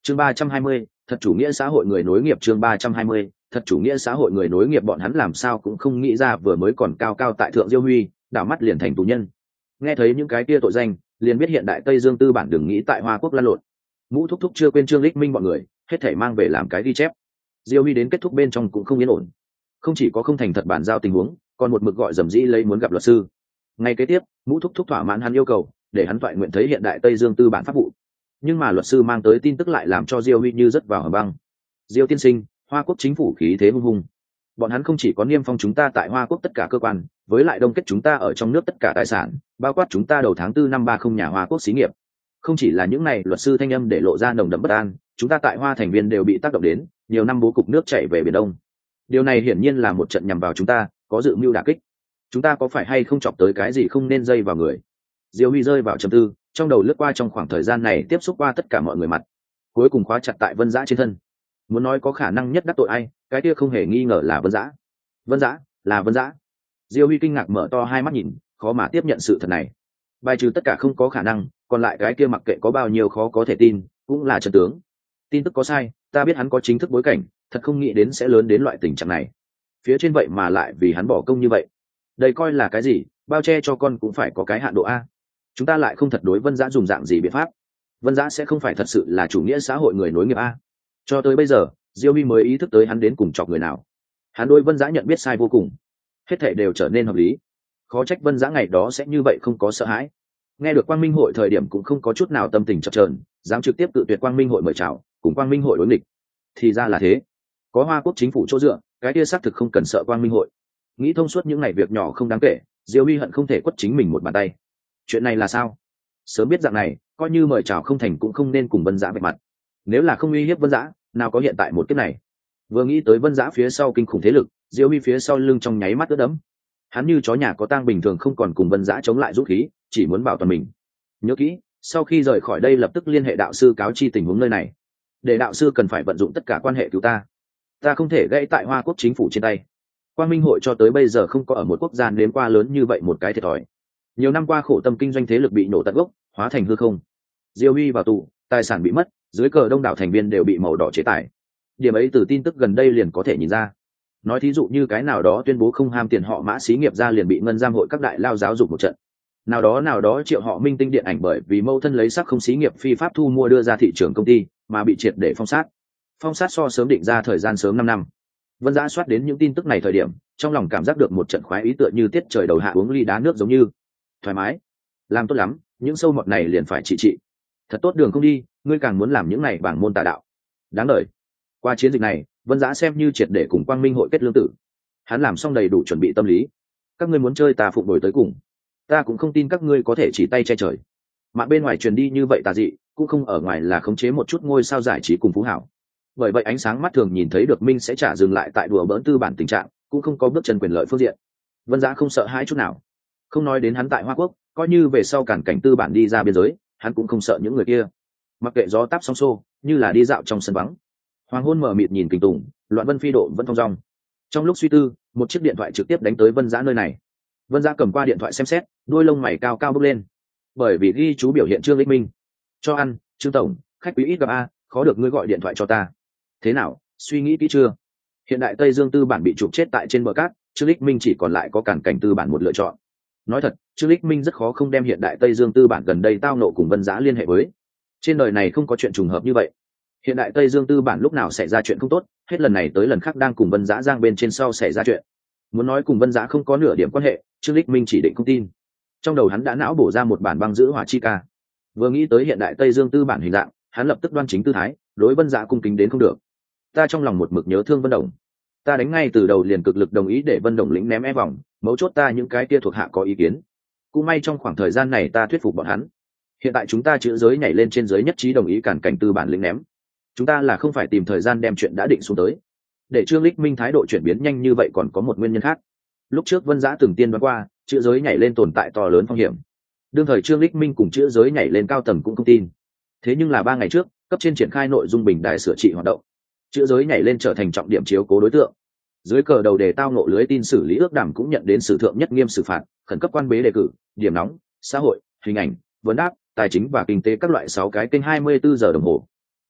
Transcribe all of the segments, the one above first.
Chương 320, thật chủ nghĩa xã hội người nối nghiệp. Chương 320, thật chủ nghĩa xã hội người nối nghiệp. Bọn hắn làm sao cũng không nghĩ ra vừa mới còn cao cao tại thượng Diêu Huy, đảo mắt liền thành tù nhân. Nghe thấy những cái kia tội danh, liền biết hiện đại Tây Dương tư bản đừng nghĩ tại Hoa Quốc lăn lộn. Mũ thúc thúc chưa quên Trương Lịch Minh bọn người, hết thảy mang về làm cái ghi chép. Diêu Huy đến kết thúc bên trong cũng không yên ổn, không chỉ có không thành thật bản giao tình huống, còn một mực gọi dầm dĩ lấy muốn gặp luật sư. Ngay kế tiếp, Mũ thúc thúc thỏa mãn hắn yêu cầu, để hắn thoại nguyện thấy hiện đại Tây Dương tư bản pháp vụ. Nhưng mà luật sư mang tới tin tức lại làm cho Diêu Huy như rớt vào hầm băng. Diêu tiên sinh, Hoa Quốc chính phủ khí thế hung hùng, bọn hắn không chỉ có niêm phong chúng ta tại Hoa Quốc tất cả cơ quan, với lại đông kết chúng ta ở trong nước tất cả tài sản, bao quát chúng ta đầu tháng 4 năm 30 nhà Hoa Quốc xí nghiệp. Không chỉ là những này, luật sư thanh âm để lộ ra nồng đậm bất an, chúng ta tại Hoa thành viên đều bị tác động đến, nhiều năm bố cục nước chảy về biển Đông. Điều này hiển nhiên là một trận nhằm vào chúng ta, có dự mưu đả kích. Chúng ta có phải hay không chọc tới cái gì không nên dây vào người? Diêu Huy rơi vào trầm tư, trong đầu lướt qua trong khoảng thời gian này tiếp xúc qua tất cả mọi người mặt, cuối cùng khóa chặt tại Vân Dã trên thân. Muốn nói có khả năng nhất đắc tội ai, cái kia không hề nghi ngờ là Vân Dã. Vân Dã là Vân Dã. Diêu Huy kinh ngạc mở to hai mắt nhìn, khó mà tiếp nhận sự thật này. Bài trừ tất cả không có khả năng, còn lại cái kia mặc kệ có bao nhiêu khó có thể tin, cũng là chân tướng. Tin tức có sai, ta biết hắn có chính thức bối cảnh, thật không nghĩ đến sẽ lớn đến loại tình trạng này. Phía trên vậy mà lại vì hắn bỏ công như vậy, đây coi là cái gì? Bao che cho con cũng phải có cái hạn độ a. Chúng ta lại không thật đối Vân Dã dùng dạng gì biện pháp. Vân Dã sẽ không phải thật sự là chủ nghĩa xã hội người nối nghiệp a. Cho tới bây giờ, Diêu Huy mới ý thức tới hắn đến cùng chọc người nào. Hắn đối Vân Dã nhận biết sai vô cùng, hết thảy đều trở nên hợp lý. Khó trách Vân Dã ngày đó sẽ như vậy không có sợ hãi. Nghe được Quang Minh hội thời điểm cũng không có chút nào tâm tình chập chờn, dám trực tiếp cự tuyệt Quang Minh hội mời chào, cùng Quang Minh hội đối nghịch. Thì ra là thế, có Hoa Quốc chính phủ chỗ dựa, cái kia xác thực không cần sợ Quang Minh hội. Nghĩ thông suốt những ngày việc nhỏ không đáng kể, Diêu Huy hận không thể quất chính mình một bàn tay. Chuyện này là sao? Sớm biết dạng này, coi như mời chào không thành cũng không nên cùng Vân Dã vạch mặt. Nếu là không uy hiếp Vân Dã, nào có hiện tại một kiếp này. Vừa nghĩ tới Vân Dã phía sau kinh khủng thế lực, Diêu Huy phía sau lưng trong nháy mắt ướt đẫm. Hắn như chó nhà có tang bình thường, không còn cùng Vân Dã chống lại dũng khí, chỉ muốn bảo toàn mình. Nhớ kỹ, sau khi rời khỏi đây lập tức liên hệ đạo sư cáo chi tình huống nơi này, để đạo sư cần phải vận dụng tất cả quan hệ cứu ta. Ta không thể gãy tại Hoa Quốc chính phủ trên tay. Quang Minh hội cho tới bây giờ không có ở một quốc gia nếm qua lớn như vậy một cái thiệt thòi. Nhiều năm qua khổ tâm kinh doanh thế lực bị nổ tận gốc, hóa thành hư không. Diêu Huy vào tù, tài sản bị mất, dưới cờ đông đảo thành viên đều bị màu đỏ chế tài. Điểm ấy từ tin tức gần đây liền có thể nhìn ra. Nói thí dụ như cái nào đó tuyên bố không ham tiền họ Mã xí nghiệp ra liền bị ngân giam hội các đại lao giáo dục một trận. Nào đó triệu họ Minh Tinh điện ảnh bởi vì mâu thân lấy sắc không xí nghiệp phi pháp thu mua đưa ra thị trường công ty, mà bị triệt để phong sát. Phong sát so sớm định ra thời gian sớm 5 năm. Vân Dã soát đến những tin tức này thời điểm, trong lòng cảm giác được một trận khoái ý, tựa như tiết trời đầu hạ uống ly đá nước giống như thoải mái. Làm tốt lắm, những sâu mọt này liền phải trị. Thật tốt đường không đi, ngươi càng muốn làm những này bảng môn tà đạo. Đáng đời. Qua chiến dịch này, Vân Dã xem như triệt để cùng Quang Minh hội kết lương tử. Hắn làm xong đầy đủ chuẩn bị tâm lý. Các ngươi muốn chơi ta phụng đổi tới cùng, ta cũng không tin các ngươi có thể chỉ tay che trời. Mà bên ngoài truyền đi như vậy tà dị, cũng không ở ngoài là khống chế một chút ngôi sao giải trí cùng phú hảo. Bởi vậy ánh sáng mắt thường nhìn thấy được Minh sẽ trả dừng lại tại đùa bỡn tư bản tình trạng, cũng không có bước chân quyền lợi phương diện. Vân Dã không sợ hãi chút nào. Không nói đến hắn tại Hoa Quốc, coi như về sau cản cảnh tư bản đi ra biên giới, hắn cũng không sợ những người kia. Mặc kệ gió táp sóng xô, như là đi dạo trong sân vắng. Hoàng hôn mở mịt nhìn Kình Tùng, Loạn Vân phi độ vẫn thong dong. Trong lúc suy tư, một chiếc điện thoại trực tiếp đánh tới Vân Dã nơi này. Vân Dã cầm qua điện thoại xem xét, đuôi lông mày cao cao bốc lên. Bởi vì ghi chú biểu hiện Trương Lịch Minh. Cho ăn, Trương tổng, khách quý ít gặp a, khó được ngươi gọi điện thoại cho ta. Thế nào, suy nghĩ kỹ chưa? Hiện đại Tây Dương tư bản bị chụp chết tại trên bờ cát, Trương Lịch Minh chỉ còn lại có cản cảnh tư bản một lựa chọn. Nói thật, Trương Lịch Minh rất khó không đem hiện đại Tây Dương tư bản gần đây tao nộ cùng Vân Dã liên hệ với. Trên đời này không có chuyện trùng hợp như vậy. Hiện đại Tây Dương tư bản lúc nào xảy ra chuyện không tốt, hết lần này tới lần khác đang cùng Vân Dã giang bên trên sau xảy ra chuyện. Muốn nói cùng Vân Dã không có nửa điểm quan hệ, Trương Lịch Minh chỉ định không tin. Trong đầu hắn đã não bổ ra một bản băng giữ hỏa chi ca. Vừa nghĩ tới hiện đại Tây Dương tư bản hình dạng, hắn lập tức đoan chính tư thái, đối Vân Dã cung kính đến không được. Ta trong lòng một mực nhớ thương Vân Đồng, ta đánh ngay từ đầu liền cực lực đồng ý để Vân Đồng lĩnh ném e vòng, mấu chốt ta những cái kia thuộc hạ có ý kiến. Cũng may trong khoảng thời gian này ta thuyết phục bọn hắn. Hiện tại chúng ta chữ giới nhảy lên trên giới nhất trí đồng ý cản cảnh tư bản lĩnh ném. Chúng ta là không phải tìm thời gian đem chuyện đã định xuống tới. Để Trương Lịch Minh thái độ chuyển biến nhanh như vậy còn có một nguyên nhân khác. Lúc trước Vân Dã từng tiên đoán qua, chữ giới nhảy lên tồn tại to lớn phong hiểm. Đương thời Trương Lịch Minh cùng chữ giới nhảy lên cao tầng cũng không tin. Thế nhưng là 3 ngày trước, cấp trên triển khai nội dung bình đài sửa trị hoạt động. Chữ giới nhảy lên trở thành trọng điểm chiếu cố đối tượng. Dưới cờ đầu đề tao nộ lưới tin xử lý ước đàm cũng nhận đến sử thượng nhất nghiêm xử phạt, khẩn cấp quan bế đề cử, điểm nóng, xã hội, hình ảnh, vấn đáp, tài chính và kinh tế các loại 6 cái kênh 24 giờ đồng hồ.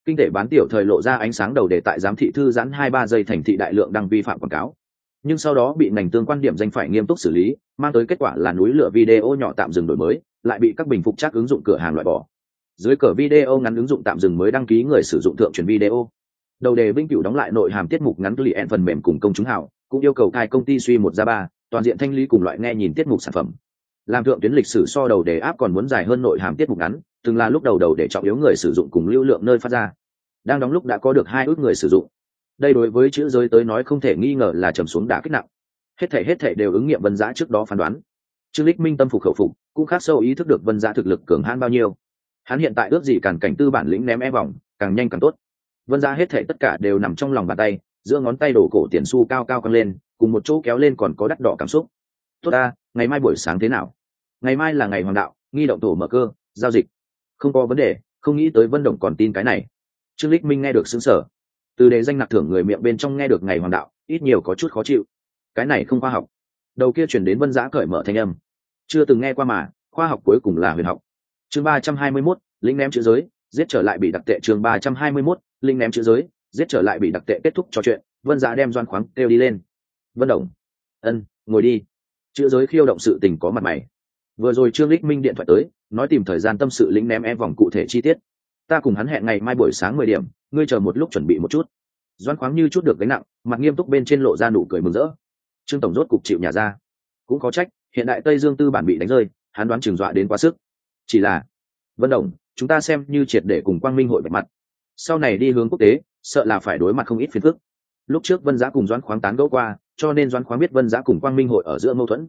Kinh tế bán tiểu thời lộ ra ánh sáng đầu đề tại giám thị thư giãn 2-3 giây thành thị đại lượng đăng vi phạm quảng cáo, nhưng sau đó bị ngành tương quan điểm danh phải nghiêm túc xử lý, mang tới kết quả là núi lửa video nhỏ tạm dừng đổi mới, lại bị các bình phục chắc ứng dụng cửa hàng loại bỏ. Dưới cờ video ngắn ứng dụng tạm dừng mới đăng ký người sử dụng thượng truyền video. Đầu đề vĩnh cửu đóng lại nội hàm tiết mục ngắn client phần mềm cùng công chúng hảo, cũng yêu cầu cai công ty suy 1/3, toàn diện thanh lý cùng loại nghe nhìn tiết mục sản phẩm. Làm thượng tuyến lịch sử so đầu đề áp còn muốn dài hơn nội hàm tiết mục ngắn, từng là lúc đầu để trọng yếu người sử dụng cùng lưu lượng nơi phát ra. Đang đóng lúc đã có được 2 ước người sử dụng. Đây đối với chữ giới tới nói không thể nghi ngờ là trầm xuống đả kích nặng. Hết thảy đều ứng nghiệm Vân Dã trước đó phán đoán. Trương Lịch Minh tâm phục khẩu phục, cũng khắc sâu ý thức được Vân Dã thực lực cường hãn bao nhiêu. Hắn hiện tại ước gì càn cảnh tư bản lĩnh ném vòng, càng nhanh càng tốt. Vân Dã hết thảy tất cả đều nằm trong lòng bàn tay, giữa ngón tay đổ cổ tiền xu cao cao căng lên, cùng một chỗ kéo lên còn có đắt đỏ cảm xúc. Tốt ta, ngày mai buổi sáng thế nào? Ngày mai là ngày hoàng đạo, nghi động tổ mở cơ, giao dịch. Không có vấn đề, không nghĩ tới Vân Đồng còn tin cái này. Trương Lịch Minh nghe được sững sờ. Từ đề danh nặc thưởng người miệng bên trong nghe được ngày hoàng đạo, ít nhiều có chút khó chịu. Cái này không khoa học. Đầu kia truyền đến Vân Dã cởi mở thanh âm. Chưa từng nghe qua mà, khoa học cuối cùng là huyền học. Chương 321, linh ném chữ giới, giết trở lại bị đặc tệ. Chương 321, linh ném chữ giới, giết trở lại bị đặc tệ. Kết thúc trò chuyện, Vân Dã đem Doan Khoáng kêu đi lên. Vân Đồng, ngồi đi. Chữ giới khiêu động sự tình có mặt mày. Vừa rồi Trương Lịch Minh điện thoại tới, nói tìm thời gian tâm sự lĩnh ném vòng cụ thể chi tiết. Ta cùng hắn hẹn ngày mai buổi sáng 10 điểm, ngươi chờ một lúc chuẩn bị một chút. Doan Khoáng như chút được gánh nặng, mặt nghiêm túc bên trên lộ ra nụ cười mừng rỡ. Trương tổng rốt cục chịu nhả ra, cũng có trách, hiện đại Tây Dương tư bản bị đánh rơi, hắn đoán chừng dọa đến quá sức. Chỉ là, Vân Đồng, chúng ta xem như triệt để cùng Quang Minh hội vạch mặt. Sau này đi hướng quốc tế, sợ là phải đối mặt không ít phiền phức. Lúc trước Vân Dã cùng Doan Khoáng tán gẫu qua, cho nên Doan Khoáng biết Vân Dã cùng Quang Minh hội ở giữa mâu thuẫn.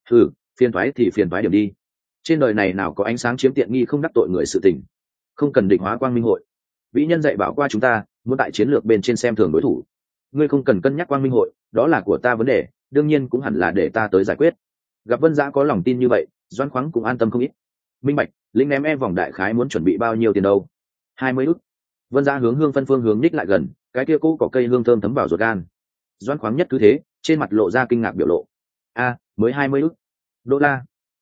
Phiền toái thì phiền toái điểm đi. Trên đời này nào có ánh sáng chiếm tiện nghi không đắc tội người sự tình. Không cần định hóa Quang Minh hội. Vĩ nhân dạy bảo qua chúng ta, muốn tại chiến lược bên trên xem thường đối thủ. Ngươi không cần cân nhắc Quang Minh hội, đó là của ta vấn đề, đương nhiên cũng hẳn là để ta tới giải quyết. Gặp Vân Dã có lòng tin như vậy, Doan Khoáng cũng an tâm không ít. Minh bạch, lĩnh ném vòng đại khái muốn chuẩn bị bao nhiêu tiền đâu? 20 ức. Vân Dã hướng Hương Phân phương hướng nhích lại gần, cái kia cũ có cây hương thơm thấm vào ruột gan. Doan Khoáng nhất cứ thế, trên mặt lộ ra kinh ngạc biểu lộ. Mới 20 ức đô la.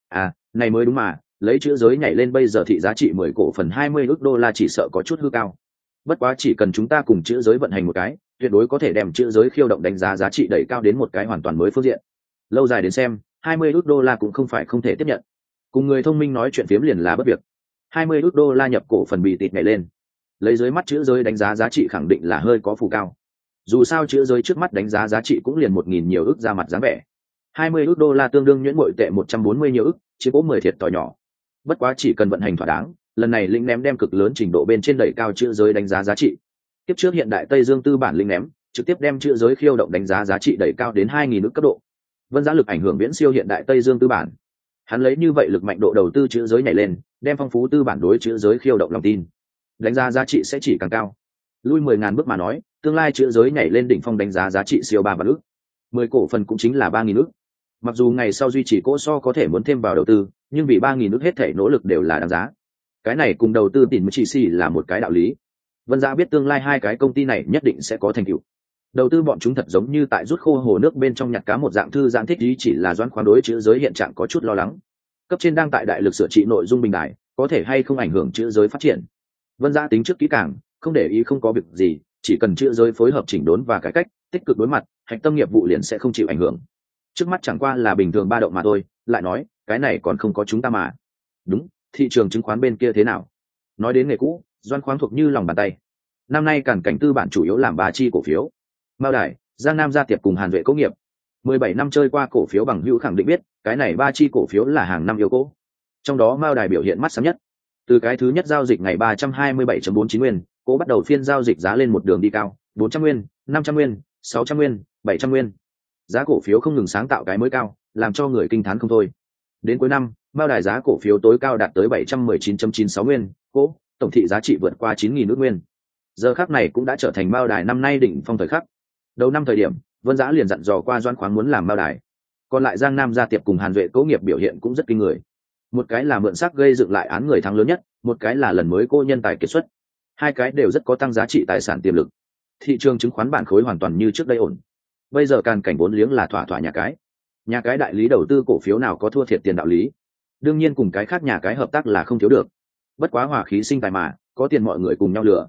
Này mới đúng mà, lấy chữ giới nhảy lên bây giờ thị giá trị 10 cổ phần 20 ức đô la chỉ sợ có chút hư cao. Bất quá chỉ cần chúng ta cùng chữ giới vận hành một cái, tuyệt đối có thể đem chữ giới khiêu động đánh giá giá trị đẩy cao đến một cái hoàn toàn mới phương diện. Lâu dài đến xem, 20 ức đô la cũng không phải không thể tiếp nhận. Cùng người thông minh nói chuyện phiếm liền là bất việc. 20 ức đô la nhập cổ phần bị tịt nhảy lên. Lấy dưới mắt chữ giới đánh giá giá trị khẳng định là hơi có phù cao. Dù sao chữ giới trước mắt đánh giá giá trị cũng liền 1.000 nhiều ức ra mặt dáng vẻ. 20 ức đô la tương đương nhuyễn bội tệ 140 nhiều ức, chỉ có 10 thiệt thòi nhỏ. Bất quá chỉ cần vận hành thỏa đáng, lần này lĩnh ném đem cực lớn trình độ bên trên đẩy cao chữ giới đánh giá giá trị. Tiếp trước hiện đại Tây Dương tư bản lĩnh ném, trực tiếp đem chữ giới khiêu động đánh giá giá trị đẩy cao đến 2.000 ức cấp độ. Vân Dã lực ảnh hưởng viễn siêu hiện đại Tây Dương tư bản. Hắn lấy như vậy lực mạnh độ đầu tư chữ giới nhảy lên, đem phong phú tư bản đối chữ giới khiêu động lòng tin. Đánh giá giá trị sẽ chỉ càng cao. Lui 10.000 bước mà nói, tương lai chữ giới nhảy lên đỉnh phong đánh giá giá trị siêu 3 vạn ức. 10 cổ phần cũng chính là 3.000 ức. Mặc dù ngày sau duy trì cỗ so có thể muốn thêm vào đầu tư, nhưng vì 3.000 ức hết thể nỗ lực đều là đáng giá. Cái này cùng đầu tư tiền chỉ xì là một cái đạo lý. Vân Dã biết tương lai hai cái công ty này nhất định sẽ có thành tựu. Đầu tư bọn chúng thật giống như tại rút khô hồ nước bên trong nhặt cá một dạng thư giãn thích ý, chỉ là Doan Khoáng đối chữ giới hiện trạng có chút lo lắng. Cấp trên đang tại đại lực sửa trị nội dung bình đại, có thể hay không ảnh hưởng chữ giới phát triển. Vân Dã tính trước kỹ càng, không để ý không có việc gì, chỉ cần chữ giới phối hợp chỉnh đốn và cải cách, tích cực đối mặt, hạch tâm nghiệp vụ liền sẽ không chịu ảnh hưởng. Trước mắt chẳng qua là bình thường ba động mà thôi, lại nói, cái này còn không có chúng ta mà. Đúng, thị trường chứng khoán bên kia thế nào? Nói đến nghề cũ, Doan Khoáng thuộc như lòng bàn tay. Năm nay Càn Cảnh tư bản chủ yếu làm 3 chi cổ phiếu. Mao Đài, Giang Nam Gia Tiệp cùng Hàn Duệ Công nghiệp. 17 năm trôi qua cổ phiếu bằng hữu khẳng định biết, cái này 3 chi cổ phiếu là hàng năm yêu cố. Trong đó Mao Đài biểu hiện mắt sáng nhất. Từ cái thứ nhất giao dịch ngày 327.49 nguyên, cố bắt đầu phiên giao dịch giá lên một đường đi cao, 400 nguyên, 500 nguyên, 600 nguyên, 700 nguyên. Giá cổ phiếu không ngừng sáng tạo cái mới cao, làm cho người kinh thán không thôi. Đến cuối năm, Mao Đài giá cổ phiếu tối cao đạt tới 719.96 nguyên, cố, tổng thị giá trị vượt qua 9.000 ức nguyên. Giờ khắc này cũng đã trở thành Mao Đài năm nay đỉnh phong thời khắc. Đầu năm thời điểm, Vân Dã liền dặn dò qua Doan Khoáng muốn làm Mao Đài. Còn lại Giang Nam Gia Tiệp cùng Hàn Duệ Công nghiệp biểu hiện cũng rất kinh người. Một cái là mượn sắc gây dựng lại án người thắng lớn nhất, một cái là lần mới cô nhân tài kiệt xuất. Hai cái đều rất có tăng giá trị tài sản tiềm lực. Thị trường chứng khoán bản khối hoàn toàn như trước đây ổn. Bây giờ Càn Cảnh vốn liếng là thỏa thỏa nhà cái đại lý đầu tư cổ phiếu nào có thua thiệt tiền đạo lý. Đương nhiên cùng cái khác nhà cái hợp tác là không thiếu được. Bất quá hòa khí sinh tài mà, có tiền mọi người cùng nhau lựa.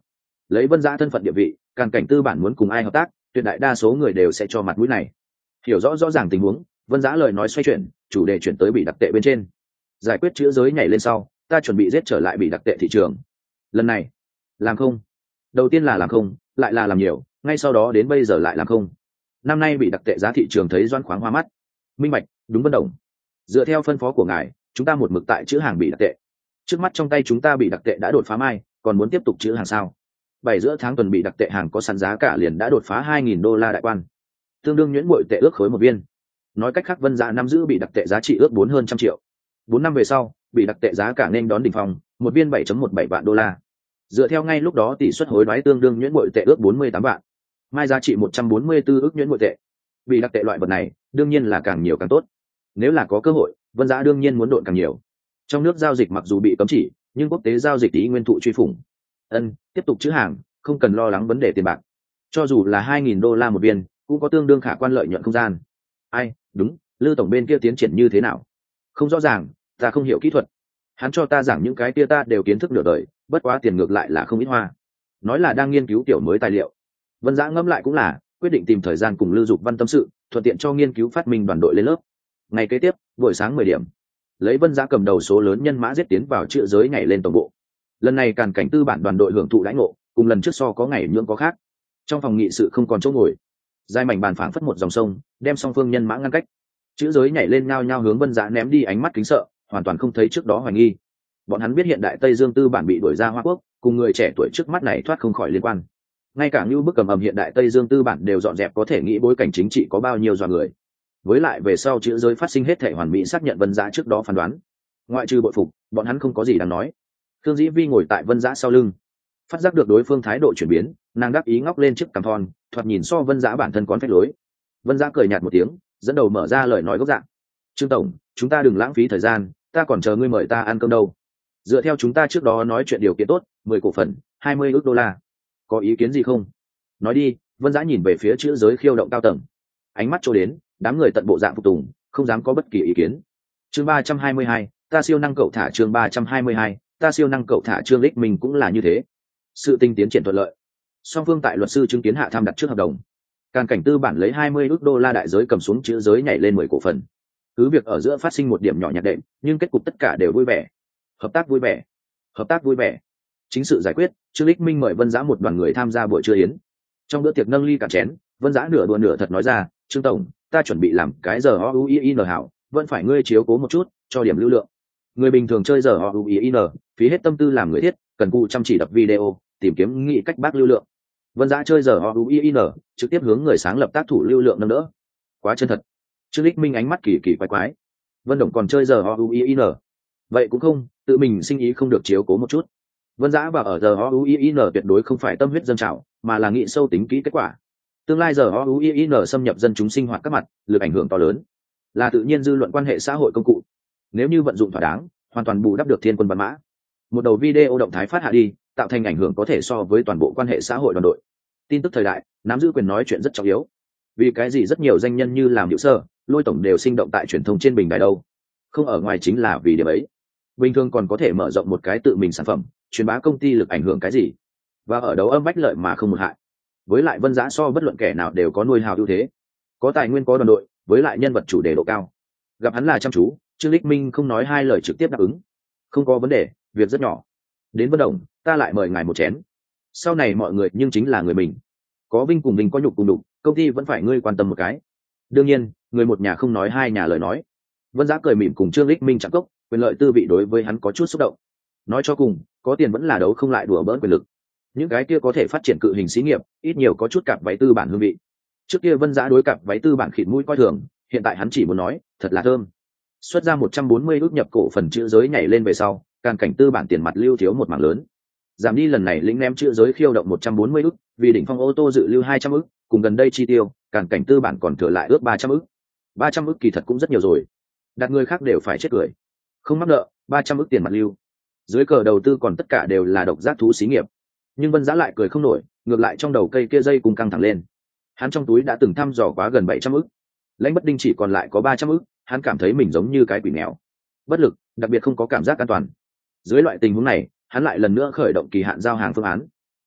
Lấy Vân Dã thân phận địa vị, Càn Cảnh Tư bản muốn cùng ai hợp tác, tuyệt đại đa số người đều sẽ cho mặt mũi này. Hiểu rõ ràng tình huống, Vân Dã lời nói xoay chuyển, chủ đề chuyển tới bị đặc tệ bên trên. Giải quyết chữa giới nhảy lên sau, ta chuẩn bị giết trở lại bị đặc tệ thị trường. Lần này, làm không. Đầu tiên là làm không, lại là làm nhiều, ngay sau đó đến bây giờ lại làm không. Năm nay bị đặc tệ giá thị trường thấy doan khoáng hoa mắt. Minh bạch, đúng Vân Đồng. Dựa theo phân phó của ngài, chúng ta một mực tại chữ hàng bị đặc tệ. Trước mắt trong tay chúng ta bị đặc tệ đã đột phá mai, còn muốn tiếp tục chữ hàng sao? Bảy giữa tháng tuần bị đặc tệ hàng có sẵn giá cả liền đã đột phá $2.000 đại quan, tương đương nhuyễn bội tệ ước khối một viên. Nói cách khác, Vân Dã nắm giữ bị đặc tệ giá trị ước hơn trăm triệu. 4 năm về sau, bị đặc tệ giá cả nên đón đỉnh phong, một viên 7.17 vạn đô la. Dựa theo ngay lúc đó tỷ suất hối đoái tương đương nhuyễn bội tệ ước 48 vạn. Mai giá trị 144 ước nhuyễn bội tệ. Bị đặc tệ loại vật này, đương nhiên là càng nhiều càng tốt. Nếu là có cơ hội, Vân Dã đương nhiên muốn độn càng nhiều. Trong nước giao dịch mặc dù bị cấm chỉ, nhưng quốc tế giao dịch ý nguyên thụ truy phủng. Tiếp tục chữ hàng, không cần lo lắng vấn đề tiền bạc. Cho dù là $2.000 một viên, cũng có tương đương khả quan lợi nhuận không gian. Ai, đúng, Lư tổng bên kia tiến triển như thế nào? Không rõ ràng, ta không hiểu kỹ thuật. Hắn cho ta giảng những cái kia ta đều kiến thức nửa đời, bất quá tiền ngược lại là không ít hoa. Nói là đang nghiên cứu tiểu mới tài liệu. Vân Dã ngẫm lại cũng là, quyết định tìm thời gian cùng Lư Dục Văn tâm sự, thuận tiện cho nghiên cứu phát minh đoàn đội lên lớp. Ngày kế tiếp, buổi sáng 10 điểm, lấy Vân Dã cầm đầu số lớn nhân mã giết tiến vào chữa giới nhảy lên tổng bộ. Lần này Càn Cảnh Tư bản đoàn đội hưởng thụ đãi ngộ, cùng lần trước so có ngày nhưỡng có khác. Trong phòng nghị sự không còn chỗ ngồi, dài mảnh bàn phảng phất một dòng sông, đem song phương nhân mã ngăn cách. Chữ giới nhảy lên nhao nhao hướng Vân Dã ném đi ánh mắt kính sợ, hoàn toàn không thấy trước đó hoài nghi. Bọn hắn biết hiện đại Tây Dương tư bản bị đuổi ra Hoa Quốc, cùng người trẻ tuổi trước mắt này thoát không khỏi liên quan. Ngay cả như bức cầm ầm hiện đại Tây Dương tư bản đều dọn dẹp, có thể nghĩ bối cảnh chính trị có bao nhiêu dọa người. Với lại về sau chữ giới phát sinh hết thể hoàn mỹ xác nhận Vân Dã trước đó phán đoán. Ngoại trừ bội phục, bọn hắn không có gì đáng nói. Thương Dĩ Vi ngồi tại Vân Dã sau lưng, phát giác được đối phương thái độ chuyển biến, nàng đáp ý ngóc lên chiếc cằm thon, thoạt nhìn so Vân Dã bản thân còn phách lối. Vân Dã cười nhạt một tiếng, dẫn đầu mở ra lời nói gốc dạng. Trương tổng, chúng ta đừng lãng phí thời gian, ta còn chờ ngươi mời ta ăn cơm đâu. Dựa theo chúng ta trước đó nói chuyện điều kiện tốt, 10 cổ phần, 20 ức đô la. Có ý kiến gì không? Nói đi. Vân Dã nhìn về phía chữ giới khiêu động cao tầng, ánh mắt trôi đến, đám người tận bộ dạng phục tùng, không dám có bất kỳ ý kiến. Chương 322, ta siêu năng cậu thả. Chương 322, ta siêu năng cậu thả. Trương Lích mình cũng là như thế. Sự tinh tiến triển thuận lợi, song phương tại luật sư chứng kiến hạ tham đặt trước hợp đồng. Càn Cảnh Tư bản lấy 20 ức đô la đại giới cầm xuống chữ giới nhảy lên 10 cổ phần. Cứ việc ở giữa phát sinh một điểm nhỏ nhặt đệm, nhưng kết cục tất cả đều vui vẻ. Hợp tác vui vẻ, hợp tác vui vẻ. Chính sự giải quyết, Trương Lích Minh mời Vân Dã một đoàn người tham gia buổi trưa yến. Trong bữa tiệc nâng ly cạn chén, Vân Dã nửa đùa nửa thật nói ra, Trương tổng, ta chuẩn bị làm cái giờ OUIN hảo, vẫn phải ngươi chiếu cố một chút, cho điểm lưu lượng. Người bình thường chơi giờ OUIN, phí hết tâm tư làm người thiết, cần cụ chăm chỉ đập video, tìm kiếm nghị cách bác lưu lượng. Vân Dã chơi giờ OUIN, trực tiếp hướng người sáng lập tác thủ lưu lượng nâng đỡ. Quá chân thật. Trương Lích Minh ánh mắt kỳ kỳ quái quái. Vân Đồng còn chơi giờ OUIN. Vậy cũng không, tự mình sinh ý không được chiếu cố một chút. Vân Dã và ở giờ OUIN tuyệt đối không phải tâm huyết dân trào, mà là nghĩ sâu tính kỹ kết quả. Tương lai giờ OUIN xâm nhập dân chúng sinh hoạt các mặt, lực ảnh hưởng to lớn, là tự nhiên dư luận quan hệ xã hội công cụ. Nếu như vận dụng thỏa đáng, hoàn toàn bù đắp được thiên quân văn mã. Một đầu video động thái phát hạ đi, tạo thành ảnh hưởng có thể so với toàn bộ quan hệ xã hội đoàn đội. Tin tức thời đại, nắm giữ quyền nói chuyện rất trọng yếu. Vì cái gì rất nhiều danh nhân như làm Diệu Sơ, Lôi tổng đều sinh động tại truyền thông trên bình đài đâu? Không ở ngoài chính là vì điểm ấy. Bình thường còn có thể mở rộng một cái tự mình sản phẩm, truyền bá công ty lực ảnh hưởng cái gì, và ở đấu âm bách lợi mà không một hại. Với lại Vân Dã so bất luận kẻ nào đều có nuôi hào ưu thế, có tài nguyên, có đoàn đội, với lại nhân vật chủ đề độ cao. Gặp hắn là chăm chú, Trương Lích Minh không nói hai lời trực tiếp đáp ứng. Không có vấn đề, việc rất nhỏ. Đến Vân Đồng, ta lại mời ngài một chén. Sau này mọi người nhưng chính là người mình, có vinh cùng vinh, có nhục cùng đục, công ty vẫn phải ngươi quan tâm một cái. Đương nhiên, người một nhà không nói hai nhà lời nói. Vân Dã cười mỉm cùng Trương Lích Minh chạm cốc, quyền lợi tư vị đối với hắn có chút xúc động. Nói cho cùng, có tiền vẫn là đấu không lại đùa bỡn quyền lực. Những cái kia có thể phát triển cự hình xí nghiệp, ít nhiều có chút cặp váy tư bản hương vị. Trước kia Vân Dã đối cặp váy tư bản khịt mũi coi thường, hiện tại hắn chỉ muốn nói, thật là thơm. Xuất ra 140 ước nhập cổ phần chữ giới nhảy lên về sau, Càn Cảnh Tư bản tiền mặt lưu thiếu một mảng lớn. Giảm đi lần này lĩnh ném chữ giới khiêu động 140 ước, vì đỉnh phong ô tô dự lưu 200 ước, cùng gần đây chi tiêu, Càn Cảnh Tư bản còn thừa lại ước 300 ước. 300 ước kỳ thật cũng rất nhiều rồi. Đặt người khác đều phải chết cười. Không mắc nợ, 300 ước tiền mặt lưu. Dưới cờ đầu tư còn tất cả đều là độc giác thú xí nghiệp. Nhưng Vân Dã lại cười không nổi, ngược lại trong đầu cây kia dây cùng căng thẳng lên. Hắn trong túi đã từng thăm dò quá gần 700 ức, Lãnh Bất Đinh chỉ còn lại có 300 ức, hắn cảm thấy mình giống như cái quỷ nghèo, bất lực, đặc biệt không có cảm giác an toàn. Dưới loại tình huống này, hắn lại lần nữa khởi động kỳ hạn giao hàng phương án.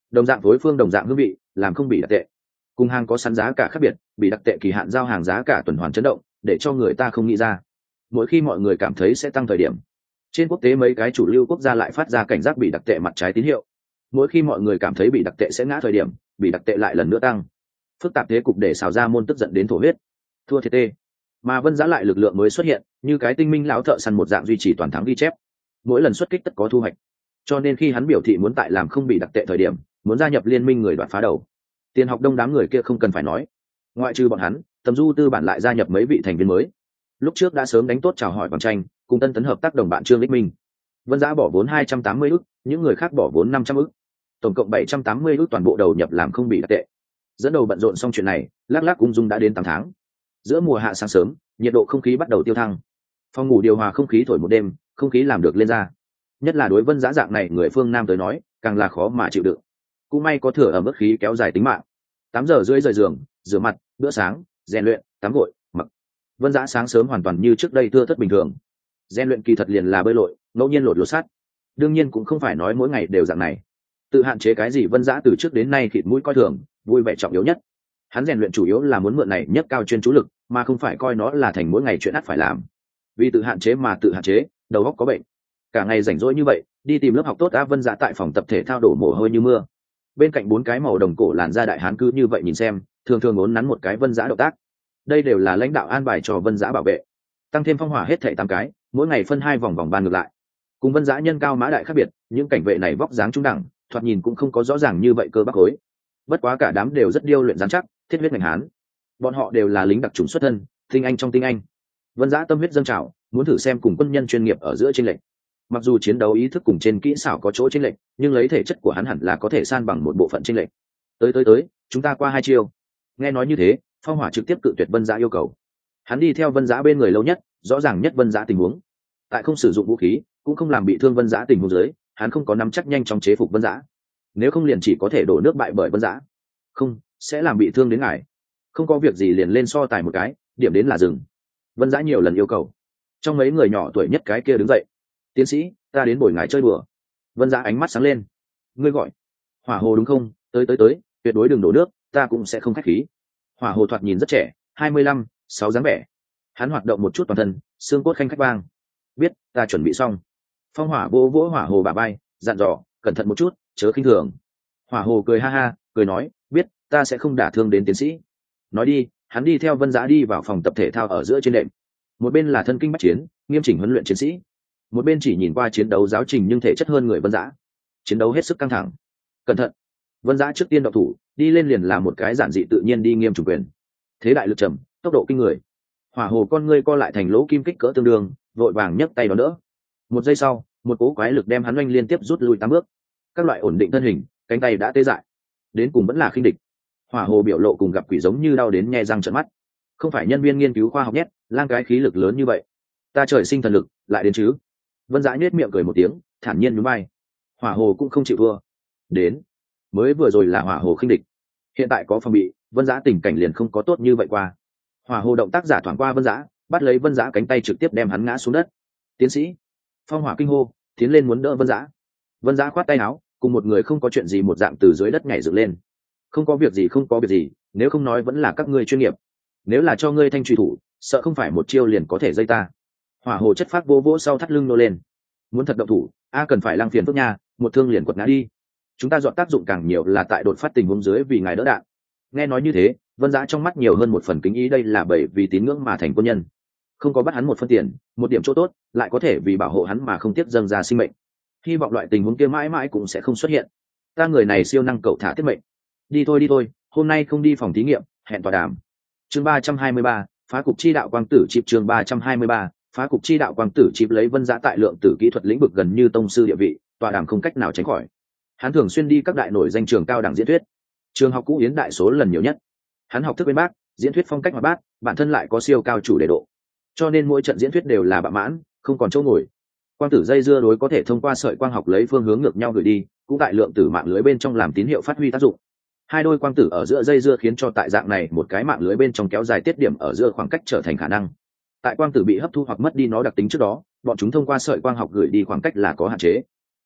đồng dạng phối phương đồng dạng hương vị làm không bị đặc tệ. Cùng hàng có sẵn giá cả khác biệt, bị đặc tệ kỳ hạn giao hàng giá cả tuần hoàn chấn động, để cho người ta không nghĩ ra. Mỗi khi mọi người cảm thấy sẽ tăng thời điểm, trên quốc tế mấy cái chủ lưu quốc gia lại phát ra cảnh giác bị đặc tệ mặt trái tín hiệu. Mỗi khi mọi người cảm thấy bị đặc tệ sẽ ngã thời điểm, bị đặc tệ lại lần nữa tăng. Phức tạp thế cục để xào ra môn tức giận đến thổ huyết. Thua thiệt tê. Mà Vân Giá lại lực lượng mới xuất hiện, như cái tinh minh lão thợ săn một dạng duy trì toàn thắng ghi chép. Mỗi lần xuất kích tất có thu hoạch. Cho nên khi hắn biểu thị muốn tại làm không bị đặc tệ thời điểm, muốn gia nhập liên minh người đoạt phá đầu. Tiền học đông đám người kia không cần phải nói. Ngoại trừ bọn hắn, Tầm Du Tư bản lại gia nhập mấy vị thành viên mới. Lúc trước đã sớm đánh tốt chào hỏi bằng tranh, cùng Tân Tấn hợp tác đồng bạn Trương Lích Minh. Vân Giá bỏ vốn 280 ức, những người khác bỏ vốn 500 ức. Tổng cộng 780 ức toàn bộ đầu nhập làm không bị đặc tệ. Dẫn đầu bận rộn xong chuyện này, lác lác ung dung đã đến 8 tháng. Giữa mùa hạ sáng sớm, nhiệt độ không khí bắt đầu tiêu thăng. Phòng ngủ điều hòa không khí thổi một đêm, không khí làm được lên ra. Nhất là đối Vân Giá dạng này người phương Nam tới nói, càng là khó mà chịu đựng. Cũng may có thừa ở mức khí kéo dài tính mạng. 8 giờ rưỡi rời giường, rửa mặt, bữa sáng, rèn luyện, tắm gội, mặc. Vân Giá sáng sớm hoàn toàn như trước đây thưa thất bình thường. Rèn luyện kỳ thật liền là bơi lội, ngẫu nhiên lột sát. Đương nhiên cũng không phải nói mỗi ngày đều dạng này. Tự hạn chế cái gì Vân Giá từ trước đến nay khịt mũi coi thường, vui vẻ trọng yếu nhất. Hắn rèn luyện chủ yếu là muốn mượn này nhất cao chuyên chú lực, mà không phải coi nó là thành mỗi ngày chuyện ắt phải làm. Vì tự hạn chế mà tự hạn chế, đầu óc có bệnh. Cả ngày rảnh rỗi như vậy, đi tìm lớp học tốt á. Vân Giá tại phòng tập thể thao đổ mồ hôi như mưa. Bên cạnh 4 cái màu đồng cổ làn da đại hán cứ như vậy nhìn xem, thường thường ốn nắn một cái Vân Giá động tác. Đây đều là lãnh đạo an bài cho Vân Giá bảo vệ. Tăng thêm phong hỏa hết thảy 8 cái, mỗi ngày phân 2 vòng vòng ban ngược lại. Cùng Vân Giá nhân cao mã đại khác biệt, những cảnh vệ này vóc dáng trung đẳng, thoạt nhìn cũng không có rõ ràng như vậy cơ bắp khối. Bất quá cả đám đều rất điêu luyện dán chắc, thiết huyết ngành hán. Bọn họ đều là lính đặc chủng xuất thân, tinh anh trong tinh anh. Vân Giá tâm huyết dâng trào, muốn thử xem cùng quân nhân chuyên nghiệp ở giữa chênh lệch. Mặc dù chiến đấu ý thức cùng trên kỹ xảo có chỗ chênh lệch, nhưng lấy thể chất của hắn hẳn là có thể san bằng một bộ phận chênh lệch. Tới, chúng ta qua 2 chiêu. Nghe nói như thế, Phong Hỏa trực tiếp cự tuyệt Vân Giá yêu cầu. Hắn đi theo Vân Giá bên người lâu nhất, rõ ràng nhất Vân Giá tình huống. Tại không sử dụng vũ khí, cũng không làm bị thương Vân Giá tình huống dưới, hắn không có nắm chắc nhanh chóng chế phục Vân Giá. Nếu không liền chỉ có thể đổ nước bại bởi Vân Giá. Không, sẽ làm bị thương đến ngài. Không có việc gì liền lên so tài một cái, điểm đến là dừng. Vân Giá nhiều lần yêu cầu. Trong mấy người nhỏ tuổi nhất cái kia đứng dậy. Tiến sĩ, ta đến bồi ngài chơi đùa. Vân Giá ánh mắt sáng lên. Ngươi gọi Hỏa Hồ đúng không? Tới, tuyệt đối đừng đổ nước, ta cũng sẽ không khách khí. Hỏa Hồ thoạt nhìn rất trẻ, 25, 6 dáng vẻ. Hắn hoạt động một chút toàn thân, xương cốt khanh khách vang. Biết, ta chuẩn bị xong. Phong Hỏa vỗ vỗ Hỏa Hồ bả vai, dặn dò, cẩn thận một chút, chớ khinh thường. Hỏa Hồ cười ha ha, cười nói, biết, ta sẽ không đả thương đến tiến sĩ. Nói đi, hắn đi theo Vân Giá đi vào phòng tập thể thao ở giữa trên đệm. Một bên là thân kinh bách chiến, nghiêm chỉnh huấn luyện chiến sĩ, một bên chỉ nhìn qua chiến đấu giáo trình nhưng thể chất hơn người Vân Giá. Chiến đấu hết sức căng thẳng. Cẩn thận. Vân Giá trước tiên động thủ, đi lên liền là một cái giản dị tự nhiên đi nghiêm trùng quyền. Thế đại lực trầm, tốc độ kinh người. Hỏa Hồ con ngươi co lại thành lỗ kim kích cỡ tương đương, vội vàng nhấc tay đón đỡ. Một giây sau, một cỗ quái lực đem hắn oanh liên tiếp rút lui 8 bước. Các loại ổn định thân hình, cánh tay đã tê dại. Đến cùng vẫn là khinh địch. Hỏa Hồ biểu lộ cùng gặp quỷ giống như đau đến nhe răng trợn mắt. Không phải nhân viên nghiên cứu khoa học nhét, lang cái khí lực lớn như vậy. Ta trời sinh thần lực, lại đến chứ. Vân Giá nhếch miệng cười một tiếng, thản nhiên nhún vai. Hỏa Hồ cũng không chịu thua. Đến. Mới vừa rồi là Hỏa Hồ khinh địch. Hiện tại có phòng bị, Vân Giá tình cảnh liền không có tốt như vậy qua. Hỏa Hồ động tác giả thoảng qua Vân Giá, bắt lấy Vân Giá cánh tay trực tiếp đem hắn ngã xuống đất. Tiến sĩ. Phong Hỏa kinh hô, tiến lên muốn đỡ Vân Giá. Vân Giá khoát tay áo, cùng một người không có chuyện gì một dạng từ dưới đất nhảy dựng lên. Không có việc gì, nếu không nói vẫn là các ngươi chuyên nghiệp. Nếu là cho ngươi thanh truy thủ, sợ không phải một chiêu liền có thể dây ta. Hỏa Hồ chất phác vô vỗ sau thắt lưng nô lên. Muốn thật động thủ, cần phải lang phiền phức nha, một thương liền quật ngã đi. Chúng ta dọn tác dụng càng nhiều là tại đột phát tình huống dưới vì ngài đỡ đạn. Nghe nói như thế, Vân Giá trong mắt nhiều hơn một phần kính ý, đây là bởi vì tín ngưỡng mà thành quân nhân. Không có bắt hắn một phân tiền, một điểm chỗ tốt, lại có thể vì bảo hộ hắn mà không tiếc dâng ra sinh mệnh. Hy vọng loại tình huống kia mãi mãi cũng sẽ không xuất hiện. Ta người này siêu năng cậu thả tiết mệnh. Đi thôi, hôm nay không đi phòng thí nghiệm, hẹn tọa đàm. Chương 323, phá cục chi đạo quang tử chip. Chương 323, phá cục chi đạo quang tử chip. Lấy Vân Giá tại lượng tử kỹ thuật lĩnh vực gần như tông sư địa vị, tọa đàm không cách nào tránh khỏi. Hắn thường xuyên đi các đại nổi danh trường cao đẳng diễn thuyết, trường học cũ Yến đại số lần nhiều nhất. Hắn học thức bên bác, diễn thuyết phong cách hoạt bát, bản thân lại có siêu cao chủ đề độ, cho nên mỗi trận diễn thuyết đều là bạ mãn, không còn chỗ ngồi. Quang tử dây dưa đối có thể thông qua sợi quang học lấy phương hướng ngược nhau gửi đi, cũng tại lượng tử mạng lưới bên trong làm tín hiệu phát huy tác dụng. Hai đôi quang tử ở giữa dây dưa khiến cho tại dạng này một cái mạng lưới bên trong kéo dài tiết điểm ở giữa khoảng cách trở thành khả năng. Tại quang tử bị hấp thu hoặc mất đi nó đặc tính trước đó, bọn chúng thông qua sợi quang học gửi đi khoảng cách là có hạn chế.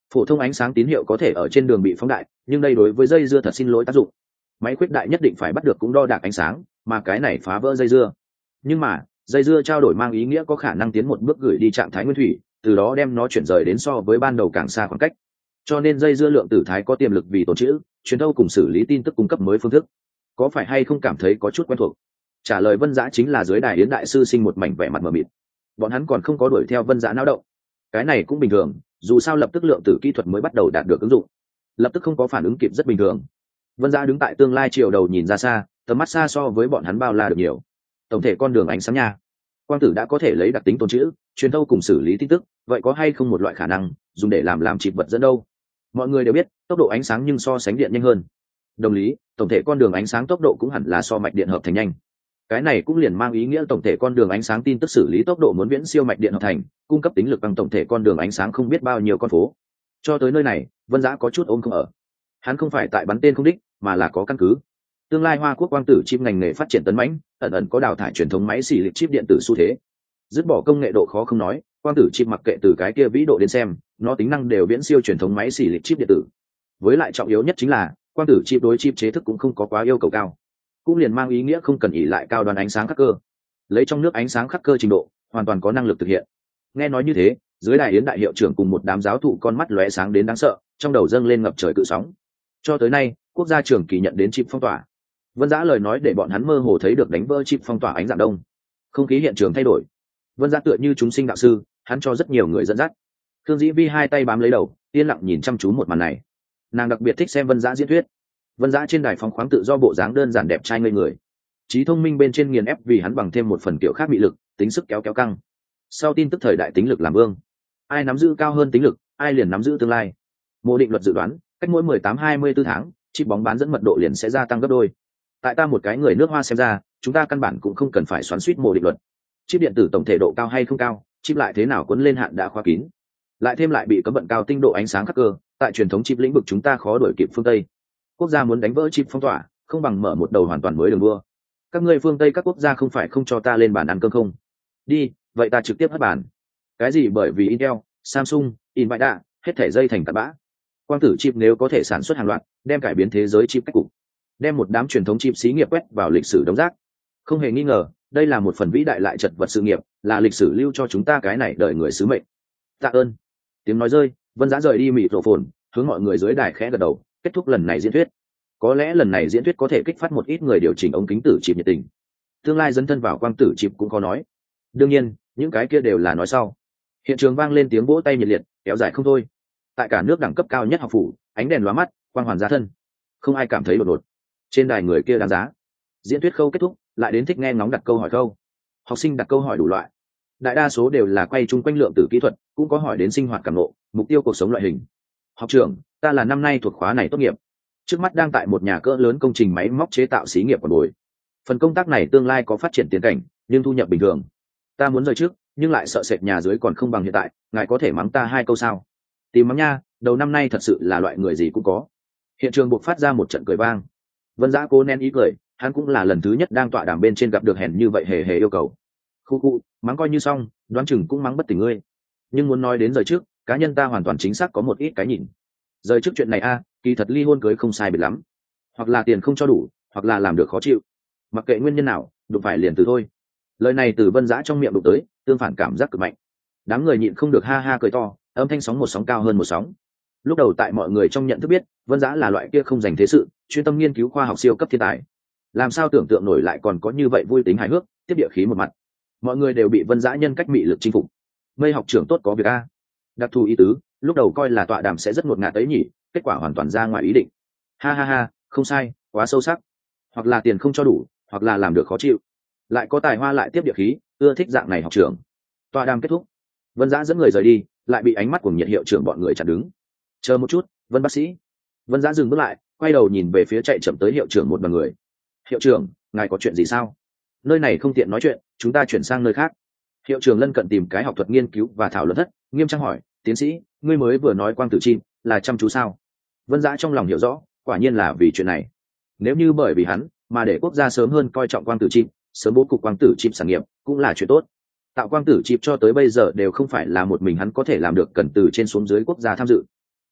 Phổ thông ánh sáng tín hiệu có thể ở trên đường bị phóng đại, nhưng đây đối với dây dưa thật xin lỗi tác dụng. Máy khuyết đại nhất định phải bắt được cũng đo đạc ánh sáng, mà cái này phá vỡ dây dưa. Nhưng mà dây dưa trao đổi mang ý nghĩa có khả năng tiến một bước gửi đi trạng thái nguyên thủy, từ đó đem nó chuyển rời đến so với ban đầu càng xa khoảng cách. Cho nên dây dưa lượng tử thái có tiềm lực vì tồn trữ, truyền thâu cùng xử lý tin tức cung cấp mới phương thức. Có phải hay không cảm thấy có chút quen thuộc? Trả lời Vân Dã chính là dưới đài Yến đại sư sinh một mảnh vẻ mặt mờ mịt. Bọn hắn còn không có đuổi theo Vân Dã não động. Cái này cũng bình thường, dù sao lập tức lượng tử kỹ thuật mới bắt đầu đạt được ứng dụng, lập tức không có phản ứng kịp rất bình thường. Vân Dã đứng tại tương lai chiều đầu nhìn ra xa, tầm mắt xa so với bọn hắn bao la được nhiều. Tổng thể con đường ánh sáng nha, quang tử đã có thể lấy đặc tính tồn trữ, truyền thâu cùng xử lý tin tức, vậy có hay không một loại khả năng dùng để làm chip vật dẫn đâu? Mọi người đều biết tốc độ ánh sáng nhưng so sánh điện nhanh hơn. Đồng lý, tổng thể con đường ánh sáng tốc độ cũng hẳn là so mạch điện hợp thành nhanh. Cái này cũng liền mang ý nghĩa tổng thể con đường ánh sáng tin tức xử lý tốc độ muốn viễn siêu mạch điện hợp thành, cung cấp tính lực bằng tổng thể con đường ánh sáng không biết bao nhiêu con phố. Cho tới nơi này, Vân Dã có chút ôm không ở. Hắn không phải tại bắn tên không đích, mà là có căn cứ. Tương lai Hoa Quốc quang tử chip ngành nghề phát triển tấn mãnh, ẩn ẩn có đào thải truyền thống máy xì lịch chip điện tử xu thế. Dứt bỏ công nghệ độ khó không nói, quang tử chip mặc kệ từ cái kia vĩ độ đến xem, nó tính năng đều viễn siêu truyền thống máy xì lịch chip điện tử. Với lại trọng yếu nhất chính là quang tử chip đối chip chế thức cũng không có quá yêu cầu cao, cũng liền mang ý nghĩa không cần ỉ lại cao đoan ánh sáng khắc cơ, lấy trong nước ánh sáng khắc cơ trình độ hoàn toàn có năng lực thực hiện. Nghe nói như thế, dưới đài Yến đại hiệu trưởng cùng một đám giáo thụ con mắt lóe sáng đến đáng sợ, trong đầu dâng lên ngập trời cự sóng. Cho tới nay quốc gia trưởng kỳ nhận đến chip phong tỏa. Vân Dã lời nói để bọn hắn mơ hồ thấy được đánh vỡ chip phong tỏa ánh dạng đông. Không khí hiện trường thay đổi. Vân Dã tựa như chúng sinh đạo sư, hắn cho rất nhiều người dẫn dắt. Khương Dĩ Vi hai tay bám lấy đầu, yên lặng nhìn chăm chú một màn này. Nàng đặc biệt thích xem Vân Dã diễn thuyết. Vân Dã trên đài phóng khoáng tự do, bộ dáng đơn giản đẹp trai ngây người. Trí thông minh bên trên nghiền ép vì hắn bằng thêm một phần kiểu khác bị lực, tính sức kéo kéo căng. Sau tin tức thời đại tính lực làm vương. Ai nắm giữ cao hơn tính lực, ai liền nắm giữ tương lai. Mô định luật dự đoán, cách mỗi 18-24 tháng, chip bóng bán dẫn mật độ liền sẽ gia tăng gấp đôi. Tại ta một cái người nước Hoa xem ra, chúng ta căn bản cũng không cần phải xoắn xuýt mô định luật. Chip điện tử tổng thể độ cao hay không cao, chip lại thế nào quấn lên hạn đã khóa kín. Lại thêm lại bị cấm vận cao tinh độ ánh sáng khắc cơ, tại truyền thống chip lĩnh vực chúng ta khó đuổi kịp phương Tây. Quốc gia muốn đánh vỡ chip phong tỏa, không bằng mở một đầu hoàn toàn mới đường đua. Các ngươi phương Tây các quốc gia không phải không cho ta lên bàn ăn cơm không? Đi, vậy ta trực tiếp hất bàn. Cái gì bởi vì Intel, Samsung, Nvidia, hết thể dây thành tạt bã. Quang tử chip nếu có thể sản xuất hàng loạt, đem cải biến thế giới chip cách cục, đem một đám truyền thống chip xí nghiệp quét vào lịch sử đống rác. Không hề nghi ngờ, đây là một phần vĩ đại lại chật vật sự nghiệp, là lịch sử lưu cho chúng ta cái này đời người sứ mệnh. Tạ ơn. Tiếng nói rơi, Vân Dã rời đi mịt rộ phồn, hướng mọi người dưới đài khẽ gật đầu, kết thúc lần này diễn thuyết. Có lẽ lần này diễn thuyết có thể kích phát một ít người điều chỉnh ống kính tử chip nhiệt tình. Tương lai dấn thân vào quang tử chip cũng có nói. Đương nhiên, những cái kia đều là nói sau. Hiện trường vang lên tiếng vỗ tay nhiệt liệt, kéo dài không thôi. Tại cả nước đẳng cấp cao nhất học phủ, ánh đèn lóa mắt, quang hoàn giá thân. Không ai cảm thấy đột ngột. Trên đài người kia đáng giá. Diễn thuyết khâu kết thúc, lại đến thích nghe ngóng đặt câu hỏi khâu. Học sinh đặt câu hỏi đủ loại. Đại đa số đều là quay chung quanh lượng tử kỹ thuật, cũng có hỏi đến sinh hoạt cảm ngộ, mục tiêu cuộc sống loại hình. Học trưởng, ta là năm nay thuộc khóa này tốt nghiệp. Trước mắt đang tại một nhà cỡ lớn công trình máy móc chế tạo xí nghiệp còn bồi. Phần công tác này tương lai có phát triển tiến cảnh, nhưng thu nhập bình thường. Ta muốn rời trước, nhưng lại sợ sệt nhà dưới còn không bằng hiện tại, ngài có thể mắng ta 2 câu sao? Tìm mắng nha, đầu năm nay thật sự là loại người gì cũng có. Hiện trường buộc phát ra một trận cười vang. Vân Dã cố nén ý cười, hắn cũng là lần thứ nhất đang tọa đàm bên trên gặp được hèn như vậy hề hề yêu cầu. Khu, mắng coi như xong, đoán chừng cũng mắng bất tỉnh ngươi. Nhưng muốn nói đến rời trước, cá nhân ta hoàn toàn chính xác có một ít cái nhìn. Rời trước chuyện này kỳ thật ly hôn cưới không sai biệt lắm. Hoặc là tiền không cho đủ, hoặc là làm được khó chịu. Mặc kệ nguyên nhân nào, đụng phải liền từ thôi. Lời này từ Vân Dã trong miệng đụng tới, tương phản cảm giác cực mạnh. Đám người nhịn không được ha ha cười to, âm thanh sóng một sóng cao hơn một sóng. Lúc đầu tại mọi người trong nhận thức biết, Vân Dã là loại kia không dành thế sự, chuyên tâm nghiên cứu khoa học siêu cấp thiên tài. Làm sao tưởng tượng nổi lại còn có như vậy vui tính hài hước, tiếp địa khí một mặt. Mọi người đều bị Vân Dã nhân cách mị lực chinh phục. Mây học trưởng tốt có việc đặc thù ý tứ, lúc đầu coi là tọa đàm sẽ rất ngột ngạt ấy nhỉ, kết quả hoàn toàn ra ngoài ý định. Ha ha ha, không sai, quá sâu sắc. Hoặc là tiền không cho đủ, hoặc là làm được khó chịu. Lại có tài hoa lại tiếp địa khí, ưa thích dạng này học trưởng. Tọa đàm kết thúc, Vân Dã dẫn người rời đi, lại bị ánh mắt của nhiệt hiệu trưởng bọn người chặn đứng. Chờ một chút, Vân bác sĩ. Vân Dã dừng bước lại, quay đầu nhìn về phía chạy chậm tới hiệu trưởng một đoàn người. Hiệu trưởng, ngài có chuyện gì sao? Nơi này không tiện nói chuyện, chúng ta chuyển sang nơi khác. Hiệu trưởng lân cận tìm cái học thuật nghiên cứu và thảo luận thất, nghiêm trang hỏi, tiến sĩ, ngươi mới vừa nói quang tử chim là chăm chú sao? Vân Dã trong lòng hiểu rõ, quả nhiên là vì chuyện này. Nếu như bởi vì hắn mà để quốc gia sớm hơn coi trọng quang tử chim, sớm bố cục quang tử chim sản nghiệp, cũng là chuyện tốt. Tạo quang tử chip cho tới bây giờ đều không phải là một mình hắn có thể làm được, cần từ trên xuống dưới quốc gia tham dự.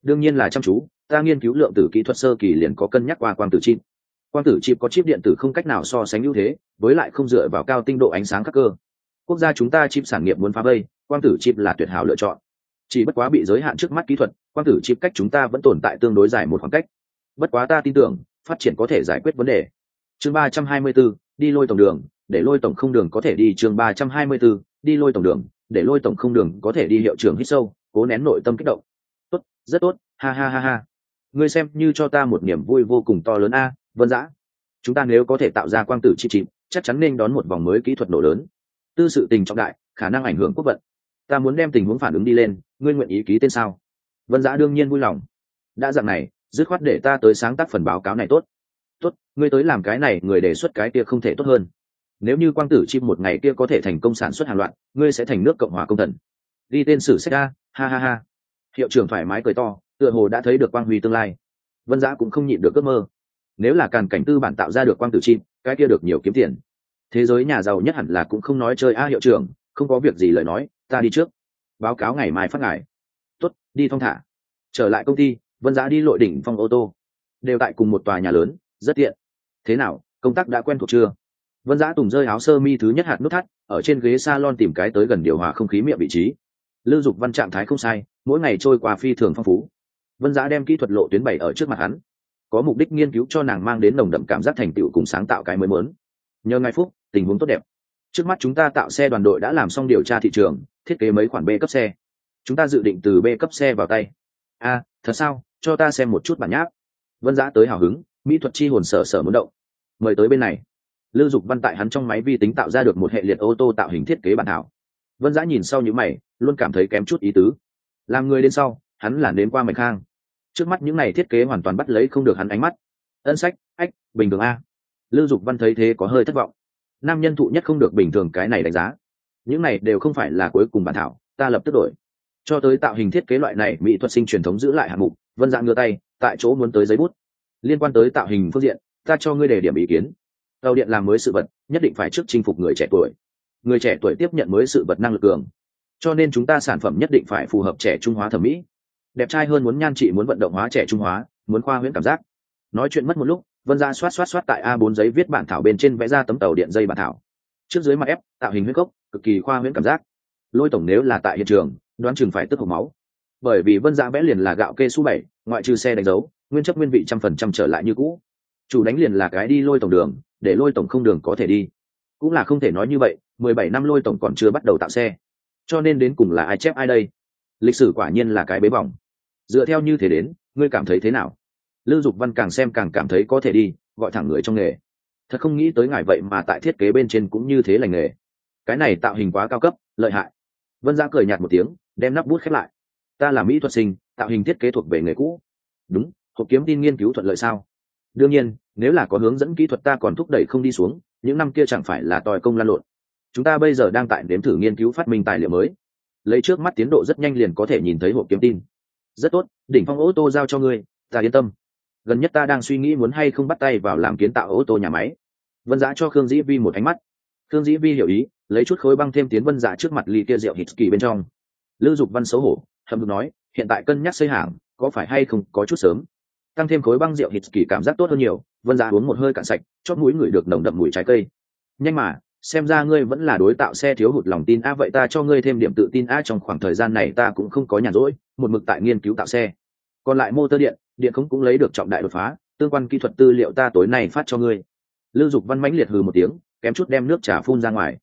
Đương nhiên là chăm chú, ta nghiên cứu lượng tử kỹ thuật sơ kỳ liền có cân nhắc qua quang tử chip. Quang tử chip có chip điện tử không cách nào so sánh ưu thế, với lại không dựa vào cao tinh độ ánh sáng các cơ. Quốc gia chúng ta chip sản nghiệp muốn phá vây, quang tử chip là tuyệt hảo lựa chọn. Chỉ bất quá bị giới hạn trước mắt kỹ thuật, quang tử chip cách chúng ta vẫn tồn tại tương đối dài một khoảng cách. Bất quá ta tin tưởng, phát triển có thể giải quyết vấn đề. Chương 324, đi lôi tổng đường, để lôi tổng không đường có thể đi. Chương 324, đi lôi tổng đường, để lôi tổng không đường có thể đi. Hiệu trưởng hít sâu, cố nén nội tâm kích động. Tốt, rất tốt, ha ha ha ha. Ngươi xem như cho ta một niềm vui vô cùng to lớn a, Vân Dã. Chúng ta nếu có thể tạo ra quang tử chi chip, chắc chắn nên đón một vòng mới kỹ thuật nổ lớn. Tư sự tình trọng đại, khả năng ảnh hưởng quốc vận. Ta muốn đem tình huống phản ứng đi lên, ngươi nguyện ý ký tên sao? Vân Dã đương nhiên vui lòng. Đã dạng này, dứt khoát để ta tới sáng tác phần báo cáo này tốt. Tốt, ngươi tới làm cái này, người đề xuất cái kia không thể tốt hơn. Nếu như quang tử chip một ngày kia có thể thành công sản xuất hàng loạt, ngươi sẽ thành nước Cộng hòa công thần. Đi tên sử sách a, ha ha ha. Hiệu trưởng thoải mái cười to, tựa hồ đã thấy được quang huy tương lai. Vân Dã cũng không nhịn được ước mơ. Nếu là càn cảnh tư bản tạo ra được quang tử chip, cái kia được nhiều kiếm tiền. Thế giới nhà giàu nhất hẳn là cũng không nói chơi a. Hiệu trưởng, không có việc gì lời nói, ta đi trước. Báo cáo ngày mai phát ngài. Tốt, đi thong thả. Trở lại công ty, Vân Dã đi Lội Đỉnh Phong ô tô. Đều tại cùng một tòa nhà lớn, rất tiện. Thế nào, công tác đã quen thuộc chưa? Vân Dã tùng rơi áo sơ mi thứ nhất hạt nút thắt, ở trên ghế salon tìm cái tới gần điều hòa không khí miệng vị trí. Lưu Dục Văn trạng thái không sai, mỗi ngày trôi qua phi thường phong phú. Vân Dã đem kỹ thuật lộ tuyến bày ở trước mặt hắn, có mục đích nghiên cứu cho nàng mang đến nồng đậm cảm giác thành tựu cùng sáng tạo cái mới muốn. Nhờ ngài phúc, tình huống tốt đẹp. Trước mắt chúng ta tạo xe đoàn đội đã làm xong điều tra thị trường, thiết kế mấy khoản B cấp xe. Chúng ta dự định từ B cấp xe vào tay. A, thật sao? Cho ta xem một chút bản nháp. Vân Dã tới hào hứng, mỹ thuật chi hồn sở muốn động. Mời tới bên này. Lưu Dục Văn tại hắn trong máy vi tính tạo ra được một hệ liệt ô tô tạo hình thiết kế bản thảo. Vân Dã nhìn sau những mày, luôn cảm thấy kém chút ý tứ. Làm người đến sau, hắn là đến qua mạch khang. Trước mắt những này thiết kế hoàn toàn bắt lấy không được hắn ánh mắt. Ân sách, ách, bình thường a. Lưu Dục Văn thấy thế có hơi thất vọng. Nam nhân thụ nhất không được bình thường cái này đánh giá. Những này đều không phải là cuối cùng bản thảo, ta lập tức đổi. Cho tới tạo hình thiết kế loại này, mỹ thuật sinh truyền thống giữ lại hạng mục, Vân Dã ngửa tay, tại chỗ muốn tới giấy bút. Liên quan tới tạo hình phương diện, ta cho ngươi đề điểm ý kiến. Tàu điện làm mới sự vật, nhất định phải trước chinh phục người trẻ tuổi. Người trẻ tuổi tiếp nhận mới sự vật năng lực cường. Cho nên chúng ta sản phẩm nhất định phải phù hợp trẻ trung hóa thẩm mỹ. Đẹp trai hơn muốn nhan trị, muốn vận động hóa trẻ trung hóa, muốn khoa huyễn cảm giác. Nói chuyện mất một lúc, Vân Dã xoát tại A4 giấy viết bản thảo bên trên vẽ ra tấm tàu điện dây bản thảo. Trước dưới mặt ép, tạo hình huyết gốc, cực kỳ khoa huyễn cảm giác. Lôi tổng nếu là tại hiện trường, đoán chừng phải tức hộc máu. Bởi vì Vân Dã vẽ liền là gạo kê su 7, ngoại trừ xe đánh dấu, nguyên chất nguyên vị 100% trở lại như cũ. Chủ đánh liền là cái đi lôi tổng đường, để lôi tổng không đường có thể đi. Cũng là không thể nói như vậy, 17 năm lôi tổng còn chưa bắt đầu tạo xe. Cho nên đến cùng là ai chép ai đây? Lịch sử quả nhiên là cái bế vòng. Dựa theo như thế đến, ngươi cảm thấy thế nào? Lưu Dục Văn càng xem càng cảm thấy có thể đi, gọi thẳng người trong nghề. Thật không nghĩ tới ngài vậy mà tại thiết kế bên trên cũng như thế lành nghề. Cái này tạo hình quá cao cấp, lợi hại. Vân Dã cười nhạt một tiếng, đem nắp bút khép lại. Ta là mỹ thuật sinh, tạo hình thiết kế thuộc về nghề cũ. Đúng, hộp kiếm tin nghiên cứu thuận lợi sao? Đương nhiên, nếu là có hướng dẫn kỹ thuật ta còn thúc đẩy không đi xuống, những năm kia chẳng phải là tòi công lan lộn. Chúng ta bây giờ đang tại nếm thử nghiên cứu phát minh tài liệu mới. Lấy trước mắt tiến độ rất nhanh liền có thể nhìn thấy hộp kiếm tin. Rất tốt, đỉnh phong ô tô giao cho ngươi, ta yên tâm. Gần nhất ta đang suy nghĩ muốn hay không bắt tay vào làm kiến tạo ô tô nhà máy. Vân Dã cho Khương Dĩ Vi một ánh mắt. Khương Dĩ Vi hiểu ý, lấy chút khối băng thêm tiến Vân Dã trước mặt ly kia rượu Hitsky bên trong. Lưu Dục Văn xấu hổ, hậm hực nói, hiện tại cân nhắc xây hàng, có phải hay không có chút sớm. Tăng thêm khối băng rượu Hitsky cảm giác tốt hơn nhiều. Vân Dã uống một hơi cạn sạch, chót mũi ngửi được nồng đậm mùi trái cây. Nhanh mà, xem ra ngươi vẫn là đối tạo xe thiếu hụt lòng tin a. Vậy ta cho ngươi thêm điểm tự tin a. Trong khoảng thời gian này ta cũng không có nhàn rỗi, một mực tại nghiên cứu tạo xe. Còn lại motor điện không cũng lấy được trọng đại đột phá, tương quan kỹ thuật tư liệu ta tối nay phát cho ngươi. Lưu Dục Văn mãnh liệt hừ một tiếng, kém chút đem nước trà phun ra ngoài.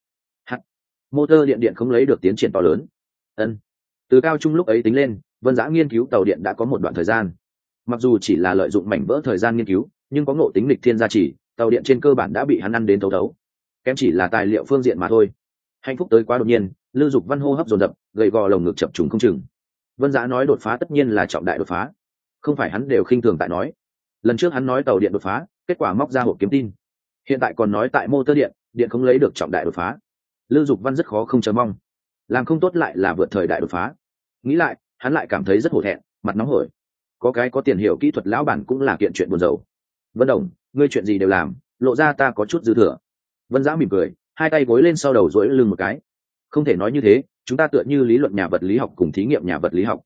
Motor điện không lấy được tiến triển to lớn. Ân. Từ cao trung lúc ấy tính lên, Vân Dã nghiên cứu tàu điện đã có một đoạn thời gian. Mặc dù chỉ là lợi dụng mảnh vỡ thời gian nghiên cứu, nhưng có ngộ tính lịch thiên gia trì, tàu điện trên cơ bản đã bị hắn ăn đến thấu thấu. Kém chỉ là tài liệu phương diện mà thôi. Hạnh phúc tới quá đột nhiên, Lưu Dục Văn hô hấp dồn dập, gầy gò lồng ngực chập trùng không chừng. Vân Dã nói đột phá tất nhiên là trọng đại đột phá, không phải hắn đều khinh thường tại nói. Lần trước hắn nói tàu điện đột phá, kết quả móc ra hộp kiếm tin. Hiện tại còn nói tại motor điện không lấy được trọng đại đột phá. Lưu Dục Văn rất khó không chờ mong. Làm không tốt lại là vượt thời đại đột phá. Nghĩ lại, hắn lại cảm thấy rất hổ thẹn, mặt nóng hổi. Có cái có tiền hiểu kỹ thuật lão bản cũng là kiện chuyện buồn rầu. Vân Đồng, ngươi chuyện gì đều làm, lộ ra ta có chút dư thừa. Vân Dã mỉm cười, hai tay gối lên sau đầu duỗi lưng một cái. Không thể nói như thế, chúng ta tựa như lý luận nhà vật lý học cùng thí nghiệm nhà vật lý học.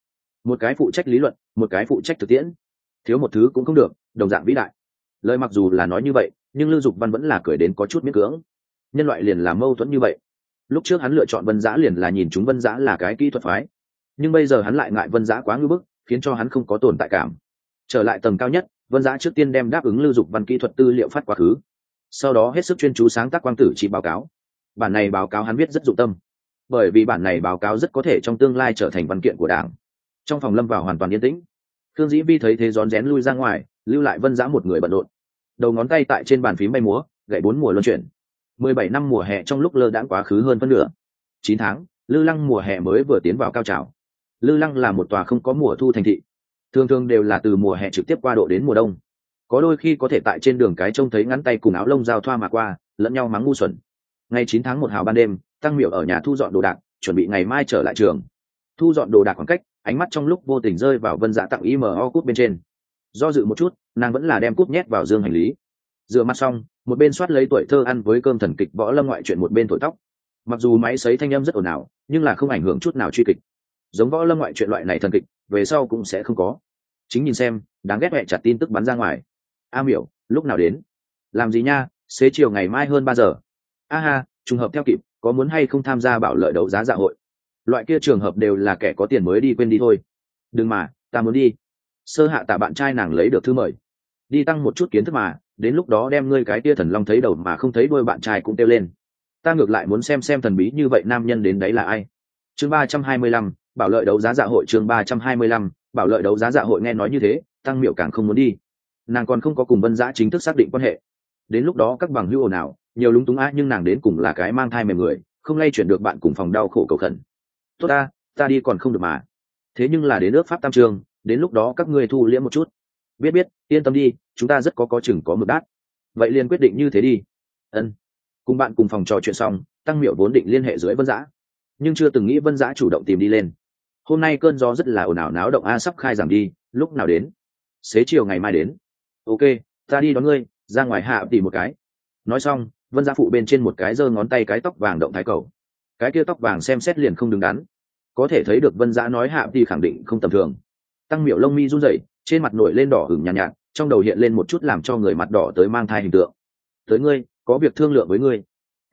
một cái phụ trách lý luận, một cái phụ trách thực tiễn, thiếu một thứ cũng không được, đồng dạng vĩ đại. Lời mặc dù là nói như vậy, nhưng Lưu Dục Văn vẫn là cười đến có chút miễn cưỡng. Nhân loại liền là mâu thuẫn như vậy. Lúc trước hắn lựa chọn Vân Giã liền là nhìn chúng Vân Giã là cái kỹ thuật phái, nhưng bây giờ hắn lại ngại Vân Giã quá ngưỡng bức, khiến cho hắn không có tồn tại cảm. Trở lại tầng cao nhất, Vân Giã trước tiên đem đáp ứng Lưu Dục Văn kỹ thuật tư liệu phát quá khứ, sau đó hết sức chuyên chú sáng tác quang tử chỉ báo cáo. Bản này báo cáo hắn viết rất dụng tâm, bởi vì bản này báo cáo rất có thể trong tương lai trở thành văn kiện của Đảng. Trong phòng lâm vào hoàn toàn yên tĩnh. Khương Dĩ Vi thấy thế rón rén lui ra ngoài, lưu lại Vân Giã một người bận rộn. Đầu ngón tay tại trên bàn phím bay múa, gậy 4 mùa luân chuyển. 17 năm mùa hè trong lúc lơ đãng quá khứ hơn phân nửa. 9 tháng, Lư Lăng mùa hè mới vừa tiến vào cao trào. Lư Lăng là một tòa không có mùa thu thành thị, thường thường đều là từ mùa hè trực tiếp qua độ đến mùa đông. Có đôi khi có thể tại trên đường cái trông thấy ngắn tay cùng áo lông giao thoa mà qua, lẫn nhau mắng ngu xuẩn. Ngày 9 tháng 1 hào ban đêm, Tăng Miểu ở nhà thu dọn đồ đạc, chuẩn bị ngày mai trở lại trường. Thu dọn đồ đạc khoảng cách, ánh mắt trong lúc vô tình rơi vào Vân Dạ tặng IMO cúp bên trên. Do dự một chút, nàng vẫn là đem cúp nhét vào dương hành lý. Rửa mặt xong, một bên soát lấy tuổi thơ ăn với cơm thần kịch võ lâm ngoại truyện, một bên thổi tóc. Mặc dù máy sấy thanh âm rất ồn ào, nhưng là không ảnh hưởng chút nào truy kịch. Giống võ lâm ngoại truyện loại này thần kịch, về sau cũng sẽ không có. Chính nhìn xem, đáng ghét mẹ chặt tin tức bắn ra ngoài. A Miểu, lúc nào đến? Làm gì nha, xế chiều ngày mai hơn 3 giờ. A ha, trùng hợp theo kịp, có muốn hay không tham gia bảo lợi đấu giá dạ hội? Loại kia trường hợp đều là kẻ có tiền mới đi, quên đi thôi. Đừng mà, ta muốn đi. Sơ Hạ Tạ bạn trai nàng lấy được thư mời, đi tăng một chút kiến thức mà, đến lúc đó đem ngươi cái tia thần long thấy đầu mà không thấy đuôi bạn trai cũng kêu lên. Ta ngược lại muốn xem thần bí như vậy nam nhân đến đấy là ai. Chương 325, bảo lợi đấu giá dạ hội. Chương 325, bảo lợi đấu giá dạ hội. Nghe nói như thế, Tăng Miểu càng không muốn đi. Nàng còn không có cùng Vân Giã chính thức xác định quan hệ, đến lúc đó các bằng hữu ồn ào, nhiều lúng túng á, nhưng nàng đến cùng là cái mang thai mềm người, không lay chuyển được bạn cùng phòng đau khổ cầu khẩn. Tốt ta đi còn không được mà. Thế nhưng là đến nước Pháp Tam Trường, đến lúc đó các ngươi thu liễm một chút. Biết, yên tâm đi, chúng ta rất có chừng có mực đát. Vậy liền quyết định như thế đi. Ân. Cùng bạn cùng phòng trò chuyện xong, Tăng Miểu vốn định liên hệ dưới Vân Giã, nhưng chưa từng nghĩ Vân Giã chủ động tìm đi lên. Hôm nay cơn gió rất là ồn ào náo động, sắp khai giảng đi, lúc nào đến? Xế chiều ngày mai đến. Ok, ta đi đón ngươi, ra ngoài hạ tìm một cái. Nói xong, Vân Giã phụ bên trên một cái giơ ngón tay cái tóc vàng động thái cầu. Cái kia tóc vàng xem xét liền không đứng đắn, có thể thấy được Vân Giã nói hạ thì khẳng định không tầm thường. Tăng Miểu lông mi run rẩy, trên mặt nổi lên đỏ ửng nhàn nhạt, trong đầu hiện lên một chút làm cho người mặt đỏ tới mang thai hình tượng. Tới ngươi, có việc thương lượng với ngươi.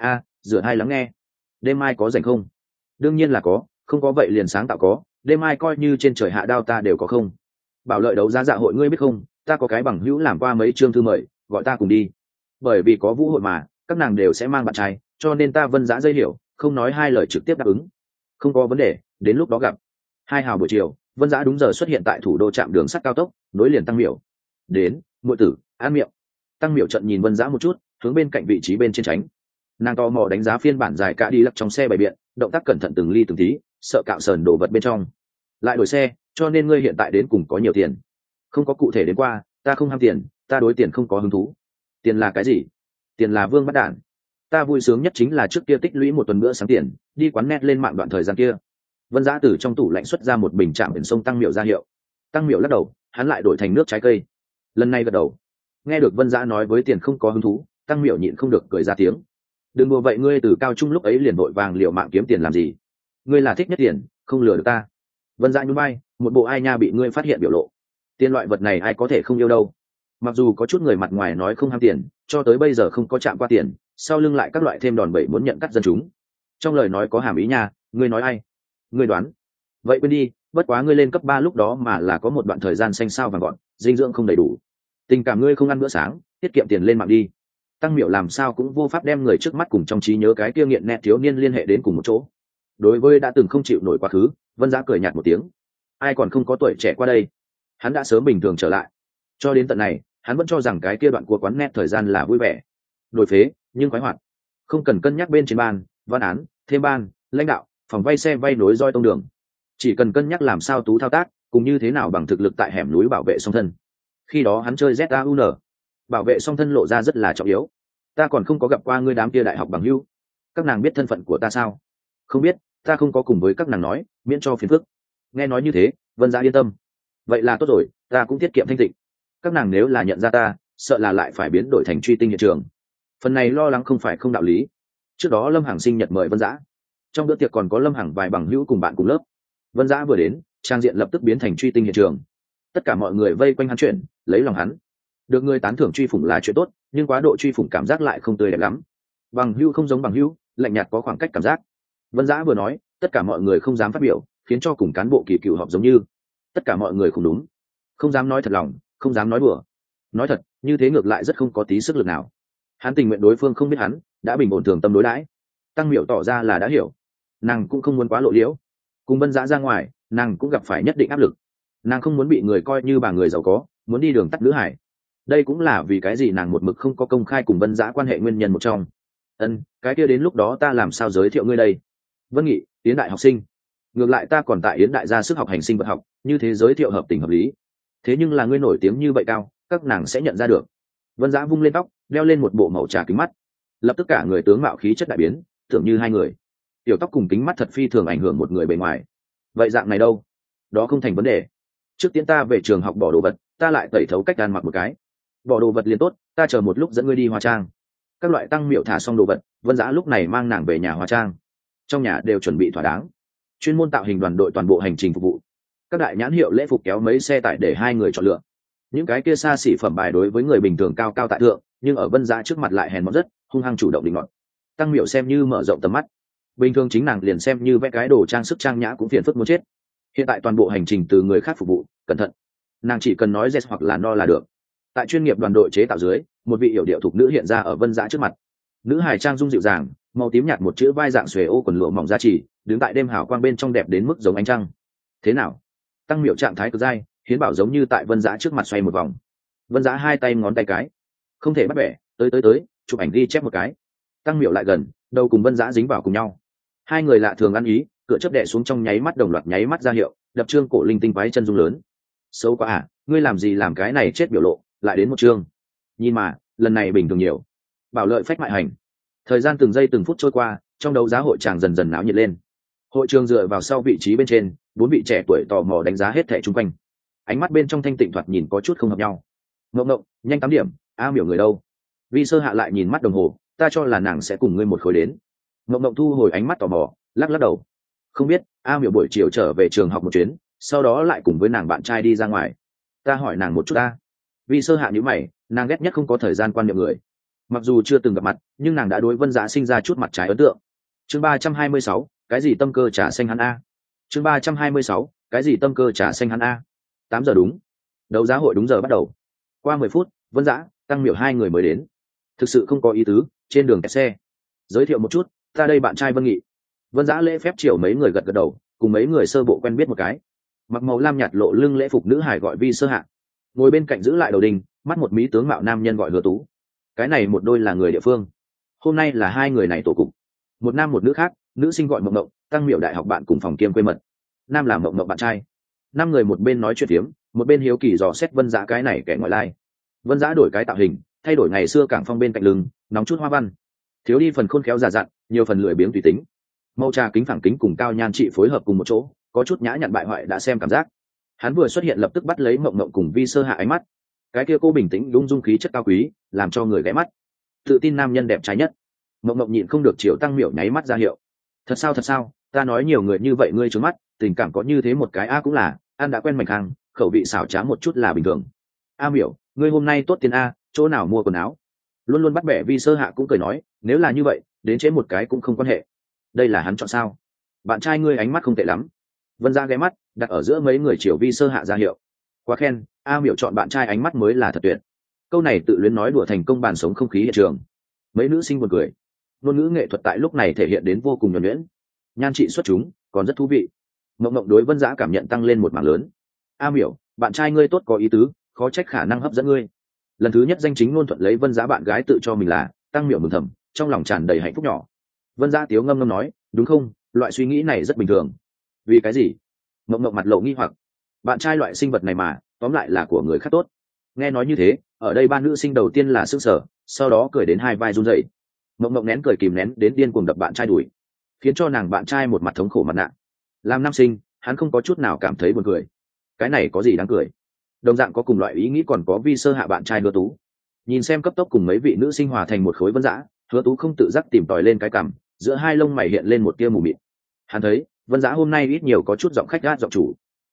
Rửa hai lắng nghe. Đêm mai có rảnh không? Đương nhiên là có, không có vậy liền sáng tạo có, đêm mai coi như trên trời hạ đao ta đều có không. Bảo lợi đấu giá dạ hội ngươi biết không, ta có cái bằng hữu làm qua mấy chương thư mời, gọi ta cùng đi. Bởi vì có vũ hội mà, các nàng đều sẽ mang bạn trai, cho nên ta Vân Giã dây hiểu, không nói hai lời trực tiếp đáp ứng. Không có vấn đề, đến lúc đó gặp. 2 hào buổi chiều, Vân Giã đúng giờ xuất hiện tại thủ đô trạm đường sắt cao tốc, nối liền Tăng Miểu. Đến, muội tử, ăn miệng. Tăng Miểu trận nhìn Vân Giã một chút, hướng bên cạnh vị trí bên trên tránh. Nàng tò mò đánh giá phiên bản dài cả đi lắc trong xe bày biện, động tác cẩn thận từng ly từng tí, sợ cạo sờn đổ vật bên trong. Lại đổi xe, cho nên ngươi hiện tại đến cùng có nhiều tiền. Không có cụ thể đến qua, ta không ham tiền, ta đối tiền không có hứng thú. Tiền là cái gì? Tiền là vương bắt đản. Ta vui sướng nhất chính là trước kia tích lũy 1 tuần bữa sáng tiền, đi quán net lên mạng đoạn thời gian kia. Vân Giã từ trong tủ lạnh xuất ra một bình trạm biển sông Tăng Miểu ra hiệu. Tăng Miểu lắc đầu, hắn lại đổi thành nước trái cây. Lần này gật đầu. Nghe được Vân Giã nói với tiền không có hứng thú, Tăng Miểu nhịn không được cười ra tiếng. Đừng đùa vậy, ngươi từ cao trung lúc ấy liền vội vàng liều mạng kiếm tiền làm gì? Ngươi là thích nhất tiền, không lừa được ta. Vân Giã nhún vai, một bộ ai nha bị ngươi phát hiện biểu lộ. Tiền loại vật này ai có thể không yêu đâu. Mặc dù có chút người mặt ngoài nói không ham tiền, cho tới bây giờ không có chạm qua tiền, sau lưng lại các loại thêm đòn bẩy muốn nhận cắt dân chúng. Trong lời nói có hàm ý nha, ngươi nói ai? Ngươi đoán. Vậy quên đi, bất quá ngươi lên cấp 3 lúc đó mà là có một đoạn thời gian xanh xao vàng gọn, dinh dưỡng không đầy đủ. Tình cảm ngươi không ăn bữa sáng, tiết kiệm tiền lên mạng đi. Tăng Miểu làm sao cũng vô pháp đem người trước mắt cùng trong trí nhớ cái kia nghiện nét thiếu niên liên hệ đến cùng một chỗ. Đối với đã từng không chịu nổi quá khứ, Vân Giã cười nhạt một tiếng. Ai còn không có tuổi trẻ qua đây? Hắn đã sớm bình thường trở lại. Cho đến tận này, hắn vẫn cho rằng cái kia đoạn của quán net thời gian là vui vẻ, đổi phế nhưng khoái hoạt, không cần cân nhắc bên trên ban, văn án, thêm ban, lãnh đạo, phòng vay xe vay nối roi tông đường, chỉ cần cân nhắc làm sao tú thao tác, cùng như thế nào bằng thực lực tại hẻm núi bảo vệ song thân. Khi đó hắn chơi ZAUN, bảo vệ song thân lộ ra rất là trọng yếu. Ta còn không có gặp qua ngươi đám kia đại học bằng hữu, các nàng biết thân phận của ta sao? Không biết, ta không có cùng với các nàng nói, miễn cho phiền phức. Nghe nói như thế, Vân Giã yên tâm. Vậy là tốt rồi, ta cũng tiết kiệm thanh tịnh. Các nàng nếu là nhận ra ta, sợ là lại phải biến đổi thành truy tinh hiện trường. Phần này lo lắng không phải không đạo lý. Trước đó Lâm Hằng sinh nhật mời Vân Giã, trong bữa tiệc còn có Lâm Hằng vài bằng hữu cùng bạn cùng lớp. Vân Giã vừa đến, trang diện lập tức biến thành truy tinh hiện trường. Tất cả mọi người vây quanh hắn chuyển, lấy lòng hắn. Được người tán thưởng truy phủng là chuyện tốt, nhưng quá độ truy phủng cảm giác lại không tươi đẹp lắm. Bằng hữu không giống bằng hữu, lạnh nhạt có khoảng cách cảm giác. Vân Dã vừa nói, tất cả mọi người không dám phát biểu, khiến cho cùng cán bộ kỳ cựu họp giống như tất cả mọi người không đúng, không dám nói thật lòng, không dám nói đùa. Nói thật, như thế ngược lại rất không có tí sức lực nào. Hắn tình nguyện đối phương không biết hắn đã bình ổn thường tâm đối đãi. Tăng Miểu tỏ ra là đã hiểu, nàng cũng không muốn quá lộ liễu. Cùng Vân Dã ra ngoài, nàng cũng gặp phải nhất định áp lực. Nàng không muốn bị người coi như bà người giàu có, muốn đi đường tắt nữ hải. Đây cũng là vì cái gì nàng một mực không có công khai cùng Vân Dã quan hệ nguyên nhân một trong. Cái kia đến lúc đó ta làm sao giới thiệu ngươi đây? Vân Nghị, Yến đại học sinh. Ngược lại ta còn tại Yến đại ra sức học hành sinh vật học, như thế giới thiệu hợp tình hợp lý. Thế nhưng là ngươi nổi tiếng như vậy cao, các nàng sẽ nhận ra được. Vân Dã vung lên tóc, đeo lên một bộ màu trà kính mắt. Lập tức cả người tướng mạo khí chất đại biến, tưởng như hai người. Tiểu tóc cùng kính mắt thật phi thường ảnh hưởng một người bề ngoài. Vậy dạng này đâu? Đó không thành vấn đề. Trước tiên ta về trường học bỏ đồ vật, ta lại tẩy thấu cách ăn mặc một cái. Bỏ đồ vật liền tốt, ta chờ một lúc dẫn ngươi đi hóa trang. Các loại Tăng Miểu thả xong đồ vật, Vân Dã lúc này mang nàng về nhà hóa trang. Trong nhà đều chuẩn bị thỏa đáng, chuyên môn tạo hình đoàn đội toàn bộ hành trình phục vụ. Các đại nhãn hiệu lễ phục kéo mấy xe tải để hai người chọn lựa. Những cái kia xa xỉ phẩm bài đối với người bình thường cao cao tại thượng, nhưng ở Vân Dã trước mặt lại hèn mọn rất hung hăng chủ động định ngọn. Tăng Miểu xem như mở rộng tầm mắt. Bình thường chính nàng liền xem như vẽ cái đồ trang sức trang nhã cũng phiền phức muốn chết. Hiện tại toàn bộ hành trình từ người khác phục vụ, cẩn thận. Nàng chỉ cần nói yes hoặc là no là được. Tại chuyên nghiệp đoàn đội chế tạo dưới, một vị hiểu điệu thục nữ hiện ra ở Vân Dã trước mặt. Nữ hài trang dung dịu dàng, màu tím nhạt một chữ vai dạng xuề ô quần lụa mỏng da chỉ, đứng tại đêm hào quang bên trong đẹp đến mức giống ánh trăng. Thế nào? Tăng Miểu trạng thái cực dai, Hiến Bảo giống như tại Vân Dã trước mặt xoay một vòng. Vân Dã hai tay ngón tay cái, không thể bắt bẻ, tới, chụp ảnh ghi chép một cái. Tăng Miểu lại gần, đầu cùng Vân Dã dính vào cùng nhau. Hai người lạ thường ăn ý, cửa chớp đè xuống trong nháy mắt đồng loạt nháy mắt ra hiệu, đập trương cổ linh tinh quái chân dung lớn. Xấu quá à, ngươi làm gì làm cái này chết biểu lộ, lại đến một chương. Nhìn mà, lần này bình thường nhiều. Bảo lợi phách mại hành. Thời gian từng giây từng phút trôi qua, trong đấu giá hội tràng dần dần náo nhiệt lên. Hội trường dựa vào sau vị trí bên trên, bốn vị trẻ tuổi tò mò đánh giá hết thảy chung quanh. Ánh mắt bên trong thanh tịnh thoạt nhìn có chút không hợp nhau. Ngộng, nhanh 8 điểm, A Miểu người đâu? Vi Sơ Hạ lại nhìn mắt đồng hồ, ta cho là nàng sẽ cùng ngươi một khối đến. Ngộng thu hồi ánh mắt tò mò, lắc đầu. Không biết, A Miểu buổi chiều trở về trường học một chuyến, sau đó lại cùng với nàng bạn trai đi ra ngoài. Ta hỏi nàng một chút ta. Vi Sơ Hạ nhíu mày, nàng ghét nhất không có thời gian quan niệm người. Mặc dù chưa từng gặp mặt, nhưng nàng đã đối Vân Dã sinh ra chút mặt trái ấn tượng. Chương 326, cái gì tâm cơ trà xanh hắn a? Chương 326, cái gì tâm cơ trà xanh hắn a? 8 giờ đúng. Đấu giá hội đúng giờ bắt đầu. Qua 10 phút, Vân Dã, Tăng Miểu hai người mới đến. Thực sự không có ý tứ, trên đường kẹt xe. Giới thiệu một chút, ta đây bạn trai Vân Nghị. Vân Dã lễ phép chiều mấy người gật đầu, cùng mấy người sơ bộ quen biết một cái. Mặc màu lam nhạt lộ lưng lễ phục nữ hải gọi Vi Sơ Hạ. Ngồi bên cạnh giữ lại đầu đình, mắt một mỹ tướng mạo nam nhân gọi Hứa Tú. Cái này một đôi là người địa phương. Hôm nay là hai người này tổ cục. Một nam một nữ khác, nữ sinh gọi Mộng, Tăng Miểu đại học bạn cùng phòng kiêm quê mật. Nam là Mộng bạn trai. 5 người một bên nói chuyện tiếm, một bên hiếu kỳ dò xét Vân Dã cái này kẻ ngoại lai. Vân Dã đổi cái tạo hình, thay đổi ngày xưa cảng phong bên cạnh lưng, nóng chút hoa văn. Thiếu đi phần khôn khéo già dặn, nhiều phần lười biếng tùy tính. Màu trà kính phẳng kính cùng cao nhan trị phối hợp cùng một chỗ, có chút nhã nhặn bại hoại đã xem cảm giác. Hắn vừa xuất hiện lập tức bắt lấy Mộng cùng Vi Sơ Hạ ánh mắt. Cái kia cô bình tĩnh lung dung khí chất cao quý, làm cho người ghé mắt. Tự tin nam nhân đẹp trai nhất. Mộng nhịn không được chiều Tăng Miểu nháy mắt ra hiệu. Thật sao, ta nói nhiều người như vậy ngươi trướng mắt, tình cảm có như thế một cái a cũng là, ăn đã quen mảnh hàng, khẩu vị xảo trá một chút là bình thường. A Miểu, ngươi hôm nay tốt tiền a, chỗ nào mua quần áo? Luôn luôn bắt bẻ Vi Sơ Hạ cũng cười nói, nếu là như vậy, đến chế một cái cũng không quan hệ. Đây là hắn chọn sao? Bạn trai ngươi ánh mắt không tệ lắm. Vân Dã ghé mắt, đặt ở giữa mấy người chiều Vi Sơ Hạ ra hiệu. Quá khen, A Miểu chọn bạn trai ánh mắt mới là thật tuyệt. Câu này tự luyến nói đùa thành công bàn sống không khí hiện trường. Mấy nữ sinh buồn cười. Ngôn ngữ nghệ thuật tại lúc này thể hiện đến vô cùng nhuần nhuyễn, nhan trị xuất chúng, còn rất thú vị. Mộng đối Vân Dã cảm nhận tăng lên một mảng lớn. A Miểu, bạn trai ngươi tốt có ý tứ, khó trách khả năng hấp dẫn ngươi. Lần thứ nhất danh chính ngôn thuận lấy Vân Dã bạn gái tự cho mình là, Tăng Miểu mừng thầm, trong lòng tràn đầy hạnh phúc nhỏ. Vân Dã tiếu ngâm ngâm nói, đúng không, loại suy nghĩ này rất bình thường. Vì cái gì? Mộng mặt lộ nghi hoặc. Bạn trai loại sinh vật này mà, tóm lại là của người khác tốt. Nghe nói như thế, ở đây ba nữ sinh đầu tiên là sững sờ, sau đó cười đến hai vai run rẩy. Mộng nén cười kìm nén đến điên cuồng đập bạn trai đuổi, khiến cho nàng bạn trai một mặt thống khổ mặt nạ. Làm nam sinh, hắn không có chút nào cảm thấy buồn cười. Cái này có gì đáng cười? Đồng dạng có cùng loại ý nghĩ còn có Vi Sơ Hạ bạn trai Hứa Tú. Nhìn xem cấp tốc cùng mấy vị nữ sinh hòa thành một khối Vân Dã, Hứa Tú không tự giác tìm tòi lên cái cằm, giữa hai lông mày hiện lên một tia mù mịt. Hắn thấy Vân Dã hôm nay ít nhiều có chút giọng khách gát giọng chủ.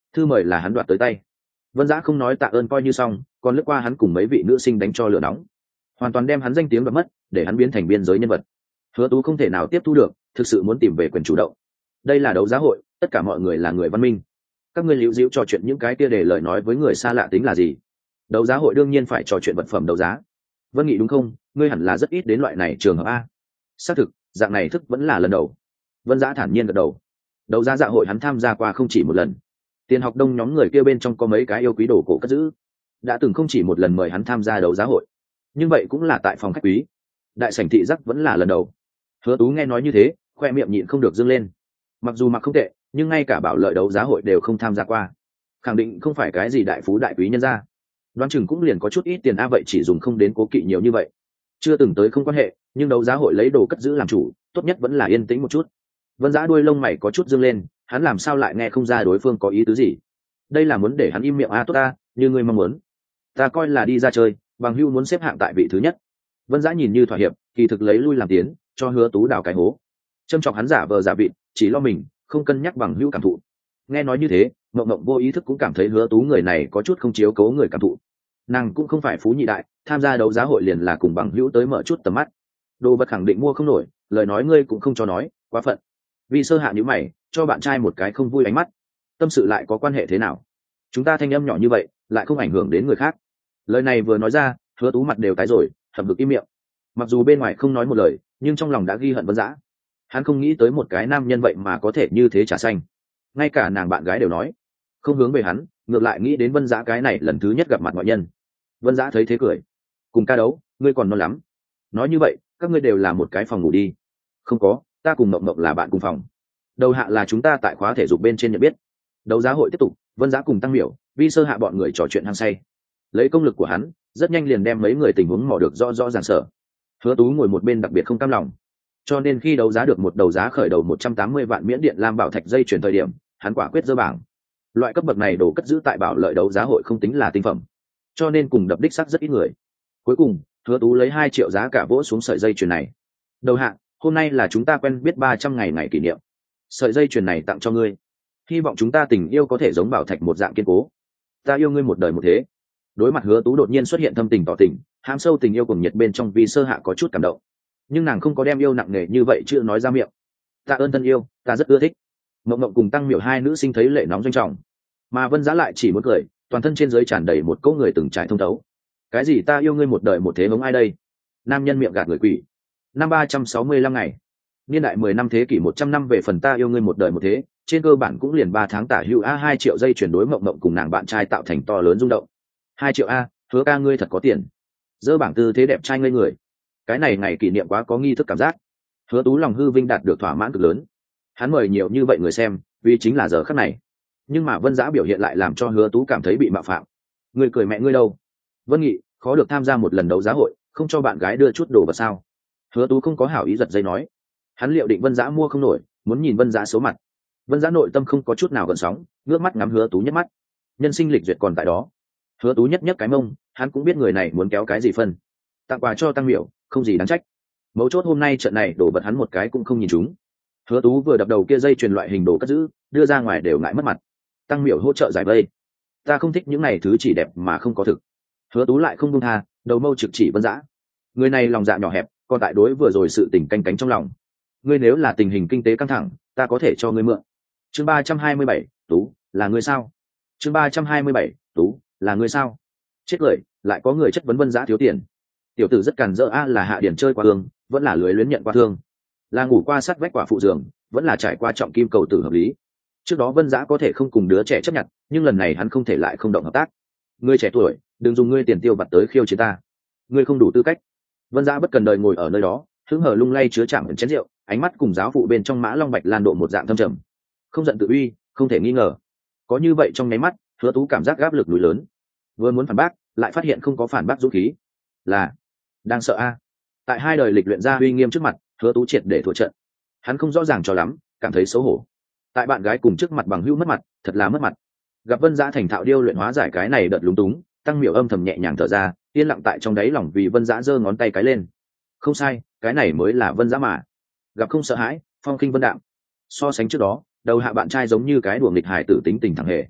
thư mời là hắn đoạt tới tay. Vân Dã không nói tạ ơn coi như xong, còn lướt qua hắn cùng mấy vị nữ sinh đánh cho lửa nóng, hoàn toàn đem hắn danh tiếng đoạt mất, để hắn biến thành biên giới nhân vật. Hứa Tú không thể nào tiếp thu được, thực sự muốn tìm về quyền chủ động. Đây là đấu giá hội, tất cả mọi người là người văn minh, các ngươi liễu diễu trò chuyện những cái kia để lời nói với người xa lạ tính là gì? Đấu giá hội đương nhiên phải trò chuyện vật phẩm đấu giá. Vân Nghị đúng không? Ngươi hẳn là rất ít đến loại này trường hợp a. Xác thực, dạng này thức vẫn là lần đầu. Vân Dã thản nhiên gật đầu. Đấu giá dạ hội hắn tham gia qua không chỉ một lần. Tiền học đông nhóm người kia bên trong có mấy cái yêu quý đồ cổ cất giữ, đã từng không chỉ một lần mời hắn tham gia đấu giá hội, nhưng vậy cũng là tại phòng khách quý. Đại sảnh thị giác vẫn là lần đầu. Hứa Tú nghe nói như thế, khoe miệng nhịn không được dương lên. Mặc dù mặc không tệ, nhưng ngay cả bảo lợi đấu giá hội đều không tham gia qua, khẳng định không phải cái gì đại phú đại quý nhân gia. Đoán chừng cũng liền có chút ít tiền a, vậy chỉ dùng không đến cố kỵ nhiều như vậy. Chưa từng tới không quan hệ, nhưng đấu giá hội lấy đồ cất giữ làm chủ, tốt nhất vẫn là yên tĩnh một chút. Vân Dã đuôi lông mày có chút dương lên, hắn làm sao lại nghe không ra đối phương có ý tứ gì? Đây là muốn để hắn im miệng a? Tốt ta, như ngươi mong muốn. Ta coi là đi ra chơi, bằng hưu muốn xếp hạng tại vị thứ nhất. Vân Dã nhìn như thỏa hiệp, kỳ thực lấy lui làm tiến, cho Hứa Tú đào cái hố. Châm chọc hắn giả vờ giả vịt, chỉ lo mình, không cân nhắc bằng hữu cảm thụ. Nghe nói như thế, Mộng Mộng vô ý thức cũng cảm thấy Hứa Tú người này có chút không chiếu cố người cảm thụ. Nàng cũng không phải phú nhị đại, tham gia đấu giá hội liền là cùng bằng hữu tới mở chút tầm mắt. Đồ vật khẳng định mua không nổi, lời nói ngươi cũng không cho nói, quá phận. Vì sơ hạ nhíu mày, cho bạn trai một cái không vui ánh mắt. Tâm sự lại có quan hệ thế nào? Chúng ta thanh âm nhỏ như vậy, lại không ảnh hưởng đến người khác. Lời này vừa nói ra, Hứa Tú mặt đều tái rồi, thầm ngực im miệng. Mặc dù bên ngoài không nói một lời, nhưng trong lòng đã ghi hận Vân Dã. Hắn không nghĩ tới một cái nam nhân vậy mà có thể như thế trả xanh. Ngay cả nàng bạn gái đều nói không hướng về hắn, ngược lại nghĩ đến Vân Dã cái này lần thứ nhất gặp mặt ngoại nhân. Vân Dã thấy thế cười. Cùng ca đấu, ngươi còn non lắm. Nói như vậy, các ngươi đều là một cái phòng ngủ đi? Không có, ta cùng Mộng Mộng là bạn cùng phòng. Đầu hạ là chúng ta tại khóa thể dục bên trên nhận biết. Đấu giá hội tiếp tục, Vân Dã cùng Tăng Miểu, Vi Sơ hạ bọn người trò chuyện hăng say. Lấy công lực của hắn, rất nhanh liền đem mấy người tình huống mò được rõ rõ ràng sở. Hứa Tú ngồi một bên đặc biệt không cam lòng, cho nên khi đấu giá được một đầu giá khởi đầu 180 vạn miễn điện lam bảo thạch dây chuyển thời điểm, hắn quả quyết dơ bảng. Loại cấp bậc này đồ cất giữ tại bảo lợi đấu giá hội không tính là tinh phẩm, cho nên cùng đập đích sắc rất ít người. Cuối cùng, Hứa Tú lấy 2 triệu giá cả vỗ xuống sợi dây chuyền này. Đầu hạ, hôm nay là chúng ta quen biết 300 ngày ngày kỷ niệm. Sợi dây chuyền này tặng cho ngươi. Hy vọng chúng ta tình yêu có thể giống bảo thạch một dạng kiên cố. Ta yêu ngươi một đời một thế. Đối mặt Hứa Tú đột nhiên xuất hiện thâm tình tỏ tình, hám sâu tình yêu cùng nhiệt bên trong Vi Sơ hạ có chút cảm động. Nhưng nàng không có đem yêu nặng nề như vậy chưa nói ra miệng. Ta ơn thân yêu, ta rất ưa thích. Mộng Mộng cùng Tăng Miểu hai nữ sinh thấy lệ nóng doanh trọng, mà Vân Dã lại chỉ muốn cười, toàn thân trên dưới tràn đầy một cỗ người từng trải thông thấu. Cái gì ta yêu ngươi một đời một thế, hống ai đây? Nam nhân miệng gạt người quỷ. Năm 365 ngày, niên đại 10 năm thế kỷ 100 năm về phần ta yêu ngươi một đời một thế, trên cơ bản cũng liền 3 tháng tả hữu a. 2 triệu dây chuyển đối Mộng Mộng cùng nàng bạn trai tạo thành to lớn rung động. 2 triệu a, Hứa ca ngươi thật có tiền. Dơ bảng tư thế đẹp trai ngây người. Cái này ngày kỷ niệm quá có nghi thức cảm giác. Hứa Tú lòng hư vinh đạt được thỏa mãn cực lớn. Hắn mời nhiều như vậy người xem, vì chính là giờ khắc này. Nhưng mà Vân Dã biểu hiện lại làm cho Hứa Tú cảm thấy bị mạo phạm. Ngươi cười mẹ ngươi đâu? Vân Nghị, khó được tham gia một lần đấu giá hội, không cho bạn gái đưa chút đồ vật sao? Hứa Tú không có hảo ý giật dây nói. Hắn liệu định Vân Dã mua không nổi, muốn nhìn Vân Dã số mặt. Vân Dã nội tâm không có chút nào gợn sóng, ngước mắt ngắm Hứa Tú nhất mắt. Nhân sinh lịch duyệt còn tại đó. Hứa Tú nhất cái mông, hắn cũng biết người này muốn kéo cái gì phân. Tặng quà cho Tăng Miểu, không gì đáng trách. Mấu chốt hôm nay trận này đổ vật hắn một cái cũng không nhìn chúng. Hứa Tú vừa đập đầu kia dây chuyền loại hình đồ cất giữ, đưa ra ngoài đều ngại mất mặt. Tăng Miểu hỗ trợ giải vây. Ta không thích những này thứ chỉ đẹp mà không có thực. Hứa Tú lại không buông tha, đầu mâu trực chỉ Vân Dã. Người này lòng dạ nhỏ hẹp, còn tại đối vừa rồi sự tình canh cánh trong lòng. Ngươi nếu là tình hình kinh tế căng thẳng, ta có thể cho ngươi mượn. Chương 327, Tú, là ngươi sao? Chương 327, Tú, là ngươi sao? Chết cười, lại có người chất vấn Vân Dã thiếu tiền. Tiểu tử rất càn rỡ a, là hạ điển chơi qua thương, vẫn là lưới luyến nhận qua thương, là ngủ qua sát vách quả phụ giường, vẫn là trải qua trọng kim cầu tử hợp lý. Trước đó Vân Dã có thể không cùng đứa trẻ chấp nhận, nhưng lần này hắn không thể lại không động hợp tác. Ngươi trẻ tuổi, đừng dùng ngươi tiền tiêu vặt tới khiêu chiến ta, ngươi không đủ tư cách. Vân Dã bất cần đời ngồi ở nơi đó, hứng hở lung lay chứa chạm chén rượu, ánh mắt cùng giáo phụ bên trong Mã Long Bạch Lan độ một dạng thâm trầm, không giận tự uy, không thể nghi ngờ. Có như vậy trong nháy mắt, Hứa Tú cảm giác áp lực núi lớn, vừa muốn phản bác, lại phát hiện không có phản bác dũng khí. Là đang sợ a. Tại 2 đời lịch luyện ra uy nghiêm trước mặt, Hứa Tú triệt để thua trận. Hắn không rõ ràng cho lắm, cảm thấy xấu hổ. Tại bạn gái cùng trước mặt bằng hữu mất mặt, thật là mất mặt. Gặp Vân Dã thành thạo điêu luyện hóa giải cái này đợt lúng túng, Tăng Miểu âm thầm nhẹ nhàng thở ra, yên lặng tại trong đáy lòng vì Vân Dã giơ ngón tay cái lên. Không sai, cái này mới là Vân Dã mà. Gặp không sợ hãi, phong khinh vân đạm. So sánh trước đó, đầu hạ bạn trai giống như cái đùa nghịch hài tử tính tình thẳng hề.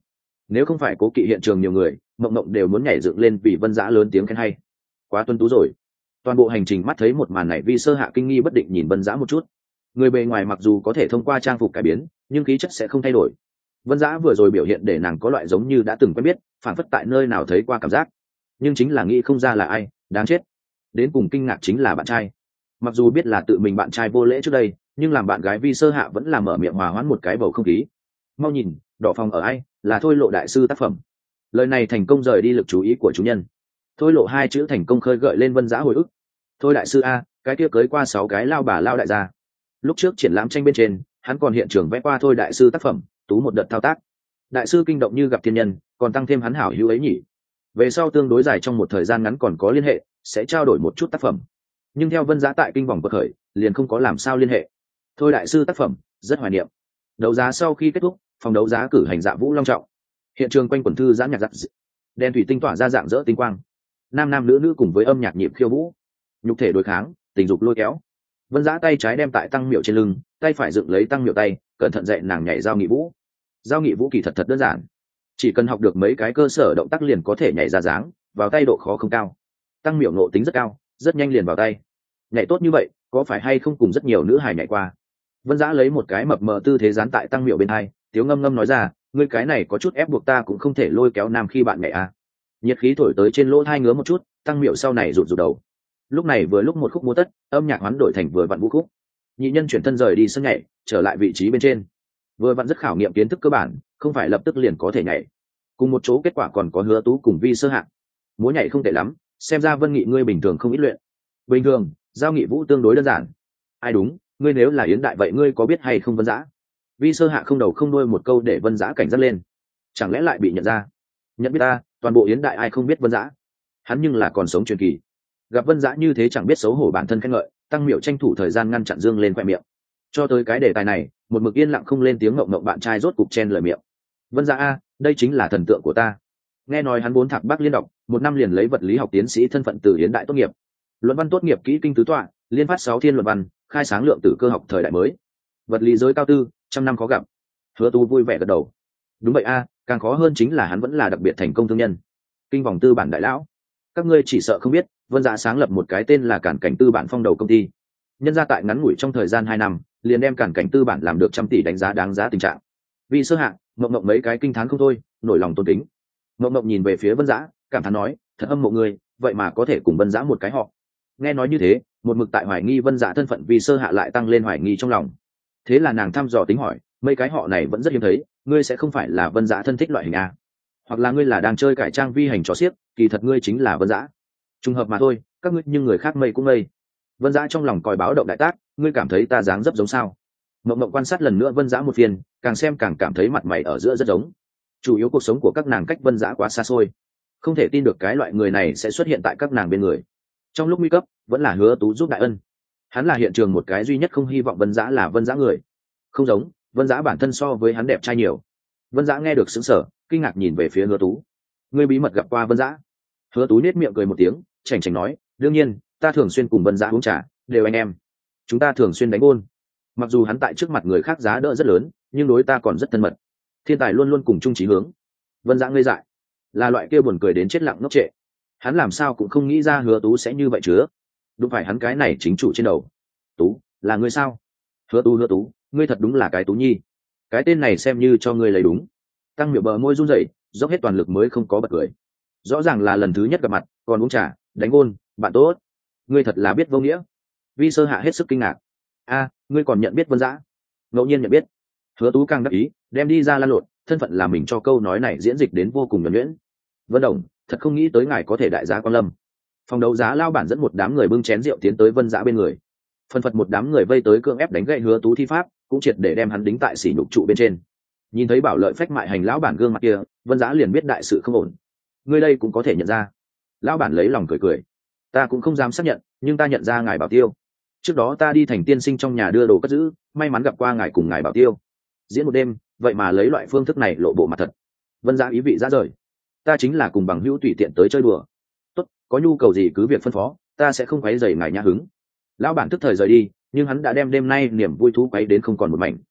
nếu không phải cố kỵ hiện trường nhiều người, mộng mộng đều muốn nhảy dựng lên vì Vân Dã lớn tiếng khen hay. Quá tuân tú rồi. Toàn bộ hành trình mắt thấy một màn này, Vi Sơ Hạ kinh nghi bất định nhìn Vân Dã một chút. Người bề ngoài mặc dù có thể thông qua trang phục cải biến, nhưng khí chất sẽ không thay đổi. Vân Dã vừa rồi biểu hiện để nàng có loại giống như đã từng quen biết, phản phất tại nơi nào thấy qua cảm giác, nhưng chính là nghĩ không ra là ai. Đáng chết, đến cùng kinh ngạc chính là bạn trai. Mặc dù biết là tự mình bạn trai vô lễ trước đây, nhưng làm bạn gái Vi Sơ Hạ vẫn là mở miệng hòa hoãn một cái bầu không khí. Mau nhìn, đỏ phòng ở ai, là Thôi Lộ đại sư tác phẩm. Lời này thành công rời đi lực chú ý của chủ nhân. Thôi Lộ hai chữ thành công khơi gợi lên Vân Dã hồi ức. Thôi đại sư a, cái kia cưới qua 6 cái lao bà lao đại gia. Lúc trước triển lãm tranh bên trên, hắn còn hiện trường vẽ qua Thôi đại sư tác phẩm, tú một đợt thao tác. Đại sư kinh động như gặp thiên nhân, còn tăng thêm hắn hảo hữu ấy nhỉ. Về sau tương đối dài trong một thời gian ngắn còn có liên hệ, sẽ trao đổi một chút tác phẩm. Nhưng theo Vân Dã tại kinh vòng bậc khởi, liền không có làm sao liên hệ. Thôi đại sư tác phẩm, rất hoài niệm. Đấu giá sau khi kết thúc, phòng đấu giá cử hành dạ vũ long trọng. Hiện trường quanh quần thư giãn nhạc giật, đèn thủy tinh tỏa ra dạng dỡ tinh quang. Nam nam nữ nữ cùng với âm nhạc nhịp khiêu vũ, nhục thể đối kháng, tình dục lôi kéo. Vân Dã tay trái đem tại Tăng Miệu trên lưng, tay phải dựng lấy Tăng Miệu tay, cẩn thận dạy nàng nhảy giao nghị vũ. Giao nghị vũ kỳ thật thật đơn giản, chỉ cần học được mấy cái cơ sở động tác liền có thể nhảy ra dáng, vào tay độ khó không cao. Tăng Miệu nộ tính rất cao, rất nhanh liền vào tay. Nhảy tốt như vậy, có phải hay không cùng rất nhiều nữ hài nhảy qua? Vân Dã lấy một cái mập mờ tư thế dán tại Tăng Miệu bên hai, Tiếu Ngâm Ngâm nói ra, ngươi cái này có chút ép buộc ta cũng không thể lôi kéo nam khi bạn nhảy à. Nhiệt khí thổi tới trên lỗ tai ngứa một chút, Tăng Miệu sau này rụt rụt đầu. Lúc này vừa lúc một khúc múa tất, âm nhạc hoán đổi thành vừa vặn vũ khúc. Nhị nhân chuyển thân rời đi sân nhảy, trở lại vị trí bên trên. Vừa vặn rất khảo nghiệm kiến thức cơ bản, không phải lập tức liền có thể nhảy. Cùng một chỗ kết quả còn có Hứa Tú cùng Vi Sơ Hạ. Múa nhảy không tệ lắm, xem ra Vân Nghị ngươi bình thường không ít luyện. Bình thường, giao nghị vũ tương đối đơn giản. Ai đúng, ngươi nếu là Yến Đại vậy ngươi có biết hay không Vân Dã? Vi Sơ Hạ không đầu không đuôi một câu để Vân Dã cảnh giác lên. Chẳng lẽ lại bị nhận ra? Nhận biết ta, toàn bộ Yến Đại ai không biết Vân Dã? Hắn nhưng là còn sống truyền kỳ. Gặp Vân Dã như thế chẳng biết xấu hổ bản thân khen ngợi, Tăng Miệu tranh thủ thời gian ngăn chặn dương lên khoe miệng. Cho tới cái đề tài này, một mực yên lặng không lên tiếng, ngậm ngậm bạn trai rốt cục chen lời miệng. Vân Dã a, đây chính là thần tượng của ta. Nghe nói hắn 4 thạc Bắc liên đọc, 1 năm liền lấy vật lý học tiến sĩ thân phận từ Yến Đại tốt nghiệp. Luận văn tốt nghiệp kỹ kinh tứ tọa, liên phát 6 thiên luận văn, khai sáng lượng tử cơ học thời đại mới. Vật lý giới cao tư, trăm năm khó gặp. Hứa Tú vui vẻ gật đầu. Đúng vậy a, càng khó hơn chính là hắn vẫn là đặc biệt thành công thương nhân. Kinh vòng tư bản đại lão. Các ngươi chỉ sợ không biết, Vân Dã sáng lập một cái tên là Cản Cảnh Tư bản phong đầu công ty. Nhân ra tại ngắn ngủi trong thời gian 2 năm, liền đem Cản Cảnh Tư bản làm được trăm tỷ đánh giá đáng giá tình trạng. Vì Sơ Hạ, Mộng Mộng mấy cái kinh thán không thôi, nổi lòng tôn kính. Mộng Mộng nhìn về phía Vân Dã, cảm thán nói, thật âm mộ người, vậy mà có thể cùng Vân Dã một cái họ. Nghe nói như thế, một mực tại hoài nghi Vân Dã thân phận Vì Sơ Hạ lại tăng lên hoài nghi trong lòng. Thế là nàng thăm dò tính hỏi, mấy cái họ này vẫn rất hiếm thấy, ngươi sẽ không phải là Vân Dã thân thích loại hình a? Hoặc là ngươi là đang chơi cải trang vi hành trò xiếc, kỳ thật ngươi chính là Vân Dã. Trùng hợp mà thôi, các ngươi nhưng người khác mây cũng mây. Vân Dã trong lòng còi báo động đại tác, ngươi cảm thấy ta dáng dấp giống sao? Mộng Mộng quan sát lần nữa Vân Dã một phiên, càng xem càng cảm thấy mặt mày ở giữa rất giống. Chủ yếu cuộc sống của các nàng cách Vân Dã quá xa xôi, không thể tin được cái loại người này sẽ xuất hiện tại các nàng bên người. Trong lúc nguy cấp, vẫn là Hứa Tú giúp đại ân. Hắn là hiện trường một cái duy nhất không hy vọng Vân Dã là Vân Dã người. Không giống, Vân Dã bản thân so với hắn đẹp trai nhiều. Vân Dã nghe được sững sờ, kinh ngạc nhìn về phía Hứa Tú. Ngươi bí mật gặp qua Vân Dã? Hứa Tú nét miệng cười một tiếng, chảnh chảnh nói, đương nhiên, ta thường xuyên cùng Vân Dã uống trà, đều anh em. Chúng ta thường xuyên đánh gôn. Mặc dù hắn tại trước mặt người khác giá đỡ rất lớn, nhưng đối ta còn rất thân mật. Thiên tài luôn luôn cùng chung chí hướng. Vân Dã ngây dại, là loại kia buồn cười đến chết lặng ngốc trệ. Hắn làm sao cũng không nghĩ ra Hứa Tú sẽ như vậy chứ. Đúng phải hắn cái này chính chủ trên đầu. Tú, là ngươi sao? Hứa Tú, ngươi thật đúng là cái Tú Nhi. Cái tên này xem như cho ngươi lấy đúng. Tăng Miệu bờ môi run rẩy, dốc hết toàn lực mới không có bật cười. Rõ ràng là lần thứ nhất gặp mặt, còn uống trà, đánh gôn, bạn tốt. Ngươi thật là biết vô nghĩa. Vi Sơ Hạ hết sức kinh ngạc. A, ngươi còn nhận biết Vân Dã? Ngẫu nhiên nhận biết. Hứa Tú càng đắc ý, đem đi ra lan lộn, thân phận là mình cho câu nói này diễn dịch đến vô cùng nhuần nhuyễn. Vân Đồng, thật không nghĩ tới ngài có thể đại giá quan lâm. Phòng đấu giá lao bản dẫn một đám người bưng chén rượu tiến tới Vân Dã bên người. Phân phật một đám người vây tới cưỡng ép đánh gậy Hứa Tú thi pháp, cũng triệt để đem hắn đính tại sỉ nhục trụ bên trên. Nhìn thấy Bảo Lợi phách mại hành lão bản gương mặt kia, Vân Dã liền biết đại sự không ổn. Ngươi đây cũng có thể nhận ra. Lão bản lấy lòng cười cười. Ta cũng không dám xác nhận, nhưng ta nhận ra ngài Bảo Tiêu. Trước đó ta đi thành tiên sinh trong nhà đưa đồ cất giữ, may mắn gặp qua ngài cùng ngài Bảo Tiêu. Diễn một đêm, vậy mà lấy loại phương thức này lộ bộ mặt thật. Vân Dã ý vị ra rời. Ta chính là cùng bằng hữu tùy tiện tới chơi đùa. Tốt, có nhu cầu gì cứ việc phân phó, ta sẽ không quấy rầy ngài nhã hứng. Lão bản tức thời rời đi, nhưng hắn đã đem đêm nay niềm vui thú quấy đến không còn một mảnh.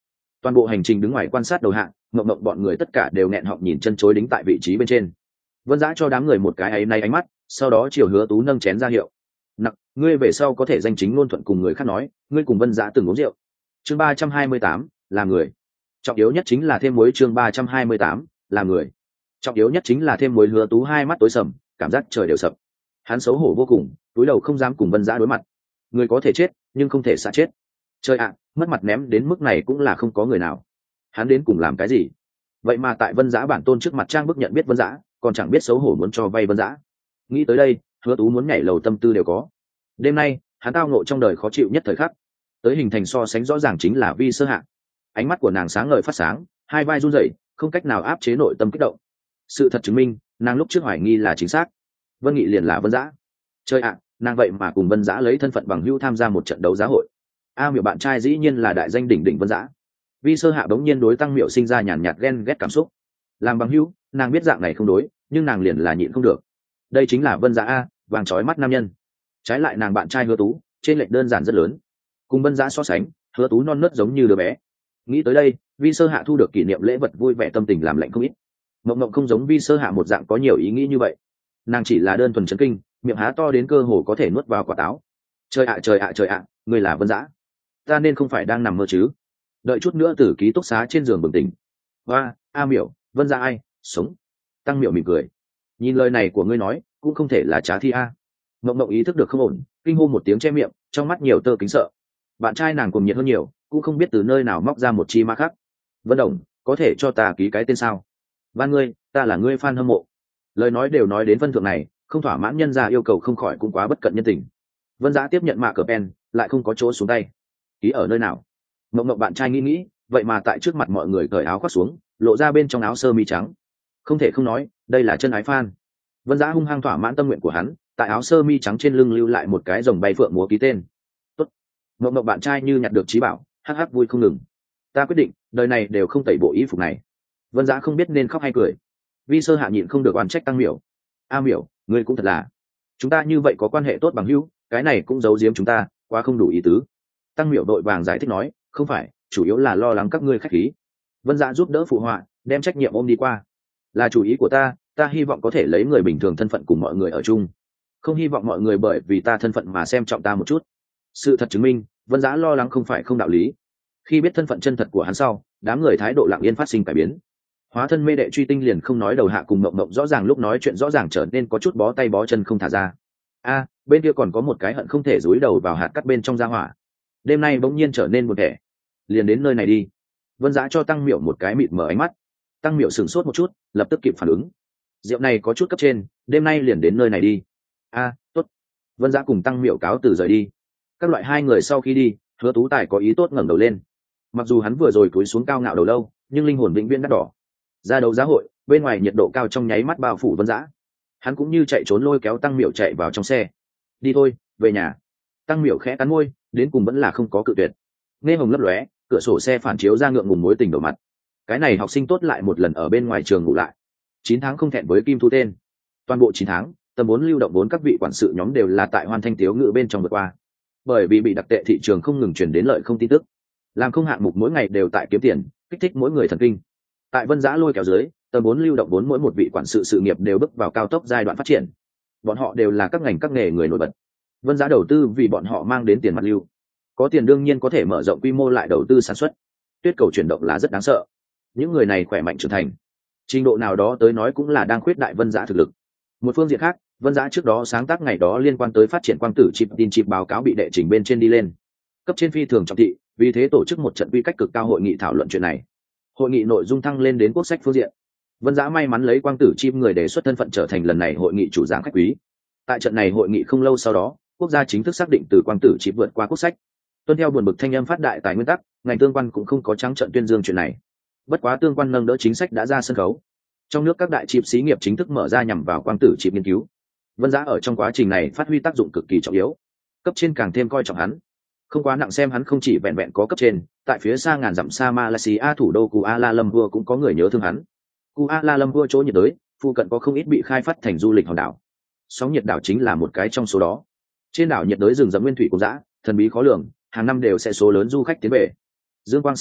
Toàn bộ hành trình đứng ngoài quan sát đầu hạng, mộng mộng bọn người tất cả đều nghẹn họng nhìn chân chối đính tại vị trí bên trên. Vân Dã cho đám người một cái áy náy ánh mắt, sau đó chiều Hứa Tú nâng chén ra hiệu. Nặc, ngươi về sau có thể danh chính ngôn thuận cùng người khác nói, ngươi cùng Vân Dã từng uống rượu. Chương 328, là người. Trọng yếu nhất chính là thêm muối. Chương 328, là người. Trọng yếu nhất chính là thêm muối. Hứa Tú hai mắt tối sầm, cảm giác trời đều sập. Hắn xấu hổ vô cùng, túi đầu không dám cùng Vân Dã đối mặt. Người có thể chết, nhưng không thể xả chết. Trời ạ, mất mặt ném đến mức này cũng là không có người nào. Hắn đến cùng làm cái gì? Vậy mà tại Vân Dã bản tôn trước mặt trang bức nhận biết Vân Dã, còn chẳng biết xấu hổ muốn cho vay Vân Dã. Nghĩ tới đây, Hứa Tú muốn nhảy lầu tâm tư đều có. Đêm nay, hắn tao ngộ trong đời khó chịu nhất thời khắc. Tới hình thành so sánh rõ ràng chính là Vi Sơ Hạ. Ánh mắt của nàng sáng ngời phát sáng, hai vai run rẩy, không cách nào áp chế nội tâm kích động. Sự thật chứng minh, nàng lúc trước hoài nghi là chính xác. Vân Nghị liền là Vân Dã. Chơi ạ, nàng vậy mà cùng Vân Dã lấy thân phận bằng hữu tham gia một trận đấu giá hội. A Miểu bạn trai dĩ nhiên là đại danh đỉnh đỉnh Vân Dã. Vi Sơ Hạ bỗng nhiên đối Tăng Miểu sinh ra nhàn nhạt ghen ghét cảm xúc. Làm bằng hữu, nàng biết dạng này không đối, nhưng nàng liền là nhịn không được. Đây chính là Vân Dã a, vàng chói mắt nam nhân. Trái lại nàng bạn trai Hứa Tú, trên lệch đơn giản rất lớn. Cùng Vân Dã so sánh, Hứa Tú non nớt giống như đứa bé. Nghĩ tới đây, Vi Sơ Hạ thu được kỷ niệm lễ vật vui vẻ, tâm tình làm lạnh không ít. Mộng Mộng không giống Vi Sơ Hạ một dạng có nhiều ý nghĩ như vậy. Nàng chỉ là đơn thuần chấn kinh, miệng há to đến cơ hồ có thể nuốt vào quả táo. Trời ạ trời ạ trời ạ, người là Vân Dã. Ta nên không phải đang nằm mơ chứ? Đợi chút nữa từ ký túc xá trên giường bừng tỉnh. Và A Miểu, Vân Dã ai? Sống. Tăng Miểu mỉm cười. Nhìn lời này của ngươi nói, cũng không thể là trá thi a. Mộng Mộng ý thức được không ổn, kinh hô một tiếng che miệng, trong mắt nhiều tơ kính sợ. Bạn trai nàng cùng nhiệt hơn nhiều, cũng không biết từ nơi nào móc ra một chi ma khác. Vân Đồng, có thể cho ta ký cái tên sao? Van ngươi, ta là ngươi fan hâm mộ. Lời nói đều nói đến phân thượng này, không thỏa mãn nhân ra yêu cầu không khỏi cũng quá bất cận nhân tình. Vân Dã tiếp nhận mạ cờ pen, lại không có chỗ xuống tay. Ký ở nơi nào? Mộng Mộng bạn trai nghĩ, vậy mà tại trước mặt mọi người cởi áo khoác xuống, lộ ra bên trong áo sơ mi trắng. Không thể không nói, đây là chân ái fan. Vân Dã hung hăng thỏa mãn tâm nguyện của hắn, tại áo sơ mi trắng trên lưng lưu lại một cái rồng bay phượng múa ký tên. Tốt. Mộng Mộng bạn trai như nhặt được trí bảo, hắc hắc vui không ngừng. Ta quyết định, đời này đều không tẩy bộ y phục này. Vân Dã không biết nên khóc hay cười. Vi Sơ Hạ nhịn không được oan trách Tăng Miểu. A Miểu, ngươi cũng thật là. Chúng ta như vậy có quan hệ tốt bằng hữu, cái này cũng giấu giếm chúng ta, quá không đủ ý tứ. Tăng Miểu đội vàng giải thích nói, không phải, chủ yếu là lo lắng các ngươi khách khí. Vân Dã giúp đỡ phụ họa, đem trách nhiệm ôm đi qua. Là chủ ý của ta hy vọng có thể lấy người bình thường thân phận cùng mọi người ở chung, không hy vọng mọi người bởi vì ta thân phận mà xem trọng ta một chút. Sự thật chứng minh, Vân Dã lo lắng không phải không đạo lý. Khi biết thân phận chân thật của hắn sau, đám người thái độ lặng yên phát sinh cải biến. Hóa thân mê đệ truy tinh liền không nói đầu hạ cùng Mộng Mộng rõ ràng lúc nói chuyện rõ ràng trở nên có chút bó tay bó chân không thả ra. A, bên kia còn có một cái hận không thể dúi đầu vào hạt cắt bên trong gia hỏa. Đêm nay bỗng nhiên trở nên buồn thẻ. Liền đến nơi này đi. Vân Dã cho Tăng Miểu một cái mịt mở ánh mắt. Tăng Miểu sửng sốt một chút, lập tức kịp phản ứng. Rượu này có chút cấp trên, đêm nay liền đến nơi này đi. A, tốt. Vân Dã cùng Tăng Miểu cáo từ rời đi. Các loại hai người sau khi đi, Hứa Tú Tài có ý tốt ngẩng đầu lên. Mặc dù hắn vừa rồi cúi xuống cao ngạo đầu lâu, nhưng linh hồn vĩnh viễn đắt đỏ. Ra đấu giá hội, bên ngoài nhiệt độ cao trong nháy mắt bao phủ Vân Dã. Hắn cũng như chạy trốn lôi kéo Tăng Miểu chạy vào trong xe. Đi thôi, về nhà. Tăng Miểu khẽ cắn môi, đến cùng vẫn là không có cự tuyệt. Nghe hồng lấp lóe, cửa sổ xe phản chiếu ra ngượng ngùng mối tình đổ mặt. Cái này học sinh tốt lại một lần ở bên ngoài trường ngủ lại. 9 tháng không thẹn với kim thu tên. Toàn bộ 9 tháng, tầm 4 lưu động 4 các vị quản sự nhóm đều là tại Hoàn Thanh Tiếu Ngự bên trong vượt qua. Bởi vì bị đặc tệ thị trường không ngừng truyền đến lợi không tin tức, làm không hạng mục mỗi ngày đều tại kiếm tiền, kích thích mỗi người thần kinh. Tại Vân Dã lôi kéo dưới, tầm 4 lưu động 4 mỗi một vị quản sự sự nghiệp đều bước vào cao tốc giai đoạn phát triển. Bọn họ đều là các ngành các nghề người nổi bật. Vân Dã đầu tư vì bọn họ mang đến tiền mặt lưu. Có tiền đương nhiên có thể mở rộng quy mô lại đầu tư sản xuất. Tuyết cầu chuyển động là rất đáng sợ. Những người này khỏe mạnh trưởng thành, trình độ nào đó tới nói cũng là đang khuyết đại Vân Dã thực lực. Một phương diện khác, Vân Dã trước đó sáng tác ngày đó liên quan tới phát triển quang tử chip tin chip báo cáo bị đệ trình bên trên đi lên. Cấp trên phi thường trọng thị, vì thế tổ chức một trận quy cách cực cao hội nghị thảo luận chuyện này. Hội nghị nội dung thăng lên đến quốc sách phương diện. Vân Dã may mắn lấy quang tử chip người đề xuất thân phận trở thành lần này hội nghị chủ giảng khách quý. Tại trận này hội nghị không lâu sau đó, quốc gia chính thức xác định từ quang tử chip vượt qua quốc sách. Tuân theo buồn bực thanh âm phát đại tài nguyên tắc, ngành tương quan cũng không có trắng trợn tuyên dương chuyện này. Bất quá tương quan nâng đỡ chính sách đã ra sân khấu. Trong nước các đại chip xí nghiệp chính thức mở ra nhằm vào quang tử chip nghiên cứu. Vân Dã ở trong quá trình này phát huy tác dụng cực kỳ trọng yếu. Cấp trên càng thêm coi trọng hắn, không quá nặng xem hắn không chỉ vẹn vẹn có cấp trên, tại phía xa ngàn dặm xa Malaysia thủ đô Kuala Lumpur cũng có người nhớ thương hắn. Kuala Lumpur chỗ nhiệt đới, phụ cận có không ít bị khai phát thành du lịch hòn đảo. Sóng nhiệt đảo chính là một cái trong số đó. Trên đảo nhiệt đới rừng rậm nguyên thủy cùng dã, thần bí khó lường, hàng năm đều sẽ số lớn du khách tiến về. Dương quang sáng lạ,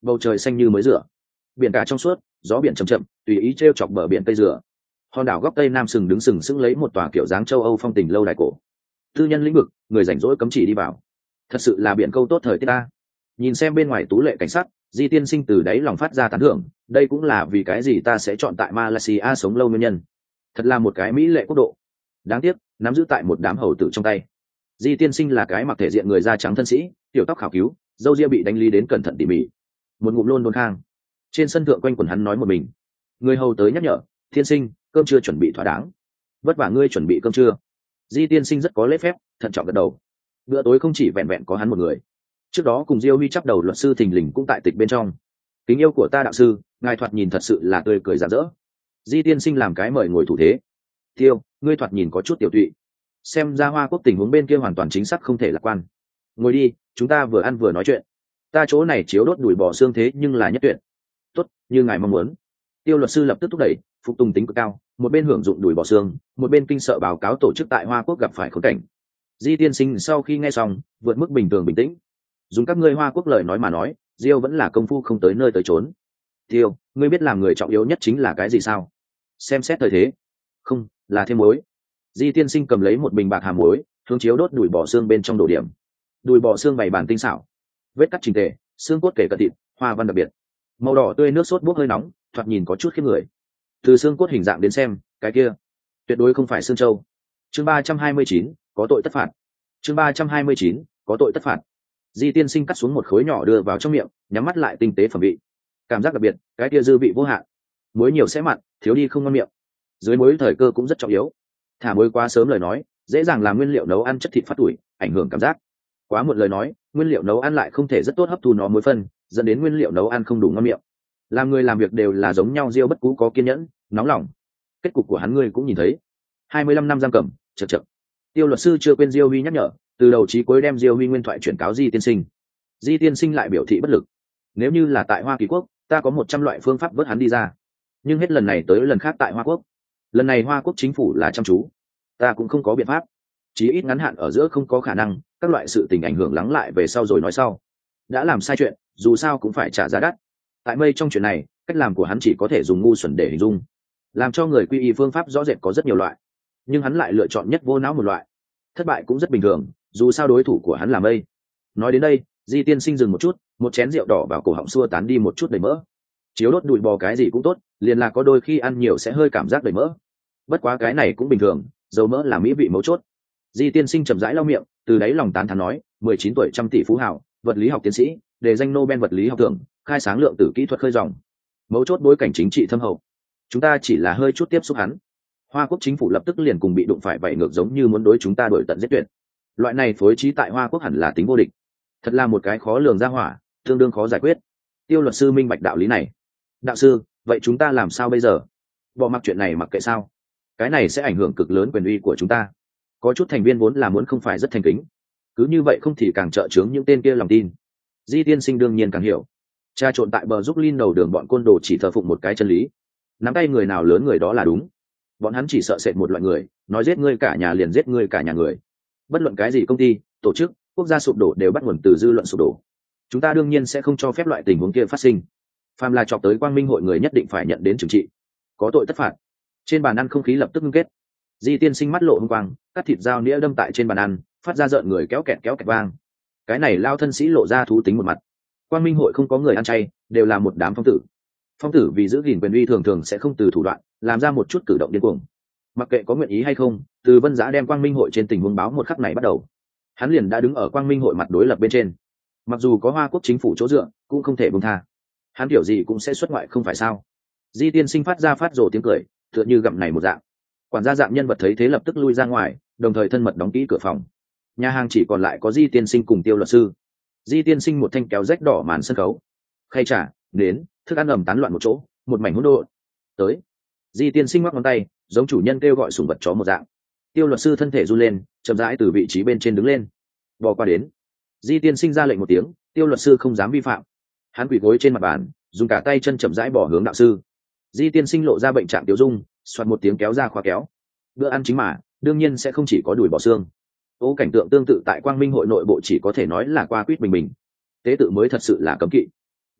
bầu trời xanh như mới rửa, biển cả trong suốt, gió biển chậm chậm tùy ý treo chọc bờ biển tây rửa. Hòn đảo góc tây nam sừng đứng sừng sững lấy một tòa kiểu dáng châu Âu phong tình lâu đài cổ. Tư nhân lĩnh vực, người rảnh rỗi cấm chỉ đi vào. Thật sự là biển câu tốt thời tiết ta. Nhìn xem bên ngoài tú lệ cảnh sắc, Di tiên sinh từ đáy lòng phát ra tán thưởng, đây cũng là vì cái gì ta sẽ chọn tại Malaysia sống lâu nguyên nhân. Thật là một cái mỹ lệ quốc độ. Đáng tiếc, nắm giữ tại một đám hầu tử trong tay. Di tiên sinh là cái mặc thể diện người da trắng thân sĩ, tiểu tóc khảo cứu, râu ria bị đánh lý đến cẩn thận tỉ mỉ. Một ngụm luôn đôn khang. Trên sân thượng quanh quần hắn nói một mình. Người hầu tới nhắc nhở, tiên sinh, cơm chưa chuẩn bị thỏa đáng. Vất vả ngươi chuẩn bị cơm trưa. Di tiên sinh rất có lễ phép, thận trọng gật đầu. Bữa tối không chỉ vẹn vẹn có hắn một người. Trước đó cùng Diêu Huy chắp đầu luật sư thình lình cũng tại tịch bên trong. Kính yêu của ta đạo sư, ngài thoạt nhìn thật sự là tươi cười rạng rỡ. Di tiên sinh làm cái mời ngồi thủ thế. Tiêu, ngươi thoạt nhìn có chút tiểu tụy. Xem ra Hoa Quốc tình huống bên kia hoàn toàn chính xác không thể lạc quan. Ngồi đi, chúng ta vừa ăn vừa nói chuyện. Ta chỗ này chiếu đốt đùi bò xương thế nhưng là nhất tuyệt. Tốt, như ngài mong muốn. Tiêu luật sư lập tức thúc đẩy, phục tùng tính cực cao, một bên hưởng dụng đùi bò xương, một bên kinh sợ báo cáo tổ chức tại Hoa Quốc gặp phải khốn cảnh. Di tiên sinh sau khi nghe xong, vượt mức bình thường bình tĩnh. Dùng các ngươi Hoa Quốc lời nói mà nói, Diêu vẫn là công phu không tới nơi tới chốn. Tiêu, ngươi biết làm người trọng yếu nhất chính là cái gì sao? Xem xét thời thế. Không, là thêm muối. Di tiên sinh cầm lấy một bình bạc hàm muối, hướng chiếu đốt đùi bò xương bên trong đổ điểm. Đùi bò xương bày bản tinh xảo, vết cắt chỉnh tề, xương cốt kể cận thịt, hoa văn đặc biệt, màu đỏ tươi, nước sốt bốc hơi nóng, thoạt nhìn có chút khiếp người. Từ xương cốt hình dạng đến xem, cái kia tuyệt đối không phải xương trâu. Chương 329, có tội tất phạt. Chương 329, có tội tất phạt. Di tiên sinh cắt xuống một khối nhỏ đưa vào trong miệng, nhắm mắt lại tinh tế phẩm vị. Cảm giác đặc biệt, cái kia dư vị vô hạn. Muối nhiều sẽ mặn, thiếu đi không ngon miệng. Dưới muối thời cơ cũng rất trọng yếu. Thả muối quá sớm lời nói, dễ dàng làm nguyên liệu nấu ăn chất thịt phát tủi, ảnh hưởng cảm giác. Quá muộn lời nói, nguyên liệu nấu ăn lại không thể rất tốt hấp thu nó muối phân, dẫn đến nguyên liệu nấu ăn không đủ ngon miệng. Làm người làm việc đều là giống nhau, Diêu bất cú có kiên nhẫn, nóng lòng. Kết cục của hắn ngươi cũng nhìn thấy. 25 năm giam cầm, chậc chậc. Tiêu luật sư chưa quên Diêu Huy nhắc nhở, từ đầu chí cuối đem Diêu Huy nguyên thoại chuyển cáo Di tiên sinh. Di tiên sinh lại biểu thị bất lực. Nếu như là tại Hoa Kỳ quốc, ta có 100 loại phương pháp vớt hắn đi ra. Nhưng hết lần này tới lần khác tại Hoa Quốc. Lần này Hoa Quốc chính phủ là chăm chú, ta cũng không có biện pháp. Chí ít ngắn hạn ở giữa không có khả năng, các loại sự tình ảnh hưởng lắng lại về sau rồi nói sau. Đã làm sai chuyện, dù sao cũng phải trả giá đắt. Tại mây trong chuyện này, cách làm của hắn chỉ có thể dùng ngu xuẩn để hình dung. Làm cho người quy y phương pháp rõ rệt có rất nhiều loại, nhưng hắn lại lựa chọn nhất vô não một loại. Thất bại cũng rất bình thường, dù sao đối thủ của hắn là mây. Nói đến đây, Di tiên sinh dừng một chút, một chén rượu đỏ vào cổ họng xua tán đi một chút đầy mỡ. Chiếu đốt đùi bò cái gì cũng tốt, liền là có đôi khi ăn nhiều sẽ hơi cảm giác đầy mỡ. Bất quá cái này cũng bình thường, dầu mỡ là mỹ vị mấu chốt. Di tiên sinh chậm rãi lau miệng, từ đáy lòng tán thán nói, 19 tuổi, trăm tỷ phú hào, vật lý học tiến sĩ, đề danh Nobel vật lý học thưởng, khai sáng lượng tử kỹ thuật khơi dòng. Mấu chốt bối cảnh chính trị thâm hậu. Chúng ta chỉ là hơi chút tiếp xúc hắn. Hoa Quốc chính phủ lập tức liền cùng bị đụng phải vậy ngược, giống như muốn đối chúng ta đuổi tận giết tuyệt. Loại này phối trí tại Hoa Quốc hẳn là tính vô địch. Thật là một cái khó lường ra hỏa, tương đương khó giải quyết. Tiêu luật sư minh bạch đạo lý này. Đạo sư, vậy chúng ta làm sao bây giờ? Bỏ mặc chuyện này mặc kệ sao? Cái này sẽ ảnh hưởng cực lớn quyền uy của chúng ta. Có chút thành viên vốn là muốn không phải rất thành kính, cứ như vậy không thì càng trợ chướng những tên kia lòng tin. Di tiên sinh đương nhiên càng hiểu. Cha trộn tại bờ giúp Linh đầu đường bọn côn đồ chỉ thờ phụng một cái chân lý, nắm tay người nào lớn người đó là đúng. Bọn hắn chỉ sợ sệt một loại người, nói giết ngươi cả nhà liền giết ngươi cả nhà người. Bất luận cái gì công ty, tổ chức, quốc gia sụp đổ đều bắt nguồn từ dư luận sụp đổ. Chúng ta đương nhiên sẽ không cho phép loại tình huống kia phát sinh. Phàm là chọc tới Quang Minh hội người nhất định phải nhận đến trừng trị, có tội tất phạt. Trên bàn ăn không khí lập tức ngưng kết. Di tiên sinh mắt lộ hung quang, cắt thịt dao nĩa đâm tại trên bàn ăn, phát ra rợn người kéo kẹt vang. Cái này lao thân sĩ lộ ra thú tính một mặt. Quang Minh hội không có người ăn chay, đều là một đám phong tử. Phong tử vì giữ gìn quyền uy thường thường sẽ không từ thủ đoạn, làm ra một chút cử động điên cuồng. Mặc kệ có nguyện ý hay không, từ Vân Giá đem Quang Minh hội trên tình huống báo một khắc này bắt đầu, hắn liền đã đứng ở Quang Minh hội mặt đối lập bên trên. Mặc dù có Hoa Quốc chính phủ chỗ dựa, cũng không thể buông tha. Hắn kiểu gì cũng sẽ xuất ngoại không phải sao? Di tiên sinh phát rồ tiếng cười, tựa như gặm này một dạng. Quản gia dạng nhân vật thấy thế lập tức lui ra ngoài, đồng thời thân mật đóng kỹ cửa phòng. Nhà hàng chỉ còn lại có Di tiên sinh cùng Tiêu luật sư. Di tiên sinh một thanh kéo rách đỏ màn sân khấu, khay trà, nến, thức ăn ầm tán loạn một chỗ, một mảnh hỗn độn. Tới. Di tiên sinh ngoắc ngón tay, giống chủ nhân kêu gọi sủng vật chó một dạng. Tiêu luật sư thân thể run lên, chậm rãi từ vị trí bên trên đứng lên, bò qua đến. Di tiên sinh ra lệnh một tiếng, Tiêu luật sư không dám vi phạm. Hắn quỳ gối trên mặt bàn, dùng cả tay chân chậm rãi bỏ hướng đạo sư. Di tiên sinh lộ ra bệnh trạng tiêu dung, xoạt một tiếng kéo ra khóa kéo. Bữa ăn chính mà, đương nhiên sẽ không chỉ có đùi bò xương. Ô cảnh tượng tương tự tại Quang Minh hội nội bộ chỉ có thể nói là qua quýt bình bình. Tế tự mới thật sự là cấm kỵ.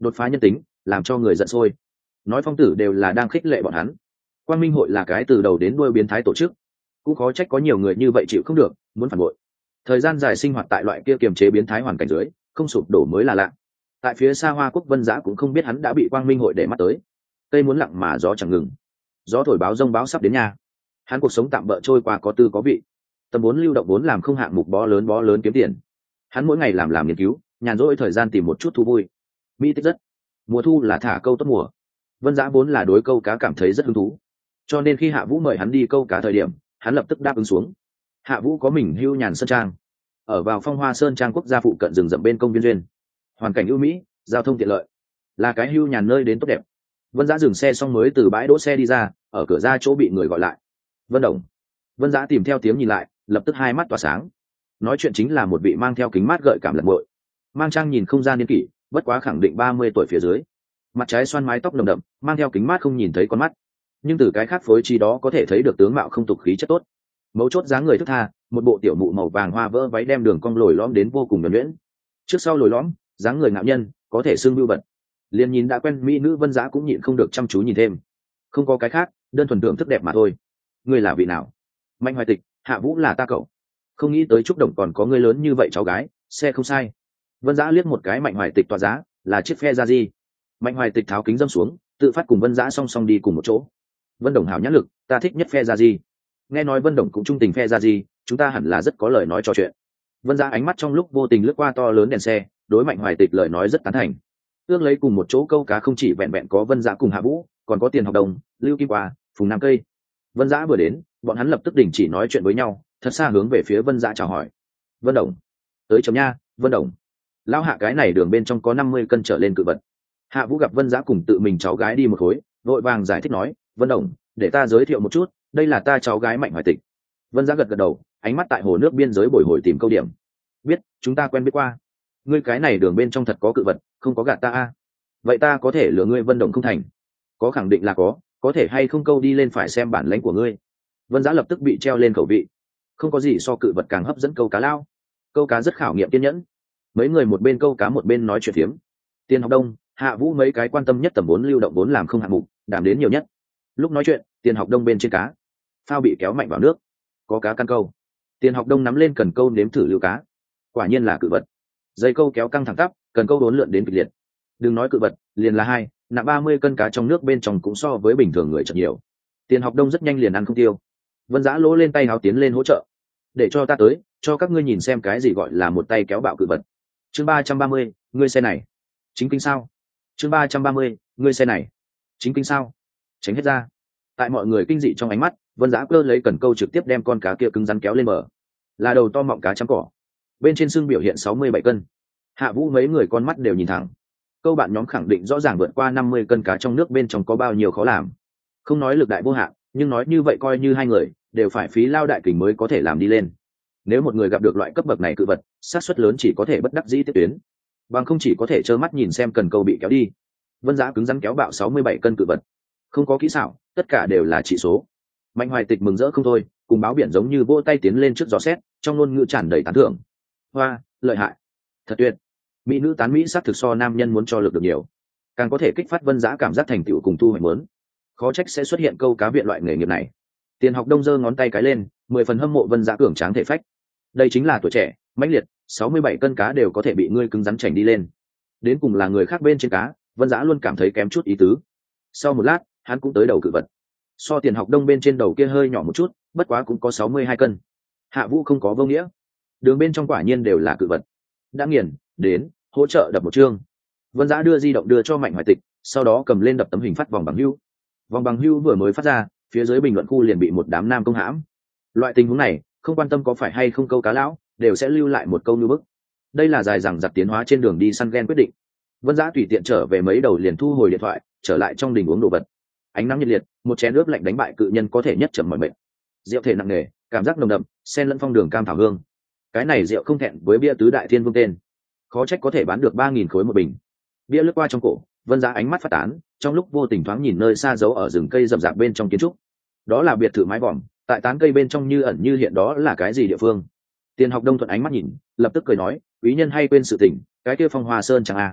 đột phá nhân tính, làm cho người giận sôi. Nói phong tử đều là đang khích lệ bọn hắn. Quang Minh hội là cái từ đầu đến đuôi biến thái tổ chức, cũng khó trách có nhiều người như vậy chịu không được, muốn phản bội. Thời gian dài sinh hoạt tại loại kia kiềm chế biến thái hoàn cảnh dưới, không sụp đổ mới là lạ. Tại phía xa Hoa Quốc Vân Giã cũng không biết hắn đã bị Quang Minh hội để mắt tới. Cây muốn lặng mà gió chẳng ngừng, gió thổi báo rông báo sắp đến nhà. Hắn cuộc sống tạm bỡ trôi qua có tư có vị, tầm 4 lưu động vốn làm không hạng mục bó lớn kiếm tiền. Hắn mỗi ngày làm nghiên cứu, nhàn rỗi thời gian tìm một chút thú vui. Mỹ tích rất. Mùa thu là thả câu tốt mùa. Vân Giã vốn là đối câu cá cảm thấy rất hứng thú, cho nên khi Hạ Vũ mời hắn đi câu cá thời điểm, hắn lập tức đáp ứng xuống. Hạ Vũ có mình hưu nhàn sơn trang, ở vào Phong Hoa Sơn Trang quốc gia phụ cận rừng rậm bên công viên duyên, hoàn cảnh ưu mỹ, giao thông tiện lợi, là cái hưu nhàn nơi đến tốt đẹp. Vân Giã dừng xe xong mới từ bãi đỗ xe đi ra, ở cửa ra chỗ bị người gọi lại. Vân Đồng. Vân Giã tìm theo tiếng nhìn lại, lập tức hai mắt tỏa sáng. Nói chuyện chính là một vị mang theo kính mát gợi cảm lật muội, mang trang nhìn không ra niên kỷ, bất quá khẳng định 30 tuổi phía dưới. Mặt trái xoăn mái tóc nồng đậm, mang theo kính mát không nhìn thấy con mắt, nhưng từ cái khác phối trí đó có thể thấy được tướng mạo không tục khí chất tốt. Mấu chốt dáng người thức tha, một bộ tiểu mụ màu vàng hoa vỡ váy đem đường cong lồi lõm đến vô cùng nhuần nhuyễn. Trước sau lồi lõm, dáng người ngạo nhân, có thể xưng bưu bật. Liền nhìn đã quen mỹ nữ Vân Giã cũng nhịn không được chăm chú nhìn thêm. Không có cái khác, đơn thuần thưởng thức đẹp mà thôi. Ngươi là vị nào? Mạnh Hoài Tịch, Hạ Vũ là ta cậu. Không nghĩ tới Trúc Đồng còn có người lớn như vậy cháu gái, xe không sai. Vân Giã liếc một cái Mạnh Hoài Tịch tỏa giá, là chiếc phe ra gì? Mạnh Hoài Tịch tháo kính dâm xuống, tự phát cùng Vân Giã song song đi cùng một chỗ. Vân Đồng hảo nhãn lực, ta thích nhất phe ra gì? Nghe nói Vân Đồng cũng trung tình phe ra gì, chúng ta hẳn là rất có lời nói trò chuyện. Vân Giã ánh mắt trong lúc vô tình lướt qua to lớn đèn xe, đối Mạnh Hoài Tịch lời nói rất tán thành. Ước lấy cùng một chỗ câu cá không chỉ vẹn vẹn có Vân Giã cùng Hạ Vũ, còn có Tiền Học Đồng, Lưu Kim Qua, Phùng Nam Cây. Vân Giã vừa đến, bọn hắn lập tức đình chỉ nói chuyện với nhau, thật xa hướng về phía Vân Giã chào hỏi. Vân Đồng, tới chấm nha. Vân Đồng, lao Hạ cái này đường bên trong có 50 cân trở lên cự vật. Hạ Vũ gặp Vân Giã cùng tự mình cháu gái đi một khối, vội vàng giải thích nói, Vân Đồng, để ta giới thiệu một chút, đây là ta cháu gái Mạnh Hoài Tịch. Vân Giã gật gật đầu, ánh mắt tại hồ nước biên giới bồi hồi tìm câu điểm. Biết, chúng ta quen biết qua. Ngươi cái này đường bên trong thật có cự vật, không có gạt ta a. Vậy ta có thể lừa ngươi Vân Đồng không thành? Có khẳng định là có thể hay không câu đi lên phải xem bản lãnh của ngươi. Vân Giã lập tức bị treo lên khẩu vị. Không có gì so cự vật càng hấp dẫn câu cá lao. Câu cá rất khảo nghiệm kiên nhẫn. Mấy người một bên câu cá một bên nói chuyện phiếm. Tiền Học Đông, Hạ Vũ mấy cái quan tâm nhất tầm 4 lưu động vốn làm không hạng mục, đảm đến nhiều nhất. Lúc nói chuyện, Tiền Học Đông bên trên cá, phao bị kéo mạnh vào nước, có cá căn câu. Tiền Học Đông nắm lên cần câu nếm thử lưu cá, quả nhiên là cự vật. Dây câu kéo căng thẳng tắp, cần câu đốn lượn đến kịch liệt. Đừng nói cự vật, liền là hai nặng 30 cân cá trong nước bên trong cũng so với bình thường người chậm nhiều. Tiền Học Đông rất nhanh liền ăn không tiêu. Vân Giã lỗ lên tay háo tiến lên hỗ trợ. Để cho ta tới, cho các ngươi nhìn xem cái gì gọi là một tay kéo bạo cự vật. Chương 330, ngươi xe này. Chính kinh sao? Chương 330, ngươi xe này. Chính kinh sao? Tránh hết ra. Tại mọi người kinh dị trong ánh mắt, Vân Giã cơ lấy cần câu trực tiếp đem con cá kia cứng rắn kéo lên bờ. Là đầu to mọng cá chấm cỏ. Bên trên xương biểu hiện 67 cân. Hạ Vũ mấy người con mắt đều nhìn thẳng. Câu bạn nhóm khẳng định rõ ràng vượt qua 50 cân cá trong nước bên trong có bao nhiêu khó làm. Không nói lực đại vô hạn, nhưng nói như vậy coi như hai người đều phải phí lao đại kình mới có thể làm đi lên. Nếu một người gặp được loại cấp bậc này cự vật, xác suất lớn chỉ có thể bất đắc dĩ tiếp tuyến, bằng không chỉ có thể trơ mắt nhìn xem cần câu bị kéo đi. Vân Giã cứng rắn kéo bạo 67 cân cự vật, không có kỹ xảo, tất cả đều là chỉ số. Mạnh Hoài Tịch mừng rỡ không thôi, cùng báo biển giống như vỗ tay tiến lên trước gió xét, trong ngôn ngữ tràn đầy tán thưởng. Hoa, lợi hại, thật tuyệt. Mỹ nữ tán mỹ xác thực so nam nhân muốn cho lực được nhiều, càng có thể kích phát Vân Giã cảm giác thành tựu cùng thu hoạch lớn. Khó trách sẽ xuất hiện câu cá viện loại nghề nghiệp này. Tiền Học Đông giơ ngón tay cái lên, 10 phần hâm mộ Vân Giã cường tráng thể phách. Đây chính là tuổi trẻ, mãnh liệt, 67 cân cá đều có thể bị ngươi cứng rắn chảnh đi lên. Đến cùng là người khác bên trên cá, Vân Giã luôn cảm thấy kém chút ý tứ. Sau một lát, hắn cũng tới đầu cự vật. So Tiền Học Đông bên trên đầu kia hơi nhỏ một chút, bất quá cũng có 62 cân. Hạ Vũ không có vô nghĩa. Đường bên trong quả nhiên đều là cự vật. Đã nghiền, đến, hỗ trợ đập một chương. Vân Giã đưa di động đưa cho Mạnh Hoài Tịch, sau đó cầm lên đập tấm hình phát vòng bằng hưu. Vòng bằng hưu vừa mới phát ra, phía dưới bình luận khu liền bị một đám nam công hãm. Loại tình huống này, không quan tâm có phải hay không câu cá lão, đều sẽ lưu lại một câu như bức. Đây là dài dằng dặc tiến hóa trên đường đi săn ghen quyết định. Vân Giã tùy tiện trở về mấy đầu liền thu hồi điện thoại, trở lại trong đình uống đồ vật. Ánh nắng nhiệt liệt, một chén nước lạnh đánh bại cự nhân có thể nhất trầm mọi mệnh. Rượu thể nặng nề, cảm giác nồng đậm, xen lẫn phong đường cam thảo hương. Cái này rượu không thẹn với bia tứ đại thiên vương tên, khó trách có thể bán được 3.000 khối một bình. Bia lướt qua trong cổ, Vân Giã ánh mắt phát tán, trong lúc vô tình thoáng nhìn nơi xa giấu ở rừng cây rậm rạp bên trong kiến trúc. Đó là biệt thự mái vòm, tại tán cây bên trong như ẩn như hiện đó là cái gì địa phương. Tiền Học Đông thuận ánh mắt nhìn, lập tức cười nói, quý nhân hay quên sự tình, cái kia Phong Hoa Sơn chẳng à.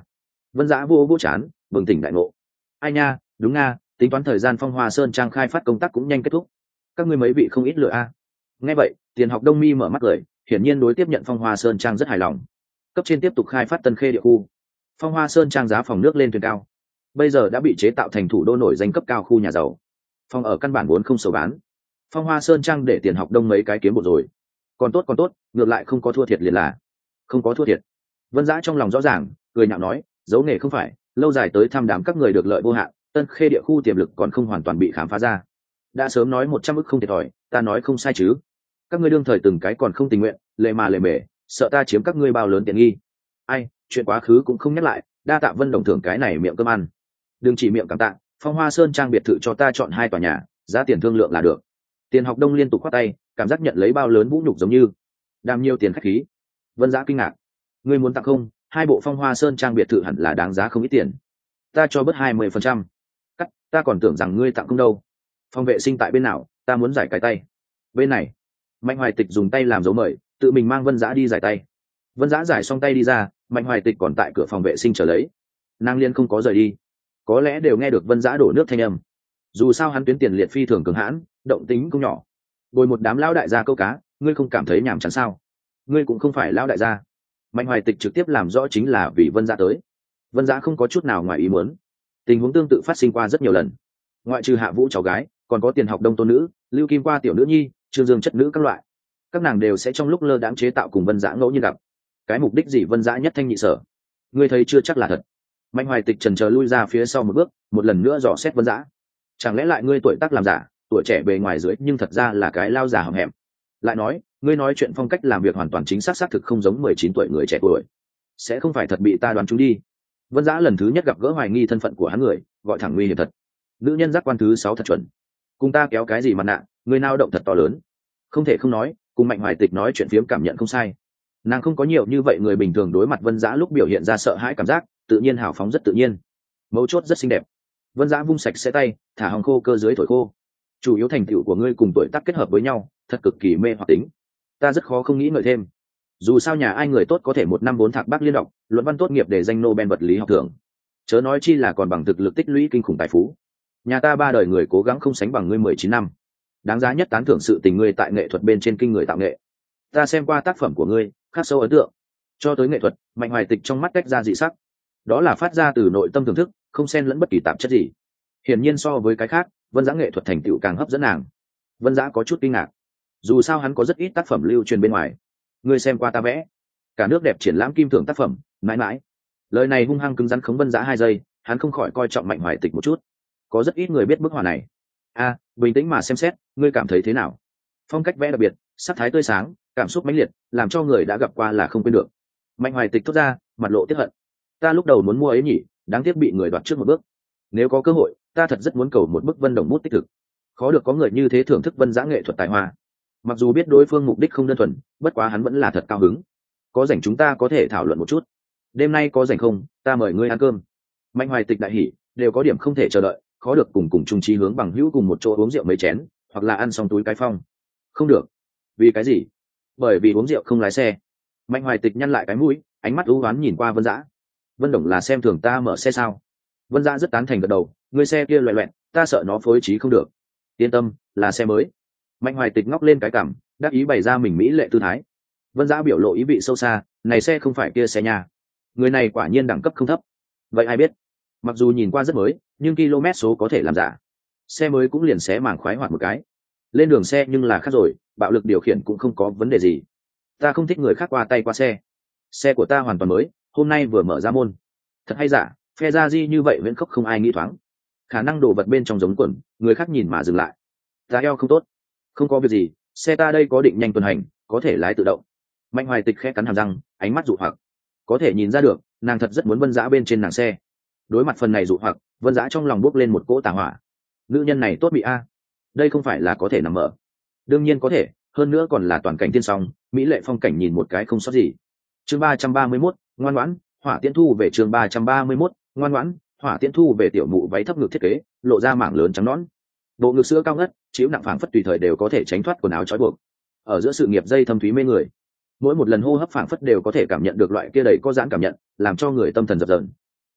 Vân Dã vô vô chán, bừng tỉnh đại ngộ. Ai nha, đúng nga, tính toán thời gian Phong Hoa Sơn trang khai phát công tác cũng nhanh kết thúc. Các ngươi mấy vị không ít lựa a. Nghe vậy, Tiền Học Đông Mi mở mắt cười, hiển nhiên đối tiếp nhận Phong Hoa Sơn trang rất hài lòng. Cấp trên tiếp tục khai phát Tân Khê địa khu. Phong Hoa Sơn trang giá phòng nước lên thuyền cao, bây giờ đã bị chế tạo thành thủ đô nổi danh cấp cao khu nhà giàu. Phòng ở căn bản vốn không sầu bán. Phong Hoa Sơn trang để Tiền Học Đông mấy cái kiếm bộ rồi. Còn tốt, ngược lại không có thua thiệt liền là. Không có thua thiệt. Vân Dã trong lòng rõ ràng, cười nhạo nói, dấu nghề không phải, lâu dài tới thăm đám các người được lợi vô hạn, Tân Khê địa khu tiềm lực còn không hoàn toàn bị khám phá ra. Đã sớm nói 100 ức không thiệt thòi, ta nói không sai chứ? Các ngươi đương thời từng cái còn không tình nguyện, lề mà lề mề, sợ ta chiếm các ngươi bao lớn tiện nghi. Ai, chuyện quá khứ cũng không nhắc lại, đa tạ Vân đồng thưởng cái này miệng cơm ăn. Đừng chỉ miệng cảm tạ, Phong Hoa Sơn trang biệt thự cho ta chọn 2 tòa nhà, giá tiền thương lượng là được. Tiền Học Đông liên tục khoát tay, cảm giác nhận lấy bao lớn vũ nhục giống như đam nhiều tiền khách khí. Vân Dã kinh ngạc, ngươi muốn tặng không? 2 bộ Phong Hoa Sơn trang biệt thự hẳn là đáng giá không ít tiền, ta cho bớt 20%. Cắt, ta còn tưởng rằng ngươi tặng không đâu. Phòng vệ sinh tại bên nào, ta muốn giải cái tay. Bên này. Mạnh Hoài Tịch dùng tay làm dấu mời, tự mình mang Vân Dã đi giải tay. Vân Dã giải xong tay đi ra, Mạnh Hoài Tịch còn tại cửa phòng vệ sinh chờ lấy. Nàng liên không có rời đi, có lẽ đều nghe được Vân Dã đổ nước thanh âm. Dù sao hắn tuyến tiền liệt phi thường cường hãn, động tính cũng nhỏ. Bồi một đám lão đại gia câu cá, ngươi không cảm thấy nhàm chán sao? Ngươi cũng không phải lão đại gia. Mạnh Hoài Tịch trực tiếp làm rõ chính là vì Vân Dã tới. Vân Dã không có chút nào ngoài ý muốn. Tình huống tương tự phát sinh qua rất nhiều lần. Ngoại trừ Hạ Vũ cháu gái, còn có Tiền Học Đông tôn nữ, Lưu Kim Qua tiểu nữ nhi, Trương Dương chất nữ các loại. Các nàng đều sẽ trong lúc lơ đãng chế tạo cùng Vân Dã ngẫu nhiên gặp. Cái mục đích gì Vân Dã nhất thanh nhị sở. Ngươi thấy chưa chắc là thật. Mạnh Hoài Tịch chần chờ lui ra phía sau một bước, một lần nữa dò xét Vân Dã. Chẳng lẽ lại ngươi tuổi tác làm giả, tuổi trẻ bề ngoài dưới nhưng thật ra là cái lao giả hầm hẹm. Lại nói, ngươi nói chuyện phong cách làm việc hoàn toàn chính xác xác thực không giống 19 tuổi người trẻ tuổi. Sẽ không phải thật bị ta đoán trúng đi. Vân Dã lần thứ nhất gặp gỡ hoài nghi thân phận của hắn người, gọi thẳng nguy hiểm thật. Nữ nhân giác quan thứ 6 thật chuẩn. Cùng ta kéo cái gì mặt nạ, người nào động thật to lớn. Không thể không nói, cùng Mạnh Hoài Tịch nói chuyện phiếm cảm nhận không sai. Nàng không có nhiều như vậy người bình thường đối mặt Vân Dã lúc biểu hiện ra sợ hãi cảm giác, tự nhiên hào phóng rất tự nhiên. Mấu chốt rất xinh đẹp. Vân Dã vung sạch sẽ tay, thả hồng khô cơ dưới thổi khô. Chủ yếu thành tựu của ngươi cùng tuổi tác kết hợp với nhau, thật cực kỳ mê hoặc tính. Ta rất khó không nghĩ ngợi thêm. Dù sao nhà ai người tốt có thể 1 năm 4 thạc Bắc liên đọc, luận văn tốt nghiệp để danh Nobel vật lý học thưởng. Chớ nói chi là còn bằng thực lực tích lũy kinh khủng tài phú. Nhà ta 3 đời người cố gắng không sánh bằng ngươi 19 năm. Đáng giá nhất tán thưởng sự tình ngươi tại nghệ thuật bên trên kinh người tạo nghệ. Ta xem qua tác phẩm của ngươi, khắc sâu ấn tượng. Cho tới nghệ thuật, Mạnh Hoài Tịch trong mắt tách ra dị sắc. Đó là phát ra từ nội tâm thưởng thức, không xen lẫn bất kỳ tạp chất gì. Hiển nhiên so với cái khác, Vân Dã nghệ thuật thành tựu càng hấp dẫn nàng. Vân Dã có chút kinh ngạc. Dù sao hắn có rất ít tác phẩm lưu truyền bên ngoài. Ngươi xem qua ta vẽ, cả nước đẹp triển lãm kim thưởng tác phẩm, mãi mãi. Lời này hung hăng cứng rắn khống Vân Dã 2 giây, hắn không khỏi coi trọng Mạnh Hoài Tịch một chút. Có rất ít người biết bức họa này. Bình tĩnh mà xem xét, ngươi cảm thấy thế nào? Phong cách vẽ đặc biệt, sắc thái tươi sáng, cảm xúc mãnh liệt, làm cho người đã gặp qua là không quên được. Mạnh Hoài Tịch thốt ra, mặt lộ tiếc hận. Ta lúc đầu muốn mua ấy nhỉ, đáng tiếc bị người đoạt trước một bước. Nếu có cơ hội, ta thật rất muốn cầu một bức Vân Đồng bút tích thực. Khó được có người như thế thưởng thức Vân Dã nghệ thuật tài hoa. Mặc dù biết đối phương mục đích không đơn thuần, bất quá hắn vẫn là thật cao hứng. Có rảnh chúng ta có thể thảo luận một chút. Đêm nay có rảnh không, ta mời ngươi ăn cơm. Mạnh Hoài Tịch đại hỉ, đều có điểm không thể chờ đợi, khó được cùng chung chí hướng bằng hữu cùng một chỗ uống rượu mấy chén, hoặc là ăn xong túi cái phong. Không được. Vì cái gì? Bởi vì uống rượu không lái xe. Mạnh Hoài Tịch nhăn lại cái mũi, ánh mắt u ám nhìn qua Vân Dã. Vân Đồng là xem thường ta mở xe sao? Vân Dã rất tán thành gật đầu, người xe kia loẹ loẹt, ta sợ nó phối trí không được. Yên tâm, là xe mới. Mạnh Hoài Tịch ngóc lên cái cằm, đắc ý bày ra mình mỹ lệ tư thái. Vân Dã biểu lộ ý vị sâu xa, này xe không phải kia xe nhà. Người này quả nhiên đẳng cấp không thấp. Vậy ai biết? Mặc dù nhìn qua rất mới, nhưng km số có thể làm giả. Xe mới cũng liền xé màng khoái hoạt một cái. Lên đường xe nhưng là khác rồi, bạo lực điều khiển cũng không có vấn đề gì. Ta không thích người khác qua tay qua xe. Xe của ta hoàn toàn mới, hôm nay vừa mở ra môn. Thật hay giả, phe ra di như vậy vẫn khóc không ai nghĩ thoáng. Khả năng đổ vật bên trong giống quần, người khác nhìn mà dừng lại. Ta eo không tốt. Không có việc gì, xe ta đây có định nhanh tuần hành, có thể lái tự động. Mạnh Hoài Tịch khẽ cắn hàm răng, ánh mắt dụ hoặc. Có thể nhìn ra được, nàng thật rất muốn Vân Dã bên trên nàng xe. Đối mặt phần này dụ hoặc, Vân Dã trong lòng bốc lên một cỗ tà hỏa. Nữ nhân này tốt bị a. Đây không phải là có thể nằm mở. Đương nhiên có thể, hơn nữa còn là toàn cảnh tiên song, mỹ lệ phong cảnh nhìn một cái không sót gì. Chương 331, ngoan ngoãn, Hỏa Tiễn Thu về chương 331, ngoan ngoãn, Hỏa Tiễn Thu về tiểu mụ váy thấp ngực thiết kế, lộ ra mảng lớn trắng nõn. Bộ ngực sữa cao ngất, chịu nặng phảng phất tùy thời đều có thể tránh thoát quần áo trói buộc. Ở giữa sự nghiệp dây thâm thúy mê người. Mỗi một lần hô hấp phảng phất đều có thể cảm nhận được loại kia đầy có giãn cảm nhận, làm cho người tâm thần dập dờn.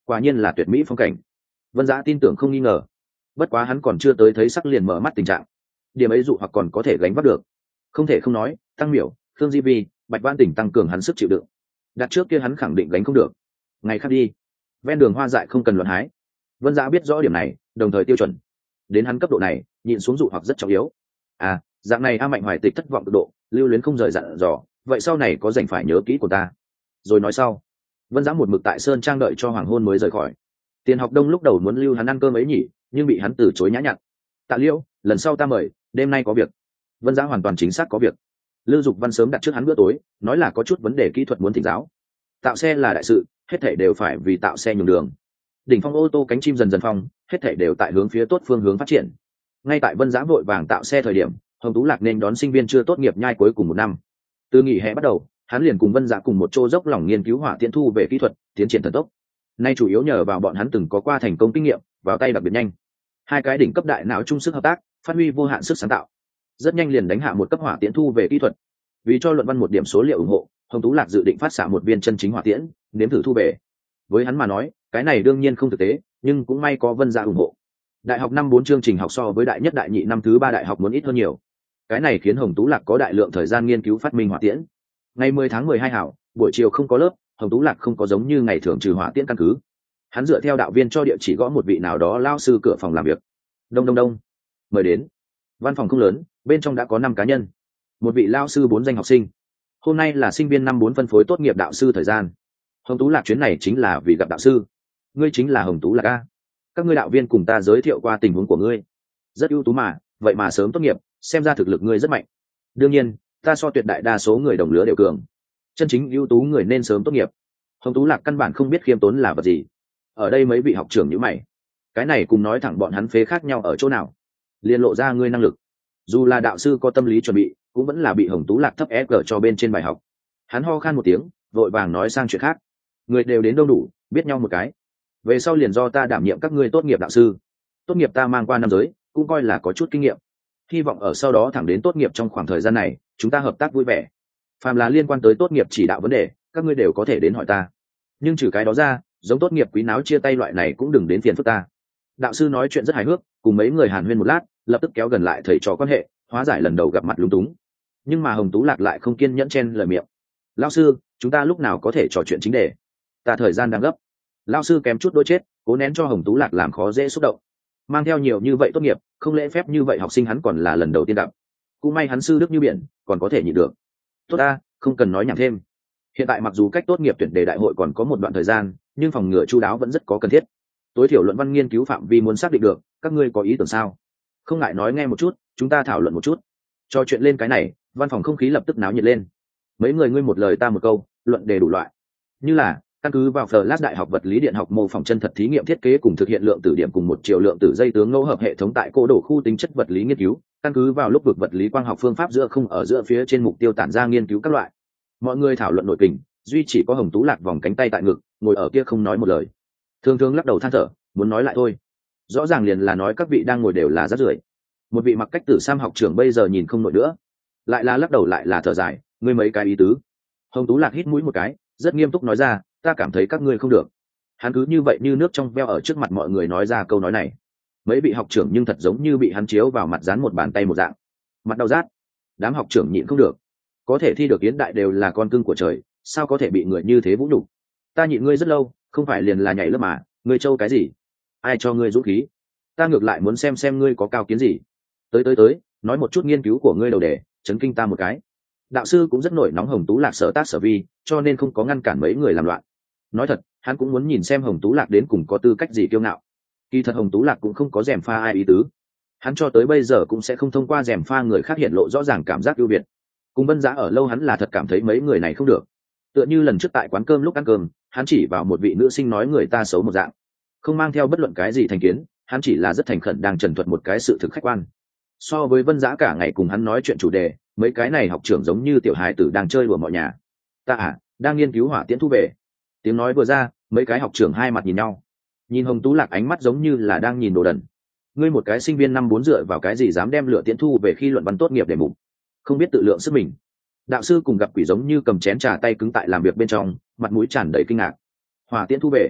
quả nhiên là tuyệt mỹ phong cảnh. Vân Dã tin tưởng không nghi ngờ, bất quá hắn còn chưa tới thấy sắc liền mở mắt tình trạng, điểm ấy dụ hoặc còn có thể gánh vác được. Không thể không nói, Tăng Miểu, Khương Di Vi, Bạch Vãn Tỉnh tăng cường hắn sức chịu đựng, đặt trước kia hắn khẳng định gánh không được. Ngày khác đi, ven đường hoa dại không cần luận hái. Vân Dã biết rõ điểm này, đồng thời tiêu chuẩn. Đến hắn cấp độ này, nhịn xuống dụ hoặc rất trọng yếu. À, dạng này A Mạnh Hoài Tịch thất vọng cực độ, lưu luyến không rời dặn dò, vậy sau này có rảnh phải nhớ kỹ của ta. Rồi nói sau. Vân Dã một mực tại sơn trang đợi cho hoàng hôn mới rời khỏi. Tiền Học Đông lúc đầu muốn lưu hắn ăn cơm ấy nhỉ, nhưng bị hắn từ chối nhã nhặn. Tạ Liễu, lần sau ta mời, đêm nay có việc. Vân Dã hoàn toàn chính xác có việc. Lư Dục Văn sớm đặt trước hắn bữa tối, nói là có chút vấn đề kỹ thuật muốn thỉnh giáo. Tạo xe là đại sự, hết thảy đều phải vì tạo xe nhường đường. Đỉnh phong ô tô cánh chim dần dần phong, hết thảy đều tại hướng phía tốt phương hướng phát triển. Ngay tại Vân Dã vội vàng tạo xe thời điểm, Hồng Tú Lạc nên đón sinh viên chưa tốt nghiệp nhai cuối cùng một năm. Từ nghỉ hè bắt đầu, hắn liền cùng Vân Dã cùng một chỗ dốc lòng nghiên cứu hỏa tiễn thu về kỹ thuật, tiến triển thần tốc. Nay chủ yếu nhờ vào bọn hắn từng có qua thành công kinh nghiệm, vào tay đặc biệt nhanh. Hai cái đỉnh cấp đại não chung sức hợp tác, phát huy vô hạn sức sáng tạo. Rất nhanh liền đánh hạ một cấp hỏa tiễn thu về kỹ thuật. Vì cho luận văn một điểm số liệu ủng hộ, Hồng Tú Lạc dự định phát xạ một viên chân chính hỏa tiễn, nếm thử thu về. Với hắn mà nói, cái này đương nhiên không thực tế, nhưng cũng may có Vân Dã ủng hộ. Đại học năm 4 chương trình học so với đại nhất đại nhị năm thứ 3 đại học muốn ít hơn nhiều. Cái này khiến Hồng Tú Lạc có đại lượng thời gian nghiên cứu phát minh hỏa tiễn. Ngày 10 tháng 12 hảo, buổi chiều không có lớp, Hồng Tú Lạc không có giống như ngày thường trừ hỏa tiễn căn cứ. Hắn dựa theo đạo viên cho địa chỉ gõ một vị nào đó lao sư cửa phòng làm việc. Đông đông đông. Mời đến. Văn phòng không lớn, bên trong đã có 5 cá nhân. Một vị lao sư 4 danh học sinh. Hôm nay là sinh viên năm 4 phân phối tốt nghiệp đạo sư thời gian. Hồng Tú Lạc chuyến này chính là vì gặp đạo sư. Ngươi chính là Hồng Tú Lạc a? Các ngươi đạo viên cùng ta giới thiệu qua tình huống của ngươi. Rất ưu tú mà, vậy mà sớm tốt nghiệp, xem ra thực lực ngươi rất mạnh. Đương nhiên, ta so tuyệt đại đa số người đồng lứa đều cường. Chân chính ưu tú người nên sớm tốt nghiệp. Hồng Tú Lạc căn bản không biết khiêm tốn là vật gì. Ở đây mấy vị học trưởng như mày, cái này cùng nói thẳng bọn hắn phế khác nhau ở chỗ nào? Liên lộ ra ngươi năng lực. Dù là đạo sư có tâm lý chuẩn bị, cũng vẫn là bị Hồng Tú Lạc thấp ép gở cho bên trên bài học. Hắn ho khan một tiếng, vội vàng nói sang chuyện khác. Người đều đến đông đủ, biết nhau một cái. Về sau liền do ta đảm nhiệm các ngươi tốt nghiệp đạo sư. Tốt nghiệp ta mang qua năm giới, cũng coi là có chút kinh nghiệm. Hy vọng ở sau đó thẳng đến tốt nghiệp trong khoảng thời gian này, chúng ta hợp tác vui vẻ. Phàm là liên quan tới tốt nghiệp chỉ đạo vấn đề, các ngươi đều có thể đến hỏi ta. Nhưng trừ cái đó ra, giống tốt nghiệp quý náo chia tay loại này cũng đừng đến phiền phức ta. Đạo sư nói chuyện rất hài hước, cùng mấy người hàn huyên một lát, lập tức kéo gần lại thầy trò quan hệ, hóa giải lần đầu gặp mặt lúng túng. Nhưng mà Hồng Tú Lạc lại không kiên nhẫn chen lời miệng. Lão sư, chúng ta lúc nào có thể trò chuyện chính đề? Ta thời gian đang gấp. Lão sư kém chút đôi chết, cố nén cho Hồng Tú Lạc làm khó dễ xúc động. Mang theo nhiều như vậy tốt nghiệp, không lễ phép như vậy học sinh hắn còn là lần đầu tiên gặp. Cũng may hắn sư đức như biển, còn có thể nhịn được. Tốt ta, không cần nói nhảm thêm. Hiện tại mặc dù cách tốt nghiệp tuyển đề đại hội còn có một đoạn thời gian, nhưng phòng ngừa chu đáo vẫn rất có cần thiết. Tối thiểu luận văn nghiên cứu phạm vi muốn xác định được, các ngươi có ý tưởng sao? Không ngại nói nghe một chút, chúng ta thảo luận một chút. Cho chuyện lên cái này, văn phòng không khí lập tức náo nhiệt lên. Mấy người ngươi một lời ta một câu, luận đề đủ loại. Như là căn cứ vào Flash Đại học vật lý điện học mô phỏng chân thật thí nghiệm thiết kế cùng thực hiện lượng tử điểm cùng 1 triệu lượng tử dây tướng ngẫu hợp hệ thống tại cô đổ khu tính chất vật lý nghiên cứu, căn cứ vào lúc vực vật lý quang học phương pháp giữa không ở giữa phía trên mục tiêu tản ra nghiên cứu các loại. Mọi người thảo luận nội kình, duy chỉ có Hồng Tú Lạc vòng cánh tay tại ngực, ngồi ở kia không nói một lời. Thường thường lắc đầu than thở, muốn nói lại thôi. Rõ ràng liền là nói các vị đang ngồi đều là rác rưởi. Một vị mặc cách tử sam học trưởng bây giờ nhìn không nổi nữa, lại là lắc đầu lại là thở dài, ngươi mấy cái ý tứ. Hồng Tú Lạc hít mũi một cái, rất nghiêm túc nói ra, ta cảm thấy các ngươi không được. Hắn cứ như vậy như nước trong veo ở trước mặt mọi người nói ra câu nói này. Mấy vị học trưởng nhưng thật giống như bị hắn chiếu vào mặt dán một bàn tay một dạng, mặt đau rát. Đám học trưởng nhịn không được, có thể thi được Yến đại đều là con cưng của trời, sao có thể bị người như thế vũ nhục? Ta nhịn ngươi rất lâu, không phải liền là nhảy lớp mà, ngươi trâu cái gì? Ai cho ngươi dũng khí? Ta ngược lại muốn xem ngươi có cao kiến gì. Tới, nói một chút nghiên cứu của ngươi đầu đề, chấn kinh ta một cái. Đạo sư cũng rất nổi nóng Hồng Tú Lạc sở tác sở vi, cho nên không có ngăn cản mấy người làm loạn. Nói thật, hắn cũng muốn nhìn xem Hồng Tú Lạc đến cùng có tư cách gì kiêu ngạo. Kỳ thật Hồng Tú Lạc cũng không có rèm pha ai ý tứ. Hắn cho tới bây giờ cũng sẽ không thông qua rèm pha người khác hiện lộ rõ ràng cảm giác ưu việt. Cùng Vân Dã ở lâu hắn là thật cảm thấy mấy người này không được. Tựa như lần trước tại quán cơm lúc ăn cơm, hắn chỉ vào một vị nữ sinh nói người ta xấu một dạng, không mang theo bất luận cái gì thành kiến, hắn chỉ là rất thành khẩn đang trần thuật một cái sự thực khách quan. So với Vân Dã cả ngày cùng hắn nói chuyện chủ đề, mấy cái này học trưởng giống như tiểu hài tử đang chơi đùa mọi nhà. Ta đang nghiên cứu hỏa tiễn thu về. Tiếng nói vừa ra, mấy cái học trưởng hai mặt nhìn nhau. Nhìn Hồng Tú Lạc ánh mắt giống như là đang nhìn đồ đần. Ngươi một cái sinh viên năm 4 dựa vào cái gì dám đem lửa tiễn thu về khi luận văn tốt nghiệp để mục? Không biết tự lượng sức mình. Đạo sư cùng gặp quỷ giống như cầm chén trà tay cứng tại làm việc bên trong, mặt mũi tràn đầy kinh ngạc. Hỏa tiễn thu về?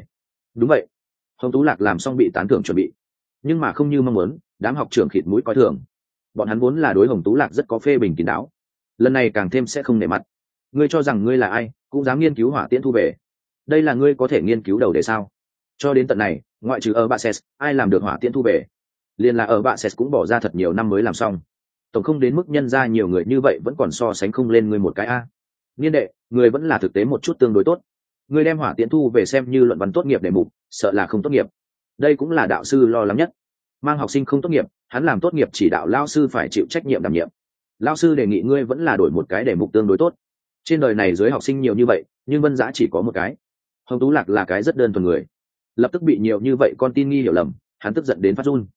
Đúng vậy. Hồng Tú Lạc làm xong bị tán thưởng chuẩn bị, nhưng mà không như mong muốn, đám học trưởng khịt mũi coi thường. Bọn hắn vốn là đối Hồng Tú Lạc rất có phê bình kín đáo, lần này càng thêm sẽ không nể mặt. Ngươi cho rằng ngươi là ai cũng dám nghiên cứu hỏa tiễn thu về, đây là ngươi có thể nghiên cứu đầu để sao? Cho đến tận này, ngoại trừ ở bạ ses, ai làm được hỏa tiễn thu về? Liền là ở bạ ses cũng bỏ ra thật nhiều năm mới làm xong, tổng không đến mức nhân ra nhiều người như vậy vẫn còn so sánh không lên ngươi một cái a. Niên đệ, người vẫn là thực tế một chút tương đối tốt. Ngươi đem hỏa tiễn thu về xem như luận văn tốt nghiệp đề mục, sợ là không tốt nghiệp. Đây cũng là đạo sư lo lắng nhất. Mang học sinh không tốt nghiệp, hắn làm tốt nghiệp chỉ đạo lao sư phải chịu trách nhiệm đảm nhiệm. Lao sư đề nghị ngươi vẫn là đổi một cái đề mục tương đối tốt. Trên đời này dưới học sinh nhiều như vậy, nhưng Vân Giã chỉ có một cái. Hồng Tú Lạc là cái rất đơn thuần người, lập tức bị nhiều như vậy con tin nghi hiểu lầm, hắn tức giận đến phát run.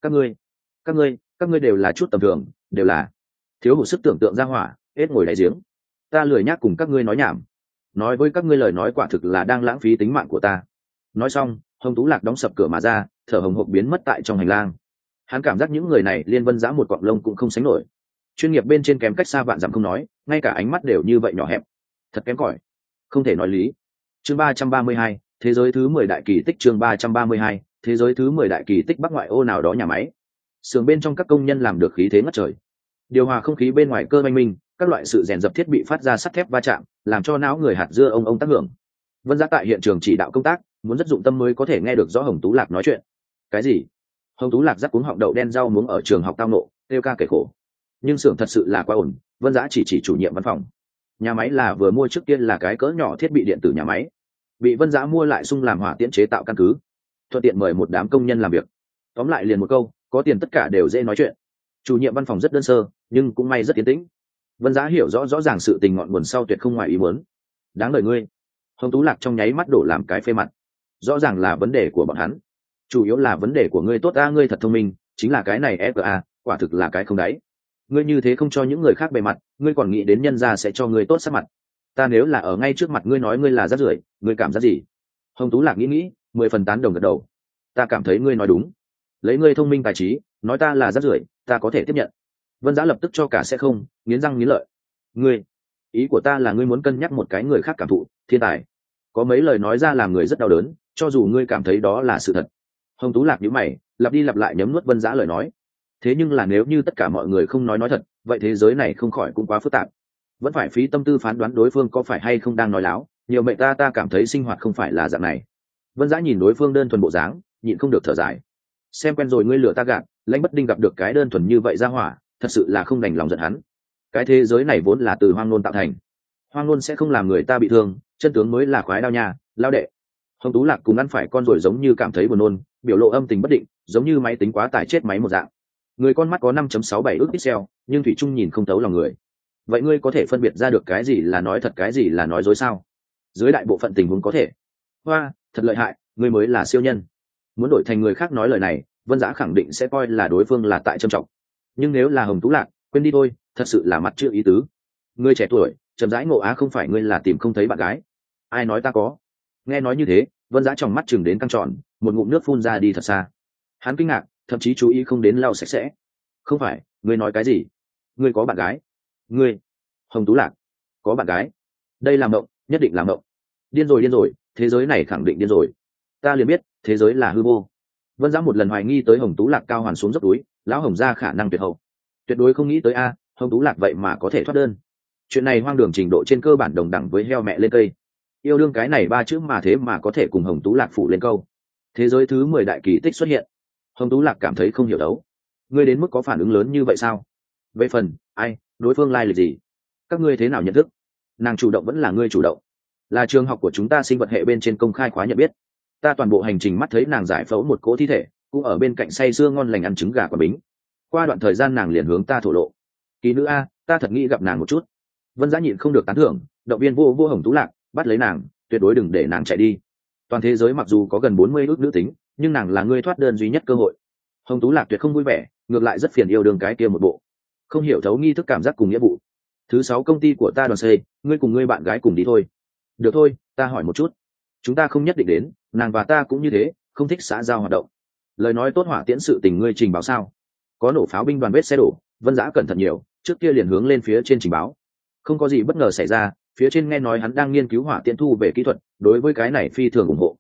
Các ngươi đều là chút tầm thường, đều là thiếu hụt sức tưởng tượng ra hỏa, hết ngồi đáy giếng. Ta lười nhác cùng các ngươi nói nhảm, nói với các ngươi lời nói quả thực là đang lãng phí tính mạng của ta. Nói xong, Hồng Tú Lạc đóng sập cửa mà ra, thở hồng hộc biến mất tại trong hành lang. Hắn cảm giác những người này liên Vân Giã một cọng lông cũng không sánh nổi, chuyên nghiệp bên trên kém cách xa vạn dặm không nói, ngay cả ánh mắt đều như vậy nhỏ hẹp, thật kém cỏi, không thể nói lý. Chương 332, thế giới thứ 10 đại kỳ tích. Chương 332, thế giới thứ 10 đại kỳ tích. Bắc ngoại ô nào đó nhà máy, xưởng bên trong các công nhân làm được khí thế ngất trời, điều hòa không khí bên ngoài cơ oanh minh, các loại sự rèn dập thiết bị phát ra sắt thép va chạm, làm cho não người hạt dưa ông tác hưởng. Vân Giã tại hiện trường chỉ đạo công tác, muốn rất dụng tâm mới có thể nghe được rõ Hồng Tú Lạc nói chuyện. Cái gì? Hồng Tú Lạc rắc cuống họng đậu đen rau muống ở trường học tao nộ, kêu ca kể khổ. Nhưng xưởng thật sự là quá ổn. Vân Giã chỉ chủ nhiệm văn phòng. Nhà máy là vừa mua trước tiên là cái cỡ nhỏ thiết bị điện tử nhà máy, bị Vân Giã mua lại sung làm hỏa tiễn chế tạo căn cứ, thuận tiện mời một đám công nhân làm việc. Tóm lại liền một câu, có tiền tất cả đều dễ nói chuyện. Chủ nhiệm văn phòng rất đơn sơ, nhưng cũng may rất tiến tĩnh. Vân Giã hiểu rõ ràng sự tình ngọn nguồn sau tuyệt không ngoài ý muốn. Đáng lời ngươi. Hồng Tú Lạc trong nháy mắt đổ làm cái phê mặt. Rõ ràng là vấn đề của bọn hắn, chủ yếu là vấn đề của ngươi. Tốt a, ngươi thật thông minh, chính là cái này FA, quả thực là cái không đáy. Ngươi như thế không cho những người khác bề mặt, ngươi còn nghĩ đến nhân gia sẽ cho ngươi tốt sắc mặt. Ta nếu là ở ngay trước mặt ngươi nói ngươi là rác rưởi, ngươi cảm giác gì? Hồng Tú Lạc nghĩ 10 phần tán đồng gật đầu. Ta cảm thấy ngươi nói đúng, lấy ngươi thông minh tài trí nói ta là rác rưởi, ta có thể tiếp nhận. Vân Giã lập tức cho cả sẽ không, nghiến răng nghiến lợi. Ngươi, ý của ta là ngươi muốn cân nhắc một cái người khác cảm thụ, thiên tài. Có mấy lời nói ra làm người rất đau đớn, cho dù ngươi cảm thấy đó là sự thật. Hồng Tú Lạc nhíu mày, lặp đi lặp lại nhấm nuốt Vân Giã lời nói. Thế nhưng là nếu như tất cả mọi người không nói thật, vậy thế giới này không khỏi cũng quá phức tạp. Vẫn phải phí tâm tư phán đoán đối phương có phải hay không đang nói láo. Nhiều mệnh ta cảm thấy sinh hoạt không phải là dạng này. Vân Giã nhìn đối phương đơn thuần bộ dáng, nhịn không được thở dài. Xem quen rồi ngươi lừa ta gạt, Lãnh Bất Đinh gặp được cái đơn thuần như vậy ra hỏa, thật sự là không đành lòng giận hắn. Cái thế giới này vốn là từ hoang ngôn tạo thành, hoang ngôn sẽ không làm người ta bị thương, chân tướng mới là khoái đao nha, lao đệ. Hồng Tú Lạc cùng ăn phải con rồi giống như cảm thấy buồn nôn, biểu lộ âm tình bất định, giống như máy tính quá tải chết máy một dạng. Người con mắt có 5.67 ức pixel, nhưng thủy chung nhìn không thấu lòng người. Vậy ngươi có thể phân biệt ra được cái gì là nói thật cái gì là nói dối sao? Dưới đại bộ phận tình huống có thể. Hoa, thật lợi hại, ngươi mới là siêu nhân. Muốn đổi thành người khác nói lời này, Vân Giã khẳng định sẽ coi là đối phương là tại trầm trọng. Nhưng nếu là Hồng Tú Lạc, quên đi thôi, thật sự là mặt chưa ý tứ. Ngươi trẻ tuổi, chậm rãi ngộ á, không phải ngươi là tìm không thấy bạn gái. Ai nói ta có? Nghe nói như thế, Vân Giã trong mắt chừng đến căng tròn, một ngụm nước phun ra đi thật xa. Hắn kinh ngạc, thậm chí chú ý không đến lau sạch sẽ. Không phải, ngươi nói cái gì? Ngươi có bạn gái? Ngươi, Hồng Tú Lạc, có bạn gái? Đây là mộng, nhất định là mộng. Điên rồi, thế giới này khẳng định điên rồi. Ta liền biết, thế giới là hư vô. Vân Giã một lần hoài nghi tới Hồng Tú Lạc cao hoàn xuống dốc túi, lão Hồng ra khả năng tuyệt hậu. Tuyệt đối không nghĩ tới a, Hồng Tú Lạc vậy mà có thể thoát đơn. Chuyện này hoang đường trình độ trên cơ bản đồng đẳng với heo mẹ lên cây. Yêu đương cái này 3 chữ mà thế mà có thể cùng Hồng Tú Lạc phụ lên câu. Thế giới thứ 10 đại kỳ tích xuất hiện. Hồng Tú Lạc cảm thấy không hiểu đấu. Ngươi đến mức có phản ứng lớn như vậy sao? Về phần, ai, đối phương lai lịch gì? Các ngươi thế nào nhận thức? Nàng chủ động vẫn là ngươi chủ động? Là trường học của chúng ta sinh vật hệ bên trên công khai khóa nhận biết. Ta toàn bộ hành trình mắt thấy nàng giải phẫu một cỗ thi thể, cũng ở bên cạnh say sưa ngon lành ăn trứng gà quả bính. Qua đoạn thời gian nàng liền hướng ta thổ lộ. Kỳ nữ a, ta thật nghĩ gặp nàng một chút. Vân Giã nhịn không được tán thưởng, động viên vô Hồng Tú Lạc, bắt lấy nàng, tuyệt đối đừng để nàng chạy đi. Toàn thế giới mặc dù có gần 40 ước nữ tính, nhưng nàng là ngươi thoát đơn duy nhất cơ hội. Hồng Tú Lạc tuyệt không vui vẻ, ngược lại rất phiền yêu đương cái kia một bộ, không hiểu thấu nghi thức cảm giác cùng nghĩa vụ. Thứ 6 công ty của ta đoàn xây, ngươi cùng ngươi bạn gái cùng đi thôi. Được thôi, ta hỏi một chút. Chúng ta không nhất định đến, nàng và ta cũng như thế, không thích xã giao hoạt động. Lời nói tốt hỏa tiễn sự tình ngươi trình báo sao? Có nổ pháo binh đoàn vết xe đổ. Vân Giã cẩn thận nhiều, trước kia liền hướng lên phía trên trình báo. Không có gì bất ngờ xảy ra, phía trên nghe nói hắn đang nghiên cứu hỏa tiễn thu về kỹ thuật, đối với cái này phi thường ủng hộ.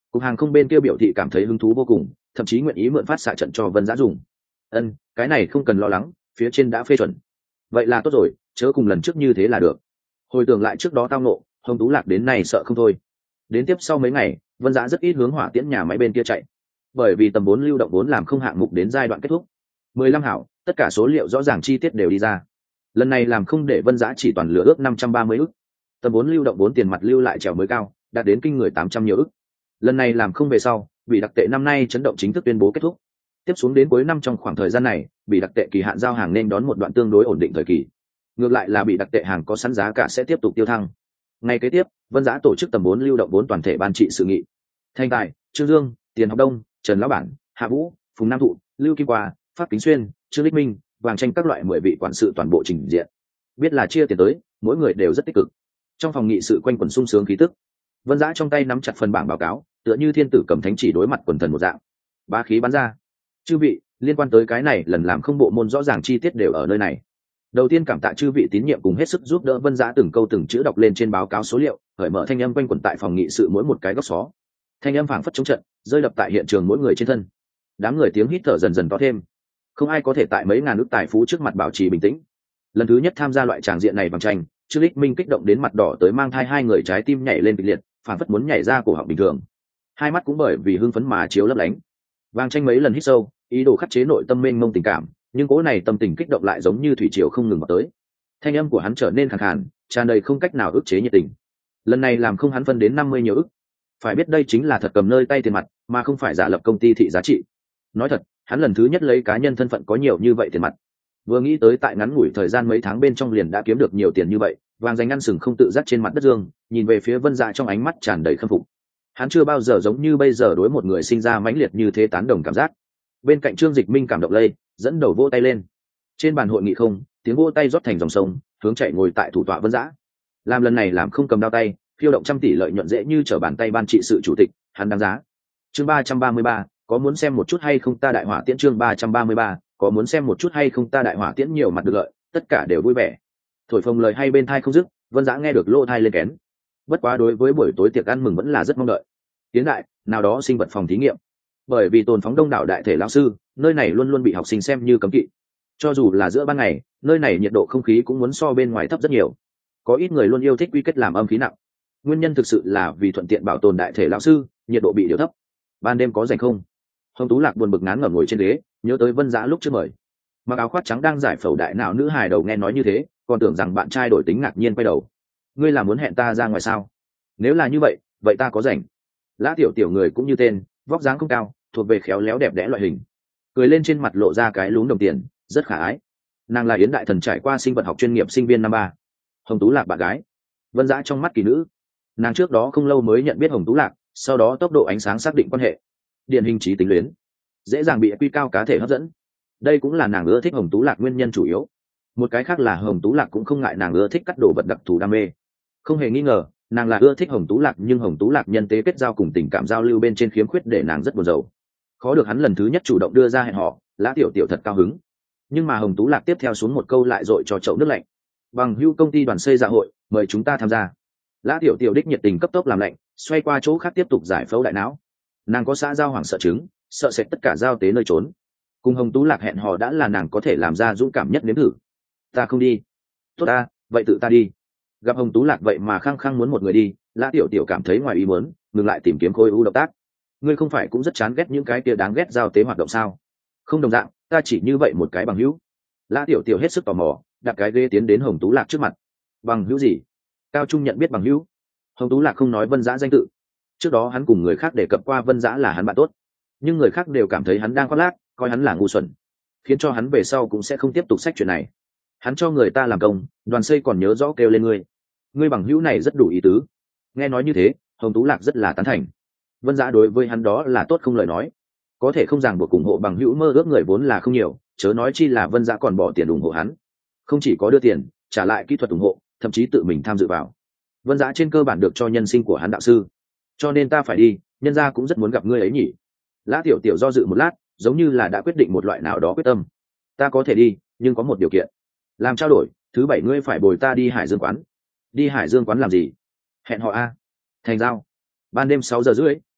cục hàng không bên kia biểu thị cảm thấy hứng thú vô cùng, thậm chí nguyện ý mượn phát xạ trận cho Vân Dã dùng. Cái này không cần lo lắng, phía trên đã phê chuẩn. Vậy là tốt rồi, chớ cùng lần trước như thế là được. Hồi tưởng lại trước đó tao nộ, Hồng Tú Lạc đến này sợ không thôi. Đến tiếp sau mấy ngày, Vân Dã rất ít hướng hỏa tiễn nhà máy bên kia chạy, bởi vì tầm 4 lưu động vốn làm không hạng mục đến giai đoạn kết thúc. 15 hảo, tất cả số liệu rõ ràng chi tiết đều đi ra. Lần này làm không để Vân Dã chỉ toàn lựa ước 530 ức. Tầm 4 lưu động vốn tiền mặt lưu lại trèo mới cao, đạt đến kinh người 800 nhiều ức. Lần này làm không về sau, bị đặc tệ năm nay chấn động chính thức tuyên bố kết thúc. Tiếp xuống đến cuối năm trong khoảng thời gian này, bị đặc tệ kỳ hạn giao hàng nên đón một đoạn tương đối ổn định thời kỳ. Ngược lại là bị đặc tệ hàng có sẵn giá cả sẽ tiếp tục tiêu thăng. Ngày kế tiếp, Vân Dã tổ chức tầm 4 lưu động vốn toàn thể ban trị sự nghị. Thanh Tài, Trương Dương, Tiền Học Đông, Trần Lão Bản, Hạ Vũ, Phùng Nam Thụ, Lưu Kim Qua, Phát Kính Xuyên, Trương Lích Minh, Vàng Tranh các loại 10 vị quản sự toàn bộ trình diện. Biết là chia tiền tới, mỗi người đều rất tích cực. Trong phòng nghị sự quanh quẩn sung sướng khí tức. Vân Dã trong tay nắm chặt phần bảng báo cáo, tựa như thiên tử cầm thánh chỉ đối mặt quần thần một dạng. Bá khí bắn ra. Chư vị, liên quan tới cái này lần làm không bộ môn rõ ràng chi tiết đều ở nơi này. Đầu tiên cảm tạ chư vị tín nhiệm cùng hết sức giúp đỡ Vân Dã từng câu từng chữ đọc lên trên báo cáo số liệu, khởi mở thanh âm quanh quẩn tại phòng nghị sự mỗi một cái góc xó. Thanh âm phảng phất chống trận, rơi đập tại hiện trường mỗi người trên thân. Đám người tiếng hít thở dần dần to thêm. Không ai có thể tại mấy ngàn ức tài phú trước mặt bảo trì bình tĩnh. Lần thứ nhất tham gia loại tràng diện này bằng tranh, Trương Lích Minh kích động đến mặt đỏ tới mang thai, hai người trái tim nhảy lên kịch liệt, phảng phất muốn nhảy ra cổ họng bình thường. Hai mắt cũng bởi vì hưng phấn mà chiếu lấp lánh. Vàng Tranh mấy lần hít sâu, ý đồ khắc chế nội tâm mênh mông tình cảm, nhưng cỗ này tâm tình kích động lại giống như thủy triều không ngừng vào tới. Thanh âm của hắn trở nên khàn khàn, tràn đầy không cách nào ức chế nhiệt tình. Lần này làm không hắn phân đến 50 nhiều ức. Phải biết đây chính là thật cầm nơi tay tiền mặt, mà không phải giả lập công ty thị giá trị. Nói thật, hắn lần thứ nhất lấy cá nhân thân phận có nhiều như vậy tiền mặt. Vừa nghĩ tới tại ngắn ngủi thời gian mấy tháng bên trong liền đã kiếm được nhiều tiền như vậy, Vàng Dành ăn sừng không tự giác trên mặt đất dương, nhìn về phía Vân Dạ trong ánh mắt tràn đầy khâm phục. Hắn chưa bao giờ giống như bây giờ đối một người sinh ra mãnh liệt như thế tán đồng cảm giác. Bên cạnh Trương Dịch Minh cảm động lây, dẫn đầu vỗ tay lên. Trên bàn hội nghị không, tiếng vỗ tay rót thành dòng sông, hướng chạy ngồi tại thủ tọa Vân Dã. Làm lần này làm không cầm đao tay, phiêu động trăm tỷ lợi nhuận dễ như trở bàn tay ban trị sự chủ tịch, hắn đáng giá. Chương 333, có muốn xem một chút hay không ta đại hỏa tiễn. Chương 333, có muốn xem một chút hay không ta đại hỏa tiễn. Nhiều mặt được lợi, tất cả đều vui vẻ. Thổi phồng lời hay bên thai không dứt, Vân Dã nghe được lỗ thai lên kén. Bất quá đối với buổi tối tiệc ăn mừng vẫn là rất mong đợi. Tiến đại, nào đó sinh vật phòng thí nghiệm. Bởi vì tồn phóng đông đảo đại thể lão sư, nơi này luôn luôn bị học sinh xem như cấm kỵ. Cho dù là giữa ban ngày, nơi này nhiệt độ không khí cũng muốn so bên ngoài thấp rất nhiều. Có ít người luôn yêu thích quy kết làm âm khí nặng. Nguyên nhân thực sự là vì thuận tiện bảo tồn đại thể lão sư, nhiệt độ bị điều thấp. Ban đêm có rảnh không? Hồng Tú Lạc buồn bực ngán ngẩm ngồi trên ghế, nhớ tới Vân Dã lúc trước mời. Mặc áo khoác trắng đang giải phẫu đại não nữ hài đầu nghe nói như thế, còn tưởng rằng bạn trai đổi tính ngạc nhiên quay đầu. Ngươi là muốn hẹn ta ra ngoài sao? Nếu là như vậy, vậy ta có rảnh. Lã Tiểu Tiểu người cũng như tên, vóc dáng không cao, thuộc về khéo léo đẹp đẽ loại hình. Cười lên trên mặt lộ ra cái lún đồng tiền, rất khả ái. Nàng là Yến Đại Thần trải qua sinh vật học chuyên nghiệp sinh viên năm 3. Hồng Tú Lạc bạn gái. Vân Dã trong mắt kỳ nữ. Nàng trước đó không lâu mới nhận biết Hồng Tú Lạc, sau đó tốc độ ánh sáng xác định quan hệ. Điển hình trí tính luyến, dễ dàng bị quy cao cá thể hấp dẫn. Đây cũng là nàng ưa thích Hồng Tú Lạc nguyên nhân chủ yếu. Một cái khác là Hồng Tú Lạc cũng không ngại nàng ưa thích cắt đồ vật đặc thù đam mê. Không hề nghi ngờ, nàng là ưa thích Hồng Tú Lạc, nhưng Hồng Tú Lạc nhân tế kết giao cùng tình cảm giao lưu bên trên khiếm khuyết để nàng rất buồn rầu. Khó được hắn lần thứ nhất chủ động đưa ra hẹn hò, Lã Tiểu Tiểu thật cao hứng. Nhưng mà Hồng Tú Lạc tiếp theo xuống một câu lại dội cho chậu nước lạnh. Bằng hữu công ty đoàn xây dạ hội, mời chúng ta tham gia. Lã Tiểu Tiểu đích nhiệt tình cấp tốc làm lạnh, xoay qua chỗ khác tiếp tục giải phẫu đại não. Nàng có xã giao hoảng sợ chứng, sợ sệt tất cả giao tế nơi trốn. Cùng Hồng Tú Lạc hẹn hò đã là nàng có thể làm ra dũng cảm nhất nếm thử. Ta không đi. Tốt ta, vậy tự ta đi. Gặp Hồng Tú Lạc vậy mà khăng khăng muốn một người đi, Lã Tiểu Tiểu cảm thấy ngoài ý muốn, ngừng lại tìm kiếm khối u động tác. Ngươi không phải cũng rất chán ghét những cái kia đáng ghét giao tế hoạt động sao? Không đồng dạng, ta chỉ như vậy một cái bằng hữu. Lã Tiểu Tiểu hết sức tò mò, đặt cái ghế tiến đến Hồng Tú Lạc trước mặt. Bằng hữu gì? Cao Trung nhận biết bằng hữu. Hồng Tú Lạc không nói Vân Dã danh tự. Trước đó hắn cùng người khác đề cập qua Vân Dã là hắn bạn tốt, nhưng người khác đều cảm thấy hắn đang khoác lác, coi hắn là ngu xuẩn, khiến cho hắn về sau cũng sẽ không tiếp tục sách chuyện này. Hắn cho người ta làm công, đoàn xây còn nhớ rõ kêu lên ngươi bằng hữu này rất đủ ý tứ. Nghe nói như thế, Hồng Tú Lạc rất là tán thành. Vân Dã đối với hắn đó là tốt không lời nói, có thể không ràng buộc ủng hộ bằng hữu mơ ước người vốn là không nhiều, chớ nói chi là Vân Dã còn bỏ tiền ủng hộ hắn, không chỉ có đưa tiền, trả lại kỹ thuật ủng hộ, thậm chí tự mình tham dự vào. Vân Dã trên cơ bản được cho nhân sinh của hắn đạo sư, cho nên ta phải đi, nhân gia cũng rất muốn gặp ngươi ấy nhỉ. Lã Tiểu Tiểu do dự một lát, giống như là đã quyết định một loại nào đó quyết tâm. Ta có thể đi, nhưng có một điều kiện. Làm trao đổi, thứ 7 ngươi phải bồi ta đi Hải Dương quán. Đi Hải Dương quán làm gì? Hẹn họ a. Thành giao. Ban đêm 6 giờ rưỡi,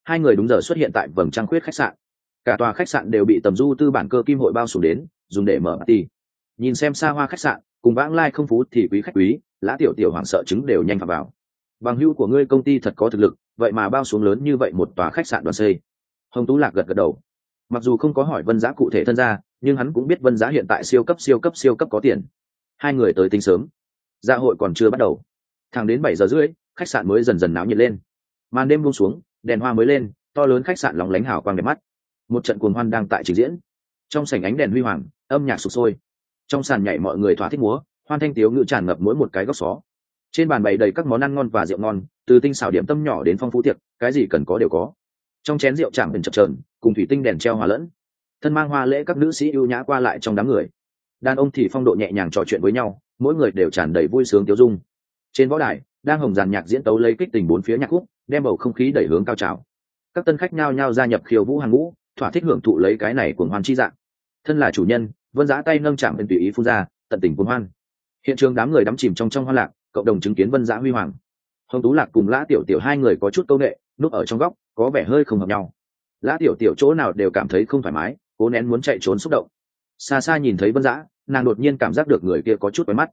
hai người đúng giờ xuất hiện tại vầng trăng khuyết khách sạn. Cả tòa khách sạn đều bị tầm du tư bản cơ kim hội bao phủ đến, dùng để mở party. Nhìn xem xa hoa khách sạn cùng vãng lai không phú thì quý khách quý, Lã Tiểu Tiểu hoảng sợ chứng đều nhanh phà vào. Bằng hữu của ngươi công ty thật có thực lực, vậy mà bao xuống lớn như vậy một tòa khách sạn đoàn xây. Hồng Tú Lạc gật gật đầu. Mặc dù không có hỏi Vân Giá cụ thể thân gia, nhưng hắn cũng biết Vân Giá hiện tại siêu cấp có tiền. Hai người tới tính sớm, dạ hội còn chưa bắt đầu. Thẳng đến 7 giờ rưỡi, khách sạn mới dần dần náo nhiệt lên. Màn đêm buông xuống, đèn hoa mới lên, to lớn khách sạn lóng lánh hào quang đẹp mắt. Một trận cuồng hoan đang tại trình diễn. Trong sảnh ánh đèn huy hoàng, âm nhạc sục sôi. Trong sàn nhảy mọi người thỏa thích múa, hoan thanh tiếu ngữ tràn ngập mỗi một cái góc xó. Trên bàn bày đầy các món ăn ngon và rượu ngon, từ tinh xảo điểm tâm nhỏ đến phong phú tiệc, cái gì cần có đều có. Trong chén rượu chạm bình chập chờn, cùng thủy tinh đèn treo hòa lẫn. Thân mang hoa lễ các nữ sĩ ưu nhã qua lại trong đám người. Đàn ông thì phong độ nhẹ nhàng trò chuyện với nhau, mỗi người đều tràn đầy vui sướng tiêu dung. Trên võ đài đang hồng dàn nhạc diễn tấu lấy kích tình bốn phía nhạc khúc, đem bầu không khí đẩy hướng cao trào. Các tân khách nhao nhao gia nhập khiêu vũ hàng ngũ, thỏa thích hưởng thụ lấy cái này cuồng hoan chi dạng. Thân là chủ nhân, Vân Giá tay nâng chạm bên tùy ý phun ra, tận tình cuồng hoan. Hiện trường đám người đắm chìm trong hoan lạc, cộng đồng chứng kiến Vân Giá huy hoàng. Hồng Tú Lạc cùng Lã Tiểu Tiểu hai người có chút câu nệ, núp ở trong góc, có vẻ hơi không hợp nhau. Lã Tiểu Tiểu chỗ nào đều cảm thấy không thoải mái, cố nén muốn chạy trốn xúc động. Xa xa nhìn thấy Vân Giá, nàng đột nhiên cảm giác được người kia có chút quen mắt.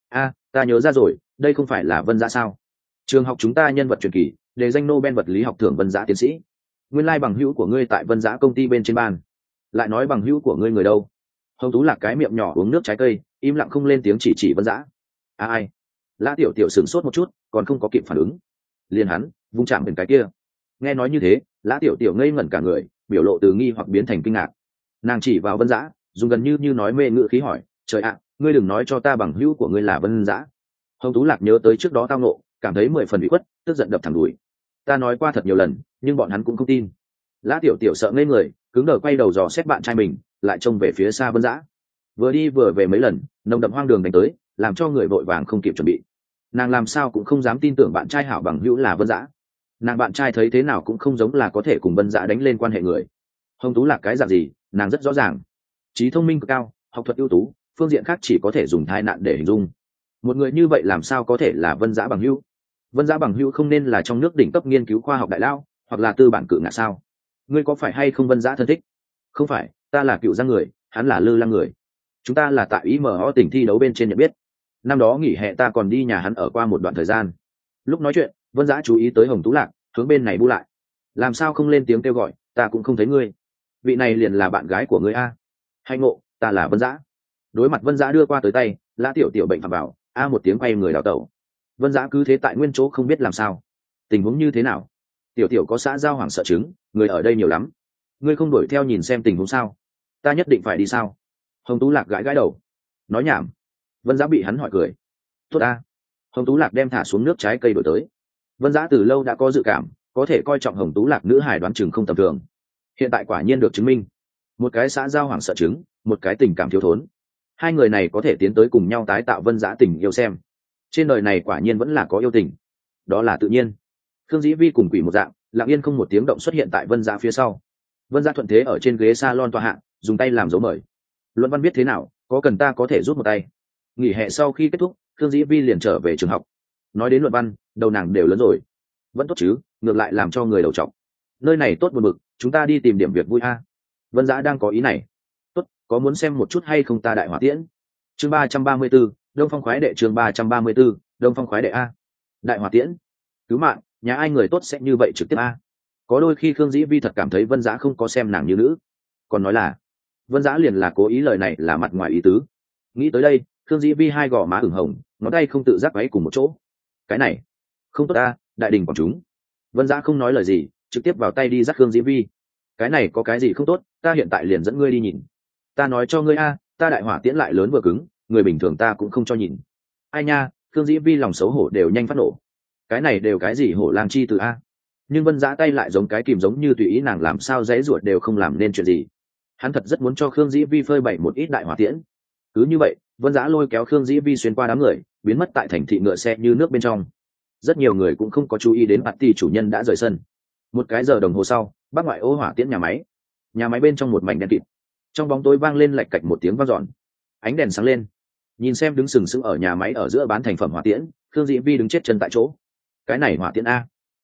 Ta nhớ ra rồi, đây không phải là Vân Giá sao? Trường học chúng ta nhân vật truyền kỳ, đề danh Nobel vật lý học thưởng Vân Giá tiến sĩ. Nguyên lai bằng hữu của ngươi tại Vân Giá công ty bên trên ban. Lại nói bằng hữu của ngươi người đâu? Hồng Tú Lạc cái miệng nhỏ uống nước trái cây, im lặng không lên tiếng chỉ Vân Giá. Ai? Lã Tiểu Tiểu sửng sốt một chút, còn không có kịp phản ứng. Liền hắn, vung chạm bên cái kia. Nghe nói như thế, Lã Tiểu Tiểu ngây ngẩn cả người, biểu lộ từ nghi hoặc biến thành kinh ngạc. Nàng chỉ vào Vân Giá, dùng gần như nói mê ngữ khí hỏi, trời ạ, ngươi đừng nói cho ta bằng hữu của ngươi là Vân Giá. Hồng Tú Lạc nhớ tới trước đó tao nộ, cảm thấy 10 phần bị khuất, tức giận đập thẳng đùi. Ta nói qua thật nhiều lần, nhưng bọn hắn cũng không tin. Lã Tiểu Tiểu sợ ngây người, cứng đờ quay đầu dò xét bạn trai mình, lại trông về phía xa Vân Giá. Vừa đi vừa về mấy lần, nồng đậm hoang đường đánh tới, làm cho người vội vàng không kịp chuẩn bị. Nàng làm sao cũng không dám tin tưởng bạn trai hảo bằng hữu là Vân Giá. Nàng bạn trai thấy thế nào cũng không giống là có thể cùng Vân Giá đánh lên quan hệ người. Hồng Tú Lạc cái dạng gì, nàng rất rõ ràng. Trí thông minh cực cao, học thuật ưu tú, phương diện khác chỉ có thể dùng tai nạn để hình dung. Một người như vậy làm sao có thể là Vân Giá bằng hữu? Vân Giá bằng hữu không nên là trong nước đỉnh cấp nghiên cứu khoa học đại lao, hoặc là tư bản cự ngạ sao? Ngươi có phải hay không Vân Giá thân thích? Không phải, ta là Cựu Giang người, hắn là Lư Lăng người. Chúng ta là tại IMO tỉnh thi đấu bên trên nhận biết. Năm đó nghỉ hè ta còn đi nhà hắn ở qua một đoạn thời gian. Lúc nói chuyện, Vân Giá chú ý tới Hồng Tú Lạc, hướng bên này bu lại. Làm sao không lên tiếng kêu gọi, ta cũng không thấy ngươi. Vị này liền là bạn gái của ngươi a. Hay ngộ, ta là Vân Giá. Đối mặt Vân Giá đưa qua tới tay, Lã Tiểu Tiểu bệnh phạm vào, một tiếng quay người đào tẩu. Vân Giá cứ thế tại nguyên chỗ không biết làm sao. Tình huống như thế nào? Tiểu Tiểu có xã giao hoảng sợ chứng, người ở đây nhiều lắm. Ngươi không đuổi theo nhìn xem tình huống sao? Ta nhất định phải đi sao? Hồng Tú Lạc gãi đầu. Nói nhảm. Vân Giá bị hắn hỏi cười. Tốt a. Hồng Tú Lạc đem thả xuống nước trái cây đổi tới. Vân Giá từ lâu đã có dự cảm, có thể coi trọng Hồng Tú Lạc nữ hài đoán chừng không tầm thường. Hiện tại quả nhiên được chứng minh. Một cái xã giao hoảng sợ chứng, một cái tình cảm thiếu thốn. Hai người này có thể tiến tới cùng nhau tái tạo Vân Giá tình yêu xem. Trên đời này quả nhiên vẫn là có yêu tình. Đó là tự nhiên. Khương Dĩ Vi cùng quỷ một dạng, lặng yên không một tiếng động xuất hiện tại Vân Giá phía sau. Vân Giá thuận thế ở trên ghế salon tọa hạ, dùng tay làm dấu mời. Luận văn biết thế nào, có cần ta có thể rút một tay. Nghỉ hè sau khi kết thúc, Khương Dĩ Vi liền trở về trường học. Nói đến luận văn, đầu nàng đều lớn rồi. Vẫn tốt chứ, ngược lại làm cho người đầu trọc. Nơi này tốt buồn bực, chúng ta đi tìm điểm việc vui a. Vân Giá đang có ý này. Tốt, có muốn xem một chút hay không ta đại hỏa tiễn? Chương 334, Đông Phong khoái đệ. Chương 334, Đông Phong khoái đệ a. Đại hỏa tiễn. Cứu mạng, nhà ai người tốt sẽ như vậy trực tiếp a. Có đôi khi Khương Dĩ Vi thật cảm thấy Vân Giá không có xem nàng như nữ. Còn nói là Vân Giá liền là cố ý, lời này là mặt ngoài ý tứ. Nghĩ tới đây, Khương Dĩ Vi hai gò má ửng hồng, ngón tay không tự giác váy cùng một chỗ. Cái này không tốt ta, đại đình còn chúng. Vân Giá không nói lời gì, trực tiếp vào tay đi dắt Khương Dĩ Vi. Cái này có cái gì không tốt, ta hiện tại liền dẫn ngươi đi nhìn. Ta nói cho ngươi a, ta đại hỏa tiễn lại lớn vừa cứng, người bình thường ta cũng không cho nhìn. Ai nha, Khương Dĩ Vi lòng xấu hổ đều nhanh phát nổ. Cái này đều cái gì hổ lang chi từ a? Nhưng Vân Giá tay lại giống cái kìm, giống như tùy ý nàng làm sao dãy ruột đều không làm nên chuyện gì. Hắn thật rất muốn cho Khương Dĩ Vi phơi bày một ít đại hỏa tiễn. Cứ như vậy, Vân Giá lôi kéo Khương Dĩ Vi xuyên qua đám người, biến mất tại thành thị ngựa xe như nước bên trong. Rất nhiều người cũng không có chú ý đến party chủ nhân đã rời sân. Một cái giờ đồng hồ sau, bác ngoại ô hỏa tiễn nhà máy bên trong một mảnh đen kịt. Trong bóng tối vang lên lạch cạch một tiếng vang dọn, ánh đèn sáng lên. Nhìn xem đứng sừng sững ở nhà máy ở giữa bán thành phẩm hỏa tiễn, Khương Dĩ Vi đứng chết chân tại chỗ. Cái này hỏa tiễn a?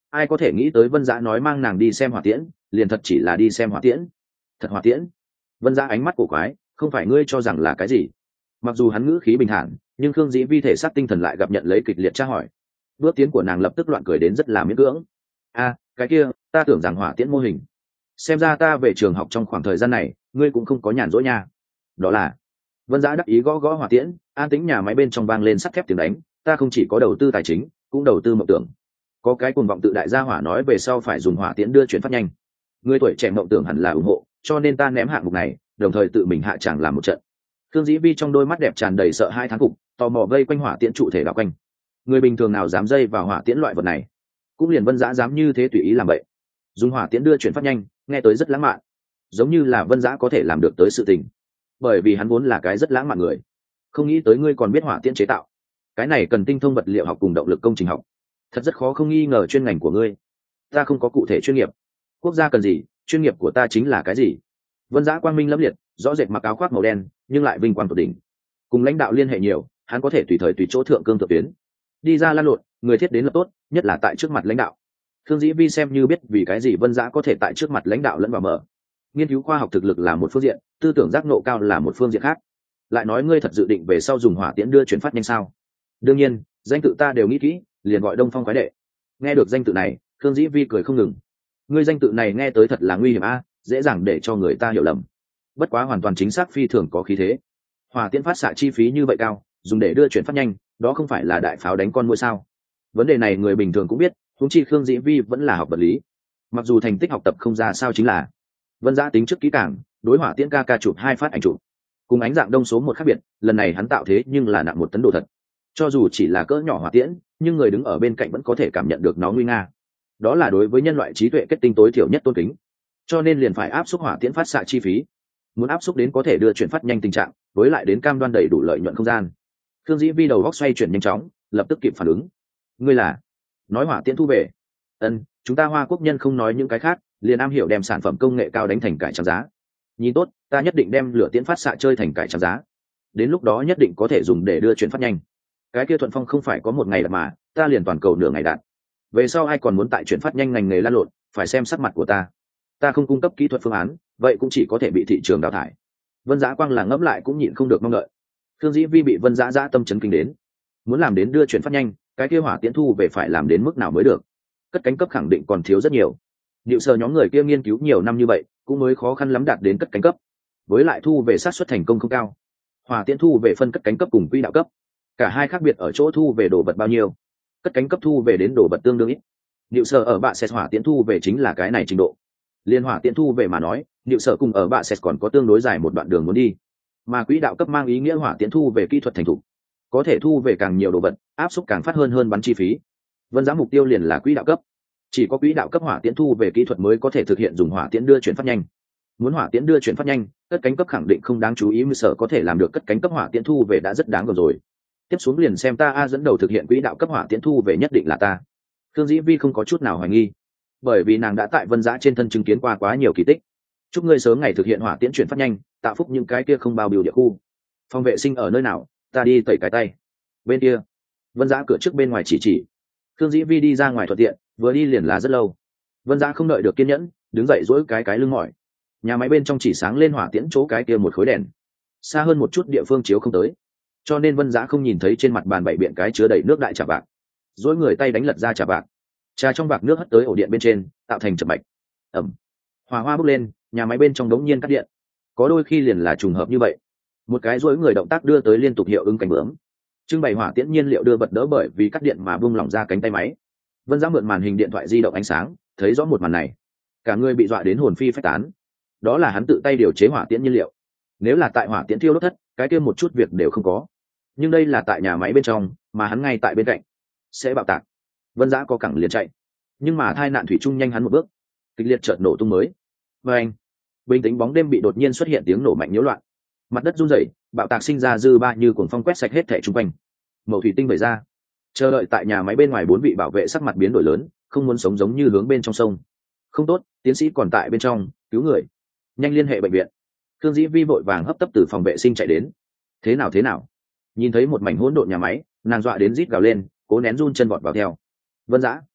ai có thể nghĩ tới Vân Dã nói mang nàng đi xem hỏa tiễn liền thật chỉ là đi xem hỏa tiễn? Thật hỏa tiễn? Vân Dã ánh mắt cổ quái, không phải ngươi cho rằng là cái gì? Mặc dù hắn ngữ khí bình thản, nhưng Khương Dĩ Vi thể xác tinh thần lại gặp nhận lấy kịch liệt tra hỏi. Bước tiến của nàng lập tức loạn cười đến rất là miễn cưỡng. A, cái kia, ta tưởng rằng hỏa tiễn mô hình. Xem ra ta về trường học trong khoảng thời gian này, ngươi cũng không có nhàn rỗi nha. Đó là. Vân Dã đắc ý gõ gõ hỏa tiễn, an tĩnh nhà máy bên trong vang lên sắt thép tiếng đánh. Ta không chỉ có đầu tư tài chính, cũng đầu tư mộng tưởng. Có cái cuồng vọng tự đại gia hỏa nói về sau phải dùng hỏa tiễn đưa chuyển phát nhanh. Người tuổi trẻ mộng tưởng hẳn là ủng hộ, cho nên ta ném hạng mục này, đồng thời tự mình hạ tràng làm một trận. Khương Dĩ Vi trong đôi mắt đẹp tràn đầy sợ hai thán phục, tò mò vây quanh hỏa tiễn trụ thể đảo quanh. Người bình thường nào dám dây vào hỏa tiễn loại vật này? Cũng liền Vân Dã dám như thế tùy ý làm vậy. Dùng hỏa tiễn đưa chuyển phát nhanh, nghe tới rất lãng mạn, giống như là Vân Dã có thể làm được tới sự tình. Bởi vì hắn vốn là cái rất lãng mạn người. Không nghĩ tới ngươi còn biết hỏa tiễn chế tạo. Cái này cần tinh thông vật liệu học cùng động lực công trình học. Thật rất khó không nghi ngờ chuyên ngành của ngươi. Ta không có cụ thể chuyên nghiệp. Quốc gia cần gì, chuyên nghiệp của ta chính là cái gì. Vân Dã quang minh lẫm liệt, rõ rệt mặc áo khoác màu đen, nhưng lại vinh quang tột đỉnh. Cùng lãnh đạo liên hệ nhiều, hắn có thể tùy thời tùy chỗ thượng cương thượng tuyến. Đi ra lan lộn, người thiết đến lập tốt, nhất là tại trước mặt lãnh đạo. Khương Dĩ Vi xem như biết vì cái gì Vân Dã có thể tại trước mặt lãnh đạo lẫn vào mở. Nghiên cứu khoa học thực lực là một phương diện, tư tưởng giác ngộ cao là một phương diện khác. Lại nói ngươi thật dự định về sau dùng hỏa tiễn đưa chuyển phát nhanh sao? Đương nhiên, danh tự ta đều nghĩ kỹ, liền gọi Đông Phong Quái Đệ. Nghe được danh tự này, Khương Dĩ Vi cười không ngừng. Ngươi danh tự này nghe tới thật là nguy hiểm a, dễ dàng để cho người ta hiểu lầm. Bất quá hoàn toàn chính xác phi thường có khí thế. Hỏa tiễn phát xạ chi phí như vậy cao, dùng để đưa chuyển phát nhanh, đó không phải là đại pháo đánh con muỗi sao? Vấn đề này người bình thường cũng biết, huống chi Khương Dĩ Vi vẫn là học vật lý. Mặc dù thành tích học tập không ra sao chính là. Vân Dã tính trước kỹ càng, đối hỏa tiễn ca chụp 2 phát ảnh chụp. Cùng ánh dạng đông số 1 khác biệt, lần này hắn tạo thế nhưng là nặng 1 tấn đồ thật. Cho dù chỉ là cỡ nhỏ hỏa tiễn, nhưng người đứng ở bên cạnh vẫn có thể cảm nhận được nó nguy nga. Đó là đối với nhân loại trí tuệ kết tinh tối thiểu nhất tôn kính. Cho nên liền phải áp suất hỏa tiễn phát xạ chi phí. Muốn áp suất đến có thể đưa chuyển phát nhanh tình trạng, với lại đến cam đoan đầy đủ lợi nhuận không gian. Khương Dĩ Vi đầu góc xoay chuyển nhanh chóng, lập tức kịp phản ứng. Ngươi là? Nói hỏa tiễn thu về? Chúng ta Hoa Quốc nhân không nói những cái khác, liền am hiểu đem sản phẩm công nghệ cao đánh thành cải trang giá. Nhìn tốt, ta nhất định đem lửa tiễn phát xạ chơi thành cải trang giá. Đến lúc đó nhất định có thể dùng để đưa chuyển phát nhanh. Cái kia Thuận Phong không phải có 1 ngày đạt mà, ta liền toàn cầu nửa ngày đạt. Về sau ai còn muốn tại chuyển phát nhanh ngành nghề lan lộn, phải xem sắc mặt của ta. Ta không cung cấp kỹ thuật phương án, vậy cũng chỉ có thể bị thị trường đào thải. Vân Dã quang là ngẫm lại cũng nhịn không được mong đợi. Khương Dĩ Vi bị Vân Dã dã tâm chấn kinh đến. Muốn làm đến đưa chuyển phát nhanh, cái kia hỏa tiễn thu về phải làm đến mức nào mới được? Cất cánh cấp khẳng định còn thiếu rất nhiều. Liệu sở nhóm người kia nghiên cứu nhiều năm như vậy, cũng mới khó khăn lắm đạt đến cất cánh cấp. Với lại thu về xác suất thành công không cao. Hỏa tiễn thu về phân cất cánh cấp cùng quỹ đạo cấp. Cả hai khác biệt ở chỗ thu về đồ vật bao nhiêu. Cất cánh cấp thu về đến đồ vật tương đương ít. Liệu sở ở bạ xét hỏa tiễn thu về chính là cái này trình độ. Liên hỏa tiễn thu về mà nói, liệu sở cùng ở bạ xét còn có tương đối dài một đoạn đường muốn đi. Mà quỹ đạo cấp mang ý nghĩa hỏa tiễn thu về kỹ thuật thành thục, có thể thu về càng nhiều đồ vật, áp suất càng phát hơn bắn chi phí. Vân Dã mục tiêu liền là quỹ đạo cấp. Chỉ có quỹ đạo cấp hỏa tiễn thu về kỹ thuật mới có thể thực hiện dùng hỏa tiễn đưa chuyển phát nhanh. Muốn hỏa tiễn đưa chuyển phát nhanh, cất cánh cấp khẳng định không đáng chú ý, mà sở có thể làm được cất cánh cấp hỏa tiễn thu về đã rất đáng rồi. Tiếp xuống liền xem ta dẫn đầu thực hiện quỹ đạo cấp hỏa tiễn thu về nhất định là ta. Khương Dĩ Vi không có chút nào hoài nghi, bởi vì nàng đã tại Vân Dã trên thân chứng kiến qua quá nhiều kỳ tích. Chúc ngươi sớm ngày thực hiện hỏa tiễn chuyển phát nhanh, tạo phúc những cái kia không bao biểu địa khu. Phòng vệ sinh ở nơi nào, ta đi tẩy cái tay. Bên kia. Vân Dã cửa trước bên ngoài chỉ. Khương Dĩ Vi đi ra ngoài thuận tiện, vừa đi liền là rất lâu. Vân Dã không đợi được kiên nhẫn, đứng dậy duỗi cái lưng mỏi. Nhà máy bên trong chỉ sáng lên hỏa tiễn chỗ cái kia một khối đèn. Xa hơn một chút địa phương chiếu không tới, cho nên Vân Dã không nhìn thấy trên mặt bàn bảy biện cái chứa đầy nước đại trà bạc. Duỗi người tay đánh lật ra trà bạc. Trà trong bạc nước hất tới ổ điện bên trên, tạo thành chập mạch. Ầm. Hỏa hoa bốc lên, nhà máy bên trong đống nhiên cắt điện. Có đôi khi liền là trùng hợp như vậy. Một cái duỗi người động tác đưa tới liên tục hiệu ứng cảnh bướm. Trưng bày hỏa tiễn nhiên liệu đưa bật đỡ bởi vì cắt điện mà bung lỏng ra cánh tay máy. Vân Dã mượn màn hình điện thoại di động ánh sáng, thấy rõ một màn này. Cả người bị dọa đến hồn phi phách tán. Đó là hắn tự tay điều chế hỏa tiễn nhiên liệu. Nếu là tại hỏa tiễn thiêu đốt thất, cái kia một chút việc đều không có. Nhưng đây là tại nhà máy bên trong, mà hắn ngay tại bên cạnh, sẽ bạo tạc. Vân Dã có cẳng liền chạy, nhưng mà tai nạn thủy chung nhanh hắn một bước, kịch liệt chợt nổ tung mới. Và anh, bình tĩnh bóng đêm bị đột nhiên xuất hiện tiếng nổ mạnh nhiễu loạn, mặt đất rung rẩy, bạo tạc sinh ra dư ba như cuồng phong quét sạch hết thảy xung quanh. Mẩu thủy tinh vẩy ra, chờ đợi tại nhà máy bên ngoài 4 vị bảo vệ sắc mặt biến đổi lớn, không muốn sống giống như hướng bên trong sông. Không tốt, tiến sĩ còn tại bên trong, cứu người, nhanh liên hệ bệnh viện. Khương Dĩ Vi vội vàng hấp tấp từ phòng vệ sinh chạy đến. Thế nào? Nhìn thấy một mảnh hỗn độn nhà máy, nàng dọa đến rít gào lên, cố nén run chân vọt vào theo. Vân Dã,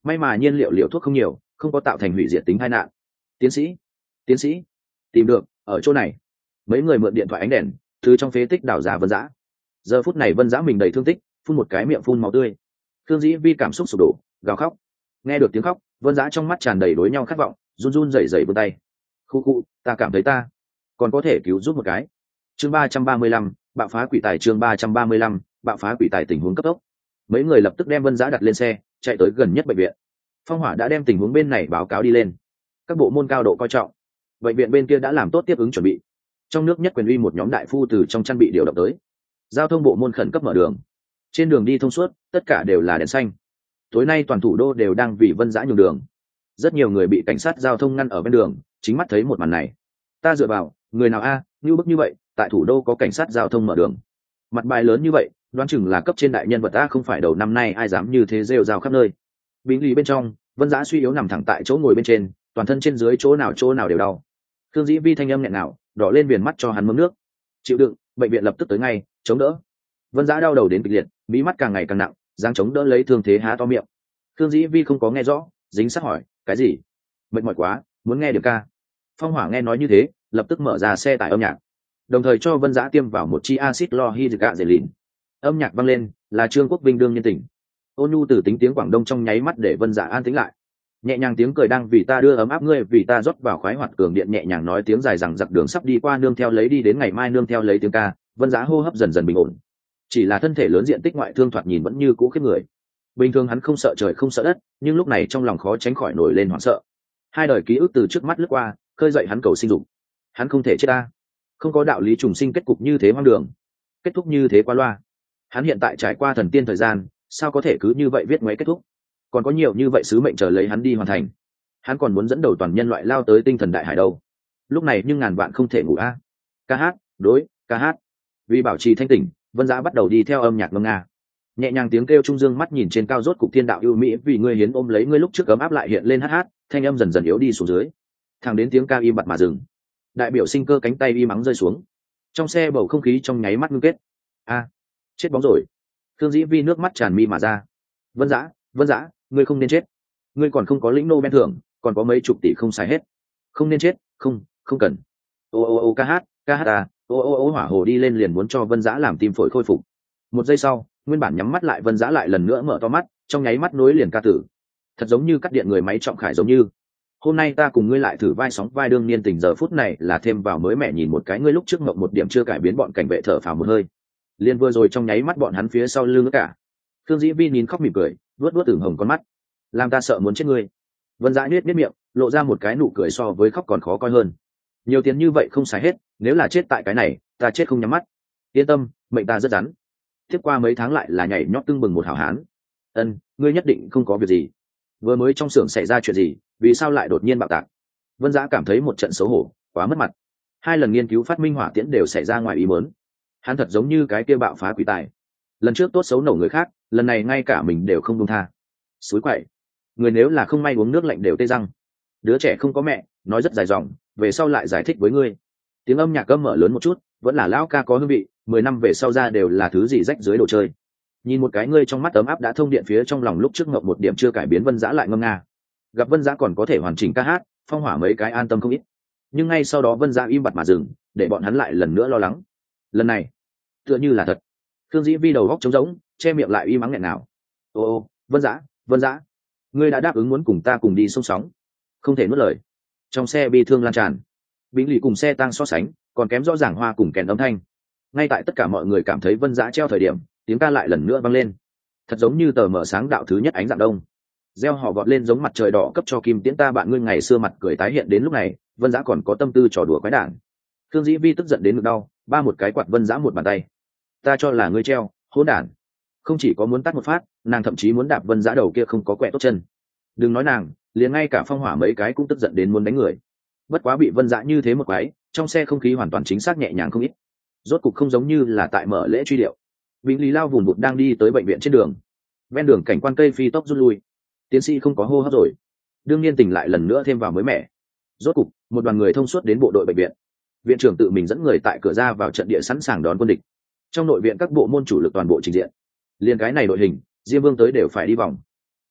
may mà nhiên liệu thuốc không nhiều, không có tạo thành hủy diệt tính tai nạn. Tiến sĩ tìm được ở chỗ này. Mấy người mượn điện thoại ánh đèn từ trong phế tích đào ra Vân Dã. Giờ phút này Vân Dã mình đầy thương tích, phun một cái miệng phun máu tươi. Thương Dĩ Vi cảm xúc sụp đổ, gào khóc. Nghe được tiếng khóc, Vân Dã trong mắt tràn đầy đối nhau khát vọng, run run rẩy rẩy vươn tay. Khu, ta cảm thấy ta còn có thể cứu giúp một cái. Chương 335, bạo phá quỷ tài. Chương 335, bạo phá quỷ tài. Tình huống cấp tốc. Mấy người lập tức đem Vân Dã đặt lên xe, chạy tới gần nhất bệnh viện. Phong Hỏa đã đem tình huống bên này báo cáo đi lên. Các bộ môn cao độ coi trọng. Bệnh viện bên kia đã làm tốt tiếp ứng chuẩn bị. Trong nước nhất quyền uy một nhóm đại phu từ trong chăn bị điều động tới. Giao thông bộ môn khẩn cấp mở đường. Trên đường đi thông suốt, tất cả đều là đèn xanh. Tối nay toàn thủ đô đều đang vì Vân Dã nhường đường. Rất nhiều người bị cảnh sát giao thông ngăn ở bên đường, chính mắt thấy một màn này. Ta dựa vào, người nào a, như bức như vậy, tại thủ đô có cảnh sát giao thông mở đường. Mặt bài lớn như vậy, đoán chừng là cấp trên đại nhân vật ta, không phải đầu năm nay ai dám như thế rêu rao khắp nơi. Bính lý bên trong, Vân Dã suy yếu nằm thẳng tại chỗ ngồi bên trên, toàn thân trên dưới chỗ nào đều đau. Thương Dĩ Vi thanh âm nghẹn ngào, đỏ lên viền mắt cho hắn mớm nước. Chịu đựng, bệnh viện lập tức tới ngay, chống đỡ. Vân Dã đau đầu đến kịch liệt, mí mắt càng ngày càng nặng, giang chống đỡ lấy thương thế há to miệng. Thương Dĩ Vi không có nghe rõ, dính sát hỏi, cái gì? Mệt mỏi quá, muốn nghe điểm ca. Phong Hỏa nghe nói như thế, lập tức mở ra xe tải âm nhạc, đồng thời cho Vân Dã tiêm vào một chi axit lohydroxylin. Âm nhạc vang lên, là Trương Quốc Vinh đương nhiên tỉnh. Ôn nhu từ tính tiếng Quảng Đông trong nháy mắt để Vân Dã an tĩnh lại. Nhẹ nhàng tiếng cười đang vì ta đưa ấm áp ngươi, vì ta rót vào khoái hoạt cường điện, nhẹ nhàng nói tiếng dài rằng giặc đường sắp đi qua, nương theo lấy đi đến ngày mai, nương theo lấy tiếng ca. Vân Dã hô hấp dần dần bình ổn. Chỉ là thân thể lớn diện tích ngoại thương thoạt nhìn vẫn như cũ khiếp người. Bình thường hắn không sợ trời không sợ đất, nhưng lúc này trong lòng khó tránh khỏi nổi lên hoảng sợ. Hai đời ký ức từ trước mắt lướt qua, khơi dậy hắn cầu sinh dục. Hắn không thể chết ta, không có đạo lý trùng sinh kết cục như thế hoang đường, kết thúc như thế qua loa. Hắn hiện tại trải qua thần tiên thời gian, sao có thể cứ như vậy viết ngoáy kết thúc? Còn có nhiều như vậy sứ mệnh chờ lấy hắn đi hoàn thành. Hắn còn muốn dẫn đầu toàn nhân loại lao tới tinh thần đại hải đâu. Lúc này nhưng ngàn vạn không thể ngủ a. Ca hát, ca hát. Vì bảo trì thanh tỉnh, Vân Dã bắt đầu đi theo âm nhạc ngâm nga. Nhẹ nhàng tiếng kêu trung dương mắt nhìn trên cao, rốt cục thiên đạo ưu mỹ, vì ngươi hiến ôm lấy ngươi, lúc trước ấm áp lại hiện lên hát, thanh âm dần dần yếu đi xuống dưới. Thẳng đến tiếng ca im bặt mà dừng. Đại biểu sinh cơ cánh tay im ắng rơi xuống. Trong xe bầu không khí trong nháy mắt ngưng kết. Chết bóng rồi. Thương Dĩ Vi nước mắt tràn mi mà ra. Vân Dã, ngươi không nên chết. Ngươi còn không có lĩnh Nobel thưởng, còn có mấy chục tỷ không xài hết. Không nên chết, không cần. Ô ca hát à, ô hỏa hồ đi lên liền muốn cho Vân Dã làm tim phổi khôi phục. Một giây sau, nguyên bản nhắm mắt lại Vân Dã lại lần nữa mở to mắt, trong nháy mắt nối liền ca tử. Thật giống như cắt điện người máy trọng khải, giống như hôm nay ta cùng ngươi lại thử vai sóng vai đương nhiên tình, giờ phút này là thêm vào mới mẹ nhìn một cái ngươi lúc trước mộng một điểm chưa cải biến, bọn cảnh vệ thở phào một hơi. Liên vừa rồi trong nháy mắt bọn hắn phía sau lưng cả. Thương Dĩ Vi nhìn khóc mỉm cười, vuốt ửng hồng con mắt. Làm ta sợ muốn chết ngươi. Vân Dã nhếch miệng, lộ ra một cái nụ cười so với khóc còn khó coi hơn. Nhiều tiền như vậy không xài hết, nếu là chết tại cái này, ta chết không nhắm mắt. Yên tâm, mệnh ta rất rắn. Tiếp qua mấy tháng lại là nhảy nhót tưng bừng một hảo hán. Ngươi nhất định không có việc gì. Vừa mới trong xưởng xảy ra chuyện gì, vì sao lại đột nhiên bạo tạc? Vân Dã cảm thấy một trận xấu hổ, quá mất mặt. 2 lần nghiên cứu phát minh hỏa tiễn đều xảy ra ngoài ý muốn. Hắn thật giống như cái kia bạo phá quỷ tài. Lần trước tốt xấu nổ người khác, lần này ngay cả mình đều không buông tha. Suối quậy. Người nếu là không may uống nước lạnh đều tê răng. Đứa trẻ không có mẹ, nói rất dài dòng, về sau lại giải thích với ngươi. Tiếng âm nhạc mở lớn một chút, vẫn là lão ca có hương vị, 10 năm về sau ra đều là thứ gì rách dưới đồ chơi. Nhìn một cái ngươi trong mắt ấm áp đã thông điện phía trong lòng lúc trước ngậm một điểm chưa cải biến, Vân Dã lại ngâm nga. Gặp Vân Dã còn có thể hoàn chỉnh ca hát, Phong Hỏa mấy cái an tâm không ít. Nhưng ngay sau đó Vân Dã im bặt mà dừng, để bọn hắn lại lần nữa lo lắng. Lần này tựa như là thật. Thương Dĩ Vi đầu góc trống rỗng, che miệng lại im ắng nghẹn nào. Ô, Vân Dã, ngươi đã đáp ứng muốn cùng ta cùng đi sông sóng. Không thể nuốt lời. Trong xe bi thương lan tràn. Bính lì cùng xe tăng so sánh, còn kém rõ ràng hoa cùng kèn âm thanh. Ngay tại tất cả mọi người cảm thấy Vân Dã treo thời điểm, tiếng ca lại lần nữa vang lên. Thật giống như tờ mở sáng đạo thứ nhất ánh dạng đông. Reo hò vọt lên giống mặt trời đỏ cấp cho kim tiễn ta bạn ngươi, ngày xưa mặt cười tái hiện đến lúc này, Vân Dã còn có tâm tư trò đùa quái đản. Thương Dĩ Vi tức giận đến ngực đau, ba một cái quạt Vân Dã một bàn tay. Ta cho là ngươi treo, hỗn đản. Không chỉ có muốn tát một phát, nàng thậm chí muốn đạp Vân Dã đầu kia không có quẹ tốt chân. Đừng nói nàng, liền ngay cả Phong Hỏa mấy cái cũng tức giận đến muốn đánh người. Bất quá bị Vân Dã như thế một cái, trong xe không khí hoàn toàn chính xác nhẹ nhàng không ít. Rốt cục không giống như là tại mở lễ truy điệu. Vĩnh Lý lao vùn vụt đang đi tới bệnh viện trên đường. Ven đường cảnh quan cây phi tốc rút lui. Tiến sĩ không có hô hấp rồi. Đương nhiên tình lại lần nữa thêm vào mới mẻ. Rốt cục, một đoàn người thông suốt đến bộ đội bệnh viện. Viện trưởng tự mình dẫn người tại cửa ra vào trận địa sẵn sàng đón quân địch. Trong nội viện các bộ môn chủ lực toàn bộ trình diện. Liên cái này đội hình, Diêm Vương tới đều phải đi vòng. Tới,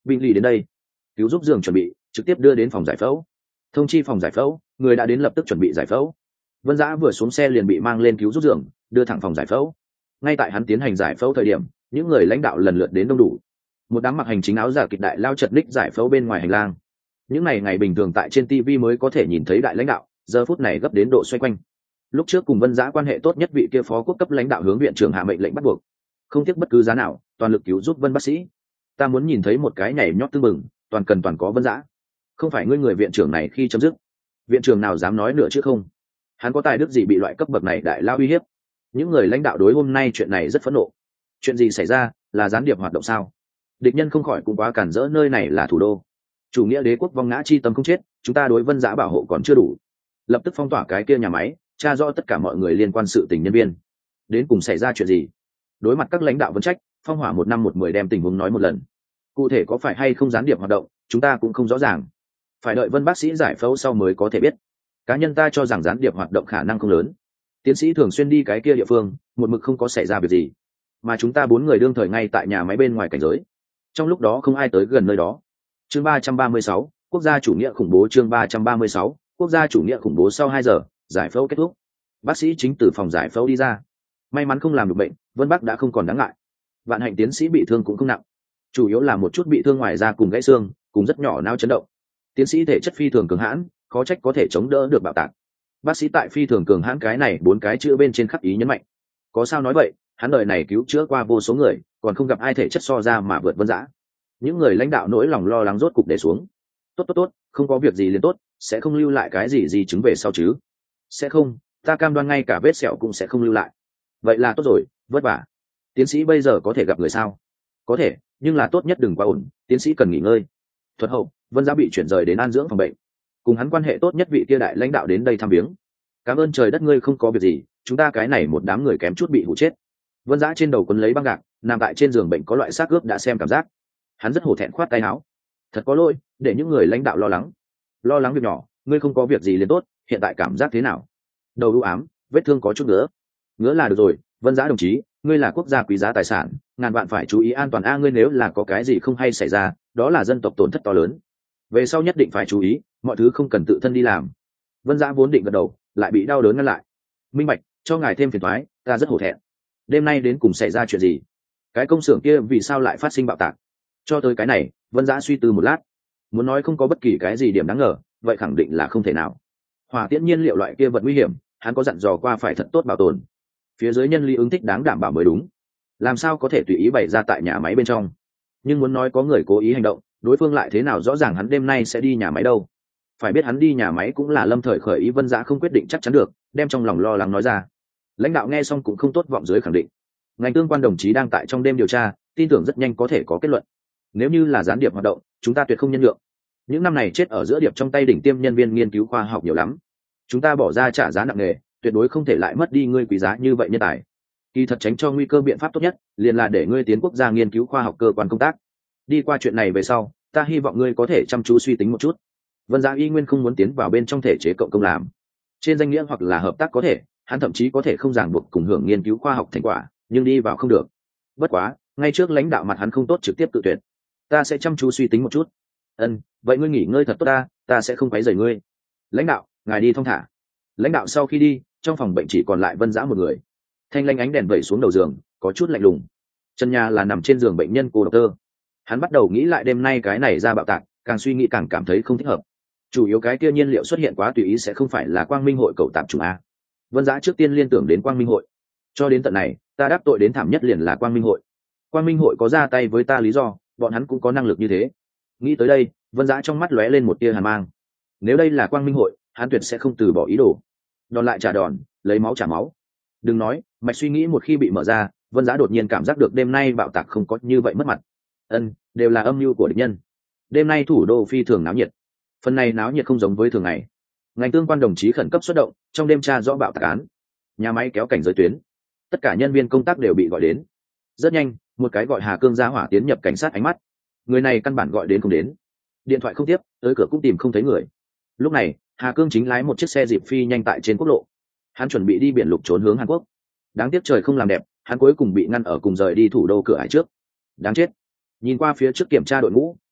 Vinh lì đến đây. Cứu giúp giường chuẩn bị, trực tiếp đưa đến phòng giải phẫu. Thông chi phòng giải phẫu, người đã đến lập tức chuẩn bị giải phẫu. Vân Dã vừa xuống xe liền bị mang lên cứu giúp giường, đưa thẳng phòng giải phẫu. Ngay tại hắn tiến hành giải phẫu thời điểm, những người lãnh đạo lần lượt đến đông đủ. Một đám mặc hành chính áo giả kịch đại lao chật ních giải phẫu bên ngoài hành lang. Những ngày bình thường tại trên TV mới có thể nhìn thấy đại lãnh đạo, giờ phút này gấp đến độ xoay quanh. Lúc trước cùng Vân Dã quan hệ tốt nhất vị kia phó quốc cấp lãnh đạo hướng viện trưởng hạ mệnh lệnh bắt buộc, không tiếc bất cứ giá nào, toàn lực cứu giúp Vân bác sĩ. Ta muốn nhìn thấy một cái nhảy nhót tưng bừng, toàn có Vân Dã. Không phải ngươi người viện trưởng này khi chấm dứt. Viện trưởng nào dám nói nữa chứ không? Hắn có tài đức gì bị loại cấp bậc này đại lao uy hiếp? Những người lãnh đạo đối hôm nay chuyện này rất phẫn nộ. Chuyện gì xảy ra, là gián điệp hoạt động sao? Địch nhân không khỏi cũng quá cản rỡ, nơi này là thủ đô. Chủ nghĩa đế quốc vong ngã chi tâm không chết, chúng ta đối Vân Dã bảo hộ còn chưa đủ. Lập tức phong tỏa cái kia nhà máy, tra rõ tất cả mọi người liên quan sự tình nhân viên. Đến cùng xảy ra chuyện gì? Đối mặt các lãnh đạo vấn trách, Phong Hỏa 1 năm 1 10 đem tình huống nói một lần. Cụ thể có phải hay không gián điệp hoạt động, chúng ta cũng không rõ ràng. Phải đợi Vân bác sĩ giải phẫu sau mới có thể biết. Cá nhân ta cho rằng gián điệp hoạt động khả năng không lớn. Tiến sĩ thường xuyên đi cái kia địa phương, một mực không có xảy ra việc gì. Mà chúng ta 4 người đương thời ngay tại nhà máy bên ngoài cảnh giới. Trong lúc đó không ai tới gần nơi đó. Chương 336, quốc gia chủ nghĩa khủng bố. Chương 336, quốc gia chủ nghĩa khủng bố. Sau 2 giờ, giải phẫu kết thúc. Bác sĩ chính từ phòng giải phẫu đi ra. May mắn không làm được bệnh, Vân Bắc đã không còn đáng ngại. Vạn hạnh tiến sĩ bị thương cũng không nặng, chủ yếu là một chút bị thương ngoài da cùng gãy xương, cùng rất nhỏ não chấn động. Tiến sĩ thể chất phi thường cường hãn, khó trách có thể chống đỡ được bạo tạc. Bác sĩ tại phi thường cường hãn cái này 4 cái chữ bên trên khắc ý nhấn mạnh. Có sao nói vậy, hắn đời này cứu chữa qua vô số người, còn không gặp ai thể chất so ra mà vượt Vân Dã. Những người lãnh đạo nỗi lòng lo lắng rốt cục để xuống. Tốt, không có việc gì liền tốt, sẽ không lưu lại cái gì chứng về sau chứ? Sẽ không, ta cam đoan ngay cả vết sẹo cũng sẽ không lưu lại. Vậy là tốt rồi, vất vả. Tiến sĩ bây giờ có thể gặp người sao? Có thể, nhưng là tốt nhất đừng quá ổn, tiến sĩ cần nghỉ ngơi. Thuật hậu, Vân Dã bị chuyển rời đến an dưỡng phòng bệnh. Cùng hắn quan hệ tốt nhất vị kia đại lãnh đạo đến đây thăm viếng. Cảm ơn trời đất, ngươi không có việc gì, chúng ta cái này một đám người kém chút bị hụ chết. Vân Dã trên đầu quấn lấy băng gạc, nằm tại trên giường bệnh có loại xác ướp đã xem cảm giác. Hắn rất hổ thẹn khoát tay áo. Thật có lỗi, để những người lãnh đạo lo lắng. Lo lắng việc nhỏ, ngươi không có việc gì liền tốt, hiện tại cảm giác thế nào? Đầu u ám, vết thương có chút ngứa là được rồi. Vân Dã đồng chí, ngươi là quốc gia quý giá tài sản, ngàn vạn phải chú ý an toàn a. Ngươi nếu là có cái gì không hay xảy ra, đó là dân tộc tổn thất to lớn, về sau nhất định phải chú ý, mọi thứ không cần tự thân đi làm. Vân Dã vốn định gật đầu, lại bị đau đớn ngăn lại. Minh bạch, cho ngài thêm phiền toái, ta rất hổ thẹn. Đêm nay đến cùng xảy ra chuyện gì? Cái công xưởng kia vì sao lại phát sinh bạo tạc? Cho tới cái này, Vân Dã suy tư một lát. Muốn nói không có bất kỳ cái gì điểm đáng ngờ, vậy khẳng định là không thể nào. Hỏa tiễn nhiên liệu loại kia vật nguy hiểm, hắn có dặn dò qua phải thật tốt bảo tồn. Phía dưới nhân lý ứng thích đáng đảm bảo mới đúng. Làm sao có thể tùy ý bày ra tại nhà máy bên trong? Nhưng muốn nói có người cố ý hành động, đối phương lại thế nào rõ ràng hắn đêm nay sẽ đi nhà máy đâu? Phải biết hắn đi nhà máy cũng là lâm thời khởi ý. Vân Dã không quyết định chắc chắn được, đem trong lòng lo lắng nói ra. Lãnh đạo nghe xong cũng không tốt vọng dưới khẳng định. Ngành tương quan đồng chí đang tại trong đêm điều tra, tin tưởng rất nhanh có thể có kết luận. Nếu như là gián điệp hoạt động, chúng ta tuyệt không nhân nhượng. Những năm này chết ở giữa điệp trong tay đỉnh tiêm nhân viên nghiên cứu khoa học nhiều lắm, chúng ta bỏ ra trả giá nặng nề, tuyệt đối không thể lại mất đi ngươi quý giá như vậy nhân tài. Kỳ thật tránh cho nguy cơ biện pháp tốt nhất liền là để ngươi tiến quốc gia nghiên cứu khoa học cơ quan công tác. Đi qua chuyện này về sau, ta hy vọng ngươi có thể chăm chú suy tính một chút. Vân Dã y nguyên không muốn tiến vào bên trong thể chế cộng công làm. Trên danh nghĩa hoặc là hợp tác có thể, hắn thậm chí có thể không ràng buộc cùng hưởng nghiên cứu khoa học thành quả, nhưng đi vào không được. Bất quá, ngay trước lãnh đạo mặt hắn không tốt trực tiếp tự tuyệt. Ta sẽ chăm chú suy tính một chút. Vậy ngươi nghỉ ngơi thật tốt ta sẽ không quấy rầy ngươi. Lãnh đạo, ngài đi thong thả. Lãnh đạo sau khi đi, trong phòng bệnh chỉ còn lại Vân Dã một người. Thanh lanh ánh đèn vẩy xuống đầu giường, có chút lạnh lùng. Chân nhà là nằm trên giường bệnh nhân cô độc tơ. Hắn bắt đầu nghĩ lại đêm nay cái này ra bạo tạc, càng suy nghĩ càng cảm thấy không thích hợp. Chủ yếu cái kia nhiên liệu xuất hiện quá tùy ý sẽ không phải là Quang Minh hội cậu tạp chủng a. Vân Dã trước tiên liên tưởng đến Quang Minh hội. Cho đến tận này, ta đắc tội đến thảm nhất liền là Quang Minh hội. Quang Minh hội có ra tay với ta lý do, bọn hắn cũng có năng lực như thế. Nghĩ tới đây, Vân Dã trong mắt lóe lên một tia hàn mang. Nếu đây là Quang Minh hội, hắn tuyệt sẽ không từ bỏ ý đồ. Đòn lại trả đòn, lấy máu trả máu. Đừng nói, mạch suy nghĩ một khi bị mở ra, Vân Dã đột nhiên cảm giác được đêm nay bạo tạc không có như vậy mất mặt. Đều là âm mưu của địch nhân. Đêm nay thủ đô phi thường náo nhiệt. Phần này náo nhiệt không giống với thường ngày. Ngành tương quan đồng chí khẩn cấp xuất động, trong đêm tra rõ bạo tạc án. Nhà máy kéo cảnh giới tuyến. Tất cả nhân viên công tác đều bị gọi đến. Rất nhanh, một cái gọi Hà Cương ra hỏa tiến nhập cảnh sát ánh mắt. Người này căn bản gọi đến không đến. Điện thoại không tiếp, tới cửa cũng tìm không thấy người. Lúc này, Hà Cương chính lái một chiếc xe dịp phi nhanh tại trên quốc lộ. Hắn chuẩn bị đi biển lục trốn hướng Hàn Quốc. Đáng tiếc trời không làm đẹp, hắn cuối cùng bị ngăn ở cùng rời đi thủ đô cửa ải trước. Đáng chết. Nhìn qua phía trước kiểm tra đội ngũ,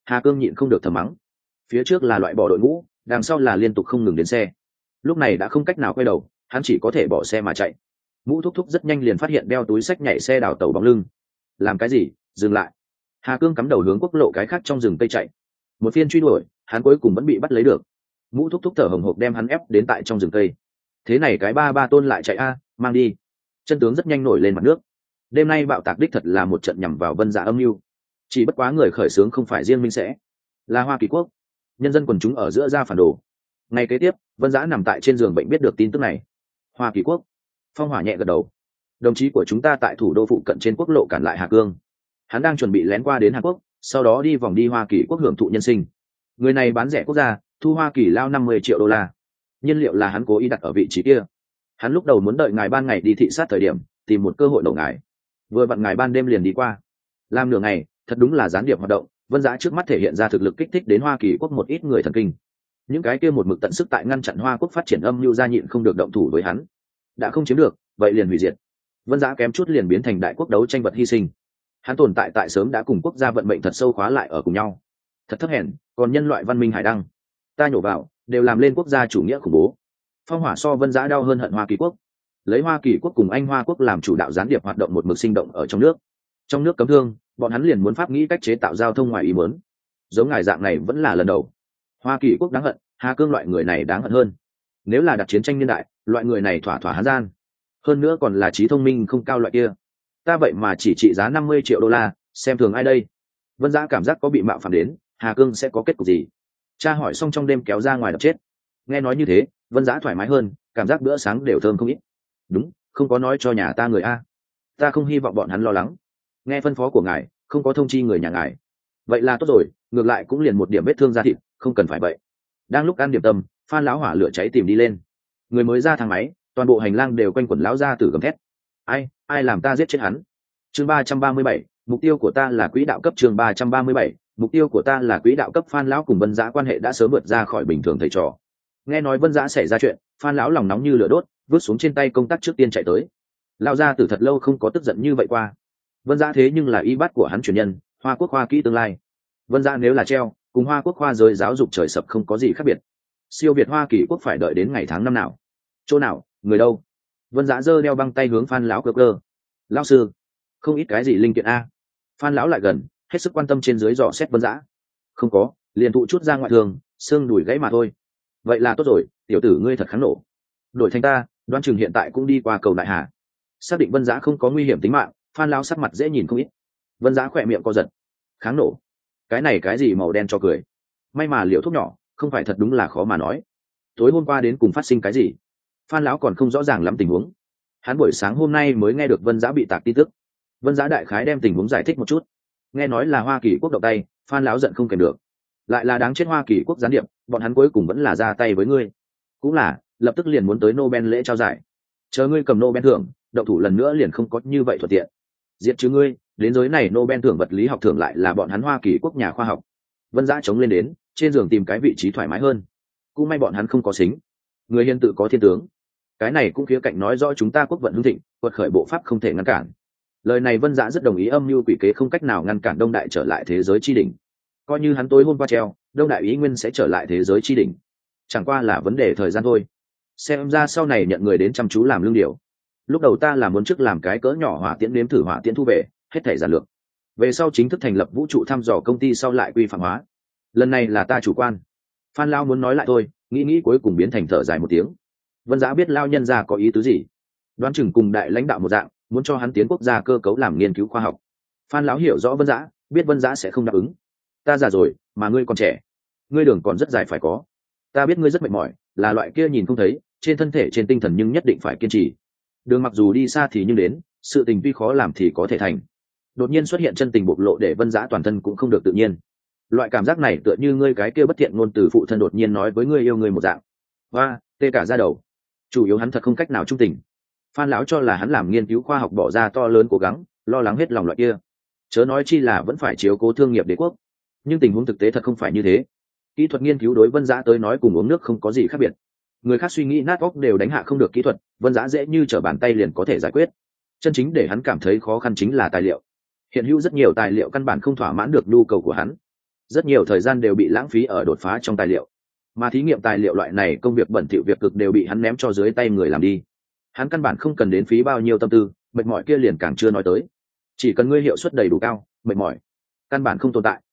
Hà Cương nhịn không được thầm mắng. Phía trước là loại bỏ đội ngũ, đằng sau là liên tục không ngừng đến xe. Lúc này đã không cách nào quay đầu, hắn chỉ có thể bỏ xe mà chạy. Mũ thúc thúc rất nhanh liền phát hiện đeo túi xách nhảy xe đào tẩu bóng lưng. Làm cái gì? Dừng lại. Hà Cương cắm đầu hướng quốc lộ cái khác trong rừng cây chạy. Một phiên truy đuổi, hắn cuối cùng vẫn bị bắt lấy được. Mũ thúc thúc thở hồng hộc đem hắn ép đến tại trong rừng cây. Thế này cái ba tôn lại chạy a, mang đi. Chân tướng rất nhanh nổi lên mặt nước. Đêm nay bạo tạc đích thật là một trận nhằm vào Vân Dạ âm mưu. Chỉ bất quá người khởi xướng không phải riêng Minh sẽ, là Hoa Kỳ quốc. Nhân dân quần chúng ở giữa ra phản đồ. Ngày kế tiếp, Vân Dã nằm tại trên giường bệnh biết được tin tức này. Hoa Kỳ quốc. Phong Hỏa nhẹ gật đầu. Đồng chí của chúng ta tại thủ đô phụ cận trên quốc lộ cản lại Hà Cương. Hắn đang chuẩn bị lén qua đến Hàn Quốc, sau đó đi vòng đi Hoa Kỳ quốc hưởng thụ nhân sinh. Người này bán rẻ quốc gia, thu Hoa Kỳ lao 50 triệu đô la. Nhiên liệu là hắn cố ý đặt ở vị trí kia. Hắn lúc đầu muốn đợi ngài ban ngày đi thị sát thời điểm, tìm một cơ hội đổ ngài. Vừa vặn ngài ban đêm liền đi qua. Làm nửa ngày, thật đúng là gián điệp hoạt động. Vân Dã trước mắt thể hiện ra thực lực kích thích đến Hoa Kỳ quốc một ít người thần kinh. Những cái kia một mực tận sức tại ngăn chặn Hoa quốc phát triển âm mưu gia nhịn không được động thủ với hắn. Đã không chiếm được, vậy liền hủy diệt. Vân Dã kém chút liền biến thành đại quốc đấu tranh vật hy sinh. Hắn tồn tại sớm đã cùng quốc gia vận mệnh thật sâu khóa lại ở cùng nhau. Thật thấp hèn, còn nhân loại văn minh hải đăng, ta nhổ vào, đều làm lên quốc gia chủ nghĩa khủng bố. Phong Hỏa so Vân Dã đau hơn hận Hoa Kỳ quốc. Lấy Hoa Kỳ quốc cùng Anh Hoa quốc làm chủ đạo gián điệp hoạt động một mực sinh động ở trong nước. Trong nước cấm thương, bọn hắn liền muốn pháp nghĩ cách chế tạo giao thông ngoài ý muốn. Giống ngài dạng này vẫn là lần đầu. Hoa Kỳ quốc đáng hận, Hà Cương loại người này đáng hận hơn. Nếu là đặt chiến tranh niên đại, loại người này thỏa thỏa hán gian. Hơn nữa còn là trí thông minh không cao loại kia. Ta vậy mà chỉ trị giá 50 triệu đô la, xem thường ai đây? Vân Dã cảm giác có bị mạo phạm đến, Hà Cương sẽ có kết cục gì? Cha hỏi xong trong đêm kéo ra ngoài đập chết. Nghe nói như thế, Vân Dã thoải mái hơn, cảm giác bữa sáng đều thơm không ít. Đúng, không có nói cho nhà ta người a. Ta không hy vọng bọn hắn lo lắng. Nghe phân phó của ngài, không có thông chi người nhà ngài. Vậy là tốt rồi, ngược lại cũng liền một điểm vết thương da thịt, không cần phải vậy. Đang lúc ăn điểm tâm, Phan lão hỏa lửa cháy tìm đi lên. Người mới ra thang máy, toàn bộ hành lang đều quanh quẩn lão gia tử gầm thét. Ai làm ta giết chết hắn? Chương 337, mục tiêu của ta là quỹ đạo cấp. Chương 337, mục tiêu của ta là quỹ đạo cấp. Phan lão cùng Vân Dã quan hệ đã sớm vượt ra khỏi bình thường thầy trò. Nghe nói Vân Dã xảy ra chuyện, Phan lão lòng nóng như lửa đốt, vứt xuống trên tay công tác trước tiên chạy tới. Lão gia tử thật lâu không có tức giận như vậy qua. Vân Dã thế nhưng là y bát của hắn truyền nhân, Hoa quốc khoa kỹ tương lai. Vân Dã nếu là treo, cùng Hoa quốc khoa giới giáo dục trời sập không có gì khác biệt. Siêu việt Hoa Kỳ quốc phải đợi đến ngày tháng năm nào? Chỗ nào? Người đâu? Vân Dã giơ đeo băng tay hướng Phan lão cơ. Lão sư, không ít cái gì linh kiện a? Phan lão lại gần, hết sức quan tâm trên dưới dò xét Vân Dã. Không có, liền thụ chút ra ngoại thương, xương đùi gãy mà thôi. Vậy là tốt rồi, tiểu tử ngươi thật kháng nổ. Đổi thành ta, Đoan Chừng hiện tại cũng đi qua cầu Đại Hà. Xác định Vân Dã không có nguy hiểm tính mạng, Phan lão sắc mặt dễ nhìn không ít. Vân Dã khỏe miệng co giật. Kháng nổ? Cái này cái gì màu đen cho cười? May mà liệu thuốc nhỏ, không phải thật đúng là khó mà nói. Tối hôm qua đến cùng phát sinh cái gì? Phan lão còn không rõ ràng lắm tình huống. Hắn buổi sáng hôm nay mới nghe được Vân Dã bị tạc tin tức. Vân Dã đại khái đem tình huống giải thích một chút. Nghe nói là Hoa Kỳ quốc động tay, Phan lão giận không kèm được. Lại là đáng chết Hoa Kỳ quốc gián điệp, bọn hắn cuối cùng vẫn là ra tay với ngươi. Cũng là, lập tức liền muốn tới Nobel lễ trao giải. Chờ ngươi cầm Nobel thưởng, động thủ lần nữa liền không có như vậy thuận tiện. Diệt trừ ngươi, đến giới này Nobel thưởng vật lý học thưởng lại là bọn hắn Hoa Kỳ quốc nhà khoa học. Vân Dã chống lên đến, trên giường tìm cái vị trí thoải mái hơn. Cũng may bọn hắn không có xính. Người hiền tự có thiên tướng. Cái này cũng khía cạnh nói rõ chúng ta quốc vận hưng thịnh, quật khởi bộ pháp không thể ngăn cản. Lời này Vân Dã rất đồng ý, âm mưu quỷ kế không cách nào ngăn cản Đông Đại trở lại thế giới chi đỉnh. Coi như hắn tối hôm qua treo, Đông Đại ý nguyên sẽ trở lại thế giới chi đỉnh. Chẳng qua là vấn đề thời gian thôi. Xem ra sau này nhận người đến chăm chú làm lương điều. Lúc đầu ta là muốn trước làm cái cỡ nhỏ hỏa tiễn nếm thử hỏa tiễn thu về, hết thảy giản lược. Về sau chính thức thành lập vũ trụ thăm dò công ty sau lại quy phạm hóa. Lần này là ta chủ quan. Phan Lao muốn nói lại thôi, nghĩ cuối cùng biến thành thở dài một tiếng. Vân Dã biết Lao nhân gia có ý tứ gì. Đoán chừng cùng đại lãnh đạo một dạng, muốn cho hắn tiến quốc gia cơ cấu làm nghiên cứu khoa học. Phan lão hiểu rõ Vân Dã, biết Vân Dã sẽ không đáp ứng. Ta già rồi, mà ngươi còn trẻ. Ngươi đường còn rất dài phải có. Ta biết ngươi rất mệt mỏi, là loại kia nhìn không thấy, trên thân thể trên tinh thần nhưng nhất định phải kiên trì. Đường mặc dù đi xa thì nhưng đến, sự tình tuy khó làm thì có thể thành. Đột nhiên xuất hiện chân tình bộc lộ để Vân Dã toàn thân cũng không được tự nhiên. Loại cảm giác này tựa như ngươi cái kia bất thiện ngôn từ phụ thân đột nhiên nói với ngươi yêu ngươi một dạng. Và tê cả da đầu. Chủ yếu hắn thật không cách nào trung tình. Phan lão cho là hắn làm nghiên cứu khoa học bỏ ra to lớn cố gắng, lo lắng hết lòng loại kia. Chớ nói chi là vẫn phải chiếu cố thương nghiệp đế quốc. Nhưng tình huống thực tế thật không phải như thế. Kỹ thuật nghiên cứu đối Vân Dã tới nói cùng uống nước không có gì khác biệt. Người khác suy nghĩ nát óc đều đánh hạ không được kỹ thuật, Vân Dã dễ như trở bàn tay liền có thể giải quyết. Chân chính để hắn cảm thấy khó khăn chính là tài liệu. Hiện hữu rất nhiều tài liệu căn bản không thỏa mãn được nhu cầu của hắn. rất nhiều thời gian đều bị lãng phí ở đột phá trong tài liệu, mà thí nghiệm tài liệu loại này công việc bẩn thỉu việc cực đều bị hắn ném cho dưới tay người làm đi. Hắn căn bản không cần đến phí bao nhiêu tâm tư, mệt mỏi kia liền càng chưa nói tới. Chỉ cần ngươi hiệu suất đầy đủ cao, mệt mỏi căn bản không tồn tại.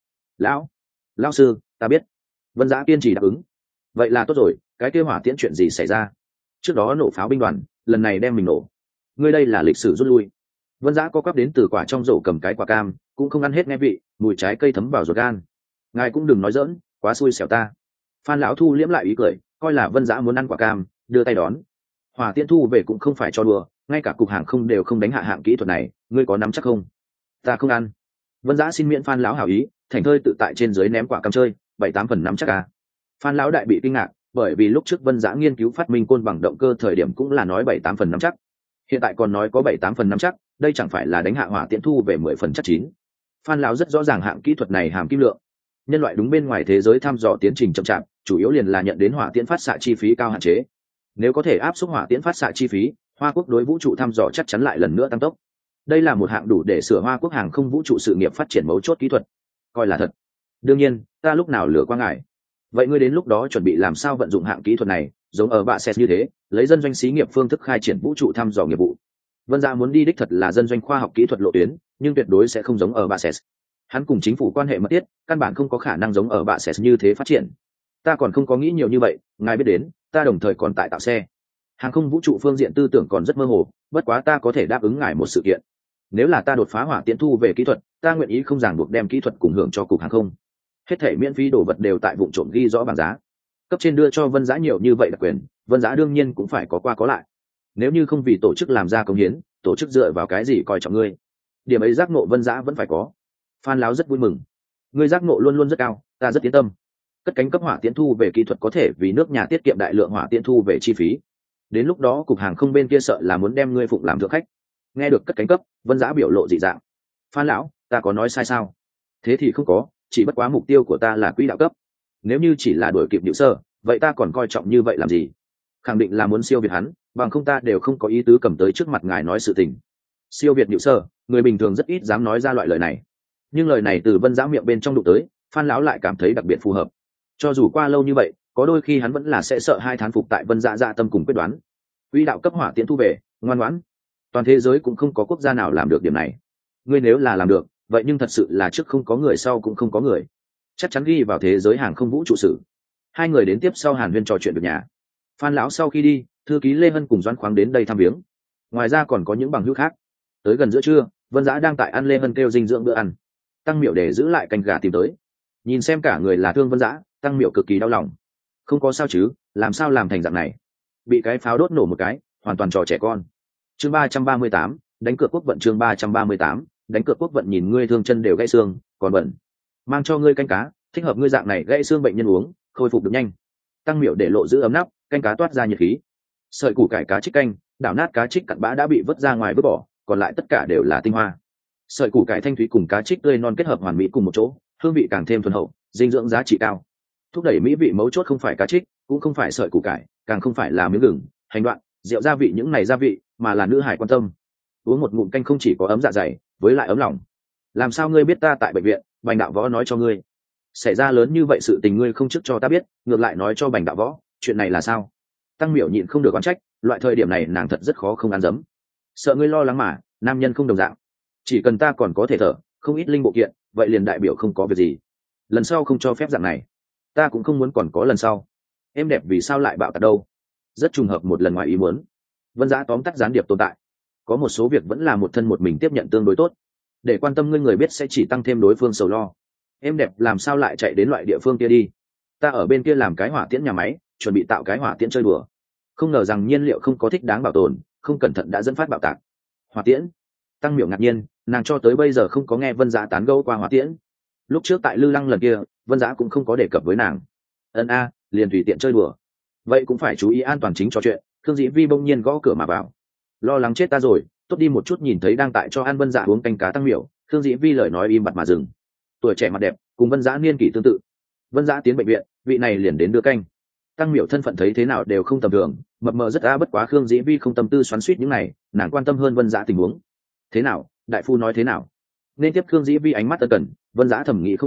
Lão sư, ta biết. Vân Dã kiên trì đáp ứng. Vậy là tốt rồi, cái kia hỏa tiễn chuyện gì xảy ra? Trước đó nổ pháo binh đoàn, lần này đem mình nổ. Ngươi đây là lịch sử rút lui. Vân Dã co quắp đến từ quả trong rổ cầm cái quả cam, cũng không ăn hết nghe vị, mùi trái cây thấm vào ruột gan. Ngài cũng đừng nói giỡn, quá xui xẻo ta. Phan lão thu liễm lại ý cười, coi là Vân Dã muốn ăn quả cam, đưa tay đón. Hỏa tiễn thu về cũng không phải cho đùa, ngay cả cục hàng không đều không đánh hạ hạng kỹ thuật này, ngươi có nắm chắc không? Ta không ăn. Vân Dã xin miễn Phan lão hảo ý, thành thơi tự tại trên dưới ném quả cam chơi, 7-8 phần nắm chắc à. Phan lão đại bị kinh ngạc, bởi vì lúc trước Vân Dã nghiên cứu phát minh côn bằng động cơ thời điểm cũng là nói 7-8 phần nắm chắc. Hiện tại còn nói có 7-8 phần nắm chắc, đây chẳng phải là đánh hạ hỏa tiễn thu về 10 phần chắc chín. Phan lão rất rõ ràng hạng kỹ thuật này hàm kim lượng. Nhân loại đúng bên ngoài thế giới thăm dò tiến trình chậm chạp, chủ yếu liền là nhận đến hỏa tiễn phát xạ chi phí cao hạn chế. Nếu có thể áp suất hỏa tiễn phát xạ chi phí, Hoa Quốc đối vũ trụ thăm dò chắc chắn lại lần nữa tăng tốc. Đây là một hạng đủ để sửa Hoa Quốc hàng không vũ trụ sự nghiệp phát triển mấu chốt kỹ thuật. Coi là thật. Đương nhiên, ta lúc nào lừa qua ngài. Vậy ngươi đến lúc đó chuẩn bị làm sao vận dụng hạng kỹ thuật này, giống ở bạ xét như thế, lấy dân doanh xí nghiệp phương thức khai triển vũ trụ thăm dò nghiệp vụ. Vân Dã muốn đi đích thật là dân doanh khoa học kỹ thuật lộ tuyến, nhưng tuyệt đối sẽ không giống ở bạ xét. Hắn cùng chính phủ quan hệ mật thiết, căn bản không có khả năng giống ở bạ xét như thế phát triển. Ta còn không có nghĩ nhiều như vậy, ngài biết đến, ta đồng thời còn tại tạo xe. Hàng không vũ trụ phương diện tư tưởng còn rất mơ hồ, bất quá ta có thể đáp ứng ngài một sự kiện. Nếu là ta đột phá hỏa tiễn thu về kỹ thuật, ta nguyện ý không ràng buộc đem kỹ thuật cùng hưởng cho cục hàng không. Hết thể miễn phí đồ vật đều tại vụ trộm ghi rõ bảng giá. Cấp trên đưa cho Vân Dã nhiều như vậy đặc quyền, Vân Dã đương nhiên cũng phải có qua có lại. Nếu như không vì tổ chức làm ra công hiến, tổ chức dựa vào cái gì coi trọng ngươi? Điểm ấy giác ngộ Vân Dã vẫn phải có. Phan Láo rất vui mừng. Ngươi giác ngộ luôn luôn rất cao, ta rất yên tâm. Cất cánh cấp hỏa tiễn thu về kỹ thuật có thể vì nước nhà tiết kiệm đại lượng hỏa tiễn thu về chi phí. Đến lúc đó cục hàng không bên kia sợ là muốn đem ngươi phụng làm thượng khách. Nghe được cất cánh cấp, Vân Dã biểu lộ dị dạng. Phan lão, ta có nói sai sao? Thế thì không có, chỉ bất quá mục tiêu của ta là quỹ đạo cấp. Nếu như chỉ là đuổi kịp Diệu Sơ, vậy ta còn coi trọng như vậy làm gì? Khẳng định là muốn siêu việt hắn, bằng không ta đều không có ý tứ cầm tới trước mặt ngài nói sự tình. Siêu việt Diệu Sơ, người bình thường rất ít dám nói ra loại lời này. Nhưng lời này từ Vân Dã miệng bên trong đụng tới, Phan lão lại cảm thấy đặc biệt phù hợp. Cho dù qua lâu như vậy, có đôi khi hắn vẫn là sẽ sợ hai thán phục tại Vân Dã dạ tâm cùng quyết đoán. Quỹ đạo cấp hỏa tiễn thu về, ngoan ngoãn. Toàn thế giới cũng không có quốc gia nào làm được điểm này. Ngươi nếu là làm được, vậy nhưng thật sự là trước không có người sau cũng không có người. Chắc chắn ghi vào thế giới hàng không vũ trụ sử. Hai người đến tiếp sau hàn huyên trò chuyện được nhà. Phan lão sau khi đi, thư ký Lê Hân cùng Doãn Khoáng đến đây thăm viếng. Ngoài ra còn có những bằng hữu khác. Tới gần giữa trưa, Vân Dã đang tại ăn, Lê Hân kêu dinh dưỡng bữa ăn. Tăng Miểu để giữ lại canh gà tìm tới. Nhìn xem cả người là thương Vân Dã, Tăng Miểu cực kỳ đau lòng. Không có sao chứ, làm sao làm thành dạng này? Bị cái pháo đốt nổ một cái, hoàn toàn trò trẻ con. Chương 338, đánh cược quốc vận. Chương 338, đánh cược quốc vận. Nhìn ngươi thương chân đều gãy xương, còn bẩn. Mang cho ngươi canh cá, thích hợp ngươi dạng này gãy xương bệnh nhân uống, khôi phục được nhanh. Tăng Miểu để lộ giữ ấm nắp, canh cá toát ra nhiệt khí. Sợi củ cải cá trích canh, đảo nát cá trích cặn bã đã bị vớt ra ngoài vứt bỏ, còn lại tất cả đều là tinh hoa. Sợi củ cải thanh thúy cùng cá trích tươi non kết hợp hoàn mỹ cùng một chỗ, hương vị càng thêm thuần hậu, dinh dưỡng giá trị cao. Thúc đẩy mỹ vị mấu chốt không phải cá trích, cũng không phải sợi củ cải, càng không phải là miếng gừng, hành đoạn, rượu gia vị những này gia vị, mà là nữ hải quan tâm. Uống một ngụm canh không chỉ có ấm dạ dày, với lại ấm lòng. Làm sao ngươi biết ta tại bệnh viện? Bành đạo võ nói cho ngươi. Xảy ra lớn như vậy sự tình ngươi không trước cho ta biết, ngược lại nói cho Bành đạo võ, chuyện này là sao? Tăng Miểu nhịn không được oán trách, loại thời điểm này nàng thật rất khó không ăn dấm. Sợ ngươi lo lắng mà, nam nhân không đồng dạng. Chỉ cần ta còn có thể thở, không ít linh bộ kiện, vậy liền đại biểu không có việc gì. Lần sau không cho phép dạng này. Ta cũng không muốn còn có lần sau. Em đẹp vì sao lại bạo tạc đâu? Rất trùng hợp một lần ngoài ý muốn. Vân Dã tóm tắt gián điệp tồn tại. Có một số việc vẫn là một thân một mình tiếp nhận tương đối tốt. Để quan tâm ngươi người biết sẽ chỉ tăng thêm đối phương sầu lo. Em đẹp làm sao lại chạy đến loại địa phương kia đi? Ta ở bên kia làm cái hỏa tiễn nhà máy, chuẩn bị tạo cái hỏa tiễn chơi đùa. Không ngờ rằng nhiên liệu không có thích đáng bảo tồn, không cẩn thận đã dẫn phát bạo tạc. Hỏa tiễn? Tăng Miểu ngạc nhiên, nàng cho tới bây giờ không có nghe Vân Dã tán gẫu qua hỏa tiễn. Lúc trước tại Lư Lăng lần kia, Vân Dã cũng không có đề cập với nàng. Liền tùy tiện chơi đùa. Vậy cũng phải chú ý an toàn chính cho chuyện. Khương Dĩ Vi bỗng nhiên gõ cửa mà vào. Lo lắng chết ta rồi, tốt đi một chút nhìn thấy đang tại cho An Vân Dã uống canh cá Tăng Miểu, Khương Dĩ Vi lời nói im bặt mà dừng. Tuổi trẻ mặt đẹp, cùng Vân Dã niên kỷ tương tự. Vân Dã tiến bệnh viện, vị này liền đến đưa canh. Tăng Miểu thân phận thấy thế nào đều không tầm thường, mập mờ rất bất quá Khương Dĩ Vi không tâm tư xoắn xuýt những này, nàng quan tâm hơn Vân Dã tình huống. Thế nào, đại phu nói thế nào? Nên tiếp Khương Dĩ Vi ánh mắt ân cần, Vân Dã thầm nghĩ không ổn,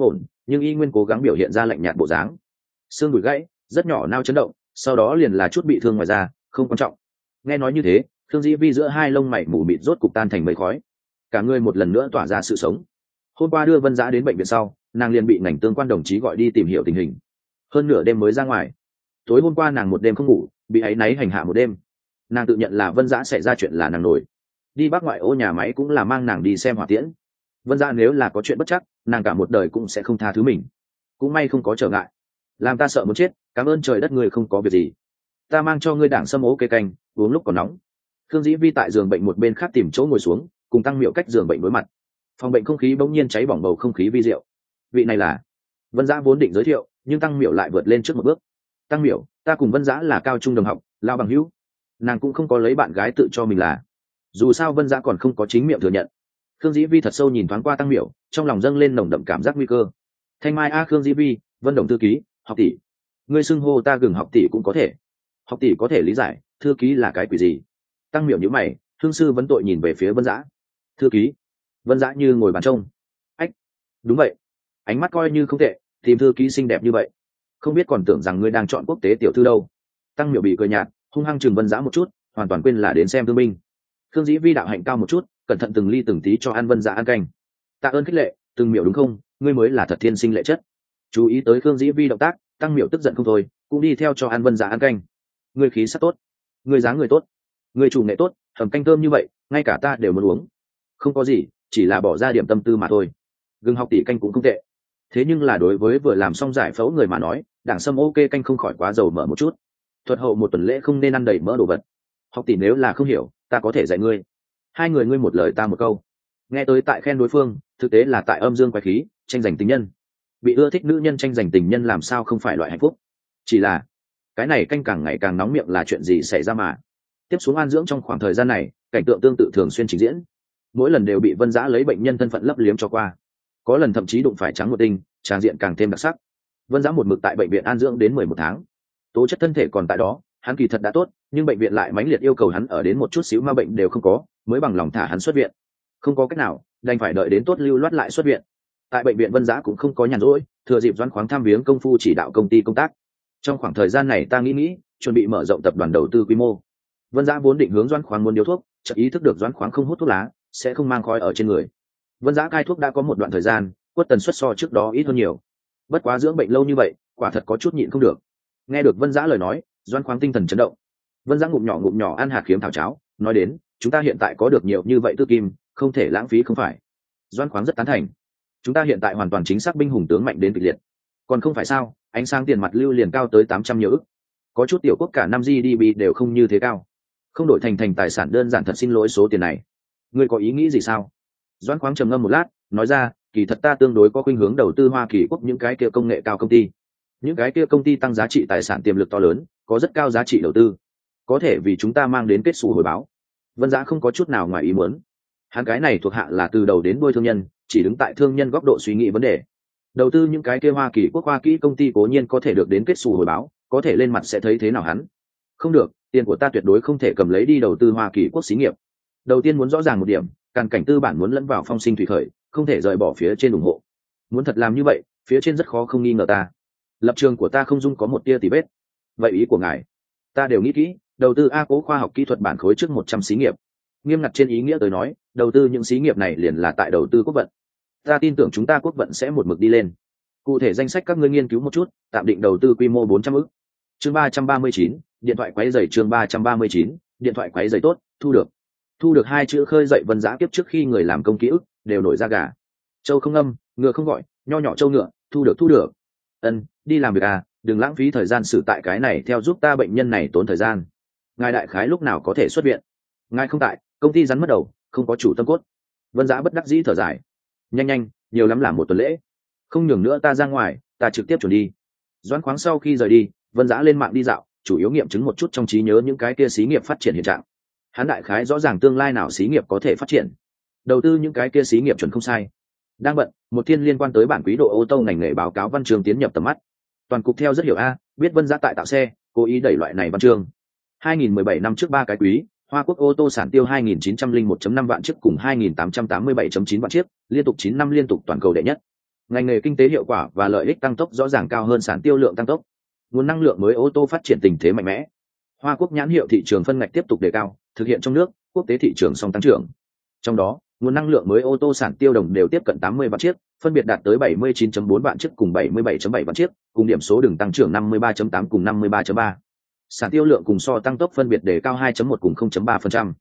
nhưng y nguyên cố gắng biểu hiện ra lạnh nhạt bộ dáng. Xương đùi gãy rất nhỏ nao chấn động, sau đó liền là chút bị thương ngoài da, không quan trọng. Nghe nói như thế, Khương Dĩ Vi giữa hai lông mày mù mịt rốt cục tan thành mây khói, cả người một lần nữa tỏa ra sự sống. Hôm qua đưa Vân Dã đến bệnh viện sau, nàng liền bị ngành tương quan đồng chí gọi đi tìm hiểu tình hình, hơn nửa đêm mới ra ngoài. Tối hôm qua nàng một đêm không ngủ, bị áy náy hành hạ một đêm. Nàng tự nhận là Vân Dã xảy ra chuyện là nàng nổi, đi Bắc ngoại ô nhà máy cũng là mang nàng đi xem hỏa tiễn. Vân Dã nếu là có chuyện bất chắc, nàng cả một đời cũng sẽ không tha thứ mình. Cũng may không có trở ngại, làm ta sợ muốn chết. Cảm ơn trời đất, người không có việc gì. Ta mang cho ngươi đảng sâm ố cây canh, uống lúc còn nóng. Khương Dĩ Vi tại giường bệnh một bên khác tìm chỗ ngồi xuống, cùng Tăng Miểu cách giường bệnh đối mặt. Phòng bệnh không khí bỗng nhiên cháy bỏng bầu không khí vi diệu. Vị này là Vân Dã vốn định giới thiệu, nhưng Tăng Miểu lại vượt lên trước một bước. Tăng Miểu, ta cùng Vân Dã là cao trung đồng học, lao bằng hữu. Nàng cũng không có lấy bạn gái tự cho mình là. Dù sao Vân Dã còn không có chính miệng thừa nhận. Khương Dĩ Vi thật sâu nhìn thoáng qua Tăng Miểu, trong lòng dâng lên nồng đậm cảm giác nguy cơ. Thanh Mai a, Khương Dĩ Vi, Vân Đồng thư ký, học tỷ. Ngươi xưng hô ta gừng học tỷ cũng có thể. Học tỷ có thể lý giải, thư ký là cái quỷ gì? Tăng Miểu nhíu mày, thương sư vấn tội nhìn về phía Vân Dã. Thư ký? Vân Dã như ngồi bàn trông. Ách, đúng vậy, ánh mắt coi như không tệ, tìm thư ký xinh đẹp như vậy, không biết còn tưởng rằng ngươi đang chọn quốc tế tiểu thư đâu. Tăng Miểu bị cười nhạt, hung hăng chừng Vân Dã một chút, hoàn toàn quên là đến xem thương binh. Khương Dĩ Vi đạo hạnh cao một chút, cẩn thận từng ly từng tí cho ăn Vân Dã ăn canh. Tạ ơn khích lệ, Từng Miểu đúng không? Ngươi mới là thật thiên sinh lệ chất. Chú ý tới Khương Dĩ Vi động tác, Tăng Miểu tức giận không thôi, cũng đi theo cho ăn Vân Dã ăn canh. Ngươi khí sắc tốt, ngươi dáng người tốt, ngươi chủ nghệ tốt, hầm canh thơm như vậy, ngay cả ta đều muốn uống. Không có gì, chỉ là bỏ ra điểm tâm tư mà thôi. Gừng học tỷ canh cũng không tệ. Thế nhưng là đối với vừa làm xong giải phẫu người mà nói, đảng sâm ok canh không khỏi quá dầu mỡ một chút. Thuật hậu một tuần lễ không nên ăn đầy mỡ đồ vật. Học tỷ nếu là không hiểu, ta có thể dạy ngươi. Hai người ngươi một lời ta một câu. Nghe tới tại khen đối phương, thực tế là tại âm dương quái khí, tranh giành tình nhân. Bị ưa thích nữ nhân tranh giành tình nhân làm sao không phải loại hạnh phúc. Chỉ là cái này canh càng ngày càng nóng miệng là chuyện gì xảy ra mà. Tiếp xuống an dưỡng trong khoảng thời gian này, cảnh tượng tương tự thường xuyên trình diễn. Mỗi lần đều bị Vân Dã lấy bệnh nhân thân phận lấp liếm cho qua, có lần thậm chí đụng phải trắng một tinh, tràng diện càng thêm đặc sắc. Vân Dã một mực tại bệnh viện an dưỡng đến 11 tháng, tố chất thân thể còn tại đó, hắn kỳ thật đã tốt, nhưng bệnh viện lại mãnh liệt yêu cầu hắn ở đến một chút xíu ma bệnh đều không có, mới bằng lòng thả hắn xuất viện. Không có cách nào, đành phải đợi đến tốt lưu loát lại xuất viện. Tại bệnh viện Vân Dã cũng không có nhàn rỗi, thừa dịp Doãn Khoáng thăm viếng công phu chỉ đạo công ty công tác. Trong khoảng thời gian này ta nghĩ, chuẩn bị mở rộng tập đoàn đầu tư quy mô. Vân Dã vốn định hướng Doãn Khoáng muốn điếu thuốc, chợt ý thức được Doãn Khoáng không hút thuốc lá, sẽ không mang khói ở trên người. Vân Dã cai thuốc đã có một đoạn thời gian, quất tần suất so trước đó ít hơn nhiều. Bất quá dưỡng bệnh lâu như vậy, quả thật có chút nhịn không được. Nghe được Vân Dã lời nói, Doãn Khoáng tinh thần chấn động. Vân Dã ngụm nhỏ ăn hạt khiếm thảo cháo, nói đến, chúng ta hiện tại có được nhiều như vậy tư kim, không thể lãng phí không phải. Doãn Khoáng rất tán thành. Chúng ta hiện tại hoàn toàn chính xác binh hùng tướng mạnh đến kịch liệt. Còn không phải sao, ánh sáng tiền mặt lưu liền cao tới 800 nhiều ức. Có chút tiểu quốc cả năm GDP đều không như thế cao. Không đổi thành tài sản đơn giản, thật xin lỗi số tiền này. Ngươi có ý nghĩ gì sao? Doãn Khoáng trầm ngâm một lát, nói ra, kỳ thật ta tương đối có khuynh hướng đầu tư Hoa Kỳ quốc những cái kia công nghệ cao công ty. Những cái kia công ty tăng giá trị tài sản tiềm lực to lớn, có rất cao giá trị đầu tư, có thể vì chúng ta mang đến kết xù hồi báo. Vân Dã không có chút nào ngoài ý muốn. Hắn cái này thuộc hạ là từ đầu đến đuôi thương nhân, chỉ đứng tại thương nhân góc độ suy nghĩ vấn đề. Đầu tư những cái kia Hoa Kỳ quốc Hoa Kỹ công ty cố nhiên có thể được đến kết xù hồi báo, có thể lên mặt sẽ thấy thế nào hắn. Không được, tiền của ta tuyệt đối không thể cầm lấy đi đầu tư Hoa Kỳ quốc xí nghiệp. Đầu tiên muốn rõ ràng một điểm, càn cảnh tư bản muốn lẫn vào phong sinh thủy khởi, không thể rời bỏ phía trên ủng hộ. Muốn thật làm như vậy, phía trên rất khó không nghi ngờ ta. Lập trường của ta không dung có một tia tì vết. Vậy ý của ngài? Ta đều nghĩ kỹ, đầu tư A cố khoa học kỹ thuật bản khối trước 100 xí nghiệp. Nghiêm ngặt trên ý nghĩa tới nói, đầu tư những xí nghiệp này liền là tại đầu tư quốc vận. Ta tin tưởng chúng ta quốc vận sẽ một mực đi lên. Cụ thể danh sách các ngươi nghiên cứu một chút, tạm định đầu tư quy mô 400 ức. Chương 339, điện thoại quấy rầy. Chương 339, điện thoại quấy rầy. Tốt, thu được hai chữ khơi dậy Vân Dã kiếp trước khi người làm công ký ức đều nổi da gà. Châu không âm, ngựa không gọi, nho nhỏ châu ngựa, thu được. Ân, đi làm việc à, đừng lãng phí thời gian xử tại cái này, theo giúp ta bệnh nhân này tốn thời gian. Ngài đại khái lúc nào có thể xuất viện? Ngài không tại, công ty rắn mất đầu, không có chủ tâm cốt. Vân Dã bất đắc dĩ thở dài. Nhanh, nhiều lắm là một tuần lễ. Không nhường nữa ta ra ngoài, ta trực tiếp chuẩn đi. Doãn Khoáng sau khi rời đi, Vân Dã lên mạng đi dạo, chủ yếu nghiệm chứng một chút trong trí nhớ những cái kia xí nghiệp phát triển hiện trạng. Hắn đại khái rõ ràng tương lai nào xí nghiệp có thể phát triển, đầu tư những cái kia xí nghiệp chuẩn không sai. Đang bận, một thiên liên quan tới bản quý độ ô tô ngành nghề báo cáo văn chương tiến nhập tầm mắt. Toàn cục theo rất hiểu a, biết Vân Dã tại tạo xe, cố ý đẩy loại này văn chương. 2017 năm trước 3 cái quý, Hoa Quốc ô tô sản tiêu 2.901.5 vạn chiếc cùng 2.887.9 vạn chiếc, liên tục 9 năm liên tục toàn cầu đệ nhất. ngành nghề kinh tế hiệu quả và lợi ích tăng tốc rõ ràng cao hơn sản tiêu lượng tăng tốc. Nguồn năng lượng mới ô tô phát triển tình thế mạnh mẽ. Hoa Quốc nhãn hiệu thị trường phân ngạch tiếp tục đề cao, thực hiện trong nước, quốc tế thị trường song tăng trưởng. Trong đó, nguồn năng lượng mới ô tô sản tiêu đồng đều tiếp cận 80 vạn chiếc, phân biệt đạt tới 79.4 vạn chiếc cùng 77.7 vạn chiếc, cùng điểm số đường tăng trưởng 53.8 cùng 53.3. Sản tiêu lượng cùng so tăng tốc phân biệt đề cao 2.1 cùng 0.3%.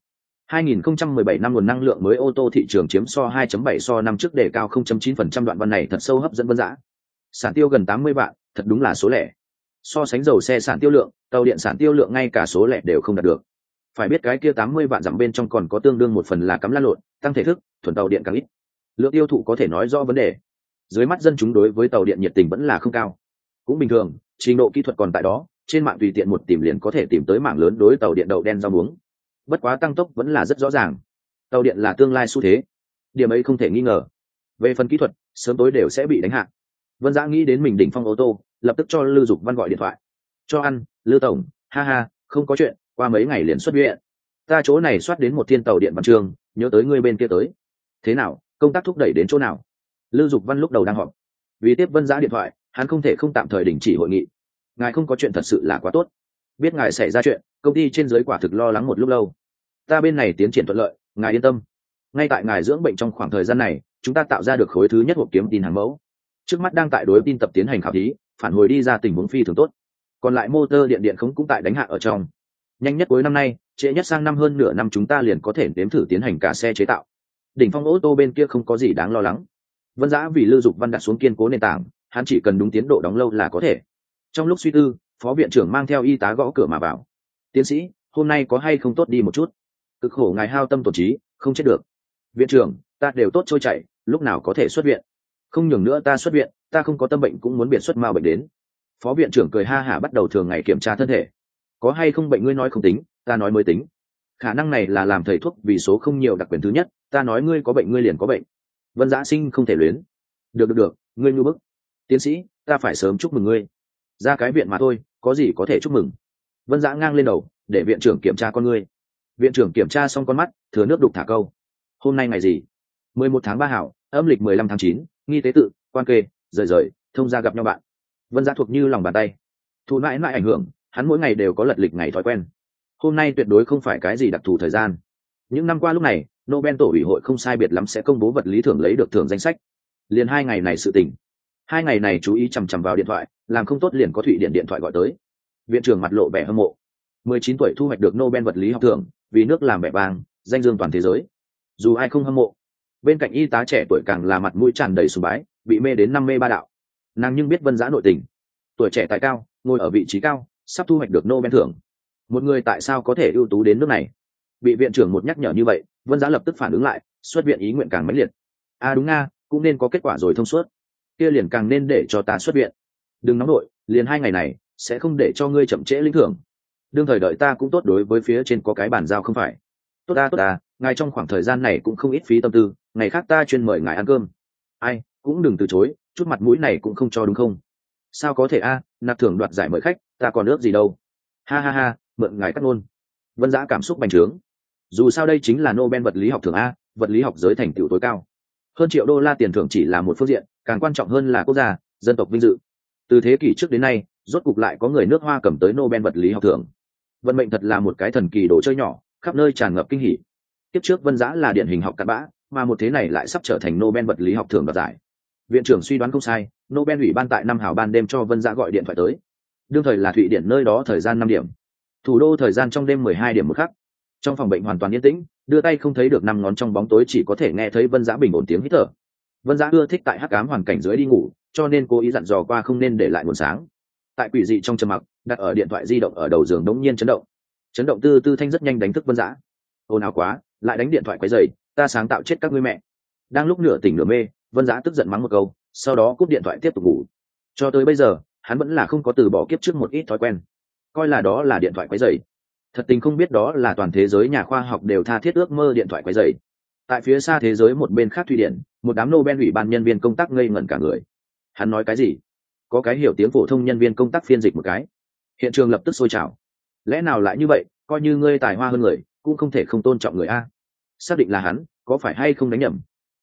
2017 năm nguồn năng lượng mới ô tô thị trường chiếm so 2.7 so năm trước đề cao 0.9%, đoạn văn này thật sâu hấp dẫn Vân Dã. Sản tiêu gần 80 vạn, thật đúng là số lẻ. So sánh dầu xe sản tiêu lượng, tàu điện sản tiêu lượng ngay cả số lẻ đều không đạt được. Phải biết cái kia 80 vạn dặm bên trong còn có tương đương một phần là cắm lăn lộn, tăng thể thức, thuần tàu điện càng ít. Lượng tiêu thụ có thể nói rõ vấn đề. Dưới mắt dân chúng đối với tàu điện nhiệt tình vẫn là không cao. Cũng bình thường, trình độ kỹ thuật còn tại đó, trên mạng tùy tiện một tìm liền có thể tìm tới mảng lớn đối tàu điện đậu đen rau muống. Bất quá tăng tốc vẫn là rất rõ ràng. Tàu điện là tương lai xu thế, điểm ấy không thể nghi ngờ. Về phần kỹ thuật, sớm tối đều sẽ bị đánh hạ. Vân Dã nghĩ đến mình đỉnh phong ô tô, lập tức cho Lưu Dục Văn gọi điện thoại. Cho ăn, Lưu tổng, ha ha, không có chuyện, qua mấy ngày liền xuất viện. Ta chỗ này soát đến một thiên tàu điện văn trường, nhớ tới ngươi bên kia tới. Thế nào, công tác thúc đẩy đến chỗ nào? Lưu Dục Văn lúc đầu đang họp, vì tiếp Vân Dã điện thoại, hắn không thể không tạm thời đình chỉ hội nghị. Ngài không có chuyện thật sự là quá tốt. Biết ngài xảy ra chuyện, công ty trên dưới quả thực lo lắng một lúc lâu. Ta bên này tiến triển thuận lợi, ngài yên tâm. Ngay tại ngài dưỡng bệnh trong khoảng thời gian này, chúng ta tạo ra được khối thứ nhất hộp kiếm tin hàng mẫu. Trước mắt đang tại đối tin tập tiến hành khảo thí, phản hồi đi ra tình huống phi thường tốt. Còn lại motor điện điện khống cũng tại đánh hạ ở trong. Nhanh nhất cuối năm nay, trễ nhất sang năm hơn nửa năm chúng ta liền có thể nếm thử tiến hành cả xe chế tạo. Đỉnh phong ô tô bên kia không có gì đáng lo lắng. Vân Dã vì Lưu Dục Văn đặt xuống kiên cố nền tảng, hắn chỉ cần đúng tiến độ đóng lâu là có thể. Trong lúc suy tư, phó viện trưởng mang theo y tá gõ cửa mà vào. Tiến sĩ, hôm nay có hay không tốt đi một chút? Cực khổ ngài hao tâm tổn trí, không chết được. Viện trưởng, ta đều tốt trôi chảy, lúc nào có thể xuất viện? Không nhường nữa ta xuất viện, ta không có tâm bệnh cũng muốn biệt xuất mao bệnh đến. Phó viện trưởng cười ha hả bắt đầu thường ngày kiểm tra thân thể. Có hay không bệnh ngươi nói không tính, ta nói mới tính. Khả năng này là làm thầy thuốc vì số không nhiều đặc quyền thứ nhất, ta nói ngươi có bệnh ngươi liền có bệnh. Vân Dã sinh không thể luyến. Được, ngươi ngu bức. Tiến sĩ, ta phải sớm chúc mừng ngươi. Ra cái viện mà thôi, có gì có thể chúc mừng. Vân Dã ngang lên đầu, để viện trưởng kiểm tra con ngươi. Viện trưởng kiểm tra xong con mắt, thừa nước đục thả câu. Hôm nay ngày gì? 11 tháng 3 hảo, âm lịch 15 tháng 9, nghi tế tự, quan kê, rời, thông gia gặp nhau bạn. Vân Dã thuộc như lòng bàn tay. Thụ mãi mãi ảnh hưởng, hắn mỗi ngày đều có lật lịch ngày thói quen. Hôm nay tuyệt đối không phải cái gì đặc thù thời gian. Những năm qua lúc này, Nobel tổ ủy hội không sai biệt lắm sẽ công bố vật lý thưởng lấy được thưởng danh sách. Liền 2 ngày này sự tình. 2 ngày này chú ý chằm chằm vào điện thoại, làm không tốt liền có Thụy Điển điện thoại gọi tới. Viện trưởng mặt lộ vẻ hâm mộ. 19 tuổi thu hoạch được Nobel vật lý học thưởng, vì nước làm vẻ vang, danh dương toàn thế giới. Dù ai không hâm mộ, bên cạnh y tá trẻ tuổi càng là mặt mũi tràn đầy sùng bái, bị mê đến năm mê ba đạo. Nàng nhưng biết Vân Dã nội tình, tuổi trẻ tài cao, ngồi ở vị trí cao, sắp thu hoạch được Nobel thưởng. Một người tại sao có thể ưu tú đến nước này? Bị viện trưởng một nhắc nhở như vậy, Vân Dã lập tức phản ứng lại, xuất viện ý nguyện càng mãnh liệt. Đúng nga, cũng nên có kết quả rồi thông suốt. Kia liền càng nên để cho ta xuất viện. Đừng nóng nổi, liền 2 ngày này sẽ không để cho ngươi chậm trễ lĩnh thưởng. Đương thời đợi ta cũng tốt, đối với phía trên có cái bàn giao không phải. Tốt ta, ngài trong khoảng thời gian này cũng không ít phí tâm tư, ngày khác ta chuyên mời ngài ăn cơm. Ai, cũng đừng từ chối, chút mặt mũi này cũng không cho đúng không? Sao có thể nạp thưởng đoạt giải mời khách, ta còn ước gì đâu. Ha, mượn ngài cắt ngôn. Vân Dã cảm xúc bành trướng. Dù sao đây chính là Nobel vật lý học thưởng a, vật lý học giới thành tựu tối cao. Hơn triệu đô la tiền thưởng chỉ là một phương diện, càng quan trọng hơn là quốc gia, dân tộc vinh dự. Từ thế kỷ trước đến nay, rốt cục lại có người nước Hoa cầm tới Nobel vật lý học thưởng. Vận mệnh thật là một cái thần kỳ đồ chơi nhỏ, khắp nơi tràn ngập kinh hỉ. Tiếp trước Vân Dã là điển hình học cặn bã, mà một thế này lại sắp trở thành Nobel vật lý học thưởng đoạt giải. Viện trưởng suy đoán không sai, Nobel ủy ban tại năm hào ban đêm cho Vân Dã gọi điện thoại tới. Đương thời là Thụy Điển, nơi đó thời gian 5 điểm. Thủ đô thời gian trong đêm 12 điểm một khắc. Trong phòng bệnh hoàn toàn yên tĩnh, đưa tay không thấy được 5 ngón, trong bóng tối chỉ có thể nghe thấy Vân Dã bình ổn tiếng hít thở. Vân Dã ưa thích tại hắc ám hoàn cảnh dưới đi ngủ, cho nên cố ý dặn dò qua không nên để lại nguồn sáng. Tại quỷ dị trong trầm mặc, đặt ở điện thoại di động ở đầu giường đống nhiên chấn động tư thanh rất nhanh đánh thức Vân Dã. Ồn ào quá, lại đánh điện thoại quấy rầy, ta sáng tạo chết các ngươi mẹ. Đang lúc nửa tỉnh nửa mê, Vân Dã tức giận mắng một câu, sau đó cúp điện thoại tiếp tục ngủ. Cho tới bây giờ, hắn vẫn là không có từ bỏ kiếp trước một ít thói quen, coi là đó là điện thoại quấy rầy. Thật tình không biết đó là toàn thế giới nhà khoa học đều tha thiết ước mơ điện thoại quấy rầy. Tại phía xa thế giới một bên khác Thụy Điển, một đám Nobel ủy ban nhân viên công tác ngây ngẩn cả người. Hắn nói cái gì? Có cái hiểu tiếng phổ thông nhân viên công tác phiên dịch một cái. Hiện trường lập tức sôi trào. Lẽ nào lại như vậy, coi như ngươi tài hoa hơn người, cũng không thể không tôn trọng người a. Xác định là hắn, có phải hay không đánh nhầm?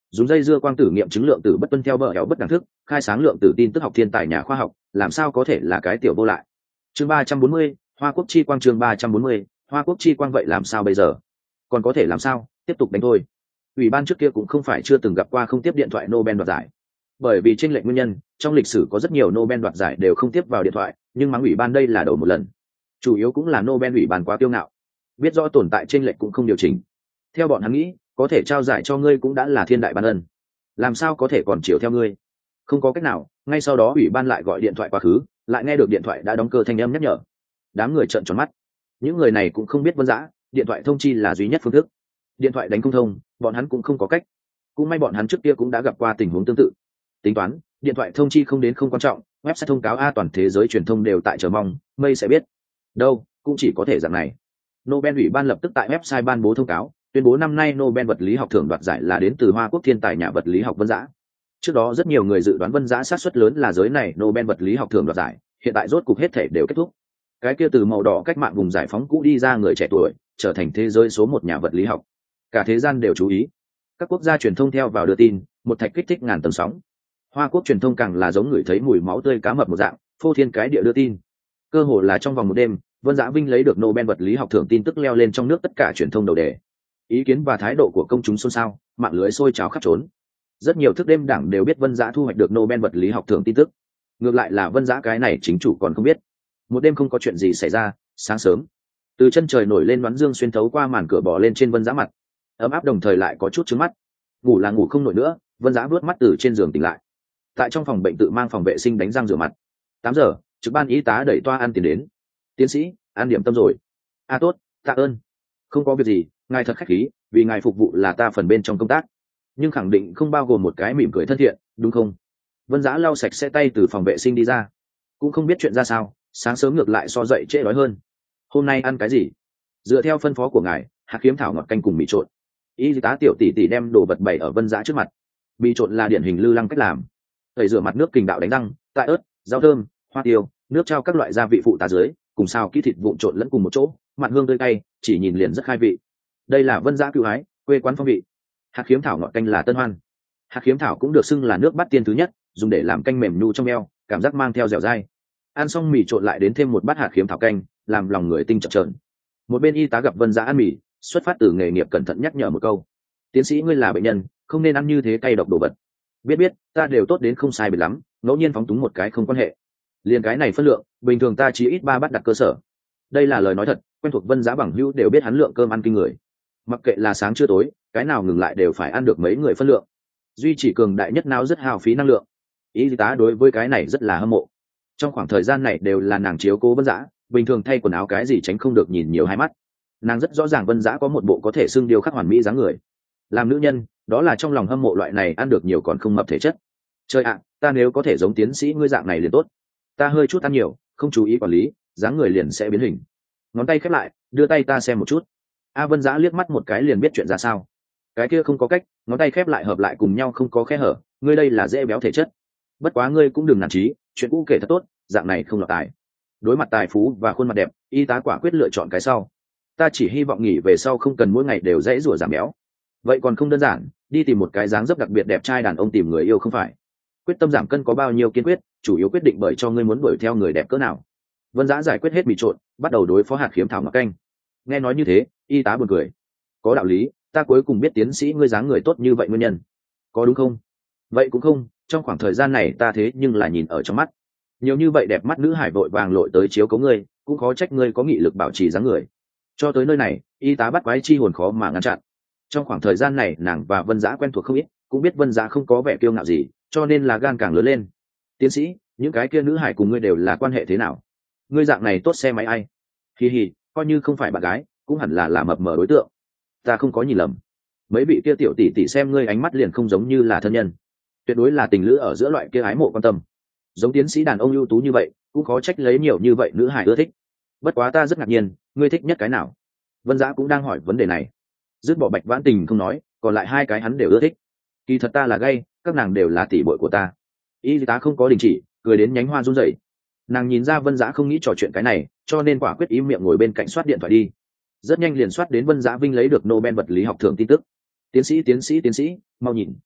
dùng dây dưa quang tử nghiệm chứng lượng tử bất tuân theo bờ héo bất đẳng thức, khai sáng lượng tử tin tức học thiên tài nhà khoa học, làm sao có thể là cái tiểu vô lại. Chương 340, Hoa Quốc chi quang. Chương 340, Hoa Quốc chi quang. Vậy làm sao bây giờ? Còn có thể làm sao? Tiếp tục đánh thôi. Ủy ban trước kia cũng không phải chưa từng gặp qua không tiếp điện thoại Nobel đoạt giải. Bởi vì chênh lệch nguyên nhân, trong lịch sử có rất nhiều Nobel đoạt giải đều không tiếp vào điện thoại, nhưng mắng ủy ban đây là đầu một lần. Chủ yếu cũng là Nobel ủy ban quá kiêu ngạo, biết rõ tồn tại chênh lệch cũng không điều chỉnh. Theo bọn hắn nghĩ, có thể trao giải cho ngươi cũng đã là thiên đại ban ân, làm sao có thể còn chiều theo ngươi? Không có cách nào, ngay sau đó ủy ban lại gọi điện thoại quá khứ, lại nghe được điện thoại đã đóng cơ thanh âm nhắc nhở. Đám người trợn tròn mắt. Những người này cũng không biết Vân Dã, điện thoại thông chi là duy nhất phương thức. Điện thoại đánh không thông, bọn hắn cũng không có cách. Cũng may bọn hắn trước kia cũng đã gặp qua tình huống tương tự. Tính toán, điện thoại thông chi không đến không quan trọng, website thông cáo toàn thế giới truyền thông đều tại chờ mong, mây sẽ biết. Đâu, cũng chỉ có thể dạng này. Nobel ủy ban lập tức tại website ban bố thông cáo, tuyên bố năm nay Nobel vật lý học thưởng đoạt giải là đến từ Hoa Quốc thiên tài nhà vật lý học Vân Dã. Trước đó rất nhiều người dự đoán Vân Dã xác suất lớn là giới này Nobel vật lý học thưởng đoạt giải, hiện tại rốt cục hết thể đều kết thúc. Cái kia từ màu đỏ cách mạng vùng giải phóng cũ đi ra người trẻ tuổi, trở thành thế giới số một nhà vật lý học. Cả thế gian đều chú ý. Các quốc gia truyền thông theo vào đưa tin, một thạch kích thích ngàn tầng sóng. Hoa Quốc truyền thông càng là giống người thấy mùi máu tươi cá mập một dạng, phô thiên cái địa đưa tin. Cơ hồ là trong vòng một đêm, Vân Dã Vinh lấy được Nobel vật lý học thưởng tin tức leo lên trong nước tất cả truyền thông đầu đề. Ý kiến và thái độ của công chúng xôn xao, mạng lưới sôi trào khắp trốn. Rất nhiều thức đêm đảng đều biết Vân Dã thu hoạch được Nobel vật lý học thưởng tin tức. Ngược lại là Vân Dã cái này chính chủ còn không biết. Một đêm không có chuyện gì xảy ra, sáng sớm, từ chân trời nổi lên đoán dương xuyên thấu qua màn cửa bò lên trên Vân Dã mặt, ấm áp đồng thời lại có chút trướng mắt. Ngủ là ngủ không nổi nữa, Vân Dã vuốt mắt từ trên giường tỉnh lại. Tại trong phòng bệnh tự mang phòng vệ sinh đánh răng rửa mặt. 8 giờ, trực ban y tá đẩy toa ăn tiền đến. Tiến sĩ, ăn điểm tâm rồi. Tốt, tạ ơn. Không có việc gì, ngài thật khách khí, vì ngài phục vụ là ta phần bên trong công tác. Nhưng khẳng định không bao gồm một cái mỉm cười thân thiện, đúng không? Vân Dã lau sạch sẽ tay từ phòng vệ sinh đi ra. Cũng không biết chuyện ra sao, sáng sớm ngược lại so dậy trễ đói hơn. Hôm nay ăn cái gì? Dựa theo phân phó của ngài, hạt kiếm thảo ngọt canh cùng mì trộn. Y tá tiểu tỷ tỷ đem đồ vật bày ở Vân Dã trước mặt. Mì trộn là điển hình Lư Lăng cách làm. Tẩy rửa mặt nước kình đạo đánh răng, tại ớt, rau thơm, hoa tiêu, nước trao các loại gia vị phụ tá dưới, cùng xào kỹ thịt vụn trộn lẫn cùng một chỗ, mặn hương tươi cay, chỉ nhìn liền rất khai vị. Đây là Vân Dã cựu hái, quê quán phong vị. Hạt kiếm thảo ngọt canh là tân hoan. Hạt kiếm thảo cũng được xưng là nước bát tiên thứ nhất, dùng để làm canh mềm nhu trong eo, cảm giác mang theo dẻo dai. Ăn xong mì trộn lại đến thêm một bát hạt kiếm thảo canh, làm lòng người tinh chập chờn. Một bên y tá gặp Vân Dã ăn mì, xuất phát từ nghề nghiệp cẩn thận nhắc nhở một câu: tiến sĩ ngươi là bệnh nhân, không nên ăn như thế cay độc đồ vật. Biết, ta đều tốt đến không sai biệt lắm, ngẫu nhiên phóng túng một cái không quan hệ. Liền cái này phân lượng, bình thường ta chỉ ít 3 bát đặt cơ sở. Đây là lời nói thật, quen thuộc Vân Dã bằng hữu đều biết hắn lượng cơm ăn kinh người. Mặc kệ là sáng trưa tối, cái nào ngừng lại đều phải ăn được mấy người phân lượng. Duy chỉ cường đại nhất não rất hao phí năng lượng. Y tá đối với cái này rất là hâm mộ. Trong khoảng thời gian này đều là nàng chiếu cố Vân Dã, bình thường thay quần áo cái gì tránh không được nhìn nhiều hai mắt. Nàng rất rõ ràng Vân Dã có một bộ có thể xưng điêu khắc hoàn mỹ dáng người. Làm nữ nhân, đó là trong lòng hâm mộ loại này ăn được nhiều còn không mập thể chất. Trời ạ, ta nếu có thể giống tiến sĩ ngươi dạng này liền tốt. Ta hơi chút ăn nhiều, không chú ý quản lý, dáng người liền sẽ biến hình. Ngón tay khép lại, đưa tay ta xem một chút. Vân Dã liếc mắt một cái liền biết chuyện ra sao. Cái kia không có cách, ngón tay khép lại hợp lại cùng nhau không có khe hở, ngươi đây là dễ béo thể chất. Bất quá ngươi cũng đừng nản chí, chuyện cũ kể thật tốt, dạng này không lọt tài. Đối mặt tài phú và khuôn mặt đẹp, y tá quả quyết lựa chọn cái sau. Ta chỉ hy vọng nghỉ về sau không cần mỗi ngày đều dễ rủa giảm béo. Vậy còn không đơn giản, đi tìm một cái dáng dấp đặc biệt đẹp trai đàn ông tìm người yêu không phải. Quyết tâm giảm cân có bao nhiêu kiên quyết, chủ yếu quyết định bởi cho ngươi muốn đuổi theo người đẹp cỡ nào. Vân Dã giải quyết hết mì trộn, bắt đầu đối phó hạt kiếm thảo ngọc canh. Nghe nói như thế, y tá buồn cười. Có đạo lý, ta cuối cùng biết tiến sĩ ngươi dáng người tốt như vậy nguyên nhân. Có đúng không? Vậy cũng không, trong khoảng thời gian này ta thế nhưng là nhìn ở trong mắt. Nhiều như vậy đẹp mắt nữ hải vội vàng lội tới chiếu cấu ngươi, cũng khó trách ngươi có nghị lực bảo trì dáng người. Cho tới nơi này, y tá bắt quái chi hồn khó mà ngăn chặn. Trong khoảng thời gian này nàng và Vân Dã quen thuộc không ít, cũng biết Vân Dã không có vẻ kiêu ngạo gì, cho nên là gan càng lớn lên. Tiến sĩ, những cái kia nữ hải cùng ngươi đều là quan hệ thế nào? Ngươi dạng này tốt xe máy ai? Hi, coi như không phải bạn gái, cũng hẳn là mập mờ đối tượng. Ta không có nhìn lầm. Mấy vị kia tiểu tỷ tỷ xem ngươi ánh mắt liền không giống như là thân nhân, tuyệt đối là tình lữ ở giữa loại kia ái mộ quan tâm. Giống tiến sĩ đàn ông ưu tú như vậy, cũng khó trách lấy nhiều như vậy nữ hải ưa thích. Bất quá ta rất ngạc nhiên, ngươi thích nhất cái nào? Vân Dã cũng đang hỏi vấn đề này. Dứt bỏ Bạch Vãn Tình không nói, còn lại hai cái hắn đều ưa thích. Kỳ thật ta là gay, các nàng đều là tỷ muội của ta. Y tá không có đình chỉ, cười đến nhánh hoa run rẩy. Nàng nhìn ra Vân Dã không nghĩ trò chuyện cái này, cho nên quả quyết im miệng ngồi bên cạnh soát điện thoại đi. Rất nhanh liền soát đến Vân Dã Vinh lấy được Nobel vật lý học thưởng tin tức. Tiến sĩ, mau nhìn.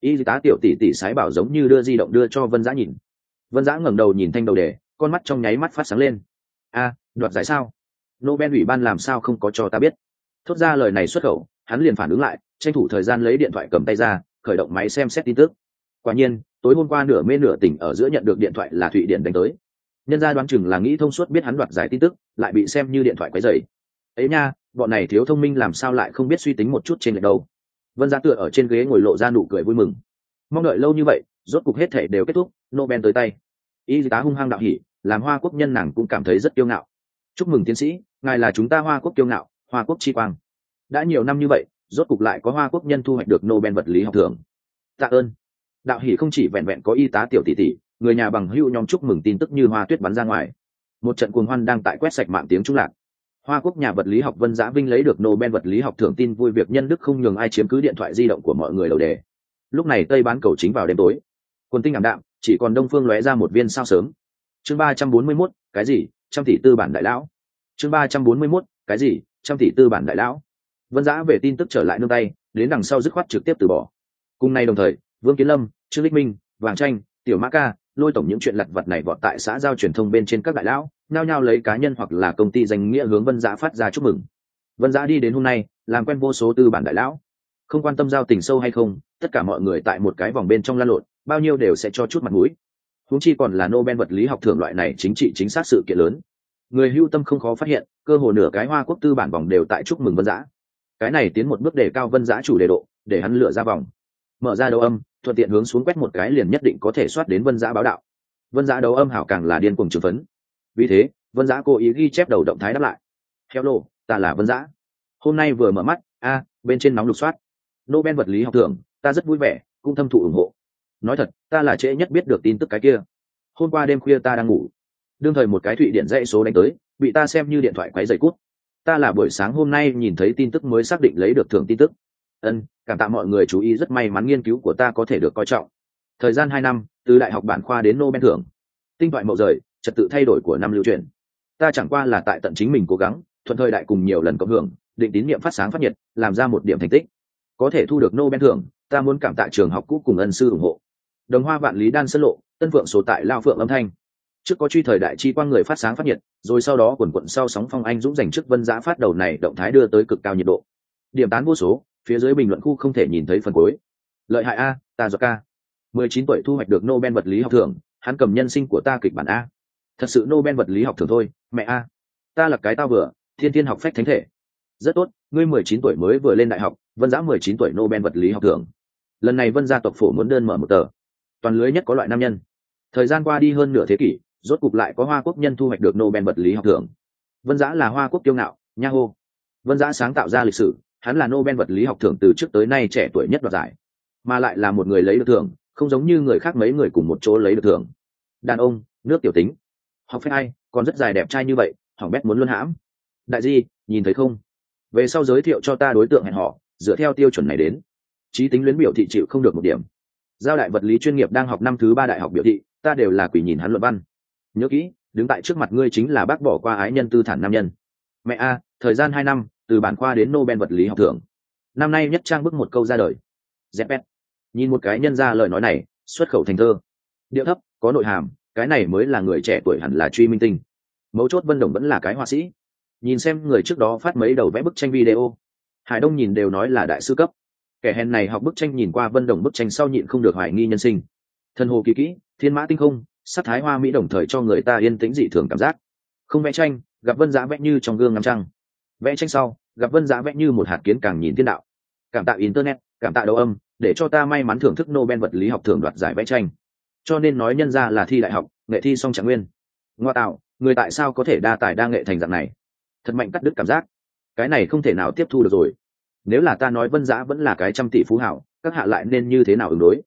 Y tá tiểu tỷ tỷ sái bảo giống như đưa di động đưa cho Vân Dã nhìn. Vân Dã ngẩng đầu nhìn thanh đầu đề, con mắt trong nháy mắt phát sáng lên. A, đoạt giải sao? Nobel ủy ban làm sao không có cho ta biết? Thốt ra lời này xuất khẩu, hắn liền phản ứng lại, tranh thủ thời gian lấy điện thoại cầm tay ra, khởi động máy xem xét tin tức. Quả nhiên, tối hôm qua nửa mê nửa tỉnh ở giữa nhận được điện thoại là Thụy Điển đánh tới. Nhân gia đoán chừng là nghĩ thông suốt biết hắn đoạt giải tin tức, lại bị xem như điện thoại quấy rầy. Ấy nha, bọn này thiếu thông minh làm sao lại không biết suy tính một chút trên lệch đâu. Vân Dã tựa ở trên ghế ngồi lộ ra nụ cười vui mừng. Mong đợi lâu như vậy, rốt cục hết thể đều kết thúc, Nobel tới tay. Y tá hung hăng đạo hỉ, làm Hoa Quốc nhân nàng cũng cảm thấy rất kiêu ngạo. Chúc mừng tiến sĩ, ngài là chúng ta Hoa Quốc kiêu ngạo, Hoa Quốc chi quang. Đã nhiều năm như vậy, rốt cục lại có Hoa Quốc nhân thu hoạch được Nobel vật lý học thưởng. Tạ ơn. Đạo hỉ không chỉ vẹn vẹn có y tá tiểu tỷ tỷ, người nhà bằng hữu nhóm chúc mừng tin tức như hoa tuyết bắn ra ngoài. Một trận cuồng hoan đang tại quét sạch mạng tiếng trung lạc. Hoa Quốc nhà vật lý học Vân Dã Vinh lấy được Nobel vật lý học thưởng tin vui việc nhân đức không nhường ai chiếm cứ điện thoại di động của mọi người đầu đề. Lúc này Tây bán cầu chính vào đêm tối. Quần tinh ảm đạm, chỉ còn đông phương lóe ra một viên sao sớm. Chương 341, cái gì? Trăm tỷ tư bản đại lão. Chương 341, cái gì? Trăm tỷ tư bản đại lão. Vân Dã về tin tức trở lại nương tay, đến đằng sau dứt khoát trực tiếp từ bỏ. Cùng nay đồng thời, Vương Kiến Lâm, Trương Lịch Minh, Vàng Tranh, Tiểu Mã Ca, Lôi tổng những chuyện lặt vặt này vọt tại xã giao truyền thông bên trên các đại lão, nhao nhao lấy cá nhân hoặc là công ty danh nghĩa hướng Vân Dã phát ra chúc mừng. Vân Dã đi đến hôm nay, làm quen vô số tư bản đại lão, không quan tâm giao tình sâu hay không, tất cả mọi người tại một cái vòng bên trong lan lộn, bao nhiêu đều sẽ cho chút mặt mũi. Huống chi còn là Nobel vật lý học thưởng loại này chính trị chính xác sự kiện lớn. Người hưu tâm không khó phát hiện, cơ hồ nửa cái Hoa Quốc tư bản vòng đều tại chúc mừng Vân Dã. Cái này tiến một bước đề cao Vân Dã chủ đề độ, để hắn lựa ra vòng. Mở ra đấu âm, thuận tiện hướng xuống quét một cái liền nhất định có thể soát đến Vân Dã báo đạo. Vân Dã đấu âm hảo càng là điên cuồng trừng phấn. Vì thế, Vân Dã cố ý ghi chép đầu động thái đáp lại. Hello, ta là Vân Dã. Hôm nay vừa mở mắt, bên trên nóng lục soát. Nobel vật lý học thưởng, ta rất vui vẻ, cũng thâm thụ ủng hộ. Nói thật, ta là trễ nhất biết được tin tức cái kia. Hôm qua đêm khuya ta đang ngủ, đương thời một cái Thụy Điển dãy số đánh tới, bị ta xem như điện thoại quấy rầy cút. Ta là buổi sáng hôm nay nhìn thấy tin tức mới xác định lấy được thưởng tin tức. Cảm tạ mọi người chú ý, rất may mắn nghiên cứu của ta có thể được coi trọng. Thời gian 2 năm, từ đại học bản khoa đến Nobel thưởng, tinh thoại mậu rời, trật tự thay đổi của năm lưu truyền. Ta chẳng qua là tại tận chính mình cố gắng, thuận thời đại cùng nhiều lần cộng hưởng, định tín niệm phát sáng phát nhiệt, làm ra một điểm thành tích. Có thể thu được Nobel thưởng, ta muốn cảm tạ trường học cũ cùng ân sư ủng hộ. Đồng Hoa Vạn Lý Đan Sơn Lộ, Tân Phượng số tại Lao Phượng âm thanh. Trước có truy thời đại chi quang người phát sáng phát nhiệt, rồi sau đó quần quận sau sóng phong anh dũng giành trước Vân Dã phát đầu này động thái đưa tới cực cao nhiệt độ. Điểm tán vô số, phía dưới bình luận khu không thể nhìn thấy phần cuối. Lợi hại a, ta do ca. 19 tuổi thu hoạch được Nobel vật lý học thưởng, hắn cầm nhân sinh của ta kịch bản a. Thật sự Nobel vật lý học thưởng thôi, mẹ a. Ta là cái tao vừa, thiên thiên học phách thánh thể. Rất tốt, ngươi 19 tuổi mới vừa lên đại học, Vân Dã 19 tuổi Nobel vật lý học thưởng. Lần này Vân gia tộc phổ muốn đơn mở một tờ. Toàn lưới nhất có loại nam nhân. Thời gian qua đi hơn nửa thế kỷ, rốt cục lại có Hoa Quốc nhân thu hoạch được Nobel vật lý học thưởng. Vân Dã là Hoa Quốc kiêu ngạo, nha hô. Vân Dã sáng tạo ra lịch sử, hắn là Nobel vật lý học thưởng từ trước tới nay trẻ tuổi nhất đoạt giải, mà lại là một người lấy được thưởng, không giống như người khác mấy người cùng một chỗ lấy được thưởng. Đàn ông, nước tiểu tính, học phép ai, còn rất dài đẹp trai như vậy, hỏng bét muốn luôn hãm. Đại di, nhìn thấy không? Về sau giới thiệu cho ta đối tượng hẹn hò, dựa theo tiêu chuẩn này đến. Chí tính luyến biểu thị chịu không được một điểm. Giao đại vật lý chuyên nghiệp đang học năm thứ 3 đại học biểu thị, ta đều là quỷ nhìn hắn luận văn. Nhớ kỹ, đứng tại trước mặt ngươi chính là bác bỏ qua ái nhân tư thản nam nhân. Mẹ a, thời gian 2 năm, từ bản khoa đến Nobel vật lý học thưởng. Năm nay nhất trang bức một câu ra đời. Zepet. Nhìn một cái nhân ra lời nói này, xuất khẩu thành thơ. Điệu thấp, có nội hàm, cái này mới là người trẻ tuổi hẳn là truy minh tinh. Mấu chốt Vân Đồng vẫn là cái họa sĩ. Nhìn xem người trước đó phát mấy đầu vẽ bức tranh video. Hải Đông nhìn đều nói là đại sư cấp. Kẻ hèn này học bức tranh nhìn qua Vân Đồng bức tranh sau nhịn không được hoài nghi nhân sinh. Thân hồ kỳ kỹ, thiên mã tinh không, sắc thái hoa mỹ đồng thời cho người ta yên tĩnh dị thường cảm giác. Không vẽ tranh, gặp Vân Dã vẽ như trong gương ngắm trăng. Vẽ tranh sau, gặp Vân Dã vẽ như một hạt kiến càng nhìn thiên đạo. Cảm tạ internet, cảm tạ đấu âm, để cho ta may mắn thưởng thức Nobel vật lý học thưởng đoạt giải vẽ tranh. Cho nên nói nhân ra là thi đại học, nghệ thi song trạng nguyên. Ngoa tạo, người tại sao có thể đa tài đa nghệ thành dạng này? Thật mạnh cắt đứt cảm giác. Cái này không thể nào tiếp thu được rồi. Nếu là ta nói Vân Dã vẫn là cái trăm tỷ phú hảo, các hạ lại nên như thế nào ứng đối?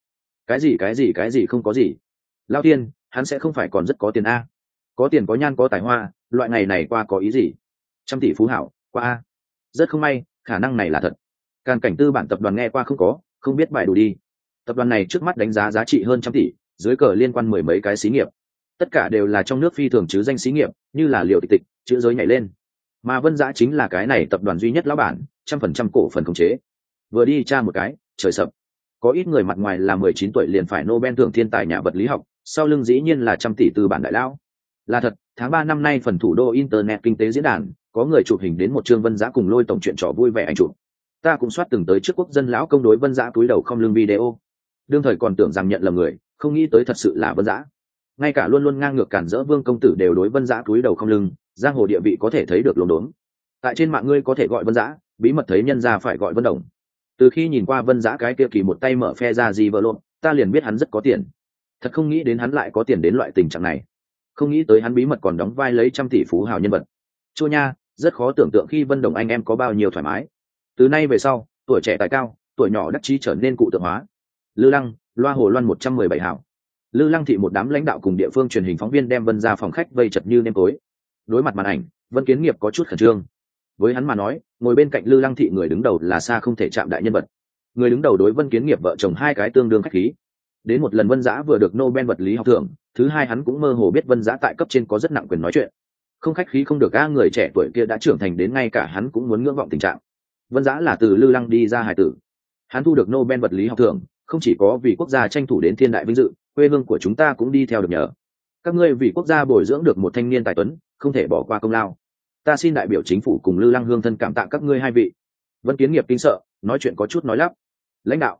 Cái gì không có gì. Lao tiên, hắn sẽ không phải còn rất có tiền a? Có tiền có nhan có tài hoa, loại ngày này qua có ý gì? Trăm tỷ phú hảo, qua a. Rất không may, khả năng này là thật. Càn Cảnh tư bản tập đoàn nghe qua không có, không biết bài đủ đi. Tập đoàn này trước mắt đánh giá giá trị hơn trăm tỷ, dưới cờ liên quan mười mấy cái xí nghiệp. Tất cả đều là trong nước phi thường chứ danh xí nghiệp, như là Liều Tịch Tịch, chữ giới nhảy lên. Mà Vân Dã chính là cái này tập đoàn duy nhất lão bản, 100% cổ phần khống chế. Vừa đi tra một cái, trời sập. Có ít người mặt ngoài là 19 tuổi liền phải Nobel thưởng thiên tài nhà vật lý học, sau lưng dĩ nhiên là trăm tỷ tư bản đại lão. Là thật, tháng 3 năm nay phần thủ đô internet kinh tế diễn đàn, có người chụp hình đến một chương Vân Dã cùng Lôi tổng chuyện trò vui vẻ ảnh chụp. Ta cũng soát từng tới trước quốc dân lão công đối Vân Dã cúi đầu không lưng video. Đương thời còn tưởng rằng nhận lầm người, không nghĩ tới thật sự là Vân Dã. Ngay cả luôn luôn ngang ngược cản rỡ Vương công tử đều đối Vân Dã cúi đầu không lưng, giang hồ địa vị có thể thấy được lồn đốn. Tại trên mạng ngươi có thể gọi Vân Dã, bí mật thấy nhân ra phải gọi Vân Đồng. Từ khi nhìn qua Vân Dã cái kia kỳ một tay mở phe ra gì vợ lộn, ta liền biết hắn rất có tiền. Thật không nghĩ đến hắn lại có tiền đến loại tình trạng này. Không nghĩ tới hắn bí mật còn đóng vai lấy trăm tỷ phú hào nhân vật. Chua nha, rất khó tưởng tượng khi Vân Đồng anh em có bao nhiêu thoải mái. Từ nay về sau, tuổi trẻ tài cao, tuổi nhỏ đắc chí trở nên cụ tượng hóa. Lư Lăng, loa hồ loan 117 hảo. Lư Lăng thị một đám lãnh đạo cùng địa phương truyền hình phóng viên đem Vân ra phòng khách vây chật như nêm tối. Đối mặt màn ảnh, Vân Kiến Nghiệp có chút khẩn trương. Với hắn mà nói, ngồi bên cạnh Lư Lăng thị người đứng đầu là xa không thể chạm đại nhân vật. Người đứng đầu đối Vân Kiến Nghiệp vợ chồng hai cái tương đương khách khí. Đến một lần Vân Dã vừa được Nobel vật lý học thưởng, thứ hai hắn cũng mơ hồ biết Vân Dã tại cấp trên có rất nặng quyền nói chuyện. Không khách khí không được, người trẻ tuổi kia đã trưởng thành đến ngay cả hắn cũng muốn ngưỡng vọng tình trạng. Vân Dã là từ Lư Lăng đi ra hài tử. Hắn thu được Nobel vật lý học thưởng, không chỉ có vì quốc gia tranh thủ đến thiên đại vinh dự, quê hương của chúng ta cũng đi theo được nhờ. Các ngươi vì quốc gia bồi dưỡng được một thanh niên tài tuấn, không thể bỏ qua công lao. Ta xin đại biểu chính phủ cùng Lư Lăng hương thân cảm tạ các ngươi hai vị. Vân Kiến Nghiệp kinh sợ, nói chuyện có chút nói lắp. Lãnh đạo,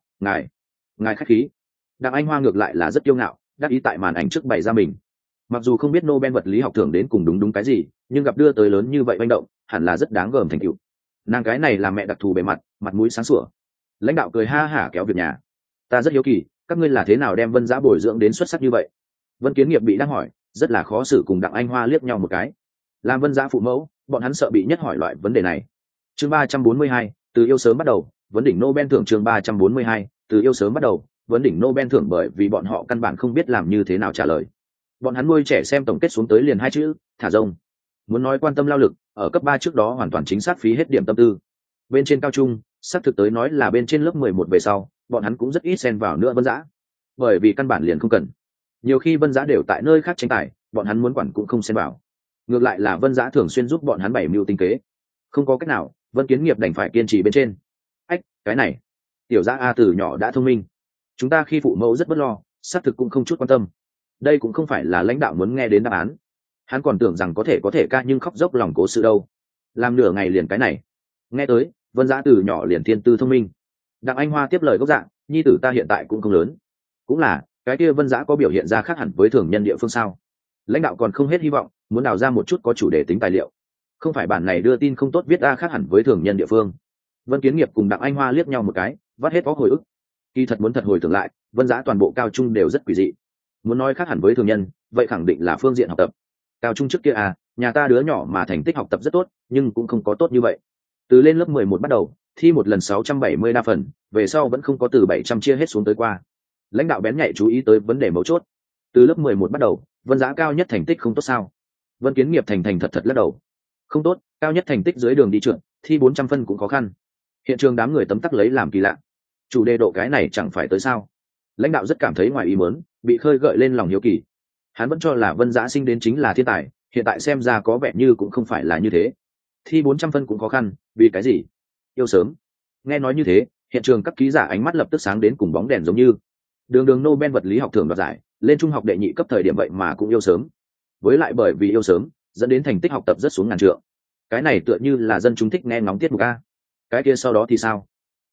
ngài khách khí. Đặng Anh Hoa ngược lại là rất kiêu ngạo, đắc ý tại màn ảnh trước bày ra mình. Mặc dù không biết Nobel vật lý học thưởng đến cùng đúng cái gì, nhưng gặp đưa tới lớn như vậy manh động, hẳn là rất đáng gờm thành tựu. Nàng cái này là mẹ đặc thù bề mặt mũi sáng sủa. Lãnh đạo cười ha hả kéo việc nhà. Ta rất hiếu kỳ, các ngươi là thế nào đem Vân Dã bồi dưỡng đến xuất sắc như vậy? Vân Kiến Nghiệp bị đang hỏi, rất là khó xử cùng Đặng Anh Hoa liếc nhau một cái. Làm Vân Dã phụ mẫu, bọn hắn sợ bị nhất hỏi loại vấn đề này. Chương 342, từ yêu sớm bắt đầu, vấn đỉnh Nobel thưởng. Chương 342, từ yêu sớm bắt đầu, vấn đỉnh Nobel thưởng, bởi vì bọn họ căn bản không biết làm như thế nào trả lời. Bọn hắn nuôi trẻ xem tổng kết xuống tới liền hai chữ, thả rông. Muốn nói quan tâm lao lực, ở cấp 3 trước đó hoàn toàn chính xác phí hết điểm tâm tư. Bên trên cao trung, xác thực tới nói là bên trên lớp 11 về sau, bọn hắn cũng rất ít xen vào nữa Vân Dã. Bởi vì căn bản liền không cần. Nhiều khi Vân Dã đều tại nơi khác tranh tài, bọn hắn muốn quản cũng không xen vào. Ngược lại là Vân Dã thường xuyên giúp bọn hắn bày mưu tinh kế. Không có cách nào, Vân Kiến Nghiệp đành phải kiên trì bên trên. Ách, cái này, tiểu Dã A từ nhỏ đã thông minh. Chúng ta khi phụ mẫu rất bất lo, xác thực cũng không chút quan tâm. Đây cũng không phải là lãnh đạo muốn nghe đến đáp án. Hắn còn tưởng rằng có thể ca nhưng khóc dốc lòng cố sự đâu. Làm nửa ngày liền cái này. Nghe tới, Vân Dã từ nhỏ liền thiên tư thông minh. Đặng Anh Hoa tiếp lời gốc dạng, nhi tử ta hiện tại cũng không lớn. Cũng là, cái kia Vân Dã có biểu hiện ra khác hẳn với thường nhân địa phương sao? Lãnh đạo còn không hết hy vọng, muốn đào ra một chút có chủ đề tính tài liệu. Không phải bản này đưa tin không tốt viết ra khác hẳn với thường nhân địa phương. Vân Kiến Nghiệp cùng Đặng Anh Hoa liếc nhau một cái, vắt hết óc hồi ức. Kỳ thật muốn thật hồi tưởng lại, Vân Dã toàn bộ cao trung đều rất quỷ dị. Muốn nói khác hẳn với thường nhân, vậy khẳng định là phương diện học tập. Cao trung trước kia nhà ta đứa nhỏ mà thành tích học tập rất tốt, nhưng cũng không có tốt như vậy. Từ lên lớp 11 bắt đầu, thi một lần 670 đa phần, về sau vẫn không có từ 700 chia hết xuống tới qua. Lãnh đạo bén nhạy chú ý tới vấn đề mấu chốt. Từ lớp 11 bắt đầu, Vân Dã cao nhất thành tích không tốt sao? Vân Kiến Nghiệp thành thật lắc đầu. Không tốt, cao nhất thành tích dưới đường đi trượt, thi 400 phân cũng khó khăn. Hiện trường đám người tấm tắc lấy làm kỳ lạ. Chủ đề độ cái này chẳng phải tới sao? Lãnh đạo rất cảm thấy ngoài ý muốn, bị khơi gợi lên lòng hiếu kỳ. Hắn vẫn cho là Vân Dã sinh đến chính là thiên tài, hiện tại xem ra có vẻ như cũng không phải là như thế. Thi 400 phân cũng khó khăn, vì cái gì? Yêu sớm. Nghe nói như thế, hiện trường các ký giả ánh mắt lập tức sáng đến cùng bóng đèn giống như. Đường Nobel vật lý học thưởng đoạt giải, lên trung học đệ nhị cấp thời điểm vậy mà cũng yêu sớm. Với lại bởi vì yêu sớm, dẫn đến thành tích học tập rất xuống ngàn trượng. Cái này tựa như là dân chúng thích nghe ngóng tiết mục a. Cái kia sau đó thì sao?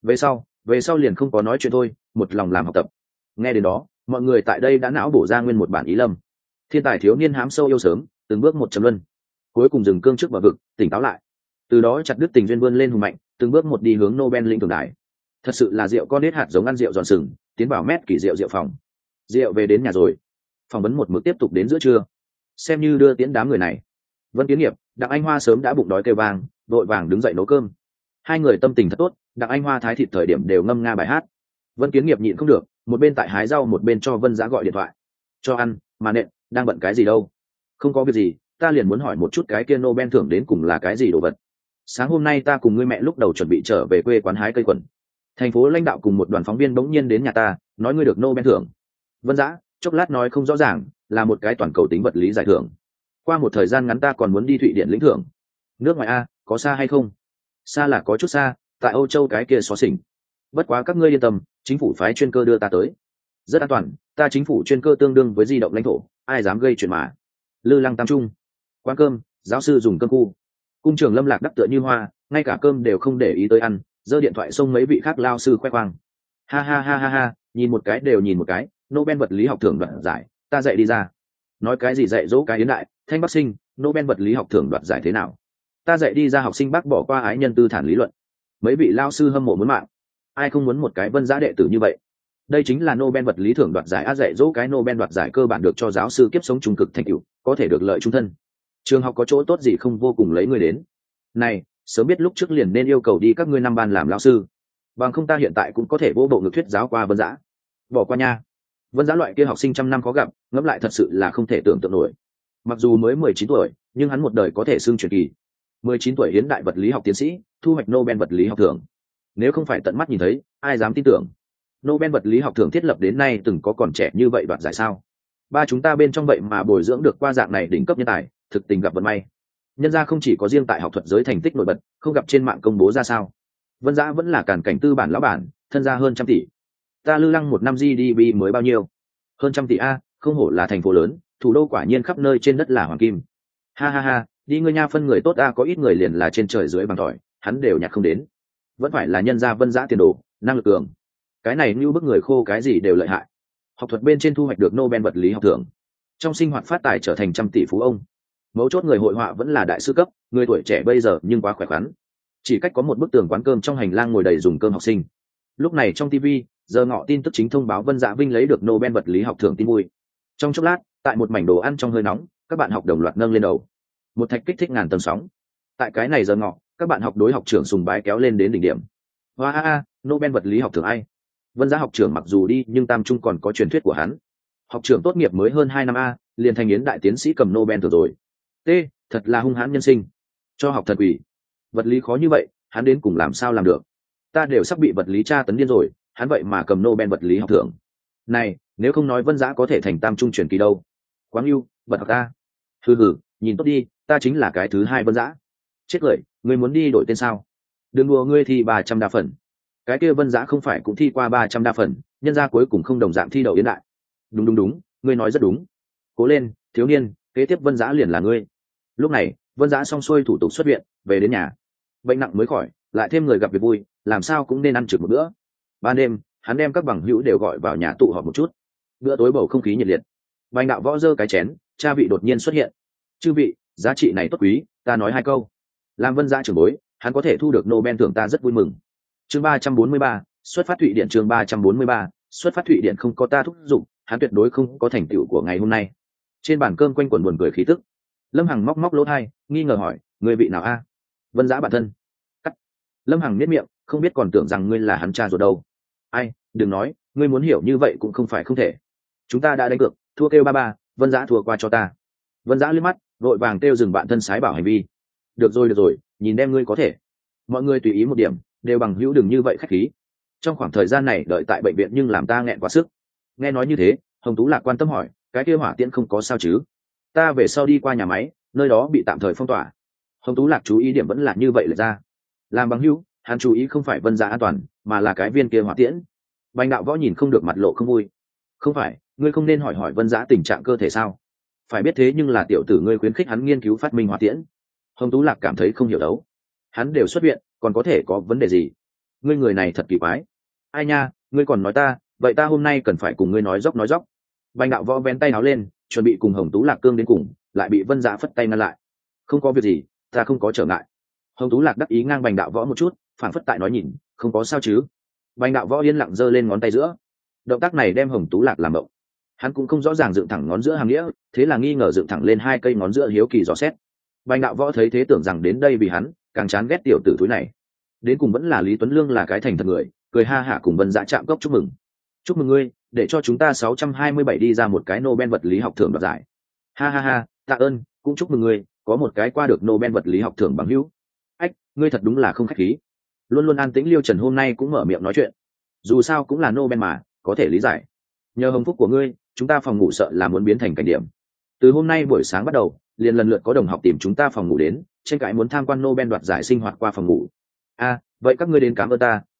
Về sau liền không có nói chuyện thôi, một lòng làm học tập. Nghe đến đó, mọi người tại đây đã não bổ ra nguyên một bản ý lâm. Thiên tài thiếu niên hám sâu yêu sớm, từng bước một chấm luân, cuối cùng dừng cương trước bờ vực, tỉnh táo lại. Từ đó chặt đứt tình duyên vươn lên hùng mạnh, từng bước một đi hướng Nobel lĩnh thưởng đài. Thật sự là rượu con nết hạt giống ăn rượu giòn sừng, tiến vào mét kỳ rượu phòng. Rượu về đến nhà rồi, phỏng vấn một mực tiếp tục đến giữa trưa, xem như đưa tiễn đám người này. Vân Kiến Nghiệp, Đặng Anh Hoa sớm đã bụng đói kêu vang, vội vàng đứng dậy nấu cơm. Hai người tâm tình thật tốt, Đặng Anh Hoa thái thịt thời điểm đều ngâm nga bài hát. Vân Kiến Nghiệp nhịn không được, một bên tại hái rau một bên cho Vân Dã gọi điện thoại. Cho ăn, mà nện, đang bận cái gì đâu? Không có việc gì, ta liền muốn hỏi một chút cái kia Nobel thưởng đến cùng là cái gì đồ vật. Sáng hôm nay ta cùng ngươi mẹ lúc đầu chuẩn bị trở về quê quán hái cây quần. Thành phố lãnh đạo cùng một đoàn phóng viên bỗng nhiên đến nhà ta, nói ngươi được Nobel thưởng. Vân Dã, chốc lát nói không rõ ràng, là một cái toàn cầu tính vật lý giải thưởng. Qua một thời gian ngắn ta còn muốn đi Thụy Điển lĩnh thưởng. Nước ngoài a, có xa hay không? Xa là có chút xa, tại Âu Châu cái kia xó xỉnh. Bất quá các ngươi yên tâm, chính phủ phái chuyên cơ đưa ta tới rất an toàn, ta chính phủ chuyên cơ tương đương với di động lãnh thổ, ai dám gây chuyện mà. Lư Lăng Tam Trung. Quán cơm, giáo sư dùng cơm khu. Cung trường Lâm Lạc đắc tựa như hoa, ngay cả cơm đều không để ý tới ăn, giơ điện thoại xông mấy vị khác lao sư khoe khoang. Ha ha ha ha ha, nhìn một cái đều nhìn một cái, Nobel vật lý học thưởng đoạt giải, ta dạy đi ra. Nói cái gì dạy dỗ cái yến đại, Thanh Bắc Sinh, Nobel vật lý học thưởng đoạt giải thế nào? Ta dạy đi ra học sinh bác bỏ qua ái nhân tư thản lý luận. Mấy vị lao sư hâm mộ muốn mạng. Ai không muốn một cái Vân Giá đệ tử như vậy? Đây chính là Nobel vật lý thưởng đoạt giải, dạy dỗ cái Nobel đoạt giải cơ bản được cho giáo sư kiếp sống trung cực thành tựu, có thể được lợi trung thân. Trường học có chỗ tốt gì không vô cùng lấy người đến. Này, sớm biết lúc trước liền nên yêu cầu đi các ngươi năm ban làm lao sư, bằng không ta hiện tại cũng có thể vô bộ ngược thuyết giáo qua Vân Dã. Bỏ qua nha. Vân Dã loại kia học sinh trăm năm khó gặp, ngẫm lại thật sự là không thể tưởng tượng nổi. Mặc dù mới 19 tuổi, nhưng hắn một đời có thể xưng truyền kỳ. 19 tuổi hiến đại vật lý học tiến sĩ, thu hoạch Nobel vật lý học thưởng. Nếu không phải tận mắt nhìn thấy, ai dám tin tưởng. Nobel vật lý học thưởng thiết lập đến nay từng có còn trẻ như vậy đoạt giải sao? Ba chúng ta bên trong vậy mà bồi dưỡng được qua dạng này đỉnh cấp nhân tài, thực tình gặp vận may. Nhân ra không chỉ có riêng tại học thuật giới thành tích nổi bật, không gặp trên mạng công bố ra sao. Vân Dã vẫn là càn cảnh tư bản lão bản, thân gia hơn 100 tỷ. Ta Lư Lăng một năm GDP mới bao nhiêu? Hơn 100 tỷ a, không hổ là thành phố lớn, thủ đô quả nhiên khắp nơi trên đất là hoàng kim. Ha ha ha, đi ngươi nha, phân người tốt a, có ít người liền là trên trời dưới bằng tỏi, hắn đều nhặt không đến. Vẫn phải là nhân gia Vân Dã tiền đồ, năng lực cường. Cái này như bức người khô cái gì đều lợi hại. Học thuật bên trên thu hoạch được Nobel vật lý học thưởng, trong sinh hoạt phát tài trở thành trăm tỷ phú ông. Mấu chốt người hội họa vẫn là đại sư cấp, người tuổi trẻ bây giờ nhưng quá khỏe khoắn. Chỉ cách có một bức tường quán cơm, trong hành lang ngồi đầy dùng cơm học sinh. Lúc này trong TV, giờ ngọ tin tức chính thông báo Vân Dạ Vinh lấy được Nobel vật lý học thưởng tin vui. Trong chốc lát, tại một mảnh đồ ăn trong hơi nóng, các bạn học đồng loạt nâng lên đầu. Một thạch kích thích ngàn tầng sóng. Tại cái này giờ ngọ, các bạn học đối học trưởng sùng bái kéo lên đến đỉnh điểm. Hoa Nobel vật lý học thưởng ai? Vân Dạ học trưởng mặc dù đi, nhưng tam trung còn có truyền thuyết của hắn. Học trưởng tốt nghiệp mới hơn 2 năm a, liền thành yến đại tiến sĩ cầm Nobel thưởng rồi. T, thật là hung hãn nhân sinh. Cho học thật quỷ. Vật lý khó như vậy, hắn đến cùng làm sao làm được? Ta đều sắp bị vật lý tra tấn điên rồi, hắn vậy mà cầm Nobel vật lý học thưởng. Này, nếu không nói Vân Dã có thể thành tam trung truyền kỳ đâu. Quáng yêu, bật học ta. Hừ hừ, nhìn tốt đi, ta chính là cái thứ hai Vân Dã. Chết cười, ngươi muốn đi đổi tên sao? Đừng đùa, ngươi thi 300 đa phần. Cái kia Vân Dã không phải cũng thi qua 300 đa phần, nhân ra cuối cùng không đồng dạng thi đậu yến đại. Đúng, ngươi nói rất đúng. Cố lên, thiếu niên, kế tiếp Vân Dã liền là ngươi. Lúc này, Vân Dã xong xuôi thủ tục xuất viện, về đến nhà. Bệnh nặng mới khỏi, lại thêm người gặp việc vui, làm sao cũng nên ăn trực một bữa. Ban đêm, hắn đem các bằng hữu đều gọi vào nhà tụ họp một chút. Bữa tối bầu không khí nhiệt liệt. Bành Đạo Võ giơ cái chén, cha vị đột nhiên xuất hiện. Chư vị, giá trị này tốt quý, ta nói 2 câu. Làm Vân Dã trưởng bối, hắn có thể thu được Nobel thưởng ta rất vui mừng. Chương 343, xuất phát Thụy Điển. Chương 343, xuất phát Thụy Điển không có ta thúc giục, hắn tuyệt đối không có thành tựu của ngày hôm nay. Trên bàn cơm quanh quẩn buồn cười khí tức. Lâm Hằng móc lỗ tai, nghi ngờ hỏi, người vị nào a? Vân Dã bản thân. Cắt. Lâm Hằng nhếch miệng, không biết còn tưởng rằng ngươi là hắn cha ruột đâu. Ai, đừng nói, ngươi muốn hiểu như vậy cũng không phải không thể. Chúng ta đã đánh cược, thua kêu ba, Vân Dã thua qua cho ta. Vân Dã liếc mắt, vội vàng kêu dừng bạn thân sái bảo hành vi. Được rồi, nhìn đem ngươi có thể. Mọi người tùy ý một điểm, đều bằng hữu đừng như vậy khách khí. Trong khoảng thời gian này đợi tại bệnh viện nhưng làm ta nghẹn quá sức. Nghe nói như thế, Hồng Tú Lạc quan tâm hỏi, cái kia hỏa tiễn không có sao chứ? Ta về sau đi qua nhà máy, nơi đó bị tạm thời phong tỏa. Hồng Tú Lạc chú ý điểm vẫn là như vậy, lại ra làm bằng hữu, hắn chú ý không phải Vân Dã an toàn, mà là cái viên kia hỏa tiễn. Bành Đạo Võ nhìn không được, mặt lộ không vui. Không phải, ngươi không nên hỏi Vân Dã tình trạng cơ thể sao? Phải biết thế nhưng là tiểu tử ngươi khuyến khích hắn nghiên cứu phát minh hỏa tiễn. Hồng Tú Lạc cảm thấy không hiểu đấu. Hắn đều xuất viện, còn có thể có vấn đề gì? Ngươi người này thật kỳ quái. Ai nha, ngươi còn nói ta, vậy ta hôm nay cần phải cùng ngươi nói dốc. Bành Đạo Võ vén tay áo lên, chuẩn bị cùng Hồng Tú Lạc cương đến cùng, lại bị Vân Dã phất tay ngăn lại. Không có việc gì, ta không có trở ngại. Hồng Tú Lạc đắc ý ngang Bành Đạo Võ một chút, phản phất tại nói nhìn, không có sao chứ? Bành Đạo Võ yên lặng giơ lên ngón tay giữa. Động tác này đem Hồng Tú Lạc làm mộng. Hắn cũng không rõ ràng dựng thẳng ngón giữa hàng nghĩa, thế là nghi ngờ dựng thẳng lên 2 cây ngón giữa, hiếu kỳ dò xét. Bành Đạo Võ thấy thế tưởng rằng đến đây vì hắn, càng chán ghét tiểu tử thúi này. Đến cùng vẫn là Lý Tuấn Lương là cái thành thật người, cười ha hả cùng Vân Dã chạm cốc chúc mừng. Chúc mừng ngươi, để cho chúng ta 627 đi ra một cái Nobel vật lý học thưởng đoạt giải. Ha, tạ ơn, cũng chúc mừng ngươi, có một cái qua được Nobel vật lý học thưởng bằng hữu. Ách, ngươi thật đúng là không khách khí. Luôn luôn an tĩnh Liêu Trần hôm nay cũng mở miệng nói chuyện. Dù sao cũng là Nobel mà, có thể lý giải. Nhờ hồng phúc của ngươi, chúng ta phòng ngủ sợ là muốn biến thành cảnh điểm. Từ hôm nay buổi sáng bắt đầu, liền lần lượt có đồng học tìm chúng ta phòng ngủ đến, tranh cãi muốn tham quan Nobel đoạt giải sinh hoạt qua phòng ngủ. Vậy các ngươi đến cảm ơn ta,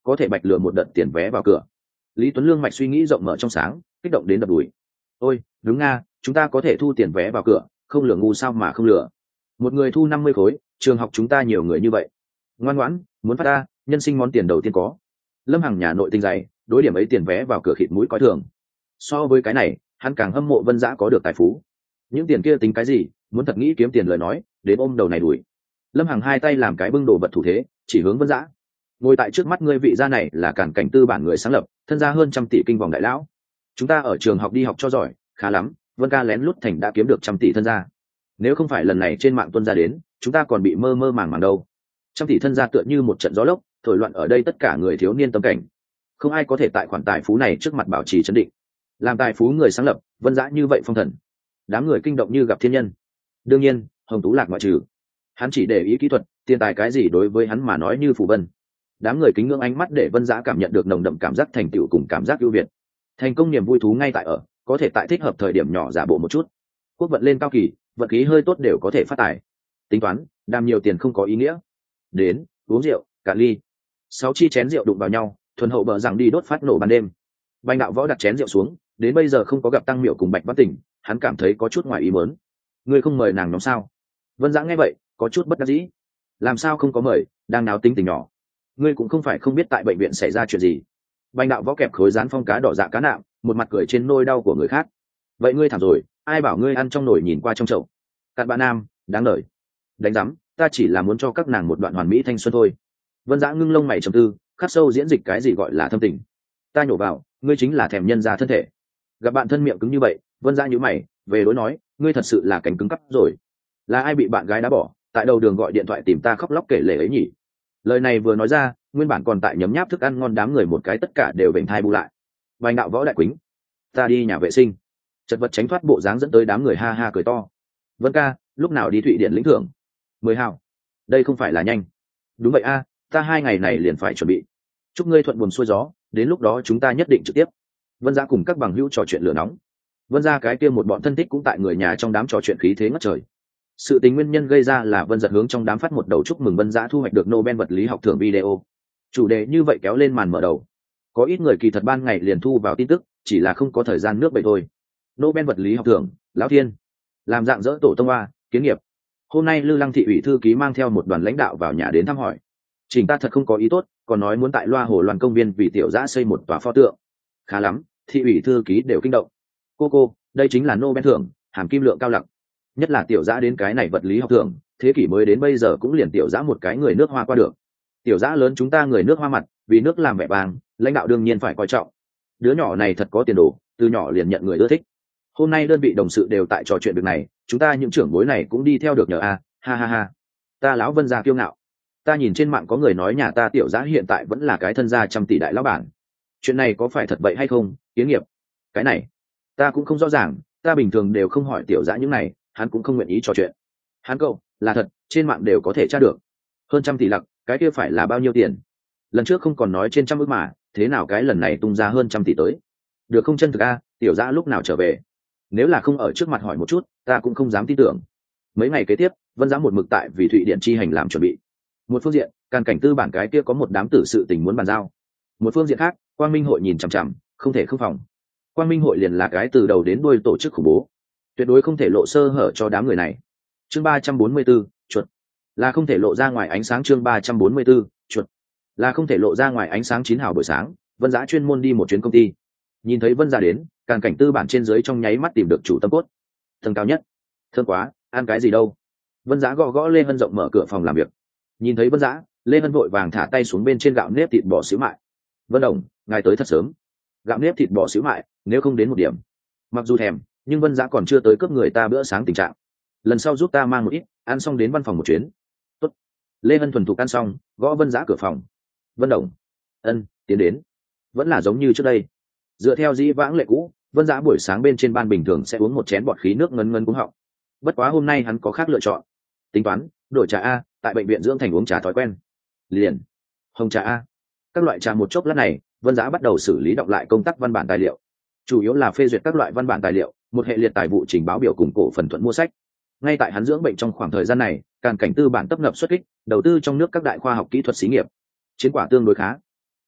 có thể bạch lừa một đợt tiền vé vào cửa. Lý Tuấn Lương mạch suy nghĩ rộng mở trong sáng, kích động đến đập đùi. Ôi đúng nga, chúng ta có thể thu tiền vé vào cửa, không lừa ngu sao mà không lừa. Một người thu 50 khối, trường học chúng ta nhiều người như vậy. Ngoan ngoãn, muốn phát ta, nhân sinh món tiền đầu tiên có. Lâm Hằng nhà nội tinh dày, đối điểm ấy tiền vé vào cửa khịt mũi coi thường. So với cái này, hắn càng hâm mộ Vân Dã có được tài phú. Những tiền kia tính cái gì, muốn thật nghĩ kiếm tiền lời nói, đến ôm đầu này đuổi. Lâm Hằng hai tay làm cái bưng đồ vật thủ thế, chỉ hướng Vân Dã. Ngồi tại trước mắt ngươi vị gia này là Càn Cảnh Tư bản người sáng lập, thân gia hơn 100 tỷ kinh vòng đại lão. Chúng ta ở trường học đi học cho giỏi, khá lắm, Vân ca lén lút thành đã kiếm được 100 tỷ thân gia. Nếu không phải lần này trên mạng tuân ra đến, chúng ta còn bị mơ mơ màng màng đâu. 100 tỷ thân gia tựa như một trận gió lốc, thổi loạn ở đây tất cả người thiếu niên tâm cảnh. Không ai có thể tại khoản tài phú này trước mặt bảo trì trấn định. Làm tài phú người sáng lập, Vân Dã như vậy phong thần. Đám người kinh động như gặp thiên nhân. Đương nhiên, Hồng Tú Lạc ngoại trừ. Hắn chỉ để ý kỹ thuật, tiền tài cái gì đối với hắn mà nói như phù vân. Đám người kính ngưỡng ánh mắt để Vân Dã cảm nhận được nồng đậm cảm giác thành tựu cùng cảm giác ưu việt. Thành công niềm vui thú ngay tại ở, có thể tại thích hợp thời điểm nhỏ giả bộ một chút. Quốc vận lên cao kỳ, vận khí hơi tốt đều có thể phát tài. Tính toán, đam nhiều tiền không có ý nghĩa. Đến, uống rượu, cả ly. 6 chi chén rượu đụng vào nhau, thuần hậu bờ rằng đi đốt phát nổ ban đêm. Bành Đạo Võ đặt chén rượu xuống, đến bây giờ không có gặp Tăng Miểu cùng Bạch Văn Tỉnh, hắn cảm thấy có chút ngoài ý muốn. Ngươi không mời nàng nhóm sao? Vân Dã nghe vậy, có chút bất đắc dĩ. Làm sao không có mời, đang náo tính tình nhỏ. Ngươi cũng không phải không biết tại bệnh viện xảy ra chuyện gì. Bành Đạo Võ kẹp khối rán phong cá đỏ dạ cá nạm, một mặt cười trên nôi đau của người khác. Vậy ngươi thảm rồi, ai bảo ngươi ăn trong nồi nhìn qua trong chậu. Cặn bạn nam, đáng lời. Đánh rắm, ta chỉ là muốn cho các nàng một đoạn hoàn mỹ thanh xuân thôi. Vân Dã ngưng lông mày trầm tư, khắc sâu diễn dịch cái gì gọi là thâm tình. Ta nhổ vào, ngươi chính là thèm nhân ra thân thể. Gặp bạn thân miệng cứng như vậy, Vân Dã nhíu mày, về đối nói, ngươi thật sự là cánh cứng cắp rồi. Là ai bị bạn gái đá bỏ, tại đầu đường gọi điện thoại tìm ta khóc lóc kể lể ấy nhỉ? Lời này vừa nói ra, nguyên bản còn tại nhấm nháp thức ăn ngon đám người một cái tất cả đều vểnh thai bu lại. Bành Đạo Võ đại quýnh, ta đi nhà vệ sinh. Chật vật tránh thoát bộ dáng dẫn tới đám người ha ha cười to. Vân ca, lúc nào đi Thụy Điển lĩnh thưởng? 10 hào. Đây không phải là nhanh. Đúng vậy a, ta 2 ngày này liền phải chuẩn bị. Chúc ngươi thuận buồm xuôi gió, đến lúc đó chúng ta nhất định trực tiếp. Vân Dã cùng các bằng hữu trò chuyện lửa nóng. Vân gia cái kia một bọn thân thích cũng tại người nhà trong đám trò chuyện khí thế ngất trời. Sự tình nguyên nhân gây ra là Vân Giật hướng trong đám phát một đầu chúc mừng Vân Dã thu hoạch được Nobel vật lý học thưởng video. Chủ đề như vậy kéo lên màn mở đầu. Có ít người kỳ thật ban ngày liền thu vào tin tức, chỉ là không có thời gian nước bậy thôi. Nobel vật lý học thưởng, lão thiên, làm dạng dỡ tổ tông a, kiến nghiệp. Hôm nay Lư Lăng thị ủy thư ký mang theo một đoàn lãnh đạo vào nhà đến thăm hỏi. Trình ta thật không có ý tốt, còn nói muốn tại Loa Hồ Loan công viên vì tiểu Dã xây một tòa pho tượng. Khá lắm, thị ủy thư ký đều kinh động. Cô, đây chính là Nobel thưởng, hàm kim lượng cao lặc. Nhất là tiểu Dã đến cái này vật lý học thưởng, thế kỷ mới đến bây giờ cũng liền tiểu Dã một cái người nước Hoa qua được. Tiểu Dã lớn chúng ta người nước Hoa mặt, vì nước làm vẻ vang, lãnh đạo đương nhiên phải coi trọng. Đứa nhỏ này thật có tiền đồ, từ nhỏ liền nhận người ưa thích. Hôm nay đơn vị đồng sự đều tại trò chuyện việc này, chúng ta những trưởng bối này cũng đi theo được nhờ a, ha ha ha. Ta lão Vân gia kiêu ngạo. Ta nhìn trên mạng có người nói nhà ta tiểu Dã hiện tại vẫn là cái thân gia 100 tỷ đại lão bản. Chuyện này có phải thật vậy hay không, Kiến nghiệp? Cái này, ta cũng không rõ ràng, ta bình thường đều không hỏi tiểu Dã những này, hắn cũng không nguyện ý trò chuyện. Hắn cậu, là thật, trên mạng đều có thể tra được. Hơn 100 tỷ lặc, cái kia phải là bao nhiêu tiền? Lần trước không còn nói trên 100 ức mà, thế nào cái lần này tung ra hơn 100 tỷ tới? Được không chân thực a, tiểu Dã lúc nào trở về? Nếu là không ở trước mặt hỏi một chút, ta cũng không dám tin tưởng. Mấy ngày kế tiếp, Vân Dã một mực tại vì Thụy Điển chi hành làm chuẩn bị. Một phương diện, Càn Cảnh Tư bản cái kia có một đám tử sự tình muốn bàn giao. Một phương diện khác, Quang Minh hội nhìn chằm chằm, không thể không phòng. Quang Minh hội liền là cái từ đầu đến đuôi tổ chức khủng bố, tuyệt đối không thể lộ sơ hở cho đám người này. Chương 344, chuột là không thể lộ ra ngoài ánh sáng. Chương 344, chuột là không thể lộ ra ngoài ánh sáng. 9 hào buổi sáng, Vân Dã chuyên môn đi một chuyến công ty. Nhìn thấy Vân Dã đến, Càn Cảnh Tư bản trên dưới trong nháy mắt tìm được chủ tâm cốt. Tầng cao nhất. Thơm quá, ăn cái gì đâu? Vân Dã gõ gõ Lê Hân rộng mở cửa phòng làm việc. Nhìn thấy Vân Dã, Lê Hân vội vàng thả tay xuống bên trên gạo nếp thịt bò xíu mại. Vân đồng, ngài tới thật sớm. Gạo nếp thịt bò xíu mại, nếu không đến một điểm. Mặc dù thèm, nhưng Vân Dã còn chưa tới cướp người ta bữa sáng tình trạng. Lần sau giúp ta mang một ít, ăn xong đến văn phòng một chuyến. Tốt. Lê Hân thuần thục ăn xong, gõ Vân Dã cửa phòng. Vân đồng, ân, tiến đến. Vẫn là giống như trước đây. Dựa theo dĩ vãng lệ cũ, Vân Dã buổi sáng bên trên ban bình thường sẽ uống một chén bọt khí nước ngân ngân cuống họng. Bất quá hôm nay hắn có khác lựa chọn. Tính toán, đổi trà a, tại bệnh viện dưỡng thành uống trà thói quen. Liền, hồng trà a. Các loại trà một chốc lát này, Vân Dã bắt đầu xử lý đọc lại công tác văn bản tài liệu. Chủ yếu là phê duyệt các loại văn bản tài liệu, một hệ liệt tài vụ trình báo biểu cùng cổ phần thuận mua sách. Ngay tại hắn dưỡng bệnh trong khoảng thời gian này, Càn Cảnh Tư bản tấp nập xuất kích, đầu tư trong nước các đại khoa học kỹ thuật xí nghiệp. Chiến quả tương đối khá.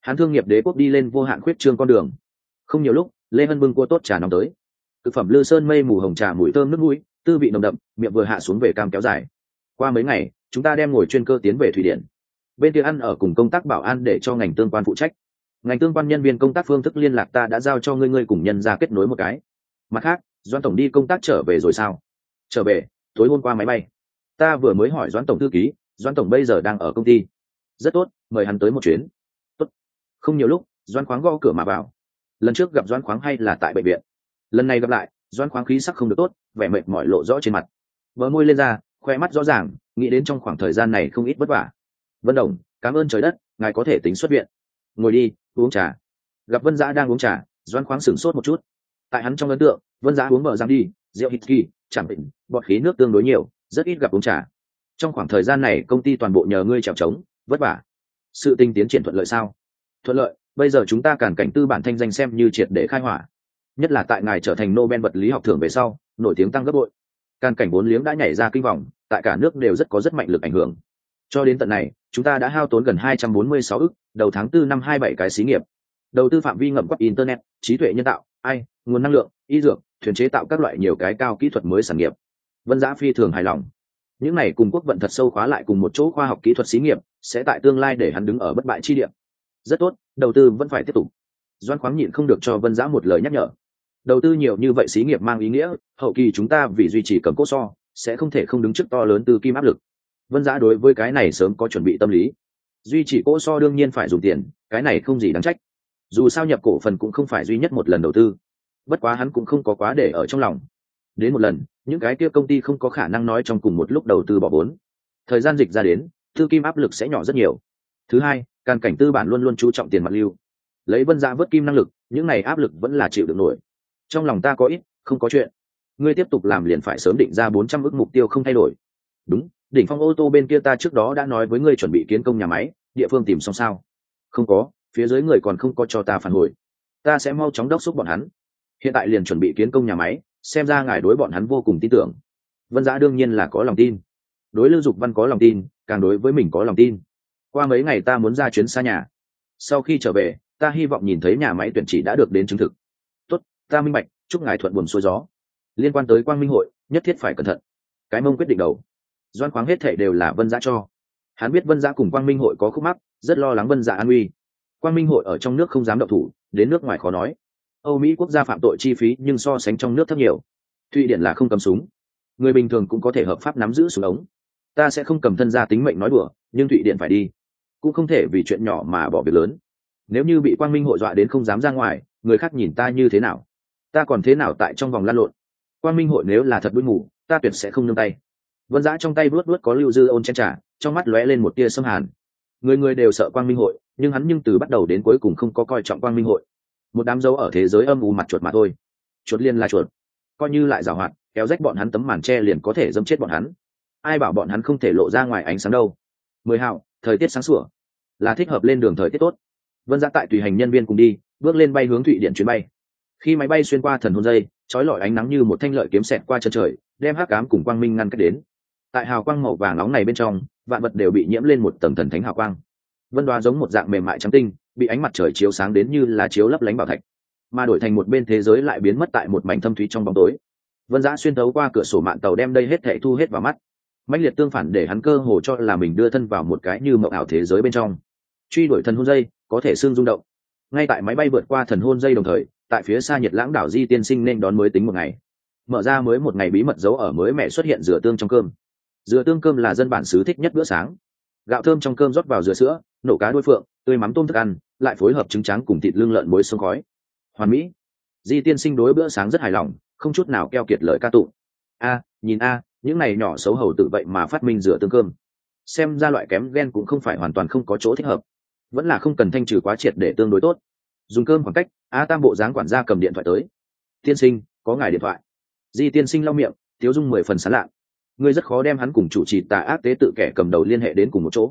hắn thương nghiệp đế quốc đi lên vô hạn khuyết trương con đường. Không nhiều lúc, Lê Hân bưng cua tốt trà nóng tới. Thực phẩm Lư Sơn mây mù hồng trà mùi thơm nước mũi, tư vị nồng đậm, miệng vừa hạ xuống về cam kéo dài. Qua mấy ngày, chúng ta đem ngồi chuyên cơ tiến về Thụy Điển. Bên kia ăn ở cùng công tác bảo an để cho ngành tương quan phụ trách. Ngành tương quan nhân viên công tác phương thức liên lạc ta đã giao cho ngươi cùng nhân ra kết nối một cái. Mặt khác, Doãn tổng đi công tác trở về rồi sao? Trở về, tối hôm qua máy bay. Ta vừa mới hỏi Doãn tổng thư ký, Doãn tổng bây giờ đang ở công ty. Rất tốt, mời hắn tới một chuyến. Tốt. Không nhiều lúc, Doãn Khoáng gõ cửa mà vào. Lần trước gặp Doãn Khoáng hay là tại bệnh viện. Lần này gặp lại, Doãn Khoáng khí sắc không được tốt, vẻ mệt mỏi lộ rõ trên mặt. Bờ môi lên ra, khoe mắt rõ ràng, nghĩ đến trong khoảng thời gian này không ít vất vả. Vân Đồng, cảm ơn trời đất, ngài có thể tính xuất viện. Ngồi đi, uống trà. Gặp Vân Dã đang uống trà, Doãn Khoáng sửng sốt một chút. Tại hắn trong ấn tượng, Vân Dã uống mở răng đi, rượu whisky, chẳng định, bọt khí nước tương đối nhiều, rất ít gặp uống trà. Trong khoảng thời gian này công ty toàn bộ nhờ ngươi trèo trống, vất vả. Sự tình tiến triển thuận lợi sao? Thuận lợi, bây giờ chúng ta càn cảnh tư bản thanh danh xem như triệt để khai hỏa. Nhất là tại ngài trở thành Nobel vật lý học thưởng về sau, nổi tiếng tăng gấp bội. Càn cảnh vốn liếng đã nhảy ra kinh vòng, tại cả nước đều rất có rất mạnh lực ảnh hưởng. Cho đến tận này, chúng ta đã hao tốn gần 246 ức, đầu tháng 4 năm 27 cái xí nghiệp. Đầu tư phạm vi ngầm quắp internet, trí tuệ nhân tạo, AI, nguồn năng lượng, y dược, thuyền chế tạo các loại nhiều cái cao kỹ thuật mới sản nghiệp. Vân Dã phi thường hài lòng. Những này cùng quốc vận thật sâu khóa lại cùng một chỗ khoa học kỹ thuật xí nghiệp, sẽ tại tương lai để hắn đứng ở bất bại chi địa. Rất tốt, đầu tư vẫn phải tiếp tục. Doãn Khoáng nhịn không được cho Vân Dã một lời nhắc nhở. Đầu tư nhiều như vậy xí nghiệp mang ý nghĩa, hậu kỳ chúng ta vì duy trì cầm cố so, sẽ không thể không đứng trước to lớn tư kim áp lực. Vân Dã đối với cái này sớm có chuẩn bị tâm lý. Duy trì cố so đương nhiên phải dùng tiền, cái này không gì đáng trách. Dù sao nhập cổ phần cũng không phải duy nhất một lần đầu tư. Bất quá hắn cũng không có quá để ở trong lòng. Đến một lần, những cái kia công ty không có khả năng nói trong cùng một lúc đầu tư bỏ vốn. Thời gian dịch ra đến, tư kim áp lực sẽ nhỏ rất nhiều. Thứ hai, càn cảnh tư bản luôn luôn chú trọng tiền mặt lưu. Lấy Vân Dã vớt kim năng lực, những này áp lực vẫn là chịu được nổi. Trong lòng ta có ít, không có chuyện. Ngươi tiếp tục làm liền phải sớm định ra 400 ức mục tiêu không thay đổi. Đúng, đỉnh phong ô tô bên kia ta trước đó đã nói với ngươi chuẩn bị kiến công nhà máy, địa phương tìm xong sao? Không có, phía dưới người còn không có cho ta phản hồi. Ta sẽ mau chóng đốc thúc bọn hắn. Hiện tại liền chuẩn bị kiến công nhà máy, xem ra ngài đối bọn hắn vô cùng tin tưởng. Vân Dã đương nhiên là có lòng tin. Đối Lưu Dục Văn có lòng tin, càng đối với mình có lòng tin. Qua mấy ngày ta muốn ra chuyến xa nhà. Sau khi trở về, ta hy vọng nhìn thấy nhà máy tuyển chỉ đã được đến chứng thực. Tốt, ta minh bạch, chúc ngài thuận buồm xuôi gió. Liên quan tới Quang Minh hội, nhất thiết phải cẩn thận. Cái mông quyết định đầu. Doãn Khoáng hết thảy đều là Vân Dã cho. Hắn biết Vân Dã cùng Quang Minh hội có khúc mắc, rất lo lắng Vân Dã an nguy. Quang Minh hội ở trong nước không dám động thủ, đến nước ngoài khó nói. Âu Mỹ quốc gia phạm tội chi phí nhưng so sánh trong nước thấp nhiều. Thụy Điển là không cầm súng, người bình thường cũng có thể hợp pháp nắm giữ súng ống. Ta sẽ không cầm thân gia tính mệnh nói đùa, nhưng Thụy Điển phải đi, cũng không thể vì chuyện nhỏ mà bỏ việc lớn. Nếu như bị Quang Minh hội dọa đến không dám ra ngoài, người khác nhìn ta như thế nào? Ta còn thế nào tại trong vòng lăn lộn? Quang Minh hội nếu là thật đuôi ngủ, ta tuyệt sẽ không nương tay. Vân Dã trong tay vuốt vuốt có lưu dư ôn chén trà, trong mắt lóe lên một tia xâm hàn. Người người đều sợ Quang Minh hội, nhưng hắn từ bắt đầu đến cuối cùng không có coi trọng Quang Minh hội. Một đám dấu ở thế giới âm u mặt chuột mà thôi. Chuột liên là chuột, coi như lại giàu hoạt, kéo rách bọn hắn tấm màn tre liền có thể dẫm chết bọn hắn. Ai bảo bọn hắn không thể lộ ra ngoài ánh sáng đâu? 10 hào, thời tiết sáng sủa, là thích hợp lên đường thời tiết tốt. Vân Dã tại tùy hành nhân viên cùng đi, bước lên bay hướng Thụy Điển chuyến bay. Khi máy bay xuyên qua thần hồn dây, chói lọi ánh nắng như một thanh lợi kiếm xẹt qua chân trời, đem hắc ám cùng quang minh ngăn cách đến. Tại hào quang màu vàng nóng này bên trong, vạn vật đều bị nhiễm lên một tầng thần thánh hào quang. Vân Đoá giống một dạng mềm mại trắng tinh, bị ánh mặt trời chiếu sáng đến như là chiếu lấp lánh bảo thạch, mà đổi thành một bên thế giới lại biến mất tại một mảnh thâm thúy trong bóng tối. Vân Dã xuyên thấu qua cửa sổ mạn tàu đem đây hết thảy thu hết vào mắt. Mãnh liệt tương phản để hắn cơ hồ cho là mình đưa thân vào một cái như mộng ảo thế giới bên trong. Truy đuổi thần hôn dây, có thể xương rung động. Ngay tại máy bay vượt qua thần hôn dây đồng thời, tại phía xa Nhiệt Lãng đảo Di tiên sinh nên đón mới tính một ngày. Mở ra mới một ngày bí mật giấu ở mới mẹ xuất hiện dừa tương trong cơm. Dừa tương cơm là dân bản xứ thích nhất bữa sáng. Gạo thơm trong cơm rót vào dừa sữa, nổ cá đuôi phượng, tươi mắm tôm thức ăn, lại phối hợp trứng trắng cùng thịt lương lợn muối sông khói. Hoàn mỹ. Di tiên sinh đối bữa sáng rất hài lòng, không chút nào keo kiệt lời ca tụng. Nhìn những này nhỏ xấu hầu tự vậy mà phát minh dừa tương cơm. Xem ra loại kém gen cũng không phải hoàn toàn không có chỗ thích hợp, vẫn là không cần thanh trừ quá triệt để tương đối tốt. Dùng cơm khoảng cách, Tam bộ dáng quản gia cầm điện thoại tới. Tiên sinh, có ngài điện thoại. Di tiên sinh lau miệng, tiếu dung 10 phần sán lạ. Ngươi rất khó đem hắn cùng chủ trì tà ác tế tự kẻ cầm đầu liên hệ đến cùng một chỗ.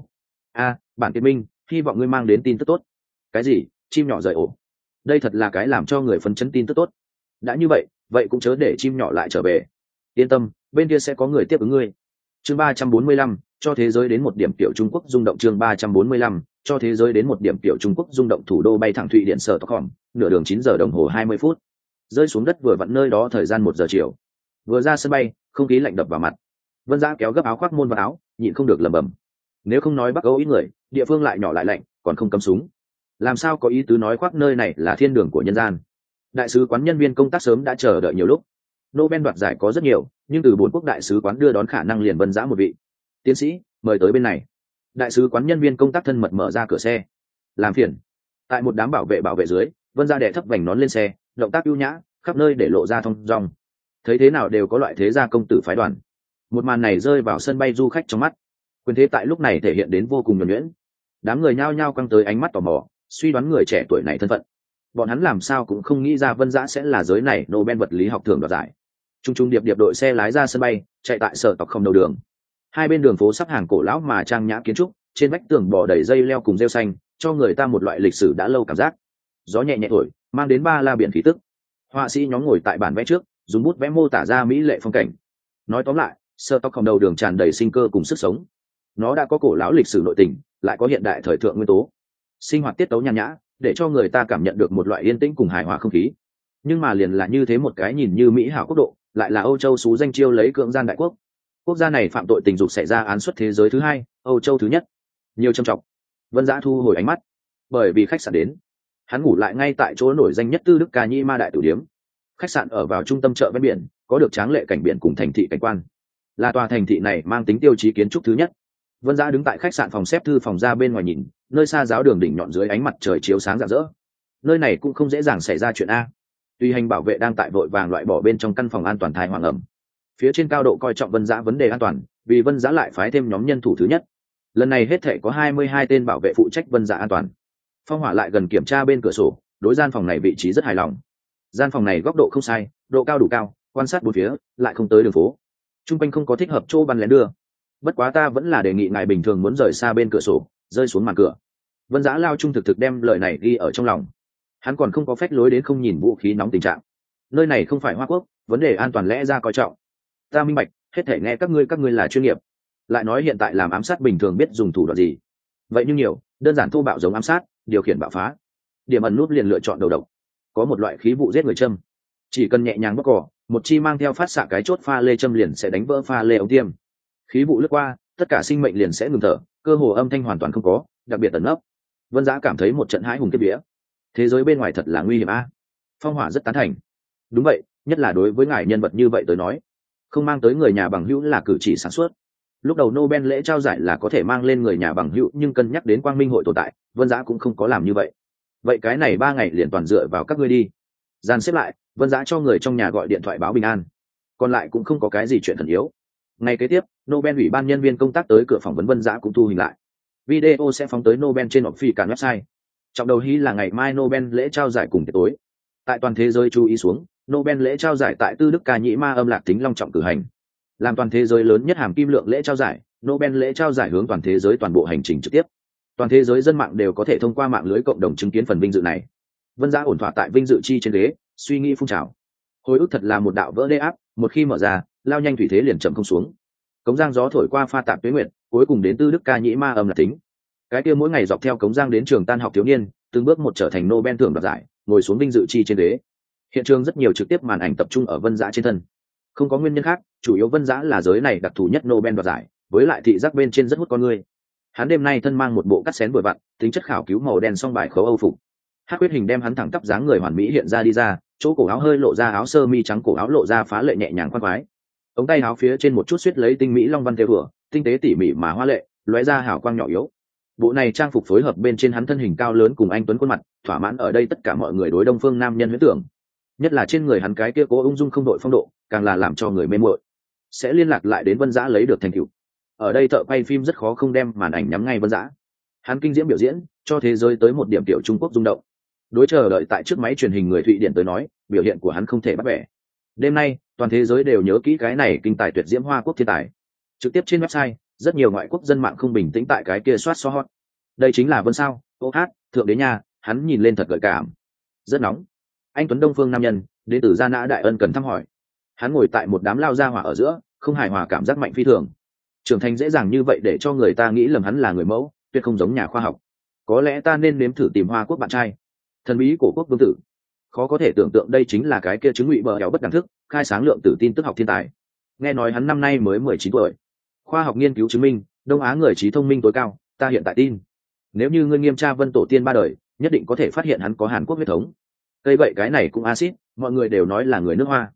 Bản Kiệt Minh, hy vọng ngươi mang đến tin tức tốt. Cái gì? Chim nhỏ rời ổ. Đây thật là cái làm cho người phấn chấn tin tức tốt. Đã như vậy, vậy cũng chớ để chim nhỏ lại trở về. Yên tâm, bên kia sẽ có người tiếp ứng ngươi. Chương 345, cho thế giới đến một điểm tiểu Trung Quốc rung động. Chương 345, cho thế giới đến một điểm tiểu Trung Quốc rung động. Thủ đô bay thẳng Thụy Điển sở Stockholm, nửa đường 9 giờ đồng hồ 20 phút. Rơi xuống đất vừa vặn nơi đó thời gian 1 giờ chiều. Vừa ra sân bay, không khí lạnh đập vào mặt. Vân Dã kéo gấp áo khoác môn vào áo, nhịn không được lẩm bẩm. Nếu không nói Bắc Âu ít người, địa phương lại nhỏ lại lạnh, còn không cấm súng. Làm sao có ý tứ nói khoác nơi này là thiên đường của nhân gian. Đại sứ quán nhân viên công tác sớm đã chờ đợi nhiều lúc. Nobel đoạt giải có rất nhiều, nhưng từ 4 quốc đại sứ quán đưa đón khả năng liền Vân Dã một vị. Tiến sĩ, mời tới bên này. Đại sứ quán nhân viên công tác thân mật mở ra cửa xe. Làm phiền. Tại một đám bảo vệ dưới, Vân Dã đè thấp vành nón lên xe, động tác ưu nhã, khắp nơi để lộ ra thông dong. Thấy thế nào đều có loại thế gia công tử phái đoàn. Một màn này rơi vào sân bay du khách trong mắt. Quyền thế tại lúc này thể hiện đến vô cùng nhuần nhuyễn. Đám người nhao nhao quăng tới ánh mắt tò mò, suy đoán người trẻ tuổi này thân phận. Bọn hắn làm sao cũng không nghĩ ra Vân Dã sẽ là giới này Nobel vật lý học thưởng đoạt giải. Trung điệp đội xe lái ra sân bay, chạy tại sở tộc không đầu đường. Hai bên đường phố sắp hàng cổ lão mà trang nhã kiến trúc, trên vách tường bò đầy dây leo cùng rêu xanh, cho người ta một loại lịch sử đã lâu cảm giác. Gió nhẹ nhẹ thổi, mang đến ba la biển khí tức. Họa sĩ nhóm ngồi tại bản vẽ trước, dùng bút vẽ mô tả ra mỹ lệ phong cảnh. Nói tóm lại, sở tộc không đầu đường tràn đầy sinh cơ cùng sức sống. Nó đã có cổ lão lịch sử nội tình, lại có hiện đại thời thượng nguyên tố. Sinh hoạt tiết tấu nhàn nhã, để cho người ta cảm nhận được một loại yên tĩnh cùng hài hòa không khí. Nhưng mà liền là như thế một cái nhìn như mỹ hảo quốc độ, lại là Âu Châu xú danh chiêu lấy cưỡng gian đại quốc. Quốc gia này phạm tội tình dục xảy ra án suất thế giới thứ 2, Âu Châu thứ nhất. Nhiều trầm trọng. Vân Dã thu hồi ánh mắt, bởi vì khách sạn đến, hắn ngủ lại ngay tại chỗ nổi danh nhất Tư Đức Ca Nhi Ma Đại Tử Điếm. Khách sạn ở vào trung tâm chợ ven biển, có được tráng lệ cảnh biển cùng thành thị cảnh quan, là tòa thành thị này mang tính tiêu chí kiến trúc thứ nhất. Vân Dã đứng tại khách sạn phòng xếp thư phòng ra bên ngoài nhìn, nơi xa giáo đường đỉnh nhọn dưới ánh mặt trời chiếu sáng rạng rỡ. Nơi này cũng không dễ dàng xảy ra chuyện a. Tùy hành bảo vệ đang tại vội vàng loại bỏ bên trong căn phòng an toàn thai hoàng ẩm. Phía trên cao độ coi trọng Vân Dã vấn đề an toàn, vì Vân Dã lại phái thêm nhóm nhân thủ thứ nhất. Lần này hết thể có 22 tên bảo vệ phụ trách Vân Dã an toàn. Phong Hỏa lại gần kiểm tra bên cửa sổ, đối gian phòng này vị trí rất hài lòng. Gian phòng này góc độ không sai, độ cao đủ cao, quan sát bốn phía, lại không tới đường phố. Trung quanh không có thích hợp chỗ bắn lén đưa. Bất quá ta vẫn là đề nghị ngài bình thường muốn rời xa bên cửa sổ, rơi xuống màn cửa. Vân Dã lao trung thực đem lời này ghi ở trong lòng. Hắn còn không có phách lối đến không nhìn vũ khí nóng tình trạng. Nơi này không phải Hoa Quốc, vấn đề an toàn lẽ ra coi trọng. Ta minh bạch, hết thể nghe các ngươi là chuyên nghiệp. Lại nói hiện tại làm ám sát bình thường biết dùng thủ đoạn gì. Vậy nhưng nhiều, đơn giản thô bạo giống ám sát, điều khiển bạo phá. Điểm ẩn nút liền lựa chọn đầu độc. Có một loại khí vụ giết người châm, chỉ cần nhẹ nhàng bóc cỏ, một chi mang theo phát xạ cái chốt pha lê châm liền sẽ đánh vỡ pha lê ống tiêm. Khí vụ lướt qua, tất cả sinh mệnh liền sẽ ngừng thở, cơ hồ âm thanh hoàn toàn không có, đặc biệt ẩn nấp. Vân Dã cảm thấy một trận hãi hùng kiếp vía. Thế giới bên ngoài thật là nguy hiểm a. Phong Hỏa rất tán thành. Đúng vậy, nhất là đối với ngài nhân vật như vậy tới nói, không mang tới người nhà bằng hữu là cử chỉ sáng suốt. Lúc đầu Nobel lễ trao giải là có thể mang lên người nhà bằng hữu, nhưng cân nhắc đến Quang Minh hội tồn tại, Vân Dã cũng không có làm như vậy. Vậy cái này 3 ngày liền toàn dựa vào các ngươi đi. Dàn xếp lại, Vân Dã cho người trong nhà gọi điện thoại báo bình an. Còn lại cũng không có cái gì chuyện khẩn yếu. Ngày kế tiếp, Nobel ủy ban nhân viên công tác tới cửa phỏng vấn Vân Dã cũng thu hình lại. Video sẽ phóng tới Nobel trên official website. Trọng đầu hí là ngày mai Nobel lễ trao giải cùng tối. Tại toàn thế giới chú ý xuống, Nobel lễ trao giải tại Tư Đức Ca Nhĩ Ma Âm Lạc Tính long trọng cử hành. Làm toàn thế giới lớn nhất hàm kim lượng lễ trao giải, Nobel lễ trao giải hướng toàn thế giới toàn bộ hành trình trực tiếp. Toàn thế giới dân mạng đều có thể thông qua mạng lưới cộng đồng chứng kiến phần vinh dự này. Vân Dã ổn thỏa tại vinh dự chi trên ghế, suy nghĩ phun trào. Hồi ức thật là một đạo vỡ đê áp, một khi mở ra, lao nhanh thủy thế liền chậm không xuống. Cống giang gió thổi qua pha tạp tuế nguyệt, cuối cùng đến Tư Đức Ca Nhĩ Ma Âm Lạc Tính. Cái kia mỗi ngày dọc theo cống giang đến trường tan học thiếu niên, từng bước một trở thành Nobel thưởng đoạt giải, ngồi xuống vinh dự chi trên ghế. Hiện trường rất nhiều trực tiếp màn ảnh tập trung ở Vân Dã trên thân. Không có nguyên nhân khác, chủ yếu Vân Dã là giới này đặc thù nhất Nobel đoạt giải, với lại thị giác bên trên rất hút con người. Hắn đêm nay thân mang một bộ cắt xén vừa vặn, tính chất khảo cứu màu đen song bài khấu Âu phục. Hắc huyết hình đem hắn thẳng tắp dáng người hoàn mỹ hiện ra đi ra, chỗ cổ áo hơi lộ ra áo sơ mi trắng, cổ áo lộ ra phá lệ nhẹ nhàng khoan khoái. Ống tay áo phía trên một chút suýt lấy tinh mỹ long văn thêu vừa, tinh tế tỉ mỉ mà hoa lệ, lóe ra hào quang nhỏ yếu. Bộ này trang phục phối hợp bên trên hắn thân hình cao lớn cùng anh tuấn khuôn mặt, thỏa mãn ở đây tất cả mọi người đối đông phương nam nhân huyễn tưởng. Nhất là trên người hắn cái kia cố ung dung không đội phong độ, càng là làm cho người mê muội. Sẽ liên lạc lại đến Vân Dã lấy được thành tựu. Ở đây thợ quay phim rất khó không đem màn ảnh nhắm ngay Vân Dã. Hắn kinh diễm biểu diễn, cho thế giới tới một điểm tiểu Trung Quốc rung động. Đối chờ đợi tại trước máy truyền hình người Thụy Điển tới nói, biểu hiện của hắn không thể bắt bẻ. Đêm nay, toàn thế giới đều nhớ kỹ cái này kinh tài tuyệt diễm Hoa Quốc thiên tài. Trực tiếp trên website, rất nhiều ngoại quốc dân mạng không bình tĩnh tại cái kia soát so hot. Đây chính là Vân sao? Ô hát, thượng đế nha, hắn nhìn lên thật gợi cảm. Rất nóng. Anh tuấn đông phương nam nhân, đến từ Gia Nã Đại Ân cần thăm hỏi. Hắn ngồi tại một đám lao gia hỏa ở giữa, không hài hòa cảm giác mạnh phi thường. trưởng thành dễ dàng như vậy để cho người ta nghĩ lầm hắn là người mẫu, tuyệt không giống nhà khoa học. Có lẽ ta nên nếm thử tìm Hoa Quốc bạn trai, thần bí cổ quốc vương tử. Khó có thể tưởng tượng đây chính là cái kia chứng ngụy bờ éo bất đẳng thức, khai sáng lượng tử tin tức học thiên tài. Nghe nói hắn năm nay mới 19 tuổi. Khoa học nghiên cứu chứng minh, Đông Á người trí thông minh tối cao, ta hiện tại tin. Nếu như ngươi nghiêm tra Vân tổ tiên ba đời, nhất định có thể phát hiện hắn có Hàn Quốc huyết thống. Cây vậy cái này cũng acid, mọi người đều nói là người nước Hoa.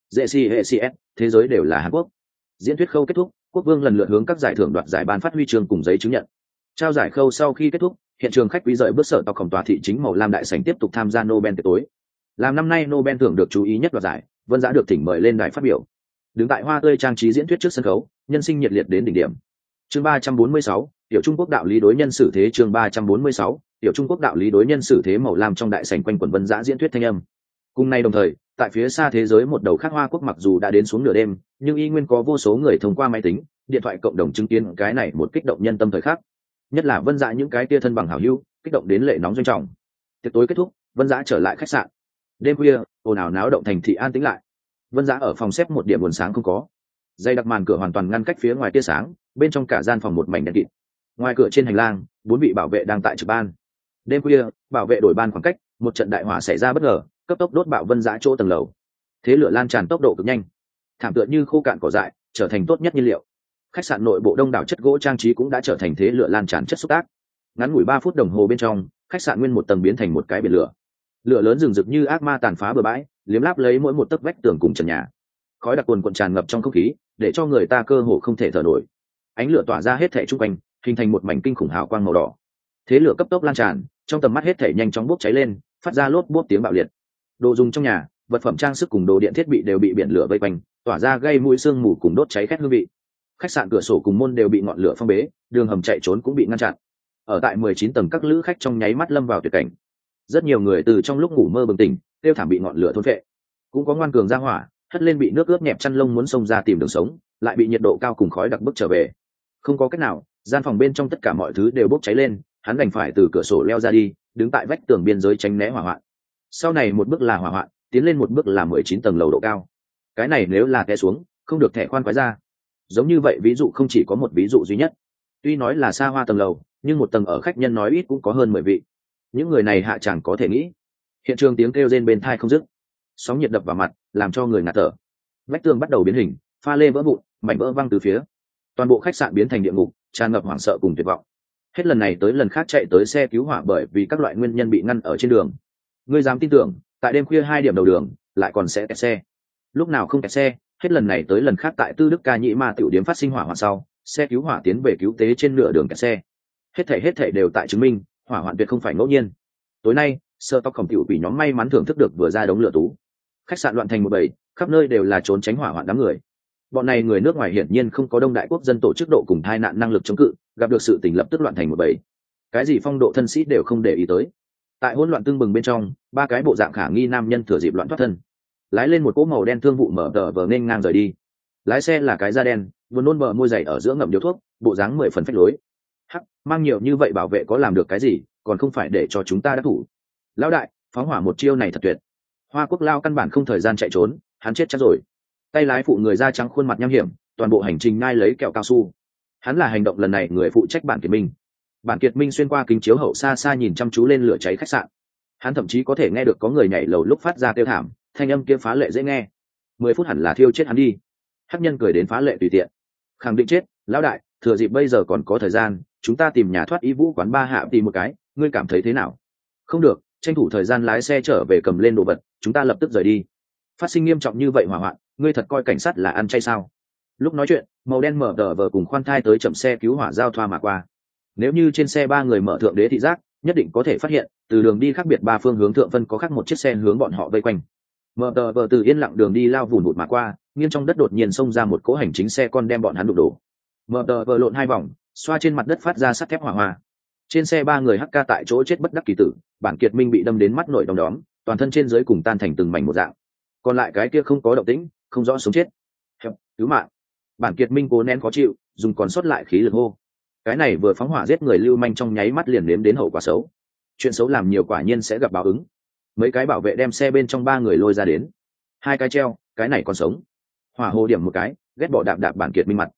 JCS, thế giới đều là Hàn Quốc. Diễn thuyết khâu kết thúc, quốc vương lần lượt hướng các giải thưởng đoạt giải ban phát huy chương cùng giấy chứng nhận. Trao giải khâu sau khi kết thúc, hiện trường khách quý rời bước sở tộc khổng tòa thị chính màu lam đại sảnh tiếp tục tham gia Nobel tiệc tối. Làm năm nay Nobel thưởng được chú ý nhất đoạt giải, Vân Dã được thỉnh mời lên đài phát biểu. Đứng tại hoa tươi trang trí diễn thuyết trước sân khấu, nhân sinh nhiệt liệt đến đỉnh điểm. Chương 346, tiểu Trung Quốc đạo lý đối nhân xử thế. Chương 346, tiểu Trung Quốc đạo lý đối nhân xử thế. Màu lam trong đại sảnh quanh quẩn Vân Dã diễn thuyết thanh âm. Cùng nay đồng thời, tại phía xa thế giới một đầu khác Hoa Quốc mặc dù đã đến xuống nửa đêm, nhưng y nguyên có vô số người thông qua máy tính, điện thoại cộng đồng chứng kiến cái này một kích động nhân tâm thời khắc. Nhất là Vân Dã những cái tia thân bằng hảo hữu, kích động đến lệ nóng doanh trọng. Tiệc tối kết thúc, Vân Dã trở lại khách sạn. Đêm khuya, ồn ào náo động thành thị an tĩnh lại. Vân Dã ở phòng xếp một điểm buồn sáng không có. Dây đặc màn cửa hoàn toàn ngăn cách phía ngoài tia sáng, bên trong cả gian phòng một mảnh đèn kịt. Ngoài cửa trên hành lang, 4 vị bảo vệ đang tại trực ban. Đêm khuya, bảo vệ đổi ban khoảng cách, một trận đại hỏa xảy ra bất ngờ, cấp tốc đốt bạo Vân Dã chỗ tầng lầu. Thế lửa lan tràn tốc độ cực nhanh, thảm tựa như khô cạn cỏ dại, trở thành tốt nhất nhiên liệu. Khách sạn nội bộ đông đảo chất gỗ trang trí cũng đã trở thành thế lửa lan tràn chất xúc tác. Ngắn ngủi 3 phút đồng hồ bên trong, khách sạn nguyên một tầng biến thành một cái biển lửa. Lửa lớn rừng rực như ác ma tàn phá bừa bãi, liếm láp lấy mỗi một tấc vách tường cùng trần nhà. Khói đặc cuồn cuộn tràn ngập trong không khí, để cho người ta cơ hồ không thể thở nổi. Ánh lửa tỏa ra hết thảy xung quanh, hình thành một mảnh kinh khủng hào quang màu đỏ. Thế lửa cấp tốc lan tràn, trong tầm mắt hết thảy nhanh chóng bốc cháy lên, phát ra lốp bốp tiếng bạo liệt. Đồ dùng trong nhà, vật phẩm trang sức cùng đồ điện thiết bị đều bị biển lửa vây quanh, tỏa ra gây mũi sương mù cùng đốt cháy khét hương vị. Khách sạn cửa sổ cùng môn đều bị ngọn lửa phong bế, đường hầm chạy trốn cũng bị ngăn chặn. Ở tại 19 tầng các lữ khách trong nháy mắt lâm vào tuyệt cảnh. Rất nhiều người từ trong lúc ngủ mơ bừng tỉnh, kêu thảm bị ngọn lửa thôn phệ. Cũng có ngoan cường ra hỏa, hất lên bị nước ướt nhẹp chăn lông muốn xông ra tìm đường sống, lại bị nhiệt độ cao cùng khói đặc bức trở về. Không có cách nào, gian phòng bên trong tất cả mọi thứ đều bốc cháy lên, hắn đành phải từ cửa sổ leo ra đi, đứng tại vách tường biên giới tránh né hỏa hoạn. Sau này một bước là hỏa hoạn, tiến lên một bước là 19 tầng lầu độ cao. Cái này nếu là té xuống, không được thẻ khoan quái ra. Giống như vậy ví dụ không chỉ có một ví dụ duy nhất. Tuy nói là xa hoa tầng lầu, nhưng một tầng ở khách nhân nói ít cũng có hơn 10 vị. Những người này hạ chẳng có thể nghĩ. Hiện trường tiếng kêu rên bên tai không dứt, sóng nhiệt đập vào mặt, làm cho người ngạt thở. Vách tường bắt đầu biến hình, pha lê vỡ vụn, mảnh vỡ văng từ phía. Toàn bộ khách sạn biến thành địa ngục, tràn ngập hoảng sợ cùng tuyệt vọng. Hết lần này tới lần khác chạy tới xe cứu hỏa bởi vì các loại nguyên nhân bị ngăn ở trên đường. Ngươi dám tin tưởng, tại đêm khuya 2 điểm đầu đường, lại còn sẽ kẹt xe. Lúc nào không kẹt xe, hết lần này tới lần khác tại Tư Đức Ca Nhĩ Ma tiểu điếm phát sinh hỏa hoạn sau, xe cứu hỏa tiến về cứu tế trên nửa đường kẹt xe. Hết thảy đều tại chứng minh, hỏa hoạn tuyệt không phải ngẫu nhiên. Tối nay, sơ tóc khổng tiểu quỷ nhóm may mắn thưởng thức được vừa ra đống lửa tú. Khách sạn loạn thành một bầy, khắp nơi đều là trốn tránh hỏa hoạn đám người. Bọn này người nước ngoài hiển nhiên không có đông đại quốc dân tổ chức độ cùng tai nạn năng lực chống cự, gặp được sự tình lập tức loạn thành một bầy. Cái gì phong độ thân sĩ đều không để ý tới. Tại hỗn loạn tương bừng bên trong, 3 cái bộ dạng khả nghi nam nhân thừa dịp loạn thoát thân, lái lên một cỗ màu đen thương vụ mở tờ vờ nên ngang rời đi. Lái xe là cái da đen, vừa nôn bờ môi dày ở giữa ngậm điếu thuốc, bộ dáng 10 phần phách lối. Hắc, mang nhiều như vậy bảo vệ có làm được cái gì, còn không phải để cho chúng ta đắc thủ. Lão đại, phóng hỏa một chiêu này thật tuyệt. Hoa Quốc lao căn bản không thời gian chạy trốn, hắn chết chắc rồi. Tay lái phụ người da trắng khuôn mặt nham hiểm, toàn bộ hành trình nhai lấy kẹo cao su. Hắn là hành động lần này người phụ trách Bản Kiệt Minh. Bản Kiệt Minh xuyên qua kính chiếu hậu xa xa nhìn chăm chú lên lửa cháy khách sạn. Hắn thậm chí có thể nghe được có người nhảy lầu lúc phát ra kêu thảm, thanh âm kia phá lệ dễ nghe. 10 phút hẳn là thiêu chết hắn đi. Hắc nhân cười đến phá lệ tùy tiện. Khẳng định chết, lão đại, thừa dịp bây giờ còn có thời gian, chúng ta tìm nhà thoát y vũ quán ba hạ tìm một cái, ngươi cảm thấy thế nào? Không được, tranh thủ thời gian lái xe trở về cầm lên đồ vật, chúng ta lập tức rời đi. Phát sinh nghiêm trọng như vậy hỏa hoạn, ngươi thật coi cảnh sát là ăn chay sao? Lúc nói chuyện, màu đen mở tờ vờ cùng khoan thai tới chậm xe cứu hỏa giao thoa mà qua. Nếu như trên xe 3 người mở thượng đế thị giác, nhất định có thể phát hiện từ đường đi khác biệt 3 phương hướng thượng phân có khác một chiếc xe hướng bọn họ vây quanh. Mở tờ vờ từ yên lặng đường đi lao vùn vụt mà qua, nghiêng trong đất đột nhiên xông ra một cỗ hành chính xe con đem bọn hắn đụng đổ. Mở tờ vờ lộn 2 vòng, xoa trên mặt đất phát ra sắt thép hỏa hoa. Trên xe 3 người HK tại chỗ chết bất đắc kỳ tử, Bản Kiệt Minh bị đâm đến mắt nổi đom đóm, toàn thân trên dưới cùng tan thành từng mảnh một dạng. Còn lại cái kia không có động tĩnh, không rõ sống chết. Cứu mạng! Bản Kiệt Minh cố nén khó chịu, dùng còn sót lại khí lực hô. Cái này vừa phóng hỏa giết người lưu manh trong nháy mắt liền nếm đến hậu quả xấu. Chuyện xấu làm nhiều quả nhiên sẽ gặp báo ứng. Mấy cái bảo vệ đem xe bên trong 3 người lôi ra đến. 2 cái treo, cái này còn sống. Hỏa hồ điểm một cái, ghét bỏ đạp Bản Kiệt Minh mặt.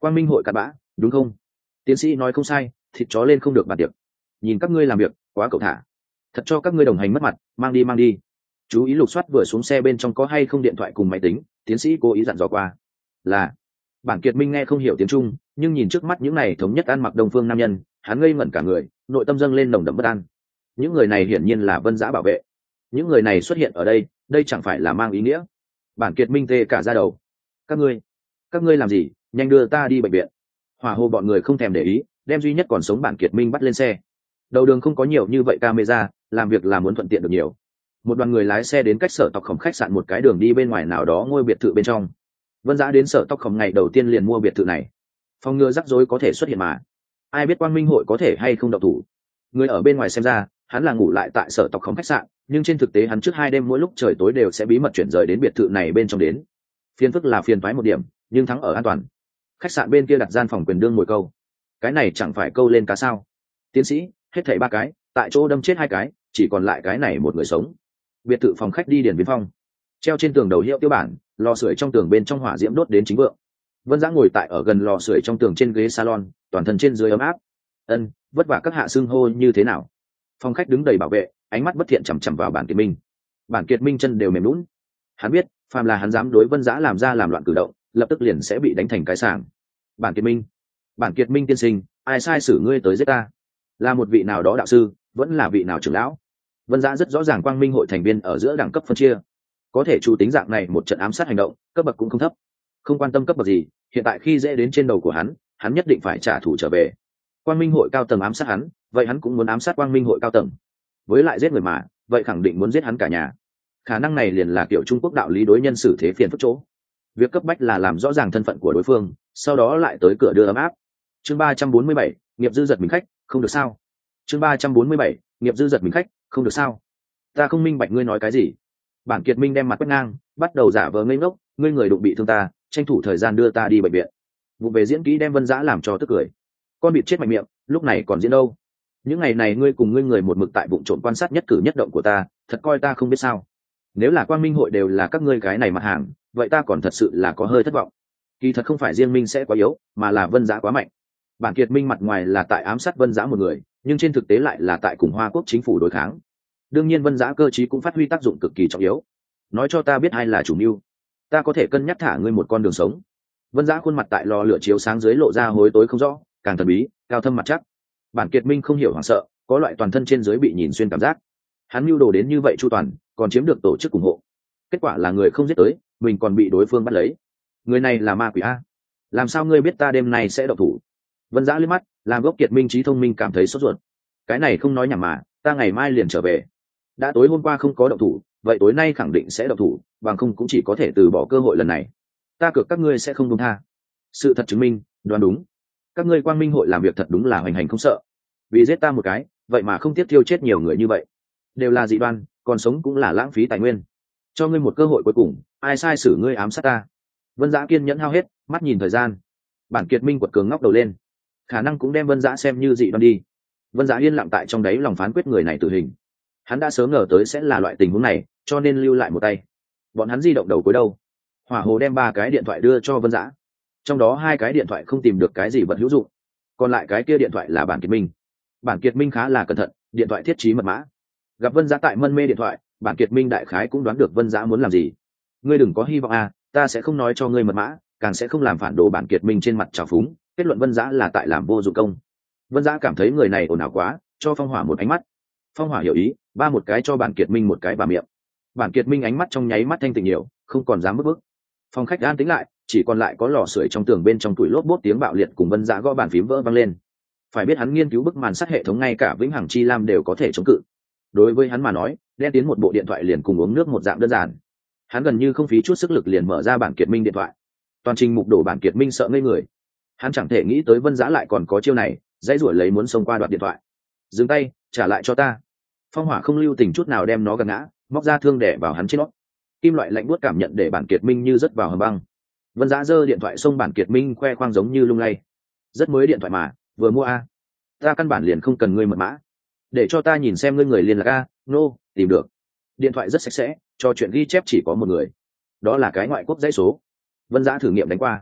Quang Minh hội cặn bã, đúng không? Tiến sĩ nói không sai, thịt chó lên không được bàn tiệc. Nhìn các ngươi làm việc quá cẩu thả, thật cho các ngươi đồng hành mất mặt. Mang đi. Chú ý lục soát vừa xuống xe bên trong có hay không điện thoại cùng máy tính. Tiến sĩ cố ý dặn dò qua. Là. Bản Kiệt Minh nghe không hiểu tiếng Trung, nhưng nhìn trước mắt những này thống nhất ăn mặc đồng phương nam nhân, hắn ngây ngẩn cả người, nội tâm dâng lên nồng đậm bất an. Những người này hiển nhiên là Vân Dã bảo vệ. Những người này xuất hiện ở đây chẳng phải là mang ý nghĩa. Bản Kiệt Minh tê cả da đầu. Các ngươi làm gì? Nhanh đưa ta đi bệnh viện. Hỏa hô bọn người không thèm để ý, đem duy nhất còn sống Bản Kiệt Minh bắt lên xe. Đầu đường không có nhiều như vậy camera, làm việc là muốn thuận tiện được nhiều. Một đoàn người lái xe đến cách Sở Tộc Khổng khách sạn một cái đường đi bên ngoài nào đó ngôi biệt thự bên trong. Vân Dã đến Sở Tộc Khổng ngày đầu tiên liền mua biệt thự này. Phòng ngừa rắc rối có thể xuất hiện mà. Ai biết Quang Minh hội có thể hay không động thủ. Người ở bên ngoài xem ra, hắn là ngủ lại tại Sở Tộc Khổng khách sạn, nhưng trên thực tế hắn trước 2 đêm mỗi lúc trời tối đều sẽ bí mật chuyển rời đến biệt thự này bên trong đến. Phiền phức là phiền toái một điểm, nhưng thắng ở an toàn. Khách sạn bên kia đặt gian phòng quyền đương ngồi câu. Cái này chẳng phải câu lên cá sao? Tiến sĩ, hết thảy 3 cái, tại chỗ đâm chết 2 cái, chỉ còn lại cái này một người sống. Biệt thự phòng khách đi điển Viễn Phong. Treo trên tường đầu hiệu tiêu bản, lò sưởi trong tường bên trong hỏa diễm đốt đến chính vượng. Vân Dã ngồi tại ở gần lò sưởi trong tường trên ghế salon, toàn thân trên dưới ấm áp. Vất vả các hạ xưng hô như thế nào? Phòng khách đứng đầy bảo vệ, ánh mắt bất thiện chằm chằm vào Bản Kiệt Minh. Bản Kiệt Minh chân đều mềm nhũn. Hắn biết, phàm là hắn dám đối Vân Dã làm ra làm loạn cử động, lập tức liền sẽ bị đánh thành cái sàng. Bản Kiệt Minh tiên sinh, ai sai xử ngươi tới giết ta? Là một vị nào đó đạo sư, vẫn là vị nào trưởng lão? Vân Dã rất rõ ràng Quang Minh hội thành viên ở giữa đẳng cấp phân chia. Có thể chủ tính dạng này một trận ám sát hành động, cấp bậc cũng không thấp. Không quan tâm cấp bậc gì, hiện tại khi dễ đến trên đầu của hắn nhất định phải trả thù trở về. Quang Minh hội cao tầng ám sát hắn, vậy hắn cũng muốn ám sát Quang Minh hội cao tầng. Với lại giết người mà, vậy khẳng định muốn giết hắn cả nhà. Khả năng này liền là kiểu Trung Quốc đạo lý đối nhân xử thế phiền phức chỗ. Việc cấp bách là làm rõ ràng thân phận của đối phương, sau đó lại tới cửa đưa ấm áp. Chương 347, nghiệp dư giật mình khách, không được sao? Chương 347, nghiệp dư giật mình khách, không được sao? Ta không minh bạch ngươi nói cái gì? Bản Kiệt Minh đem mặt quét ngang, bắt đầu giả vờ ngây ngốc, ngươi người đụng bị thương ta, tranh thủ thời gian đưa ta đi bệnh viện. Vụ về diễn kỹ đem Vân Dã làm cho tức cười. Con bịt chết mạnh miệng, lúc này còn diễn đâu? Những ngày này ngươi cùng ngươi người một mực tại vụng trộm quan sát nhất cử nhất động của ta, thật coi ta không biết sao? Nếu là Quang Minh hội đều là các ngươi cái này mặt hàng, vậy ta còn thật sự là có hơi thất vọng. Kỳ thật không phải riêng Minh sẽ quá yếu, mà là Vân Dã quá mạnh. Bản Kiệt Minh mặt ngoài là tại ám sát Vân Dã một người, nhưng trên thực tế lại là tại cùng Hoa Quốc chính phủ đối kháng. Đương nhiên Vân Dã cơ trí cũng phát huy tác dụng cực kỳ trọng yếu. Nói cho ta biết ai là chủ mưu, ta có thể cân nhắc thả ngươi một con đường sống. Vân Dã khuôn mặt tại lò lửa chiếu sáng dưới lộ ra hối tối không rõ, càng thần bí, cao thâm mặt chắc. Bản Kiệt Minh không hiểu hoảng sợ, có loại toàn thân trên dưới bị nhìn xuyên cảm giác. Hắn mưu đồ đến như vậy chu toàn, còn chiếm được tổ chức ủng hộ. Kết quả là người không giết tới, mình còn bị đối phương bắt lấy. Người này là ma quỷ a? Làm sao ngươi biết ta đêm nay sẽ động thủ? Vân Dã liếc mắt, làm gốc Kiệt Minh trí thông minh cảm thấy sốt ruột. Cái này không nói nhảm mà, ta ngày mai liền trở về. Đã tối hôm qua không có động thủ, vậy tối nay khẳng định sẽ động thủ, bằng không cũng chỉ có thể từ bỏ cơ hội lần này. Ta cược các ngươi sẽ không buông tha. Sự thật chứng minh, đoán đúng. Các ngươi Quang Minh hội làm việc thật đúng là hoành hành không sợ. Vì giết ta một cái, vậy mà không tiếc tiêu chết nhiều người như vậy. Đều là dị đoan, còn sống cũng là lãng phí tài nguyên. Cho ngươi một cơ hội cuối cùng, ai sai xử ngươi ám sát ta? Vân Dã kiên nhẫn hao hết, mắt nhìn thời gian. Bản Kiệt Minh quật cường ngóc đầu lên. Khả năng cũng đem Vân Dã xem như dị đoan đi. Vân Dã yên lặng tại trong đáy lòng phán quyết người này tử hình. Hắn đã sớm ngờ tới sẽ là loại tình huống này, cho nên lưu lại một tay. Bọn hắn di động đầu cuối đâu? Hỏa Hồ đem 3 cái điện thoại đưa cho Vân Dã. Trong đó 2 cái điện thoại không tìm được cái gì vật hữu dụng, còn lại cái kia điện thoại là Bản Kiệt Minh. Bản Kiệt Minh khá là cẩn thận, điện thoại thiết trí mật mã. Gặp Vân Dã tại mân mê điện thoại, Bản Kiệt Minh đại khái cũng đoán được Vân Dã muốn làm gì. Ngươi đừng có hy vọng à, ta sẽ không nói cho ngươi mật mã, càng sẽ không làm phản đồ. Bản Kiệt Minh trên mặt trào phúng, kết luận Vân Dã là tại làm vô dụng công. Vân Dã cảm thấy người này ồn ào quá, cho Phong Hỏa một ánh mắt. Phong Hỏa hiểu ý, ba một cái cho Bản Kiệt Minh một cái vào miệng. Bản Kiệt Minh ánh mắt trong nháy mắt thanh tịnh nhiều, không còn dám bức. Phòng khách an tĩnh lại, chỉ còn lại có lò sưởi trong tường bên trong tủi lốp bốt tiếng bạo liệt cùng Vân Dã gõ bàn phím vỡ vang lên. Phải biết hắn nghiên cứu bức màn sắt hệ thống ngay cả Vĩnh Hằng Chi Lam đều có thể chống cự. Đối với hắn mà nói, đen tiến một bộ điện thoại liền cùng uống nước một dạng đơn giản. Hắn gần như không phí chút sức lực liền mở ra Bản Kiệt Minh điện thoại. Toàn trình mục đổ Bản Kiệt Minh sợ ngây người. Hắn chẳng thể nghĩ tới Vân Dã lại còn có chiêu này, dãy rủa lấy muốn xông qua đoạt điện thoại. Dừng tay, trả lại cho ta. Phong Hỏa không lưu tình chút nào đem nó gạt ngã, móc ra thương đẻ vào hắn trên nót. Kim loại lạnh buốt cảm nhận để Bản Kiệt Minh như rớt vào hầm băng. Vân Dã giơ điện thoại xông Bản Kiệt Minh khoe khoang giống như lung lay. Rất mới điện thoại mà, vừa mua a. Ta căn bản liền không cần ngươi mật mã. Để cho ta nhìn xem ngươi người liên lạc a. Nô, tìm được. Điện thoại rất sạch sẽ, cho chuyện ghi chép chỉ có một người. Đó là cái ngoại quốc dãy số. Vân Dã thử nghiệm đánh qua.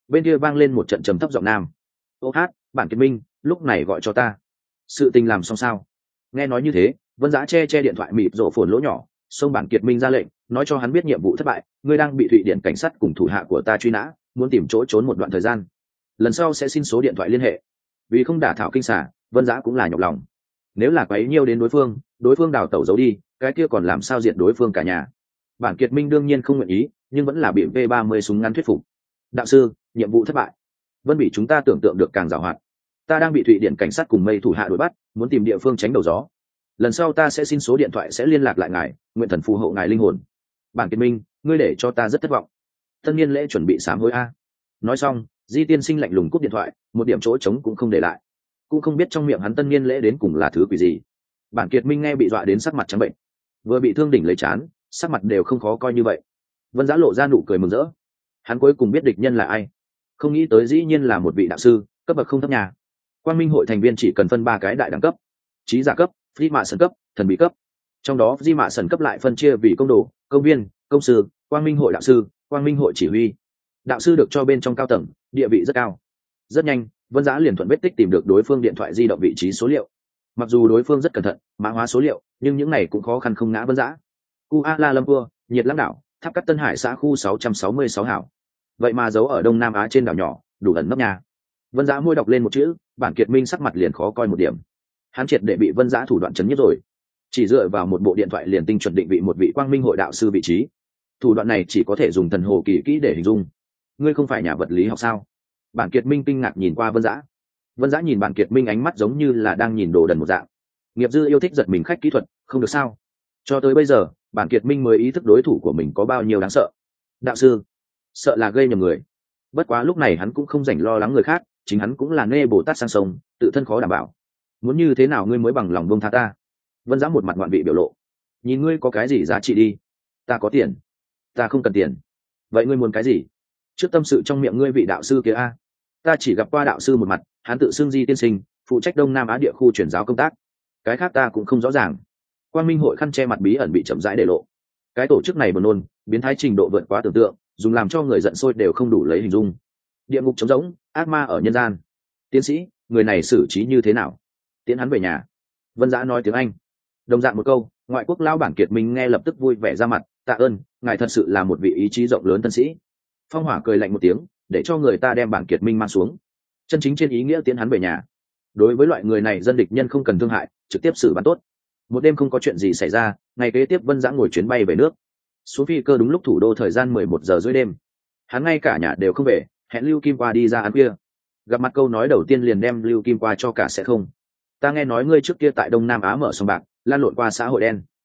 Bên kia vang lên một trận trầm thấp giọng nam. Ô hát, Bản Kiệt Minh, lúc này gọi cho ta. Sự tình làm xong sao? Nghe nói như thế, Vân Dã che điện thoại mịt rộ phồn lỗ nhỏ, xông Bản Kiệt Minh ra lệnh, nói cho hắn biết nhiệm vụ thất bại, ngươi đang bị Thụy Điển cảnh sát cùng thủ hạ của ta truy nã, muốn tìm chỗ trốn một đoạn thời gian. Lần sau sẽ xin số điện thoại liên hệ. Vì không đả thảo kinh xả, Vân Dã cũng là nhọc lòng. Nếu là quấy nhiêu đến đối phương đào tẩu giấu đi, cái kia còn làm sao diệt đối phương cả nhà. Bản Kiệt Minh đương nhiên không nguyện ý, nhưng vẫn là bị V30 súng ngắn thuyết phục. Đạo sư, nhiệm vụ thất bại. Vân bị chúng ta tưởng tượng được càng giàu hoạt. Ta đang bị Thụy Điển cảnh sát cùng mây thủ hạ đuổi bắt, muốn tìm địa phương tránh đầu gió. Lần sau ta sẽ xin số điện thoại sẽ liên lạc lại ngài, nguyện thần phù hộ ngài linh hồn. Bản Kiệt Minh, ngươi để cho ta rất thất vọng. Tân niên lễ chuẩn bị sám hối a. Nói xong, Di tiên sinh lạnh lùng cúp điện thoại, một điểm chỗ trống cũng không để lại. Cũng không biết trong miệng hắn tân niên lễ đến cùng là thứ quỷ gì. Bản Kiệt Minh nghe bị dọa đến sắc mặt trắng bệnh, vừa bị thương đỉnh lấy chán, sắc mặt đều không khó coi như vậy. Vân Dã lộ ra nụ cười mừng rỡ. Hắn cuối cùng biết địch nhân là ai, không nghĩ tới dĩ nhiên là một vị đạo sư, cấp bậc không thấp nhà. Quang Minh hội thành viên chỉ cần phân 3 cái đại đẳng cấp: trí giả cấp, phi mạ sần cấp, thần bí cấp. Trong đó di mạ sần cấp lại phân chia vì công đồ, công viên, công sư, Quang Minh hội đạo sư, Quang Minh hội chỉ huy. Đạo sư được cho bên trong cao tầng, địa vị rất cao. Rất nhanh, Vân Dã liền thuận vết tích tìm được đối phương điện thoại di động vị trí số liệu. Mặc dù đối phương rất cẩn thận mã hóa số liệu, nhưng những này cũng khó khăn không ngã Vân Dã. Kuala Lumpur, Nhiệt Lãng đảo, Tháp Cát Tân Hải xã khu 666 hảo. Vậy mà giấu ở Đông Nam Á trên đảo nhỏ, đủ ẩn nấp nhà. Vân Dã môi đọc lên một chữ, Bản Kiệt Minh sắc mặt liền khó coi một điểm. Hắn triệt để bị Vân Dã thủ đoạn chấn nhất rồi. Chỉ dựa vào một bộ điện thoại liền tinh chuẩn định vị một vị Quang Minh hội đạo sư vị trí. Thủ đoạn này chỉ có thể dùng thần hồ kỳ kỹ để hình dung. Ngươi không phải nhà vật lý học sao? Bản Kiệt Minh kinh ngạc nhìn qua Vân Dã. Vân Dã nhìn Bản Kiệt Minh ánh mắt giống như là đang nhìn đồ đần một dạng. Nghiệp dư yêu thích giật mình khách kỹ thuật, không được sao? Cho tới bây giờ, Bản Kiệt Minh mới ý thức đối thủ của mình có bao nhiêu đáng sợ. Đạo sư, sợ là gây nhầm người. Bất quá lúc này hắn cũng không rảnh lo lắng người khác, chính hắn cũng là nê Bồ Tát sang sông, tự thân khó đảm bảo. Muốn như thế nào ngươi mới bằng lòng buông tha ta? Vân Dã một mặt ngoạn vị biểu lộ. Nhìn ngươi có cái gì giá trị đi. Ta có tiền. Ta không cần tiền. Vậy ngươi muốn cái gì? Trước tâm sự trong miệng ngươi vị đạo sư kia a. Ta chỉ gặp qua đạo sư một mặt, hắn tự xưng Di tiên sinh, phụ trách Đông Nam Á địa khu truyền giáo công tác. Cái khác ta cũng không rõ ràng. Quang Minh hội khăn che mặt bí ẩn bị chậm rãi để lộ. Cái tổ chức này buồn nôn, biến thái trình độ vượt quá tưởng tượng, dùng làm cho người giận sôi đều không đủ lấy hình dung. Địa ngục trống rỗng, ác ma ở nhân gian. Tiến sĩ, người này xử trí như thế nào? Tiễn hắn về nhà. Vân Dã nói tiếng Anh. Đồng dạng một câu, ngoại quốc lão Bản Kiệt Minh nghe lập tức vui vẻ ra mặt, tạ ơn, ngài thật sự là một vị ý chí rộng lớn tân sĩ. Phong Hỏa cười lạnh một tiếng, để cho người ta đem Bản Kiệt Minh mang xuống. Chân chính trên ý nghĩa tiễn hắn về nhà. Đối với loại người này dân địch nhân không cần thương hại, trực tiếp xử bắn tốt. Một đêm không có chuyện gì xảy ra, ngày kế tiếp Vân Dã ngồi chuyến bay về nước. Xuống phi cơ đúng lúc thủ đô thời gian 11 giờ rưỡi đêm. Hắn ngay cả nhà đều không về, hẹn Lưu Kim qua đi ra ăn khuya. Gặp mặt câu nói đầu tiên liền đem Lưu Kim qua cho cả sẽ không. Ta nghe nói ngươi trước kia tại Đông Nam Á mở sòng bạc, lan lộn qua xã hội đen.